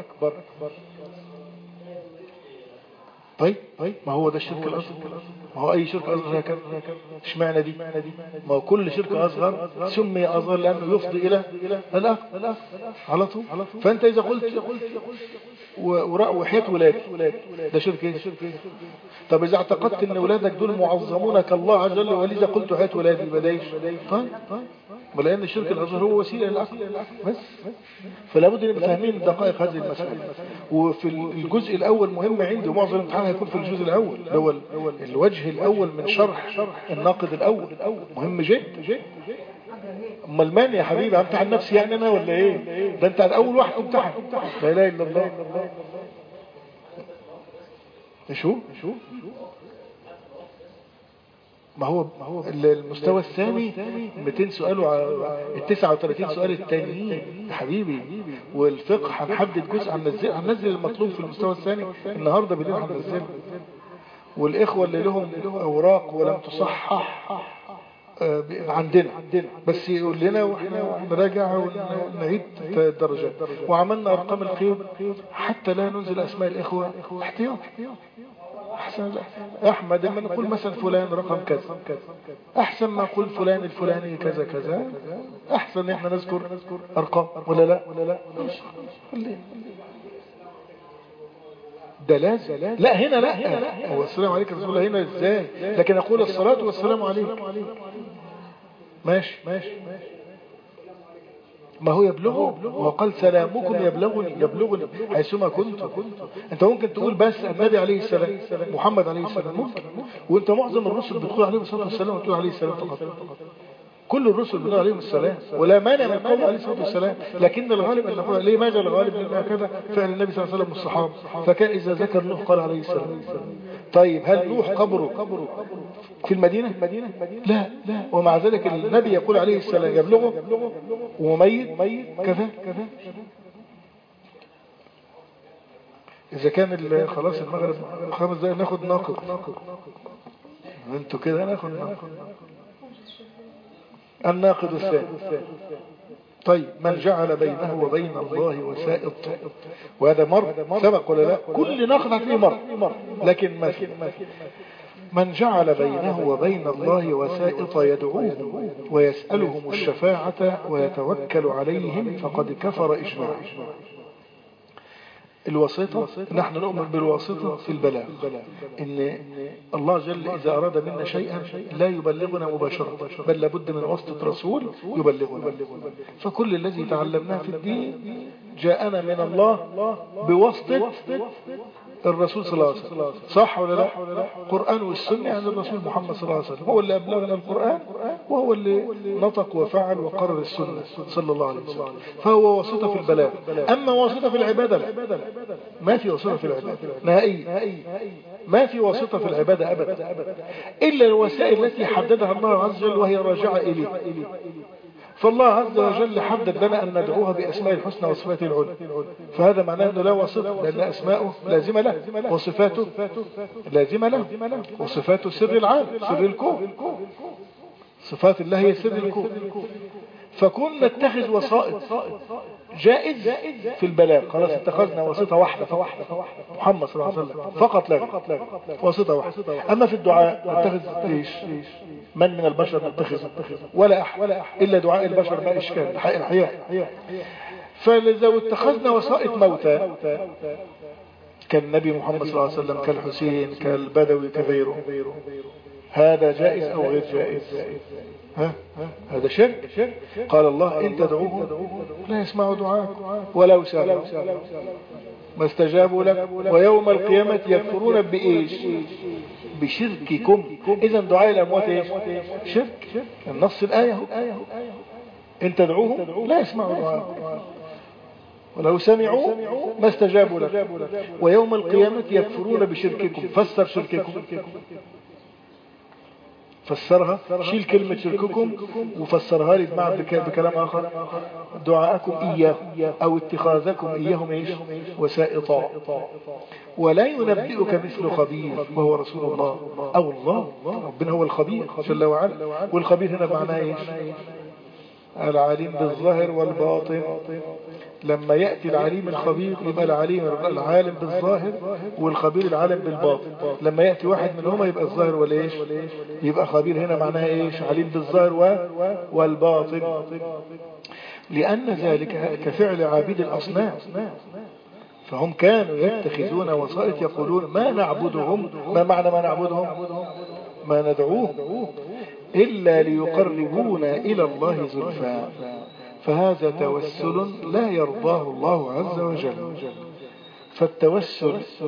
طيب طيب ما هو ده الشرك الأصغر، ما هو أي شرك أصغر هكذا. اشمعنى دي؟ ما هو كل شرك أصغر سمي أصغر لأنه يفضي إلى الأكبر على طول. فأنت إذا قلت وحياة ولادي ده شرك إيه؟ طب إذا اعتقدت أن ولادك دول معظمون كالله عز وجل ولذا قلت حياة ولادي بدايش، طيب ولأن الشرك الأصغر هو وسيلة للأكبر بس. فلا بد نبقى فاهمين دقائق هذه المسألة. وفي الجزء الأول مهم عندي، ومعظم الامتحان هيكون في الجزء الأول هو الوجه الأول من شرح الناقد الأول، مهم جدا. امال من يا حبيبي امتحن نفسي يعني انا ولا ايه؟ ده انت اول واحد امتحن. لا اله الا الله. شو شو ما هو المستوى الثاني مئتين سؤال ال تسعة وثلاثين سؤال التانيين يا حبيبي. والفقه هنحدد جزء هننزل هننزل المطلوب في المستوى الثاني النهارده بالليل هننزله. والاخوه اللي لهم اوراق ولم تصحح عندنا بس يقول لنا واحنا نراجع ونعيد الدرجات. وعملنا ارقام القيود حتى لا ننزل اسماء الاخوه احتياط. احسن احمد لما نقول مثلا فلان رقم كذا احسن ما نقول فلان الفلاني كذا كذا، احسن احنا نذكر ارقام ولا لا ولا لا ده لازم. لا هنا لا هو السلام عليكم رسول الله هنا ازاي؟ لكن اقول الصلاة والسلام عليكم ماشي ماشي ما هو يبلغه. وقال سلامكم يبلغني يبلغني حيثما كنت. انت ممكن تقول بس النبي عليه السلام محمد عليه السلام ممكن، وانت معظم الرسل بتقول عليه الصلاة والسلام وتقول عليه السلام فقط. كل الرسل بنقول عليهم السلام ولا مانع من قول عليه الصلاة والسلام، لكن الغالب أن نقول ليه ماذا الغالب لأن هكذا فعل النبي صلى الله عليه وسلم والصحابة. فكان إذا ذكر نوح قال عليه السلام. طيب هل نوح قبره في المدينة؟ لا لا ومع ذلك النبي يقول عليه السلام يبلغه وميت كذا كذا. إذا كان خلاص المغرب خمس دقائق ناخد ناقد انتوا كده ناخد ناقد. الناقد الثاني طيب من جعل بينه وبين الله وسائط، وهذا مر سبق ولا لا؟ كل ناقد هتلاقيه مر. لكن مثل من جعل بينه وبين الله وسائط يدعوهم ويسألهم الشفاعة ويتوكل عليهم فقد كفر إجماعا. الواسطة نحن نؤمن بالواسطة في البلاغ، إن الله جل إذا أراد منا شيئا لا يبلغنا مباشرة بل لابد من واسطة رسول يبلغنا. فكل الذي تعلمناه في الدين جاءنا من الله بواسطة الرسول صلى الله عليه وسلم، صح ولا لا؟ القرآن والسنة عن الرسول محمد صلى الله عليه وسلم هو اللي أبلغنا القرآن وهو اللي نطق وفعل وقرر السنة صلى الله عليه وسلم. فهو واسطة في البلاغ. أما واسطة في العبادة لا، ما في واسطة في العبادة نهائيا، ما في واسطة في العبادة أبدا إلا الوسائل التي حددها الله عز وجل وهي راجعة إليه. فالله عز وجل حدد لنا أن ندعوها بأسماء الحسنى وصفاته العلى، فهذا معناه أنه لا واسطة لأن أسماؤه لازمة له وصفاته لازمة له وصفاته سر العالم سر الكون. صفات الله هي سر الكون. فكن نتخذ وسائط جائز في البلاغ. خلاص اتخذنا واسطة واحدة محمد صلى الله عليه وسلم فقط لا واسطة واحدة. أما في الدعاء نتخذ ايش؟ من من البشر نتخذ ولا أحد إلا دعاء البشر ما إشكال الحياة. فلذا اتخذنا وسائط موتى كالنبي محمد صلى الله عليه وسلم كالحسين كالبدوي كغيره، هذا جائز أو غير جائز؟ ها؟ هذا شرك. قال الله إن تدعوهم لا يسمعوا دعاءكم ولو سمعوا ما استجابوا لك ويوم القيامة يكفرون بإيش؟ بشرككم. إذا دعاء الأموات إيش؟ شرك. النص الآية إن تدعوهم لا يسمعوا دعاءكم ولو سمعوا ما استجابوا لك ويوم القيامة يكفرون بشرككم. فسر شرككم فسرها، شيل كلمة شرككم وفسرها لي بمعنى بكلام آخر، دعاءكم إياه أو اتخاذكم إياهم إيش وسائطا. ولا ينبئك مثل خبير وهو رسول الله أو الله، ربنا هو الخبير جل وعلا. والخبير هنا معناه إيش؟ العليم بالظاهر والباطن. لما يأتي العليم الخبير يبقى العليم العالم بالظاهر والخبير العالم بالباطن. لما يأتي واحد منهما يبقى الظاهر ولا إيش؟ يبقى خبير هنا معناها إيش؟ عليم بالظاهر والباطن. لأن ذلك كفعل عابد الأصنام، فهم كانوا يتخذون وسائط يقولون ما نعبدهم. ما معنى ما نعبدهم؟ ما ندعوهم إلا ليقربونا إلى الله زلفى. فهذا توسل لا يرضاه الله عز وجل. فالتوسل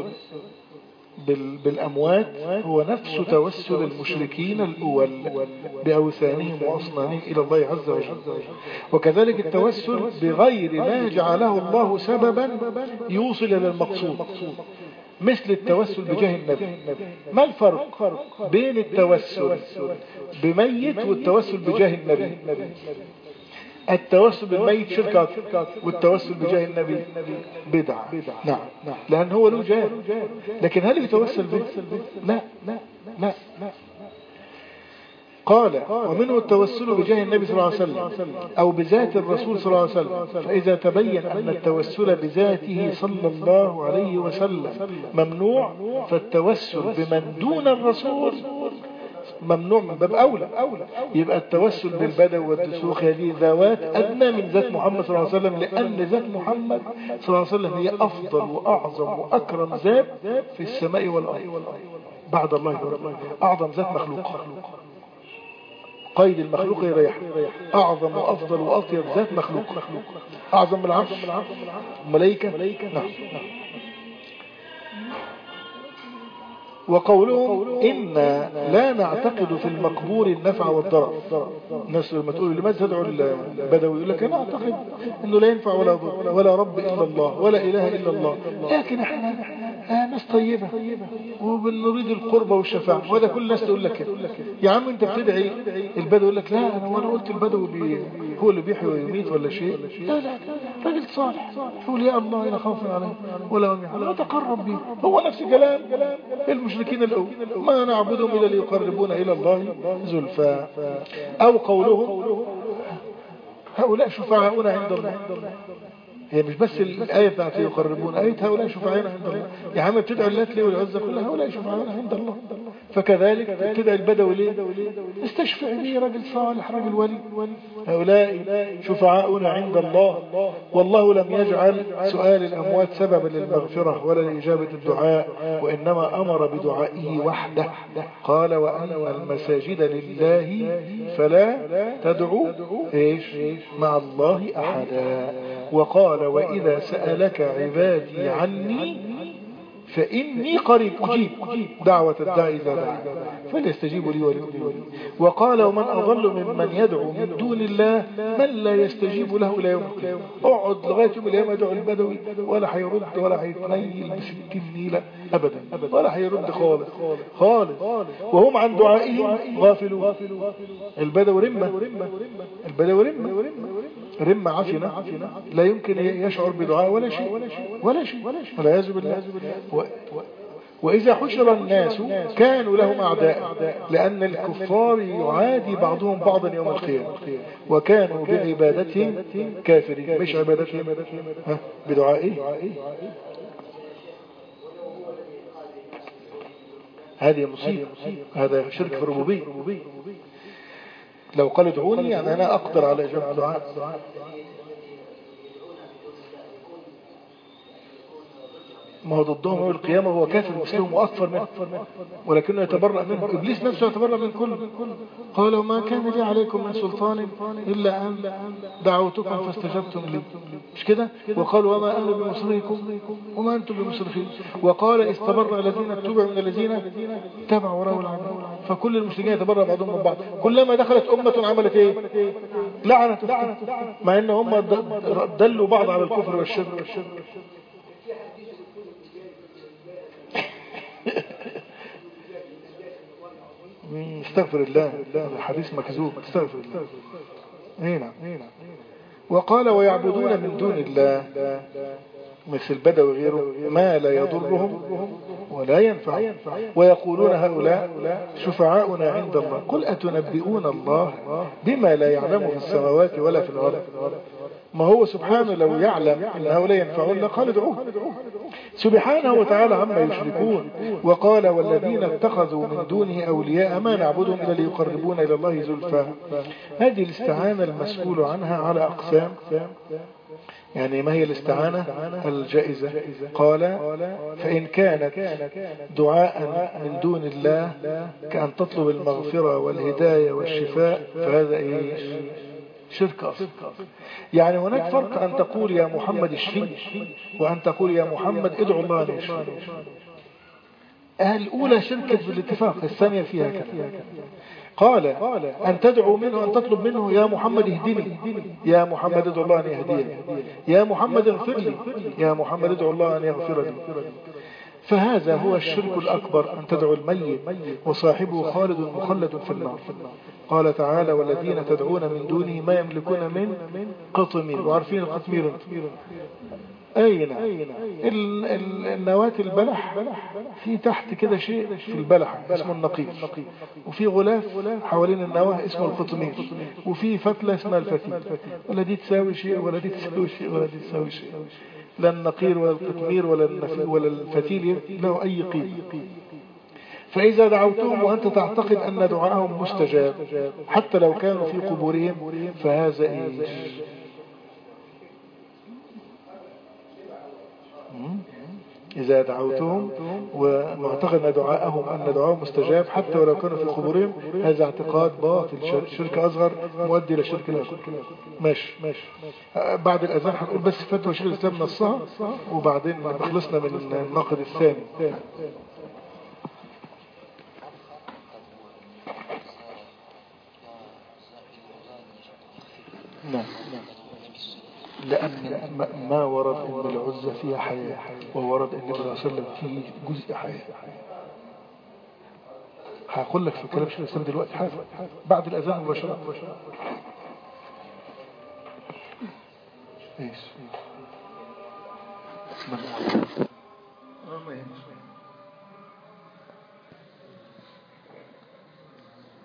بالأموات هو نفس توسل المشركين الأول بأوثانهم وأصنامهم إلى الله عز وجل. وكذلك التوسل بغير ما جعله الله سببا يوصل إلى المقصود، مثل التوسل بجاه النبي. ما الفرق بين التوسل بميت والتوسل بجاه النبي؟ التوسل بالميت شركة، والتوسل بجاه النبي بدعة. نعم، لأن هو له جاه، لكن هل يتوسل به؟ لا لا لا لا. قال ومنه التوسل بجاه النبي صلى الله عليه وسلم أو بذات الرسول صلى الله عليه وسلم. فإذا تبين أن التوسل بذاته صلى الله عليه وسلم ممنوع، فالتوسل بمن دون الرسول ممنوع من باب أولى. يبقى التوسل بالبدو والدسوخ هذه ذوات أدنى من ذات محمد صلى الله عليه وسلم، لأن ذات محمد صلى الله عليه وسلم هي أفضل وأعظم وأكرم ذات في السماء والأرض بعد الله ورب. أعظم ذات مخلوق، قيد المخلوق يريح. أعظم وأفضل وأطيب ذات مخلوق، أعظم من العرش الملائكة. نعم. وقولهم إنا لا نعتقد في المقبور النفع والضرر. الناس لما تقول لماذا تدعو البدوي يقول لك أنا أعتقد أنه لا ينفع ولا ضر ولا رب إلا الله ولا إله إلا الله، لكن احنا ناس طيبة وبنريد القربة والشفاعة. وهذا كل الناس تقول لك يا عم أنت بتدعي البدوي، يقول لك لا أنا وانا قلت البدوي هو اللي بيحيي ويميت ولا شيء. لا لا راجل صالح يقول يا الله لا خوف عليه ولا هم يحزنون وتقرب به. هو نفس الكلام المشركين الأول، ما نعبدهم إلا ليقربونا إلى الله زلفى. أو قولهم هؤلاء شفعاؤنا عند الله. هي مش بس الآية بتاعت يقربون، آية هؤلاء شفعاؤنا عند الله. يا عم بتدعي اللات ليه والعزى كلها هؤلاء شفعاؤنا عند الله. فكذلك بتدعي البدوي ليه؟ استشفع بي راجل صالح راجل ولي. هؤلاء شفعاؤنا عند الله، والله لم يجعل سؤال الأموات سببا للمغفرة ولا لإجابة الدعاء، وإنما أمر بدعائه وحده. قال وأن المساجد لله فلا تدعوا إيش مع الله أحدا. وقال وإذا سألك عبادي عني فإني قريب أجيب دعوة الداعي إذا دعا فليستجيبوا لي وليؤمنوا. وقال ومن أضل ممن يدعو من دون الله من لا يستجيب له إلى يوم القيامة. اقعد لغاية يوم القيامة يدعو البدوي ولا هيرد ولا هيتنيل بستين نيلة أبدا، ولا هيرد خالص خالص، وهم عن دعائهم غافلون. البدوي رمة، البدوي رمة رمة عفنة، لا يمكن يشعر بدعاء ولا شيء ولا شيء والعياذ بالله. وإذا حشر الناس كانوا لهم أعداء، لأن الكفار يعادي بعضهم بعضا يوم القيامة، وكانوا بعبادتهم كافرين. مش عبادتهم بدعائه. هذه مصيبة، هذا شرك في الربوبية. لو قال ادعوني يعني أنا أقدر على إجابة الدعاء. ما هو ضدهم يوم القيامة هو كافر مسلم وأكثر منه، ولكنه يتبرأ منه. إبليس نفسه يتبرأ من كل. قالوا ما كان لي عليكم من سلطان إلا أن دعوتكم فاستجبتم لي. مش كده؟ وقالوا وما أنا بمصرخكم وما أنتم بمصرخين. وقال استبرأ الذين اتبعوا من الذين تبعوا وراءوا العذاب. فكل المسلمين يتبرأ بعضهم من بعض. كلما دخلت أمة عملت إيه؟ لعنت، مع أن هم دلوا بعض على الكفر والشرك. استغفر الله، الحديث مكذوب، استغفر الله. هنا وقال ويعبدون من دون الله مثل بدو وغيره ما لا يضرهم ولا ينفعهم ويقولون هؤلاء شفعاؤنا عند الله قل أتنبئون الله بما لا يعلم في السماوات ولا في الأرض. ما هو سبحانه لو يعلم أنه لا ينفعون لقال ادعوه سبحانه وتعالى عما يشركون. وقال والذين اتخذوا من دونه أولياء ما نعبدهم إلا ليقربون إلى الله زلفى. هذه الاستعانة المسؤول عنها على أقسام. يعني ما هي الاستعانة الجائزة؟ قال فإن كانت دعاء من دون الله كأن تطلب المغفرة والهداية والشفاء فهذا إيش؟ شرك أصغر. يعني هناك فرق أن تقول يا محمد اشفي وأن تقول يا محمد ادعو الله أن يشفي. الأولى شركة بالاتفاق، الثانية فيها كذا. قال أن تدعو منه أن تطلب منه يا محمد اهدني يا محمد ادعو الله أن يهديني يا محمد اغفر لي يا محمد ادعو الله أن يغفر لي. فهذا هو الشرك الأكبر أن تدعو الميت وصاحبه خالد مخلد في النار. قال تعالى والذين تدعون من دونه ما يملكون من قطمير. وعارفين القطمير أين النواة البلح في تحت كده شيء في البلح اسمه النقير وفي غلاف حوالين النواة اسمه القطمير وفي فتلة اسمها الفتيل ولا دي تساوي شيء ولا دي تساوي شيء ولا دي تساوي شيء. لا النقير ولا القطمير ولا ولا الفتيل له أي قيمة. فإذا دعوتهم وأنت تعتقد أن دعاءهم مستجاب حتى لو كانوا في قبورهم فهذا إيش؟ إذا دعوتهم ومعتقد أن دعاءهم أن دعاءهم مستجاب حتى ولو كانوا في قبورهم هذا اعتقاد باطل شرك أصغر مؤدي إلى شرك الأكبر. ماشي بعد الأذان هنقول بس فتوى شيخ الإسلام نصها وبعدين خلصنا من النقد الثاني. نعم لأن ما ورد أن العزة فيها حياة وورد أن النبي صلى الله عليه وسلم فيه جزء حياة. هقول لك في كلام شيخ الإسلام دلوقتي حاجة بعد الأذان مباشرة. ايش